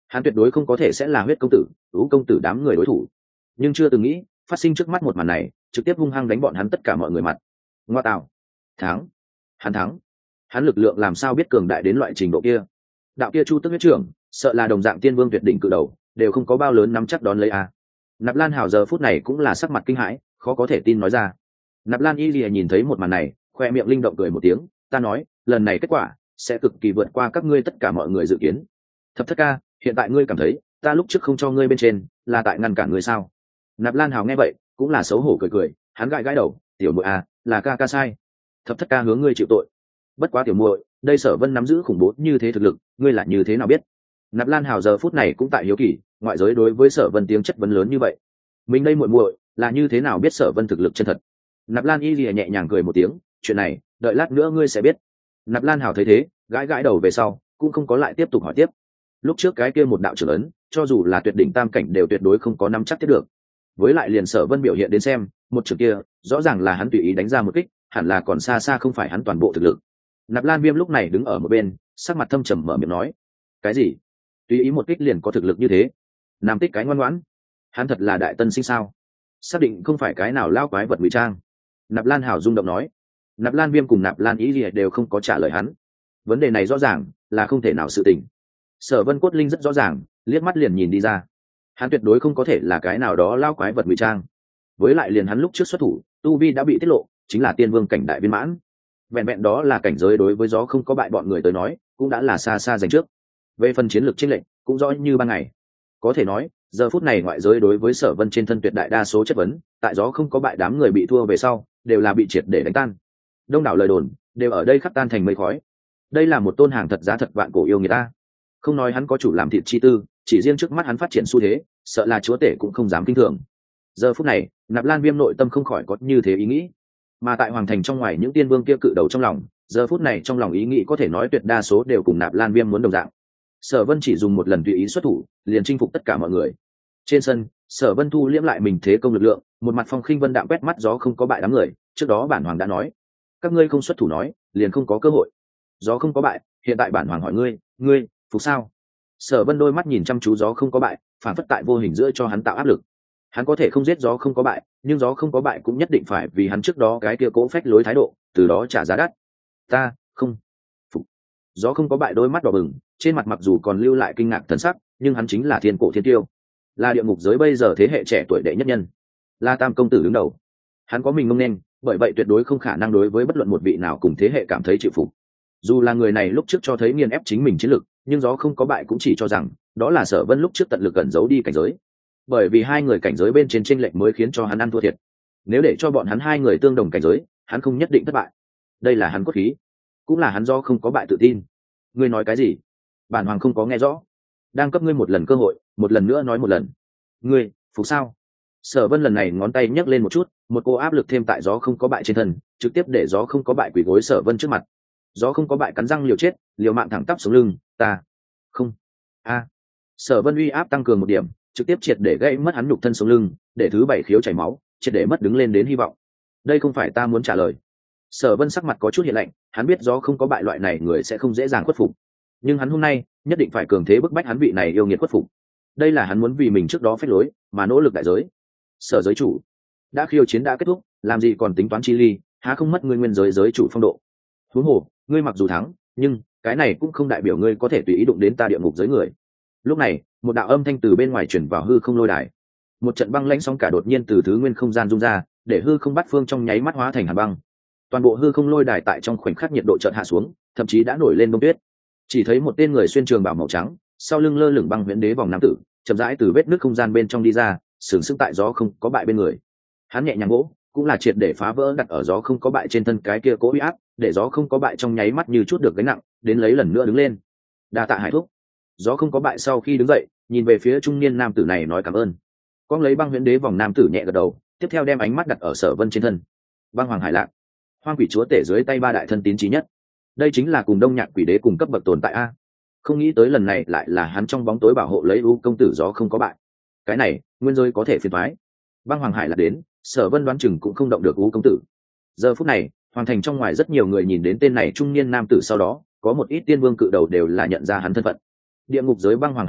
hắn tuyệt đối không có thể sẽ là huyết công tử, ú công tử đám người đối thủ. Nhưng chưa từng nghĩ phát sinh trước mắt một màn này trực tiếp hung hăng đánh bọn hắn tất cả mọi người mặt. Ngoa tạo, thắng, hắn thắng. Hắn lực lượng làm sao biết cường đại đến loại trình độ kia? Đạo kia Chu Tức huyết trưởng, sợ là đồng dạng tiên vương tuyệt đỉnh cự đầu, đều không có bao lớn nắm chắc đón lấy a. Nạp Lan Hào giờ phút này cũng là sắc mặt kinh hãi, khó có thể tin nói ra. Nạp Lan Y Lìa nhìn thấy một màn này, khoe miệng linh động cười một tiếng, ta nói, lần này kết quả sẽ cực kỳ vượt qua các ngươi tất cả mọi người dự kiến. Thập Thất ca, hiện tại ngươi cảm thấy ta lúc trước không cho ngươi bên trên là tại ngăn cản ngươi sao? Nạp Lan Hào nghe vậy cũng là xấu hổ cười cười, hắn gãi gãi đầu, tiểu muội à, là ca ca sai. Thập Thất ca hướng ngươi chịu tội. Bất quá tiểu muội, đây Sở Vân nắm giữ khủng bố như thế thực lực, ngươi là như thế nào biết? Nạp Lan Hào giờ phút này cũng tại hiếu kỳ, ngoại giới đối với Sở Vân tiếng chất vấn lớn như vậy, mình đây muội muội là như thế nào biết Sở Vân thực lực chân thật? Nạp Lan Y Lìa nhẹ nhàng cười một tiếng, chuyện này đợi lát nữa ngươi sẽ biết. Nạp Lan Hào thấy thế, gãi gãi đầu về sau cũng không có lại tiếp tục hỏi tiếp. Lúc trước cái kia một đạo trưởng ấn, cho dù là tuyệt đỉnh tam cảnh đều tuyệt đối không có nắm chắc tiếp được. Với lại liền Sở Vân biểu hiện đến xem, một trường kia rõ ràng là hắn tùy ý đánh ra một kích, hẳn là còn xa xa không phải hắn toàn bộ thực lực. Nạp Lan Viêm lúc này đứng ở một bên, sắc mặt thâm trầm mở miệng nói: cái gì? Tùy ý một kích liền có thực lực như thế? Nam Tích cái ngoan ngoãn, hắn thật là đại tân sinh sao? Xác định không phải cái nào lao quái vật ngụy trang. Nạp Lan Hào rung động nói. Nạp Lan Viêm cùng Nạp Lan Ý Lìa đều không có trả lời hắn. Vấn đề này rõ ràng là không thể nào sự tình. Sở Vân Cốt Linh rất rõ ràng, liếc mắt liền nhìn đi ra, hắn tuyệt đối không có thể là cái nào đó lao quái vật ngụy trang. Với lại liền hắn lúc trước xuất thủ, tu vi đã bị tiết lộ, chính là tiên vương cảnh đại viên mãn. Vẹn vẹn đó là cảnh giới đối với gió không có bại bọn người tới nói, cũng đã là xa xa giành trước. Về phần chiến lược chênh lệch, cũng rõ như ban ngày. Có thể nói, giờ phút này ngoại giới đối với Sở Vân trên thân tuyệt đại đa số chất vấn, tại gió không có bại đám người bị thua về sau, đều là bị triệt để đánh tan. Đông đảo lời đồn đều ở đây khắc tan thành mây khói. Đây là một tôn hàng thật giá thật vạn cổ yêu người ta. Không nói hắn có chủ làm thịt chi tư, chỉ riêng trước mắt hắn phát triển xu thế, sợ là chúa tể cũng không dám kinh thường. Giờ phút này, Nạp Lan Viêm nội tâm không khỏi có như thế ý nghĩ. Mà tại hoàng thành trong ngoài những tiên vương kia cự đầu trong lòng, giờ phút này trong lòng ý nghĩ có thể nói tuyệt đa số đều cùng Nạp Lan Viêm muốn đồng dạng. Sở Vân chỉ dùng một lần tùy ý xuất thủ, liền chinh phục tất cả mọi người. Trên sân, Sở Vân thu liễm lại mình thế công lực lượng, một mặt phong khinh vân đạm quét mắt gió không có bại đám người. Trước đó bản hoàng đã nói, các ngươi không xuất thủ nói, liền không có cơ hội. Gió không có bại, hiện tại bản hoàng hỏi ngươi, ngươi phục sao? Sở Vân đôi mắt nhìn chăm chú gió không có bại, phản phất tại vô hình giữa cho hắn tạo áp lực. Hắn có thể không giết gió không có bại, nhưng gió không có bại cũng nhất định phải vì hắn trước đó cái kia cố phách lối thái độ, từ đó trả giá đắt. Ta không phục. Gió không có bại đôi mắt đỏ bừng, trên mặt mặc dù còn lưu lại kinh ngạc thần sắc, nhưng hắn chính là thiên cổ thiên tiêu, là địa ngục giới bây giờ thế hệ trẻ tuổi đệ nhất nhân, là tam công tử đứng đầu. Hắn có mình ngông nên, bởi vậy tuyệt đối không khả năng đối với bất luận một vị nào cùng thế hệ cảm thấy chịu phục. Dù là người này lúc trước cho thấy nghiền ép chính mình chiến lực, nhưng gió không có bại cũng chỉ cho rằng đó là Sở Vân lúc trước tận lực ẩn giấu đi cảnh giới. Bởi vì hai người cảnh giới bên trên chênh lệch mới khiến cho hắn ăn thua thiệt. Nếu để cho bọn hắn hai người tương đồng cảnh giới, hắn không nhất định thất bại. Đây là hắn cốt khí, cũng là hắn do không có bại tự tin. Ngươi nói cái gì? Bản hoàng không có nghe rõ. Đang cấp ngươi một lần cơ hội, một lần nữa nói một lần. Ngươi phục sao? Sở Vân lần này ngón tay nhấc lên một chút, một cô áp lực thêm tại gió không có bại trên thân, trực tiếp để gió không có bại quỳ gối Sở Vân trước mặt. Gió không có bại cắn răng liều chết, liều mạng thẳng tắp sống lưng, ta không a. Sở Vân uy áp tăng cường một điểm, trực tiếp triệt để gây mất hắn nhục thân sống lưng, để thứ bảy khiếu chảy máu, triệt để mất đứng lên đến hy vọng. Đây không phải ta muốn trả lời. Sở Vân sắc mặt có chút hiện lạnh, hắn biết gió không có bại loại này người sẽ không dễ dàng khuất phục, nhưng hắn hôm nay nhất định phải cường thế bức bách hắn vị này yêu nghiệt khuất phục. Đây là hắn muốn vì mình trước đó phép lối mà nỗ lực đại giới. Sở giới chủ đã khiêu chiến đã kết thúc, làm gì còn tính toán chi ly, há không mất ngươi nguyên giới giới chủ phong độ. Huống hồ, ngươi mặc dù thắng, nhưng cái này cũng không đại biểu ngươi có thể tùy ý đụng đến ta địa ngục giới người. Lúc này, một đạo âm thanh từ bên ngoài truyền vào hư không lôi đài. Một trận băng lãnh sóng cả đột nhiên từ thứ nguyên không gian rung ra, để hư không bát phương trong nháy mắt hóa thành hàn băng. Toàn bộ hư không lôi đài tại trong khoảnh khắc nhiệt độ chợt hạ xuống, thậm chí đã nổi lên bông tuyết. Chỉ thấy một tên người xuyên trường bào màu trắng, sau lưng lơ lửng băng huyễn đế vòng nam tử, chậm rãi từ vết nước không gian bên trong đi ra, sừng sững tại gió không có bại bên người. Hắn nhẹ nhàng gỗ, cũng là triệt để phá vỡ đặt ở gió không có bại trên thân cái kia cố uy áp, để gió không có bại trong nháy mắt như chút được gánh nặng, đến lấy lần nữa đứng lên. Đa tạ hải thúc. Gió không có bại sau khi đứng dậy, nhìn về phía trung niên nam tử này nói cảm ơn. Con lấy băng huyễn đế vòng nam tử nhẹ gật đầu, tiếp theo đem ánh mắt đặt ở Sở Vân trên thân. Băng hoàng hải lạc, hoang quỷ chúa tể dưới tay ba đại thân tín chí nhất, đây chính là cùng đông nhạc quỷ đế cùng cấp bậc tồn tại a. Không nghĩ tới lần này lại là hắn trong bóng tối bảo hộ lấy u công tử gió không có bại. Cái này nguyên giới có thể phiền toái. Băng hoàng hải lạc đến, Sở Vân đoán chừng cũng không động được u công tử. Giờ phút này, hoàng thành trong ngoài rất nhiều người nhìn đến tên này trung niên nam tử, sau đó có một ít tiên vương cự đầu đều là nhận ra hắn thân phận. Địa ngục giới băng hoàng hải lạc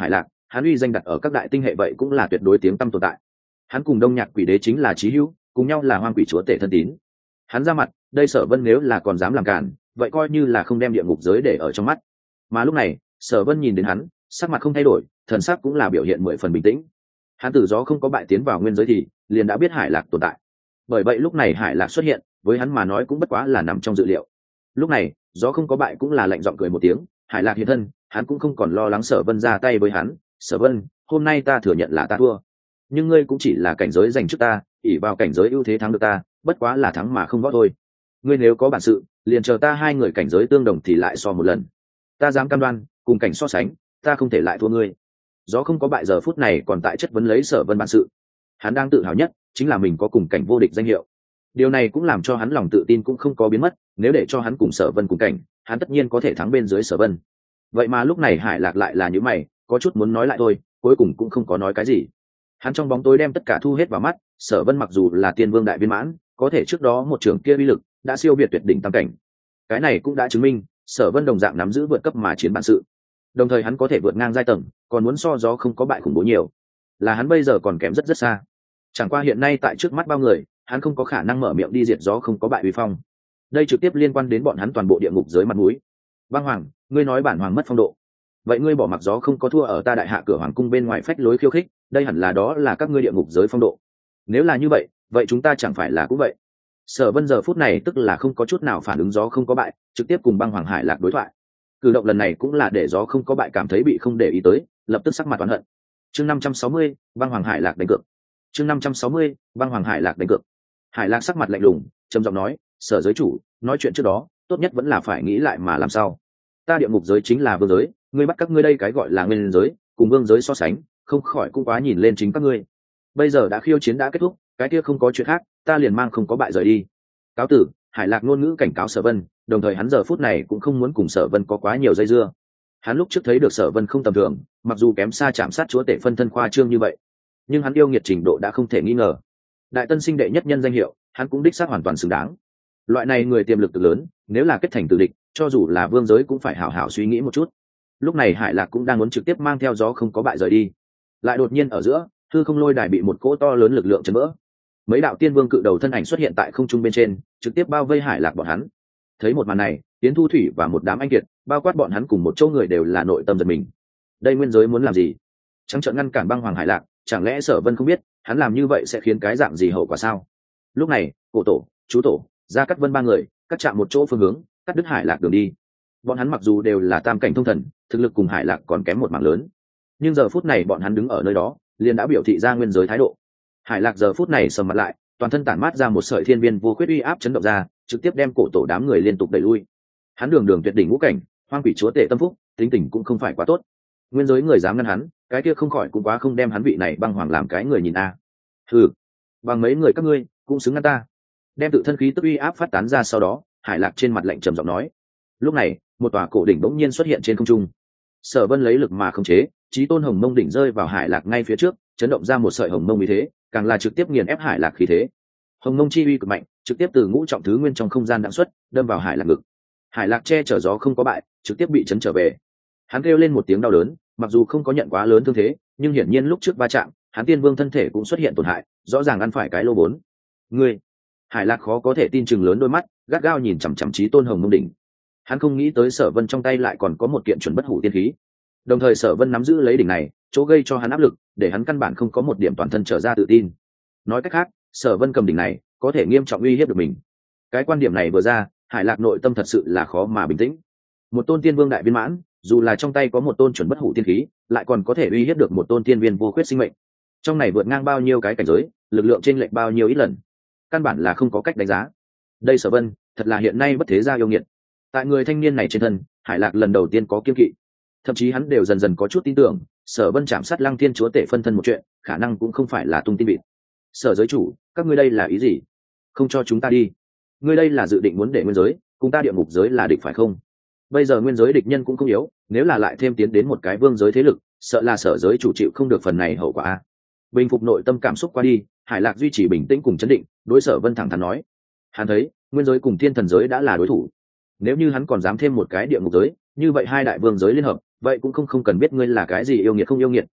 hắn uy danh đặt ở các đại tinh hệ vậy cũng là tuyệt đối tiếng tăm tồn tại. Hắn cùng Đông Nhạc Quỷ Đế chính là chí hữu, cùng nhau là Hoang Quỷ Chúa tể thân tín. Hắn ra mặt, đây Sở Vân nếu là còn dám làm cản, vậy coi như là không đem địa ngục giới để ở trong mắt. Mà lúc này, Sở Vân nhìn đến hắn, sắc mặt không thay đổi, thần sắc cũng là biểu hiện 10 phần bình tĩnh. Hắn từ gió không có bại tiến vào nguyên giới thì liền đã biết Hải Lạc tồn tại. Bởi vậy lúc này Hải Lạc xuất hiện, với hắn mà nói cũng bất quá là nằm trong dự liệu. Lúc này, gió không có bại cũng là lạnh giọng cười một tiếng, Hải Lạc hiện thân, hắn cũng không còn lo lắng Sở Vân ra tay với hắn. Sở Vân, hôm nay ta thừa nhận là ta thua, nhưng ngươi cũng chỉ là cảnh giới giành trước ta, ỷ vào cảnh giới ưu thế thắng được ta, bất quá là thắng mà không võ thôi. Ngươi nếu có bản sự, liền chờ ta hai người cảnh giới tương đồng thì lại so một lần. Ta dám cam đoan, cùng cảnh so sánh, ta không thể lại thua ngươi. Gió không có bại giờ phút này còn tại chất vấn lấy Sở Vân bản sự. Hắn đang tự hào nhất chính là mình có cùng cảnh vô địch danh hiệu. Điều này cũng làm cho hắn lòng tự tin cũng không có biến mất, nếu để cho hắn cùng Sở Vân cùng cảnh, hắn tất nhiên có thể thắng bên dưới Sở Vân. Vậy mà lúc này Hải Lạc lại là như mày, có chút muốn nói lại thôi, cuối cùng cũng không có nói cái gì. Hắn trong bóng tối đem tất cả thu hết vào mắt, Sở Vân mặc dù là tiên vương đại viên mãn, có thể trước đó một trường kia uy lực đã siêu việt tuyệt đỉnh tam cảnh. Cái này cũng đã chứng minh, Sở Vân đồng dạng nắm giữ vượt cấp mà chiến bản sự. Đồng thời hắn có thể vượt ngang giai tầng, còn muốn so gió không có bại khủng bố nhiều. Là hắn bây giờ còn kém rất rất xa. Chẳng qua hiện nay tại trước mắt bao người, hắn không có khả năng mở miệng đi diệt gió không có bại uy phong. Đây trực tiếp liên quan đến bọn hắn toàn bộ địa ngục giới mặt mũi. Băng Hoàng, ngươi nói bản hoàng mất phong độ. Vậy ngươi bỏ mặc gió không có thua ở ta đại hạ cửa hoàng cung bên ngoài phách lối khiêu khích, đây hẳn là đó là các ngươi địa ngục giới phong độ. Nếu là như vậy, vậy chúng ta chẳng phải là cũng vậy. Sở Vân giờ phút này tức là không có chút nào phản ứng gió không có bại, trực tiếp cùng Băng Hoàng Hải Lạc đối thoại. Cử động lần này cũng là để gió không có bại cảm thấy bị không để ý tới, lập tức sắc mặt oán hận. Chương 560, Băng Hoàng Hải Lạc đánh cược. Chương 560, Băng Hoàng Hải Lạc đánh cược. Hải Lạc sắc mặt lạnh lùng, trầm giọng nói, Sở giới chủ, nói chuyện trước đó, tốt nhất vẫn là phải nghĩ lại mà làm sao. Ta địa ngục giới chính là vương giới, ngươi bắt các ngươi đây cái gọi là nguyên giới, cùng vương giới so sánh, không khỏi cũng quá nhìn lên chính các ngươi. Bây giờ đã khiêu chiến đã kết thúc, cái kia không có chuyện khác, ta liền mang không có bại rời đi. Cáo tử. Hải Lạc ngôn ngữ cảnh cáo Sở Vân, đồng thời hắn giờ phút này cũng không muốn cùng Sở Vân có quá nhiều dây dưa. Hắn lúc trước thấy được Sở Vân không tầm thường, mặc dù kém xa chạm sát chúa tể phân thân khoa trương như vậy, nhưng hắn yêu nghiệt trình độ đã không thể nghi ngờ. Đại tân sinh đệ nhất nhân danh hiệu, hắn cũng đích xác hoàn toàn xứng đáng. Loại này người tiềm lực cực lớn, nếu là kết thành tử địch, cho dù là vương giới cũng phải hảo hảo suy nghĩ một chút. Lúc này Hải Lạc cũng đang muốn trực tiếp mang theo gió không có bại rời đi, lại đột nhiên ở giữa, hư không lôi đài bị một cỗ to lớn lực lượng chấn vỡ. Mấy đạo tiên vương cự đầu thân ảnh xuất hiện tại không trung bên trên, trực tiếp bao vây Hải Lạc bọn hắn. Thấy một màn này, Tiến Thu Thủy và một đám anh kiệt, bao quát bọn hắn cùng một chỗ người đều là nội tâm giật mình. Đây nguyên giới muốn làm gì? Trắng trợn ngăn cản Băng Hoàng Hải Lạc, chẳng lẽ Sở Vân không biết, hắn làm như vậy sẽ khiến cái dạng gì hậu quả sao? Lúc này, Cổ Tổ, Chú Tổ, Gia Cát Vân ba người, cắt chạm một chỗ phương hướng, cắt đứt Hải Lạc đường đi. Bọn hắn mặc dù đều là tam cảnh thông thần, thực lực cùng Hải Lạc còn kém một mảng lớn, nhưng giờ phút này bọn hắn đứng ở nơi đó, liền đã biểu thị ra nguyên giới thái độ. Hải Lạc giờ phút này sầm mặt lại, toàn thân tản mát ra một sợi thiên viên vô khuyết uy áp chấn động ra, trực tiếp đem Cổ Tổ đám người liên tục đẩy lui. Hắn đường đường tuyệt đỉnh ngũ cảnh, hoang quỷ chúa tể tâm phúc, tính tình cũng không phải quá tốt. Nguyên giới người dám ngăn hắn, cái kia không khỏi cũng quá không đem hắn vị này Băng Hoàng làm cái người nhìn a. Hừ, bằng mấy người các ngươi cũng xứng ngăn ta. Đem tự thân khí tức uy áp phát tán ra sau đó, Hải Lạc trên mặt lạnh trầm giọng nói. Lúc này, một tòa cổ đỉnh bỗng nhiên xuất hiện trên không trung. Sở Vân lấy lực mà khống chế, chí tôn hồng mông đỉnh rơi vào Hải Lạc ngay phía trước, chấn động ra một sợi hồng mông uy thế, càng là trực tiếp nghiền ép Hải Lạc khí thế. Hồng mông chi uy cực mạnh, trực tiếp từ ngũ trọng thứ nguyên trong không gian đạn xuất, đâm vào Hải Lạc ngực. Hải Lạc che chở gió không có bại, trực tiếp bị chấn trở về. Hắn kêu lên một tiếng đau đớn, mặc dù không có nhận quá lớn thương thế, nhưng hiển nhiên lúc trước va chạm, hắn tiên vương thân thể cũng xuất hiện tổn hại, rõ ràng ăn phải cái lô vốn. Ngươi! Hải Lạc khó có thể tin chừng lớn đôi mắt, gắt gao nhìn chằm chằm chí tôn hồng mông đỉnh. Hắn không nghĩ tới Sở Vân trong tay lại còn có một kiện chuẩn bất hủ tiên khí, đồng thời Sở Vân nắm giữ lấy đỉnh này, chỗ gây cho hắn áp lực, để hắn căn bản không có một điểm toàn thân trở ra tự tin. Nói cách khác, Sở Vân cầm đỉnh này, có thể nghiêm trọng uy hiếp được mình. Cái quan điểm này vừa ra, Hải Lạc nội tâm thật sự là khó mà bình tĩnh. Một tôn tiên vương đại viên mãn, dù là trong tay có một tôn chuẩn bất hủ tiên khí, lại còn có thể uy hiếp được một tôn tiên viên vô khuyết sinh mệnh. Trong này vượt ngang bao nhiêu cái cảnh giới, lực lượng chênh lệch bao nhiêu ít lần, căn bản là không có cách đánh giá. Đây Sở Vân, thật là hiện nay bất thế gia yêu nghiệt. Tại người thanh niên này trên thân, Hải Lạc lần đầu tiên có kiêng kỵ, thậm chí hắn đều dần dần có chút tin tưởng, Sở Vân chạm sát Lăng Thiên chúa tể phân thân một chuyện, khả năng cũng không phải là tung tin vịt. Sở giới chủ, các ngươi đây là ý gì? Không cho chúng ta đi? Ngươi đây là dự định muốn để nguyên giới cùng ta địa ngục giới là địch phải không? Bây giờ nguyên giới địch nhân cũng không yếu, nếu là lại thêm tiến đến một cái vương giới thế lực, sợ là Sở giới chủ chịu không được phần này hậu quả. Bình phục nội tâm cảm xúc qua đi, Hải Lạc duy trì bình tĩnh cùng chấn định, đối Sở Vân thẳng thắn nói: hắn thấy nguyên giới cùng thiên thần giới đã là đối thủ, nếu như hắn còn dám thêm một cái địa ngục giới, như vậy hai đại vương giới liên hợp, vậy cũng không cần biết ngươi là cái gì yêu nghiệt không yêu nghiệt,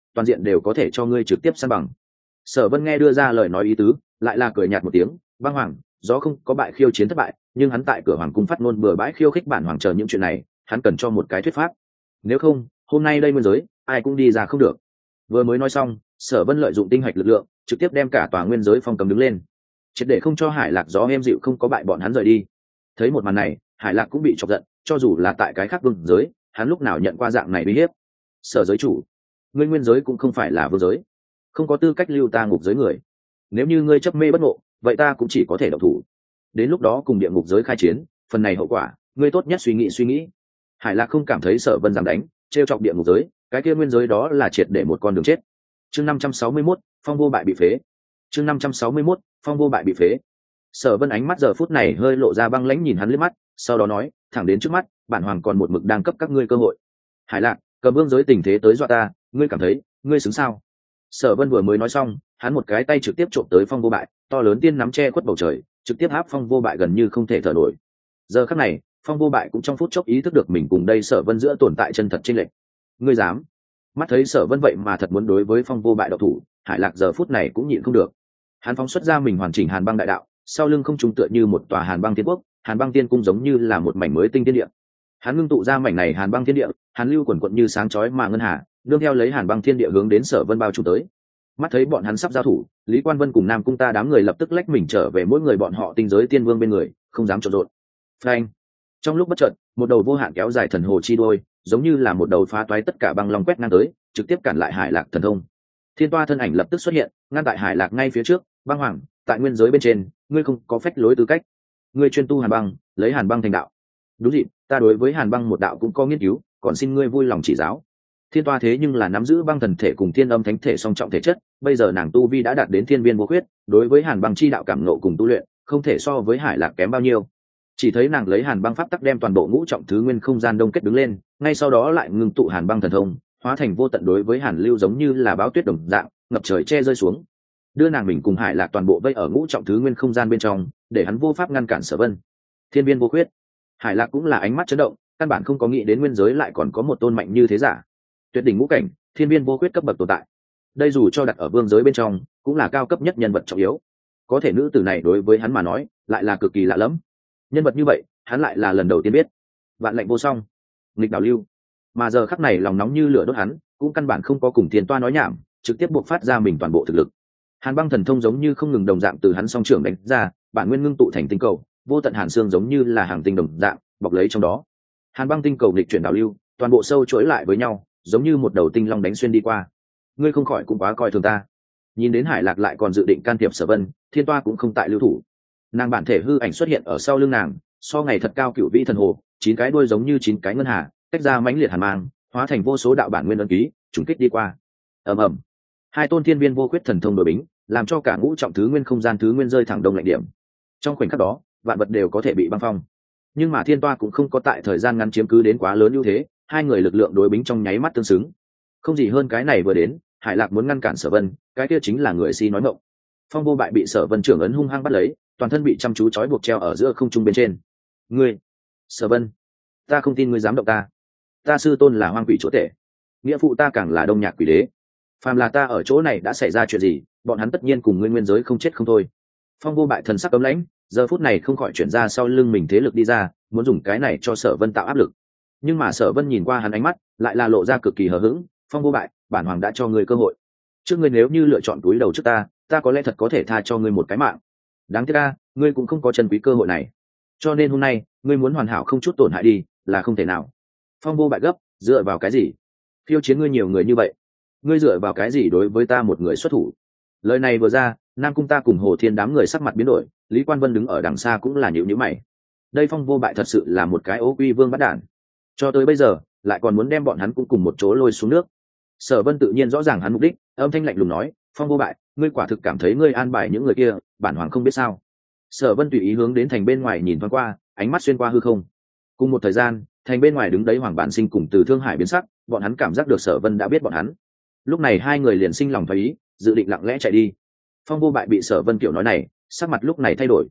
toàn diện đều có thể cho ngươi trực tiếp săn bằng. Sở Vân nghe đưa ra lời nói ý tứ, lại là cười nhạt một tiếng. Băng Hoàng, gió không có bại khiêu chiến thất bại, nhưng hắn tại cửa hoàng cung phát ngôn bừa bãi khiêu khích bản hoàng chờ những chuyện này, hắn cần cho một cái thuyết pháp. Nếu không, hôm nay đây nguyên giới, ai cũng đi ra không được. Vừa mới nói xong, Sở Vân lợi dụng tinh hạch lực lượng, trực tiếp đem cả tòa nguyên giới phong cấm đứng lên, triệt để không cho Hải Lạc gió êm dịu không có bại bọn hắn rời đi. Thấy một màn này, Hải Lạc cũng bị chọc giận, cho dù là tại cái khác vương giới, hắn lúc nào nhận qua dạng này uy hiếp. Sở giới chủ, ngươi nguyên giới cũng không phải là vương giới, không có tư cách lưu ta ngục giới người. Nếu như ngươi chấp mê bất ngộ, vậy ta cũng chỉ có thể động thủ. Đến lúc đó cùng địa ngục giới khai chiến, phần này hậu quả, ngươi tốt nhất suy nghĩ. Hải Lạc không cảm thấy Sở Vân dám đánh, trêu chọc địa ngục giới, cái kia nguyên giới đó là triệt để một con đường chết. Chương 561, phong vô bại bị phế. Chương 561, phong vô bại bị phế. Sở Vân ánh mắt giờ phút này hơi lộ ra băng lãnh nhìn hắn liếc mắt, sau đó nói, thẳng đến trước mắt, bản hoàng còn một mực đang cấp các ngươi cơ hội. Hải Lạc, cầm vương giới tình thế tới dọa ta, ngươi cảm thấy, ngươi xứng sao? Sở Vân vừa mới nói xong, hắn một cái tay trực tiếp trộm tới phong vô bại, to lớn tiên nắm che khuất bầu trời, trực tiếp áp phong vô bại gần như không thể thở nổi. Giờ khắc này, phong vô bại cũng trong phút chốc ý thức được mình cùng đây Sở Vân giữa tồn tại chân thật chênh lệch. Ngươi dám? Mắt thấy Sở Vân vậy mà thật muốn đối với phong vô bại độc thủ, Hải Lạc giờ phút này cũng nhịn không được. Hắn phóng xuất ra mình hoàn chỉnh Hàn Băng đại đạo, sau lưng không trung tựa như một tòa Hàn Băng Tiên Quốc, Hàn Băng Tiên Cung giống như là một mảnh mới tinh thiên địa. Hắn ngưng tụ ra mảnh này Hàn Băng thiên địa, hàn lưu quần quật như sáng chói mà ngân hà, đương theo lấy Hàn Băng thiên địa hướng đến Sở Vân bao trùm tới. Mắt thấy bọn hắn sắp giao thủ, Lý Quan Vân cùng Nam Cung Ta đám người lập tức lách mình trở về mỗi người bọn họ tinh giới tiên vương bên người, không dám trộn rộn. Phanh! Trong lúc bất chợt, một đầu vô hạn kéo dài thần hồ chi đôi, giống như là một đầu phá toái tất cả băng long quét ngang tới, trực tiếp cản lại Hải Lạc thần thông. Thiên Toa thân ảnh lập tức xuất hiện, ngăn tại Hải Lạc ngay phía trước. Băng Hoàng, tại nguyên giới bên trên, ngươi không có phách lối tư cách. Ngươi chuyên tu Hàn Băng, lấy Hàn Băng thành đạo. Đúng dịp, ta đối với Hàn Băng một đạo cũng có nghiên cứu, còn xin ngươi vui lòng chỉ giáo. Thiên Toa thế nhưng là nắm giữ băng thần thể cùng thiên âm thánh thể song trọng thể chất, bây giờ nàng tu vi đã đạt đến thiên viên vô khuyết, đối với Hàn Băng chi đạo cảm ngộ cùng tu luyện, không thể so với Hải Lạc kém bao nhiêu. Chỉ thấy nàng lấy Hàn Băng pháp tắc đem toàn bộ ngũ trọng thứ nguyên không gian đông kết đứng lên, ngay sau đó lại ngưng tụ Hàn Băng thần thông, hóa thành vô tận đối với Hàn lưu giống như là báo tuyết đồng dạng, ngập trời che rơi xuống. Đưa nàng mình cùng Hải Lạc toàn bộ vây ở ngũ trọng thứ nguyên không gian bên trong, để hắn vô pháp ngăn cản Sở Vân. Thiên viên vô khuyết. Hải Lạc cũng là ánh mắt chấn động, căn bản không có nghĩ đến nguyên giới lại còn có một tôn mạnh như thế giả. Tuyệt đỉnh ngũ cảnh, thiên viên vô khuyết cấp bậc tồn tại. Đây dù cho đặt ở vương giới bên trong, cũng là cao cấp nhất nhân vật trọng yếu. Có thể nữ tử này đối với hắn mà nói, lại là cực kỳ lạ lẫm. Nhân vật như vậy, hắn lại là lần đầu tiên biết. Vạn lệnh vô song, nghịch đảo lưu. Mà giờ khắc này lòng nóng như lửa đốt hắn, cũng căn bản không có cùng Thiên Toa nói nhảm, trực tiếp buộc phát ra mình toàn bộ thực lực. Hàn Băng thần thông giống như không ngừng đồng dạng từ hắn song trưởng đánh ra, bản nguyên ngưng tụ thành tinh cầu, vô tận hàn xương giống như là hàng tinh đồng dạng bọc lấy trong đó. Hàn Băng tinh cầu nghịch chuyển đảo lưu, toàn bộ sâu chuỗi lại với nhau, giống như một đầu tinh long đánh xuyên đi qua. Ngươi không khỏi cũng quá coi thường ta. Nhìn đến Hải Lạc lại còn dự định can thiệp Sở Vân, Thiên Toa cũng không tại lưu thủ. Nàng bản thể hư ảnh xuất hiện ở sau lưng nàng, so ngày thật cao cựu vĩ thần hồ, 9 cái đuôi giống như 9 cái ngân hà, tách ra mãnh liệt hàn mang, hóa thành vô số đạo bản nguyên ấn ký, trùng kích đi qua. Ầm ầm. Hai tôn thiên viên vô khuyết thần thông đối bính, làm cho cả ngũ trọng thứ nguyên không gian thứ nguyên rơi thẳng đông lạnh điểm. Trong khoảnh khắc đó, vạn vật đều có thể bị băng phong. Nhưng mà Thiên Toa cũng không có tại thời gian ngắn chiếm cứ đến quá lớn ưu thế, hai người lực lượng đối bính trong nháy mắt tương xứng. Không gì hơn cái này vừa đến, Hải Lạc muốn ngăn cản Sở Vân, cái kia chính là người si nói mộng. Phong vô bại bị Sở Vân trưởng ấn hung hăng bắt lấy, toàn thân bị chăm chú trói buộc treo ở giữa không trung bên trên. Ngươi, Sở Vân, ta không tin ngươi dám động ta. Ta sư tôn là hoang quỷ chúa tể, nghĩa phụ ta càng là đông nhạc quỷ đế. Phàm là ta ở chỗ này đã xảy ra chuyện gì, bọn hắn tất nhiên cùng ngươi nguyên giới không chết không thôi. Phong vô bại thần sắc cấm lãnh, giờ phút này không khỏi chuyển ra sau lưng mình thế lực đi ra, muốn dùng cái này cho Sở Vân tạo áp lực. Nhưng mà Sở Vân nhìn qua hắn ánh mắt, lại là lộ ra cực kỳ hờ hững. Phong vô bại, bản hoàng đã cho ngươi cơ hội. Trước ngươi nếu như lựa chọn túi đầu trước ta có lẽ thật có thể tha cho ngươi một cái mạng. Đáng tiếc ngươi cũng không có trân quý cơ hội này. Cho nên hôm nay, ngươi muốn hoàn hảo không chút tổn hại đi, là không thể nào. Phong vô bại gấp, dựa vào cái gì? Phiêu chiến ngươi nhiều người như vậy, ngươi dựa vào cái gì đối với ta một người xuất thủ? Lời này vừa ra, Nam Cung Ta cùng Hồ Thiên đám người sắc mặt biến đổi, Lý Quan Vân đứng ở đằng xa cũng là nhíu nhíu mày. Đây Phong vô bại thật sự là một cái ố quy vương bắt đản. Cho tới bây giờ, lại còn muốn đem bọn hắn cũng cùng một chỗ lôi xuống nước. Sở Vân tự nhiên rõ ràng hắn mục đích, âm thanh lạnh lùng nói, Phong vô bại, ngươi quả thực cảm thấy ngươi an bài những người kia, bản hoàng không biết sao? Sở Vân tùy ý hướng đến thành bên ngoài nhìn thoáng qua, ánh mắt xuyên qua hư không. Cùng một thời gian, thành bên ngoài đứng đấy Hoàng Bản Sinh cùng Từ Thương Hải biến sắc, bọn hắn cảm giác được Sở Vân đã biết bọn hắn. Lúc này hai người liền sinh lòng thấy ý, dự định lặng lẽ chạy đi. Phong vô bại bị Sở Vân kiểu nói này, sắc mặt lúc này thay đổi,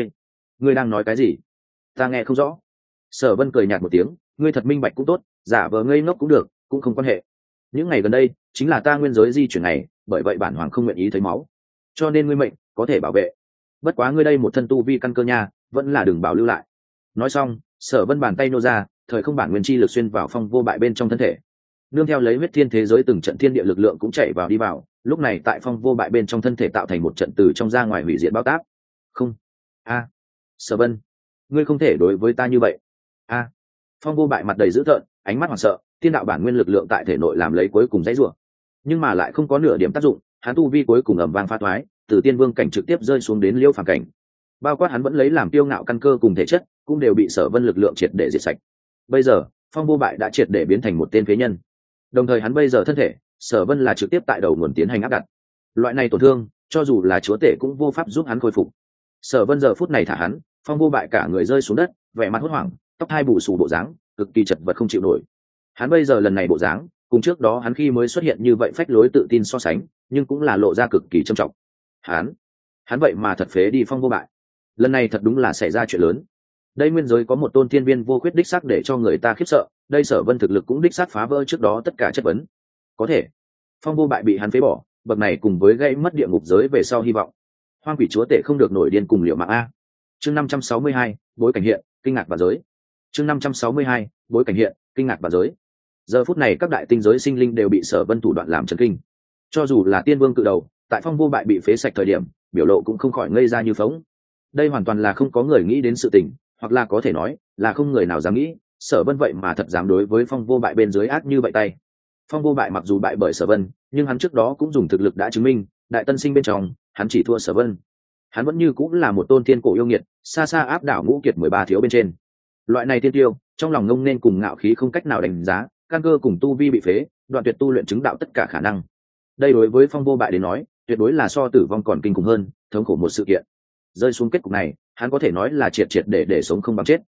ngươi đang nói cái gì? Ta nghe không rõ. Sở Vân cười nhạt một tiếng, ngươi thật minh bạch cũng tốt, giả vờ ngây ngốc cũng được, cũng không quan hệ. những ngày gần đây chính là ta nguyên giới di chuyển này, bởi vậy bản hoàng không nguyện ý thấy máu, cho nên ngươi mệnh có thể bảo vệ, bất quá ngươi đây một thân tu vi căn cơ nha, vẫn là đừng bảo lưu lại. Nói xong, Sở Vân bàn tay nô ra, thời không bản nguyên chi lực xuyên vào Phong Vô Bại bên trong thân thể, nương theo lấy huyết thiên thế giới từng trận thiên địa lực lượng cũng chạy vào đi vào, lúc này tại Phong Vô Bại bên trong thân thể tạo thành một trận từ trong ra ngoài hủy diệt bao táp. Không, Sở Vân, ngươi không thể đối với ta như vậy. Phong Vô Bại mặt đầy dữ tợn, ánh mắt hoảng sợ, thiên đạo bản nguyên lực lượng tại thể nội làm lấy cuối cùng dãy rủa, nhưng mà lại không có nửa điểm tác dụng, hắn tu vi cuối cùng ầm vang phá thoái, từ tiên vương cảnh trực tiếp rơi xuống đến liêu phàm cảnh. Bao quát hắn vẫn lấy làm kiêu ngạo căn cơ cùng thể chất, cũng đều bị Sở Vân lực lượng triệt để diệt sạch. Bây giờ, Phong Vô Bại đã triệt để biến thành một tên phế nhân. Đồng thời hắn bây giờ thân thể, Sở Vân là trực tiếp tại đầu nguồn tiến hành áp đặt. Loại này tổn thương, cho dù là chúa tể cũng vô pháp giúp hắn khôi phục. Sở Vân giờ phút này thả hắn, Phong Vô Bại cả người rơi xuống đất, vẻ mặt hốt hoảng, tóc hai bù xù bộ dáng, cực kỳ chật vật không chịu nổi. Hắn bây giờ lần này bộ dáng, cùng trước đó hắn khi mới xuất hiện như vậy phách lối tự tin so sánh, nhưng cũng là lộ ra cực kỳ trầm trọng. Hắn vậy mà thật phế đi Phong Vô Bại. Lần này thật đúng là xảy ra chuyện lớn. Đây nguyên giới có một tôn thiên viên vô khuyết đích xác để cho người ta khiếp sợ, đây Sở Vân thực lực cũng đích xác phá vỡ trước đó tất cả chất vấn. Có thể, Phong Vô Bại bị hắn phế bỏ, bậc này cùng với gây mất địa ngục giới về sau hy vọng. Hoang quỷ chúa tể không được nổi điên cùng liệu mạng a. Chương 562, bối cảnh hiện, kinh ngạc và giới. Chương 562, bối cảnh hiện, kinh ngạc và giới. Giờ phút này các đại tinh giới sinh linh đều bị Sở Vân thủ đoạn làm chấn kinh. Cho dù là tiên vương cự đầu, tại Phong Vô Bại bị phế sạch thời điểm, biểu lộ cũng không khỏi ngây ra như phỗng. Đây hoàn toàn là không có người nghĩ đến sự tình, hoặc là có thể nói là không người nào dám nghĩ, Sở Vân vậy mà thật dám đối với Phong Vô Bại bên dưới ác như vậy tay. Phong Vô Bại mặc dù bại bởi Sở Vân, nhưng hắn trước đó cũng dùng thực lực đã chứng minh, đại tân sinh bên trong, hắn chỉ thua Sở Vân. Hắn vẫn như cũng là một tôn thiên cổ yêu nghiệt, xa xa áp đảo ngũ kiệt 13 thiếu bên trên. Loại này tiên tiêu, trong lòng ngông nên cùng ngạo khí không cách nào đánh giá, căn cơ cùng tu vi bị phế, đoạn tuyệt tu luyện chứng đạo tất cả khả năng. Đây đối với Phong Vô Bại đến nói, tuyệt đối là so tử vong còn kinh khủng hơn, thống khổ một sự kiện. Rơi xuống kết cục này, hắn có thể nói là triệt để sống không bằng chết.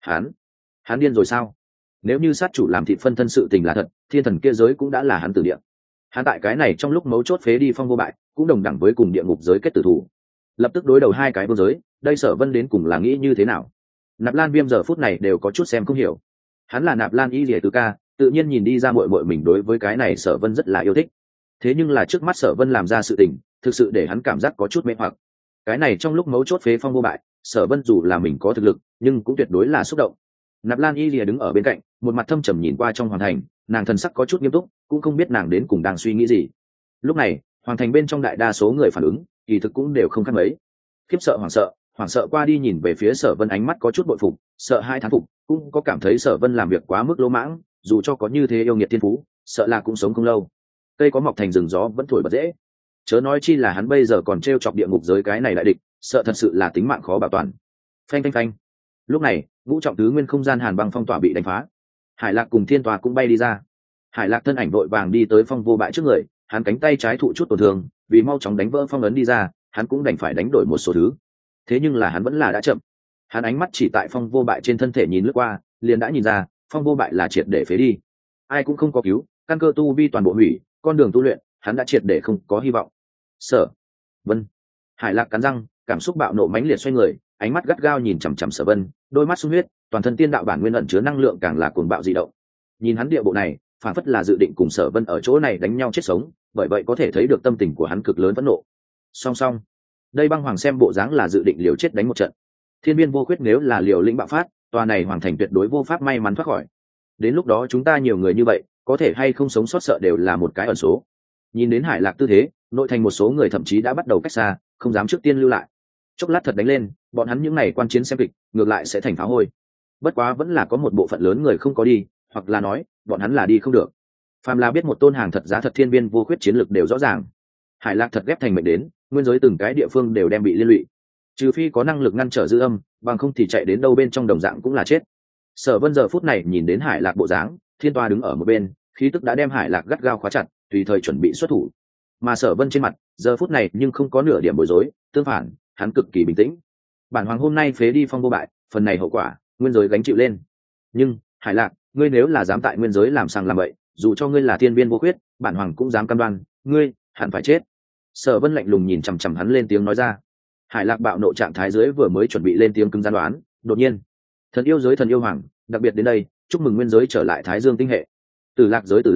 Hắn điên rồi sao? Nếu như sát chủ làm thịt phân thân sự tình là thật, thiên thần kia giới cũng đã là hắn tử địa. Hắn tại cái này trong lúc mấu chốt phế đi Phong Vô Bại, cũng đồng đẳng với cùng địa ngục giới kết tử thủ. Lập tức đối đầu hai cái vô giới, đây Sở Vân đến cùng là nghĩ như thế nào? Nạp Lan Viêm giờ phút này đều có chút xem không hiểu. Hắn là Nạp Lan Y Liễu Tứ Ca, tự nhiên nhìn đi ra muội mình đối với cái này Sở Vân rất là yêu thích. Thế nhưng là trước mắt Sở Vân làm ra sự tình, thực sự để hắn cảm giác có chút mê hoặc. Cái này trong lúc mấu chốt phế Phong Vô Bại, Sở Vân dù là mình có thực lực, nhưng cũng tuyệt đối là xúc động. Nạp Lan Y Lìa đứng ở bên cạnh, một mặt thâm trầm nhìn qua trong hoàng thành, nàng thần sắc có chút nghiêm túc, cũng không biết nàng đến cùng đang suy nghĩ gì. Lúc này, hoàng thành bên trong đại đa số người phản ứng, kỳ thực cũng đều không khác mấy. Khiếp sợ, hoảng sợ qua đi nhìn về phía Sở Vân, ánh mắt có chút bội phục, sợ hai thán phục, cũng có cảm thấy Sở Vân làm việc quá mức lỗ mãng, dù cho có như thế yêu nghiệt thiên phú, sợ là cũng sống không lâu. Cây có mọc thành rừng gió vẫn thổi bật dễ, chớ nói chi là hắn bây giờ còn trêu chọc địa ngục giới cái này đại địch, sợ thật sự là tính mạng khó bảo toàn. Phanh. Lúc này, ngũ trọng tứ nguyên không gian hàn băng phong tỏa bị đánh phá, Hải Lạc cùng Thiên Tòa cũng bay đi ra. Hải Lạc thân ảnh vội vàng đi tới Phong Vô Bại trước người, hắn cánh tay trái thụ chút tổn thương, vì mau chóng đánh vỡ phong ấn đi ra, hắn cũng đành phải đánh đổi một số thứ. Thế nhưng là hắn vẫn là đã chậm. Hắn ánh mắt chỉ tại Phong Vô Bại trên thân thể nhìn lướt qua, liền đã nhìn ra, Phong Vô Bại là triệt để phế đi. Ai cũng không có cứu, căn cơ tu vi toàn bộ hủy, con đường tu luyện, hắn đã triệt để không có hy vọng. Sở Vân. Hải Lạc cắn răng, cảm xúc bạo nộ mãnh liệt xoay người, ánh mắt gắt gao nhìn chằm chằm Sở Vân, đôi mắt sung huyết, toàn thân tiên đạo bản nguyên ẩn chứa năng lượng càng là cuồng bạo dị động. Nhìn hắn địa bộ này, phản phất là dự định cùng Sở Vân ở chỗ này đánh nhau chết sống, bởi vậy có thể thấy được tâm tình của hắn cực lớn phẫn nộ. Song song, đây băng hoàng xem bộ dáng là dự định liều chết đánh một trận. Thiên biên vô khuyết nếu là liều lĩnh bạo phát, tòa này hoàng thành tuyệt đối vô pháp may mắn thoát khỏi. Đến lúc đó chúng ta nhiều người như vậy, có thể hay không sống sót sợ đều là một cái ẩn số. Nhìn đến Hải Lạc tư thế, nội thành một số người thậm chí đã bắt đầu cách xa, không dám trước tiên lưu lại. Chốc lát thật đánh lên, bọn hắn những này quan chiến xem kịch, ngược lại sẽ thành phá hôi. Bất quá vẫn là có một bộ phận lớn người không có đi, hoặc là nói, bọn hắn là đi không được. Phàm là biết một tôn hàng thật giá thật thiên biên vô khuyết chiến lực đều rõ ràng. Hải Lạc thật ghép thành mệnh đến, nguyên giới từng cái địa phương đều đem bị liên lụy. Trừ phi có năng lực ngăn trở dư âm, bằng không thì chạy đến đâu bên trong đồng dạng cũng là chết. Sở Vân giờ phút này nhìn đến Hải Lạc bộ dáng, Thiên Toa đứng ở một bên, khí tức đã đem Hải Lạc gắt gao khóa chặt, tùy thời chuẩn bị xuất thủ. Mà Sở Vân trên mặt, giờ phút này nhưng không có nửa điểm bối rối, tương phản, hắn cực kỳ bình tĩnh. Bản hoàng hôm nay phế đi Phong Vô Bại, phần này hậu quả, nguyên giới gánh chịu lên. Nhưng, Hải Lạc, ngươi nếu là dám tại nguyên giới làm sằng làm bậy, dù cho ngươi là thiên biên vô khuyết, bản hoàng cũng dám cam đoan, ngươi hẳn phải chết. Sở Vân lạnh lùng nhìn chằm chằm hắn lên tiếng nói ra. Hải Lạc bạo nộ trạng thái dưới vừa mới chuẩn bị lên tiếng cứng rắn đoán, đột nhiên, thần yêu giới thần yêu hoàng, đặc biệt đến đây, chúc mừng nguyên giới trở lại Thái Dương tinh hệ. Tử Lạc giới Tử Lạc,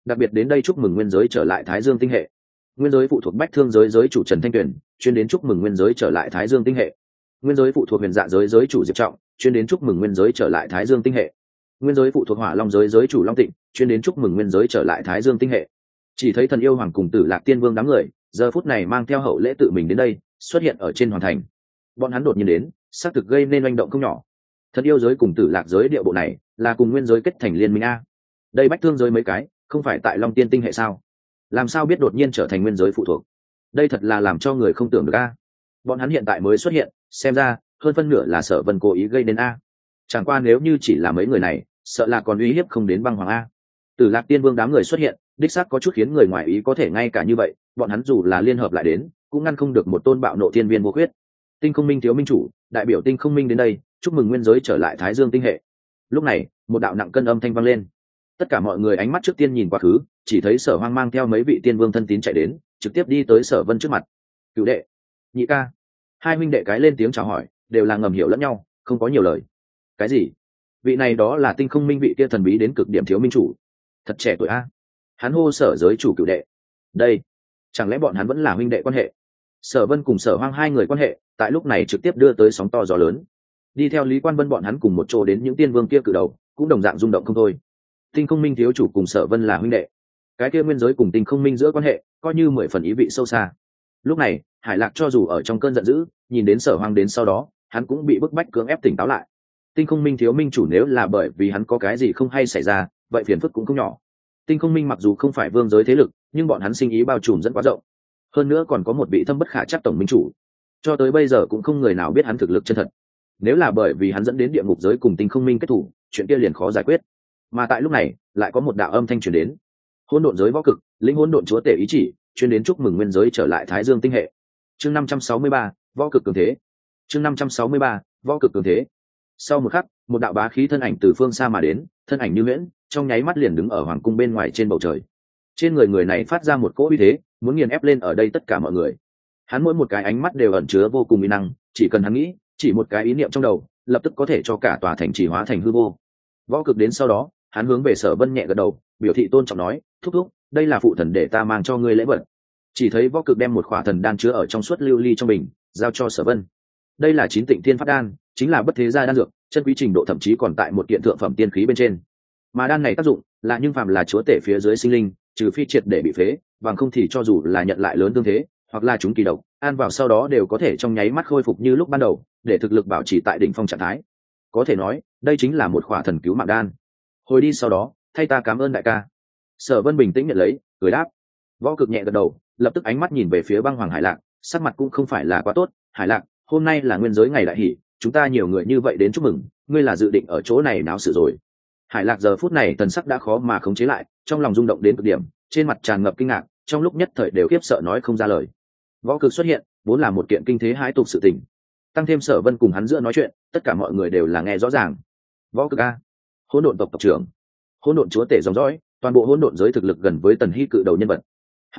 đặc biệt đến đây chúc mừng nguyên giới trở lại Thái Dương tinh hệ. Nguyên giới phụ thuộc Bách Thương giới giới chủ Trần Thanh Tuyền chuyên đến chúc mừng nguyên giới trở lại Thái Dương tinh hệ. Nguyên giới phụ thuộc Huyền Dạ giới giới chủ Diệp Trọng chuyên đến chúc mừng nguyên giới trở lại Thái Dương tinh hệ. Nguyên giới phụ thuộc Hỏa Long giới giới chủ Long Tịnh chuyên đến chúc mừng nguyên giới trở lại Thái Dương tinh hệ. Chỉ thấy Thần Yêu Hoàng cùng Tử Lạc Tiên Vương đám người giờ phút này mang theo hậu lễ tự mình đến đây, xuất hiện ở trên hoàng thành. Bọn hắn đột nhiên đến, xác thực gây nên oanh động không nhỏ. Thần Yêu giới cùng Tử Lạc giới địa bộ này là cùng nguyên giới kết thành liên minh a. Đây Bách Thương giới mấy cái, không phải tại Long Tiên tinh hệ sao? Làm sao biết đột nhiên trở thành nguyên giới phụ thuộc? Đây thật là làm cho người không tưởng được a. Bọn hắn hiện tại mới xuất hiện, xem ra hơn phân nửa là Sở Vân cố ý gây nên a. Chẳng qua nếu như chỉ là mấy người này, sợ là còn uy hiếp không đến băng hoàng a. Tử Lạc Tiên Vương đám người xuất hiện, đích xác có chút khiến người ngoài ý, có thể ngay cả như vậy, bọn hắn dù là liên hợp lại đến, cũng ngăn không được một tôn bạo nộ thiên viên vô khuyết. Tinh Không Minh thiếu minh chủ, đại biểu Tinh Không Minh đến đây, chúc mừng nguyên giới trở lại Thái Dương tinh hệ. Lúc này, một đạo nặng cân âm thanh vang lên. Tất cả mọi người ánh mắt trước tiên nhìn quá khứ, chỉ thấy Sở Hoang mang theo mấy vị tiên vương thân tín chạy đến, trực tiếp đi tới Sở Vân trước mặt. Cửu đệ, nhị ca. Hai huynh đệ cái lên tiếng chào hỏi, đều là ngầm hiểu lẫn nhau, không có nhiều lời. Cái gì? Vị này đó là Tinh Không Minh vị kia thần bí đến cực điểm thiếu minh chủ. Thật trẻ tuổi a. Hắn hô Sở giới chủ Cửu đệ. Đây, chẳng lẽ bọn hắn vẫn là huynh đệ quan hệ? Sở Vân cùng Sở Hoang hai người quan hệ, tại lúc này trực tiếp đưa tới sóng to gió lớn. Đi theo Lý Quan Vân bọn hắn cùng một chỗ đến những tiên vương kia cử đầu, cũng đồng dạng rung động không thôi. Tinh Không Minh thiếu chủ cùng Sở Vân là huynh đệ, cái kia nguyên giới cùng Tinh Không Minh giữa quan hệ coi như 10 phần ý vị sâu xa. Lúc này, Hải Lạc cho dù ở trong cơn giận dữ, nhìn đến Sở Hoang đến sau đó, hắn cũng bị bức bách cưỡng ép tỉnh táo lại. Tinh Không Minh thiếu minh chủ nếu là bởi vì hắn có cái gì không hay xảy ra, vậy phiền phức cũng không nhỏ. Tinh Không Minh mặc dù không phải vương giới thế lực, nhưng bọn hắn sinh ý bao trùm rất quá rộng. Hơn nữa còn có một vị thâm bất khả trắc tổng minh chủ. Cho tới bây giờ cũng không người nào biết hắn thực lực chân thật. Nếu là bởi vì hắn dẫn đến địa ngục giới cùng Tinh Không Minh kết thủ, chuyện kia liền khó giải quyết. Mà tại lúc này, lại có một đạo âm thanh truyền đến. Hỗn độn giới võ cực, lĩnh hỗn độn chúa tể ý chỉ, chuyên đến chúc mừng nguyên giới trở lại Thái Dương tinh hệ. Chương 563, võ cực cường thế. Chương 563, võ cực cường thế. Sau một khắc, một đạo bá khí thân ảnh từ phương xa mà đến, thân ảnh như huyễn, trong nháy mắt liền đứng ở hoàng cung bên ngoài trên bầu trời. Trên người người này phát ra một cỗ uy thế, muốn nghiền ép lên ở đây tất cả mọi người. Hắn mỗi một cái ánh mắt đều ẩn chứa vô cùng uy năng, chỉ cần hắn nghĩ, chỉ một cái ý niệm trong đầu, lập tức có thể cho cả tòa thành trì hóa thành hư vô. Võ cực đến sau đó, hắn hướng về Sở Vân nhẹ gật đầu, biểu thị tôn trọng nói, thúc thúc, đây là phụ thần để ta mang cho ngươi lễ vật. Chỉ thấy Võ cực đem một khỏa thần đan chứa ở trong suốt lưu ly trong bình, giao cho Sở Vân. Đây là chín tịnh thiên pháp đan, chính là bất thế gia đan dược, chân quý trình độ thậm chí còn tại một kiện thượng phẩm tiên khí bên trên. Mà đan này tác dụng là nhưng phàm là chúa tể phía dưới sinh linh, trừ phi triệt để bị phế, bằng không thì cho dù là nhận lại lớn tương thế, hoặc là chúng kỳ độc, ăn vào sau đó đều có thể trong nháy mắt khôi phục như lúc ban đầu, để thực lực bảo trì tại đỉnh phong trạng thái. Có thể nói, đây chính là một khỏa thần cứu mạng đan. Hồi đi sau đó, thay ta cảm ơn đại ca. Sở Vân bình tĩnh nhận lấy, cười đáp. Võ cực nhẹ gật đầu, lập tức ánh mắt nhìn về phía băng hoàng Hải Lạc, sắc mặt cũng không phải là quá tốt. Hải Lạc, hôm nay là nguyên giới ngày đại hỷ, chúng ta nhiều người như vậy đến chúc mừng, ngươi là dự định ở chỗ này náo sự rồi? Hải Lạc giờ phút này thần sắc đã khó mà khống chế lại, trong lòng rung động đến cực điểm, trên mặt tràn ngập kinh ngạc, trong lúc nhất thời đều khiếp sợ nói không ra lời. Võ cực xuất hiện, vốn là một kiện kinh thế hãi tục sự tình, tăng thêm Sở Vân cùng hắn giữa nói chuyện, tất cả mọi người đều là nghe rõ ràng. Võ cực a, hỗn độn tộc tộc trưởng, hỗn độn chúa tể dòng dõi, toàn bộ hỗn độn giới thực lực gần với Tần Hy cự đầu nhân vật.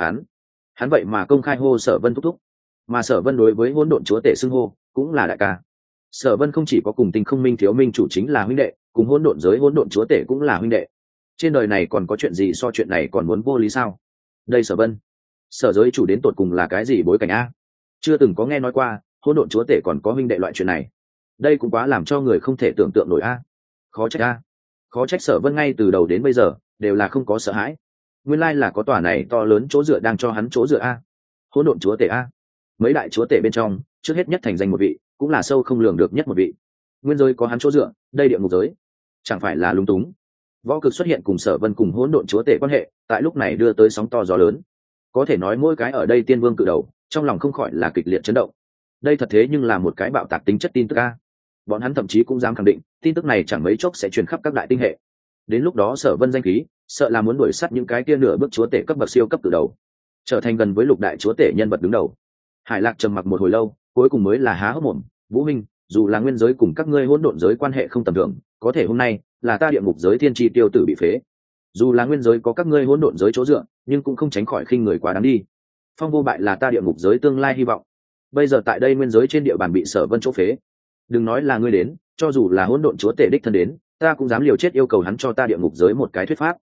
Hắn vậy mà công khai hô Sở Vân thúc thúc, mà Sở Vân đối với hỗn độn chúa tể xưng hô cũng là đại ca. Sở Vân không chỉ có cùng Tinh Không Minh thiếu minh chủ chính là huynh đệ, cùng hỗn độn giới hỗn độn chúa tể cũng là huynh đệ. Trên đời này còn có chuyện gì so chuyện này còn muốn vô lý sao? Đây Sở Vân, Sở giới chủ đến tột cùng là cái gì bối cảnh a? Chưa từng có nghe nói qua, hỗn độn chúa tể còn có huynh đệ loại chuyện này. Đây cũng quá làm cho người không thể tưởng tượng nổi a. Khó trách a. Khó trách Sở Vân ngay từ đầu đến bây giờ đều là không có sợ hãi. Nguyên lai là có tòa này to lớn chỗ dựa đang cho hắn chỗ dựa a. Hỗn độn chúa tể a. Mấy đại chúa tể bên trong, trước hết nhất thành danh một vị, cũng là sâu không lường được nhất một vị. Nguyên giới có hắn chỗ dựa, đây địa ngục giới chẳng phải là lung túng. Võ cực xuất hiện cùng Sở Vân cùng hỗn độn chúa tể quan hệ, tại lúc này đưa tới sóng to gió lớn. Có thể nói mỗi cái ở đây tiên vương cự đầu, trong lòng không khỏi là kịch liệt chấn động. Đây thật thế nhưng là một cái bạo tạc tính chất tin tức a. Bọn hắn thậm chí cũng dám khẳng định, tin tức này chẳng mấy chốc sẽ truyền khắp các đại tinh hệ. Đến lúc đó Sở Vân danh khí, sợ là muốn đuổi sát những cái kia nửa bước chúa tể cấp bậc siêu cấp cự đầu, trở thành gần với lục đại chúa tể nhân vật đứng đầu. Hải Lạc trầm mặc một hồi lâu, cuối cùng mới là há hốc mồm, Vũ Minh, dù là nguyên giới cùng các ngươi hỗn độn giới quan hệ không tầm thường, có thể hôm nay là ta địa ngục giới thiên tri tiêu tử bị phế. Dù là nguyên giới có các ngươi hỗn độn giới chỗ dựa, nhưng cũng không tránh khỏi khinh người quá đáng đi. Phong vô bại là ta địa ngục giới tương lai hy vọng. Bây giờ tại đây nguyên giới trên địa bàn bị Sở Vân chỗ phế, đừng nói là ngươi đến, cho dù là hỗn độn chúa tể đích thân đến, ta cũng dám liều chết yêu cầu hắn cho ta địa ngục giới một cái thuyết pháp.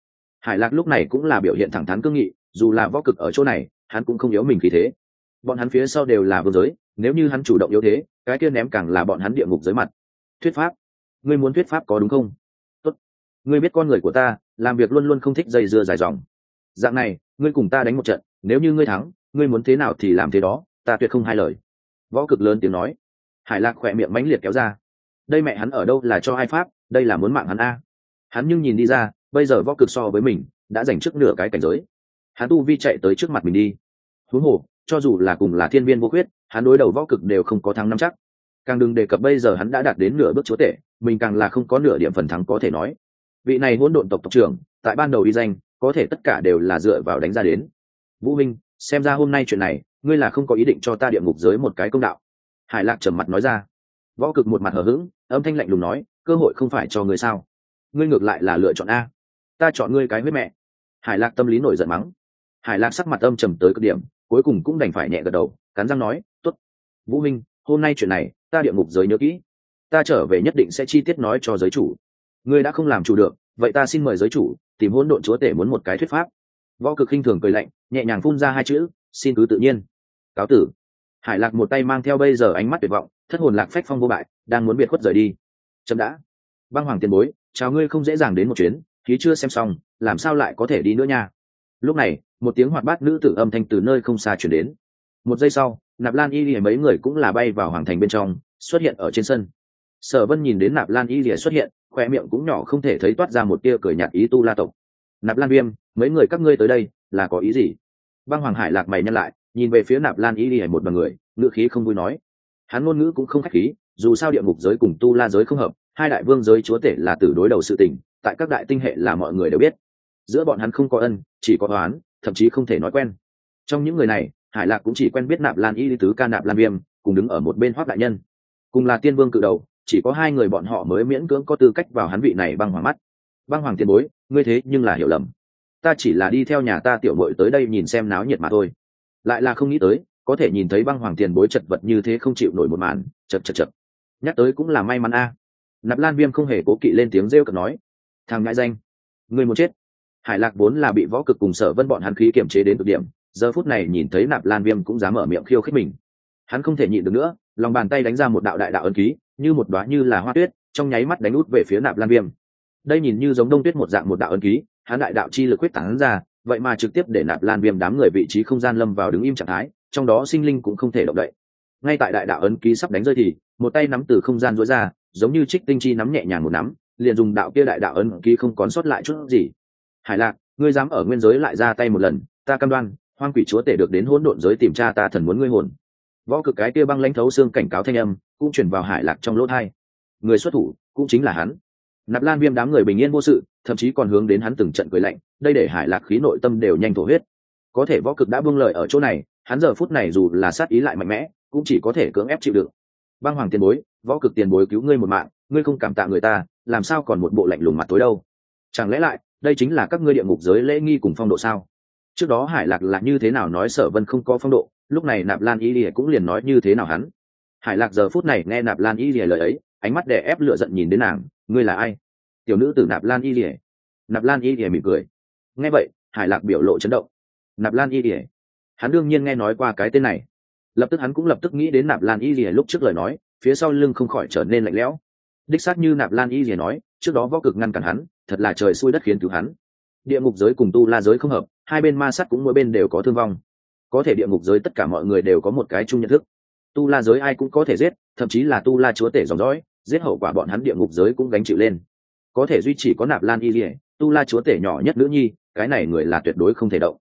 Hải Lạc lúc này cũng là biểu hiện thẳng thắn cương nghị, dù là võ cực ở chỗ này hắn cũng không yếu mình khí thế. Bọn hắn phía sau đều là vương giới, nếu như hắn chủ động yếu thế, cái kia ném càng là bọn hắn địa ngục giới mặt. Thuyết pháp, ngươi muốn thuyết pháp có đúng không? Tốt, ngươi biết con người của ta làm việc luôn luôn không thích dây dưa dài dòng. Dạng này ngươi cùng ta đánh một trận, nếu như ngươi thắng, ngươi muốn thế nào thì làm thế đó, ta tuyệt không hai lời. Võ cực lớn tiếng nói. Hải Lạc khỏe miệng mãnh liệt kéo ra. Đây mẹ hắn ở đâu là cho ai pháp, đây là muốn mạng hắn a. Hắn nhưng nhìn đi ra, bây giờ võ cực so với mình đã giành trước nửa cái cảnh giới. Hắn tu vi chạy tới trước mặt mình đi. Huống hồ, cho dù là cùng là thiên biên vô khuyết, hắn đối đầu võ cực đều không có thắng nắm chắc. Càng đừng đề cập bây giờ hắn đã đạt đến nửa bước chúa tể, mình càng là không có nửa điểm phần thắng có thể nói. Vị này hỗn độn tộc tộc trưởng, tại ban đầu uy danh, có thể tất cả đều là dựa vào đánh ra đến. Vũ Minh, xem ra hôm nay chuyện này, ngươi là không có ý định cho ta địa ngục giới một cái công đạo. Hải Lạc trầm mặt nói ra. Võ cực một mặt hờ hững, âm thanh lạnh lùng nói, cơ hội không phải cho ngươi sao? Ngươi ngược lại là lựa chọn a. Ta chọn ngươi cái huyết mẹ. Hải Lạc tâm lý nổi giận mắng. Hải Lạc sắc mặt âm trầm tới cực điểm, cuối cùng cũng đành phải nhẹ gật đầu, cắn răng nói, tốt. Vũ Minh, hôm nay chuyện này, ta địa ngục giới nhớ kỹ. Ta trở về nhất định sẽ chi tiết nói cho giới chủ. Ngươi đã không làm chủ được, vậy ta xin mời giới chủ tìm hỗn độn chúa tể muốn một cái thuyết pháp. Võ cực khinh thường cười lạnh, nhẹ nhàng phun ra hai chữ, xin cứ tự nhiên. Cáo tử. Hải Lạc một tay mang theo bây giờ ánh mắt tuyệt vọng, thất hồn lạc phách phong vô bại, đang muốn biệt khuất rời đi. Chấm đã. Băng Hoàng tiền bối, chào ngươi không dễ dàng đến một chuyến, khí chưa xem xong, làm sao lại có thể đi nữa nha. Lúc này, một tiếng hoạt bát nữ tử âm thanh từ nơi không xa chuyển đến. Một giây sau, Nạp Lan Y Lìa mấy người cũng là bay vào hoàng thành bên trong, xuất hiện ở trên sân. Sở Vân nhìn đến Nạp Lan Y Lìa xuất hiện, khoe miệng cũng nhỏ không thể thấy toát ra một tia cười nhạt ý Tu La tộc. Nạp Lan Viêm, mấy người các ngươi tới đây là có ý gì? Băng Hoàng Hải Lạc mày nhăn lại, nhìn về phía Nạp Lan Y Lìa một đoàn người, ngữ khí không vui nói. Hắn ngôn ngữ cũng không khách khí, dù sao địa ngục giới cùng Tu La giới không hợp, hai đại vương giới chúa tể là tử đối đầu sự tình, tại các đại tinh hệ là mọi người đều biết. Giữa bọn hắn không có ân, chỉ có oán, thậm chí không thể nói quen. Trong những người này, Hải Lạc cũng chỉ quen biết Nạp Lan Y tứ ca Nạp Lan Viêm, cùng đứng ở một bên Hoắc đại nhân, cùng là tiên vương cự đầu, chỉ có hai người bọn họ mới miễn cưỡng có tư cách vào hắn vị này Băng Hoàng mắt. Băng Hoàng tiền bối, ngươi thế nhưng là hiểu lầm. Ta chỉ là đi theo nhà ta tiểu muội tới đây nhìn xem náo nhiệt mà thôi. Lại là không nghĩ tới, có thể nhìn thấy Băng Hoàng tiền bối chật vật như thế không chịu nổi một màn, chật. Nhắc tới cũng là may mắn a. Nạp Lan Viêm không hề cố kỵ lên tiếng rêu cợt nói, thằng ngại danh, ngươi muốn chết. Hải Lạc vốn là bị Võ Cực cùng Sở Vân bọn hắn khí kiểm chế đến cực điểm, giờ phút này nhìn thấy Nạp Lan Viêm cũng dám mở miệng khiêu khích mình, hắn không thể nhịn được nữa, lòng bàn tay đánh ra một đạo đại đạo ấn ký, như một đóa như là hoa tuyết, trong nháy mắt đánh út về phía Nạp Lan Viêm. Đây nhìn như giống đông tuyết một dạng một đạo ấn ký, hắn đại đạo chi lực quyết tán ra, vậy mà trực tiếp để Nạp Lan Viêm đám người vị trí không gian lâm vào đứng im trạng thái, trong đó sinh linh cũng không thể động đậy. Ngay tại đại đạo ấn ký sắp đánh rơi thì, một tay nắm từ không gian duỗi ra, giống như Trích Tinh Chi nắm nhẹ nhàng một nắm, liền dùng đạo kia đại đạo ấn ký không còn sót lại chút gì. Hải Lạc, ngươi dám ở nguyên giới lại ra tay một lần, ta cam đoan, Hoang Quỷ Chúa tể được đến hỗn độn giới tìm tra ta thần muốn ngươi hồn. Võ Cực cái kia băng lãnh thấu xương cảnh cáo thanh âm cũng truyền vào Hải Lạc trong lỗ tai. Người xuất thủ cũng chính là hắn. Nạp Lan Viêm đám người bình yên vô sự, thậm chí còn hướng đến hắn từng trận cười lạnh, đây để Hải Lạc khí nội tâm đều nhanh thổ huyết. Có thể Võ Cực đã buông lời ở chỗ này, hắn giờ phút này dù là sát ý lại mạnh mẽ, cũng chỉ có thể cưỡng ép chịu đựng. Băng Hoàng tiền bối, Võ Cực tiền bối cứu ngươi một mạng, ngươi không cảm tạ người ta, làm sao còn một bộ lạnh lùng mặt tối đâu? Chẳng lẽ lại, đây chính là các ngươi địa ngục giới lễ nghi cùng phong độ sao? Trước đó Hải Lạc là như thế nào nói Sở Vân không có phong độ, lúc này Nạp Lan Y Lìa cũng liền nói như thế nào hắn. Hải Lạc giờ phút này nghe Nạp Lan Y Lìa lời ấy, ánh mắt đè ép lửa giận nhìn đến nàng, ngươi là ai? Tiểu nữ tử Nạp Lan Y Lìa. Nạp Lan Y Lìa mỉm cười. Nghe vậy, Hải Lạc biểu lộ chấn động. Nạp Lan Y Lìa, hắn đương nhiên nghe nói qua cái tên này. Lập tức hắn cũng lập tức nghĩ đến Nạp Lan Y Lìa lúc trước lời nói, phía sau lưng không khỏi trở nên lạnh lẽo. Đích xác như Nạp Lan Y Lìa nói, trước đó Võ Cực ngăn cản hắn, thật là trời xui đất khiến cứu hắn. Địa ngục giới cùng Tu La giới không hợp, hai bên ma sát cũng mỗi bên đều có thương vong. Có thể địa ngục giới tất cả mọi người đều có một cái chung nhận thức, Tu La giới ai cũng có thể giết, thậm chí là Tu La chúa tể dòng dõi, giết hậu quả bọn hắn địa ngục giới cũng gánh chịu lên. Có thể duy trì có Nạp Lan Y Lìa, Tu La chúa tể nhỏ nhất nữ nhi, cái này người là tuyệt đối không thể động.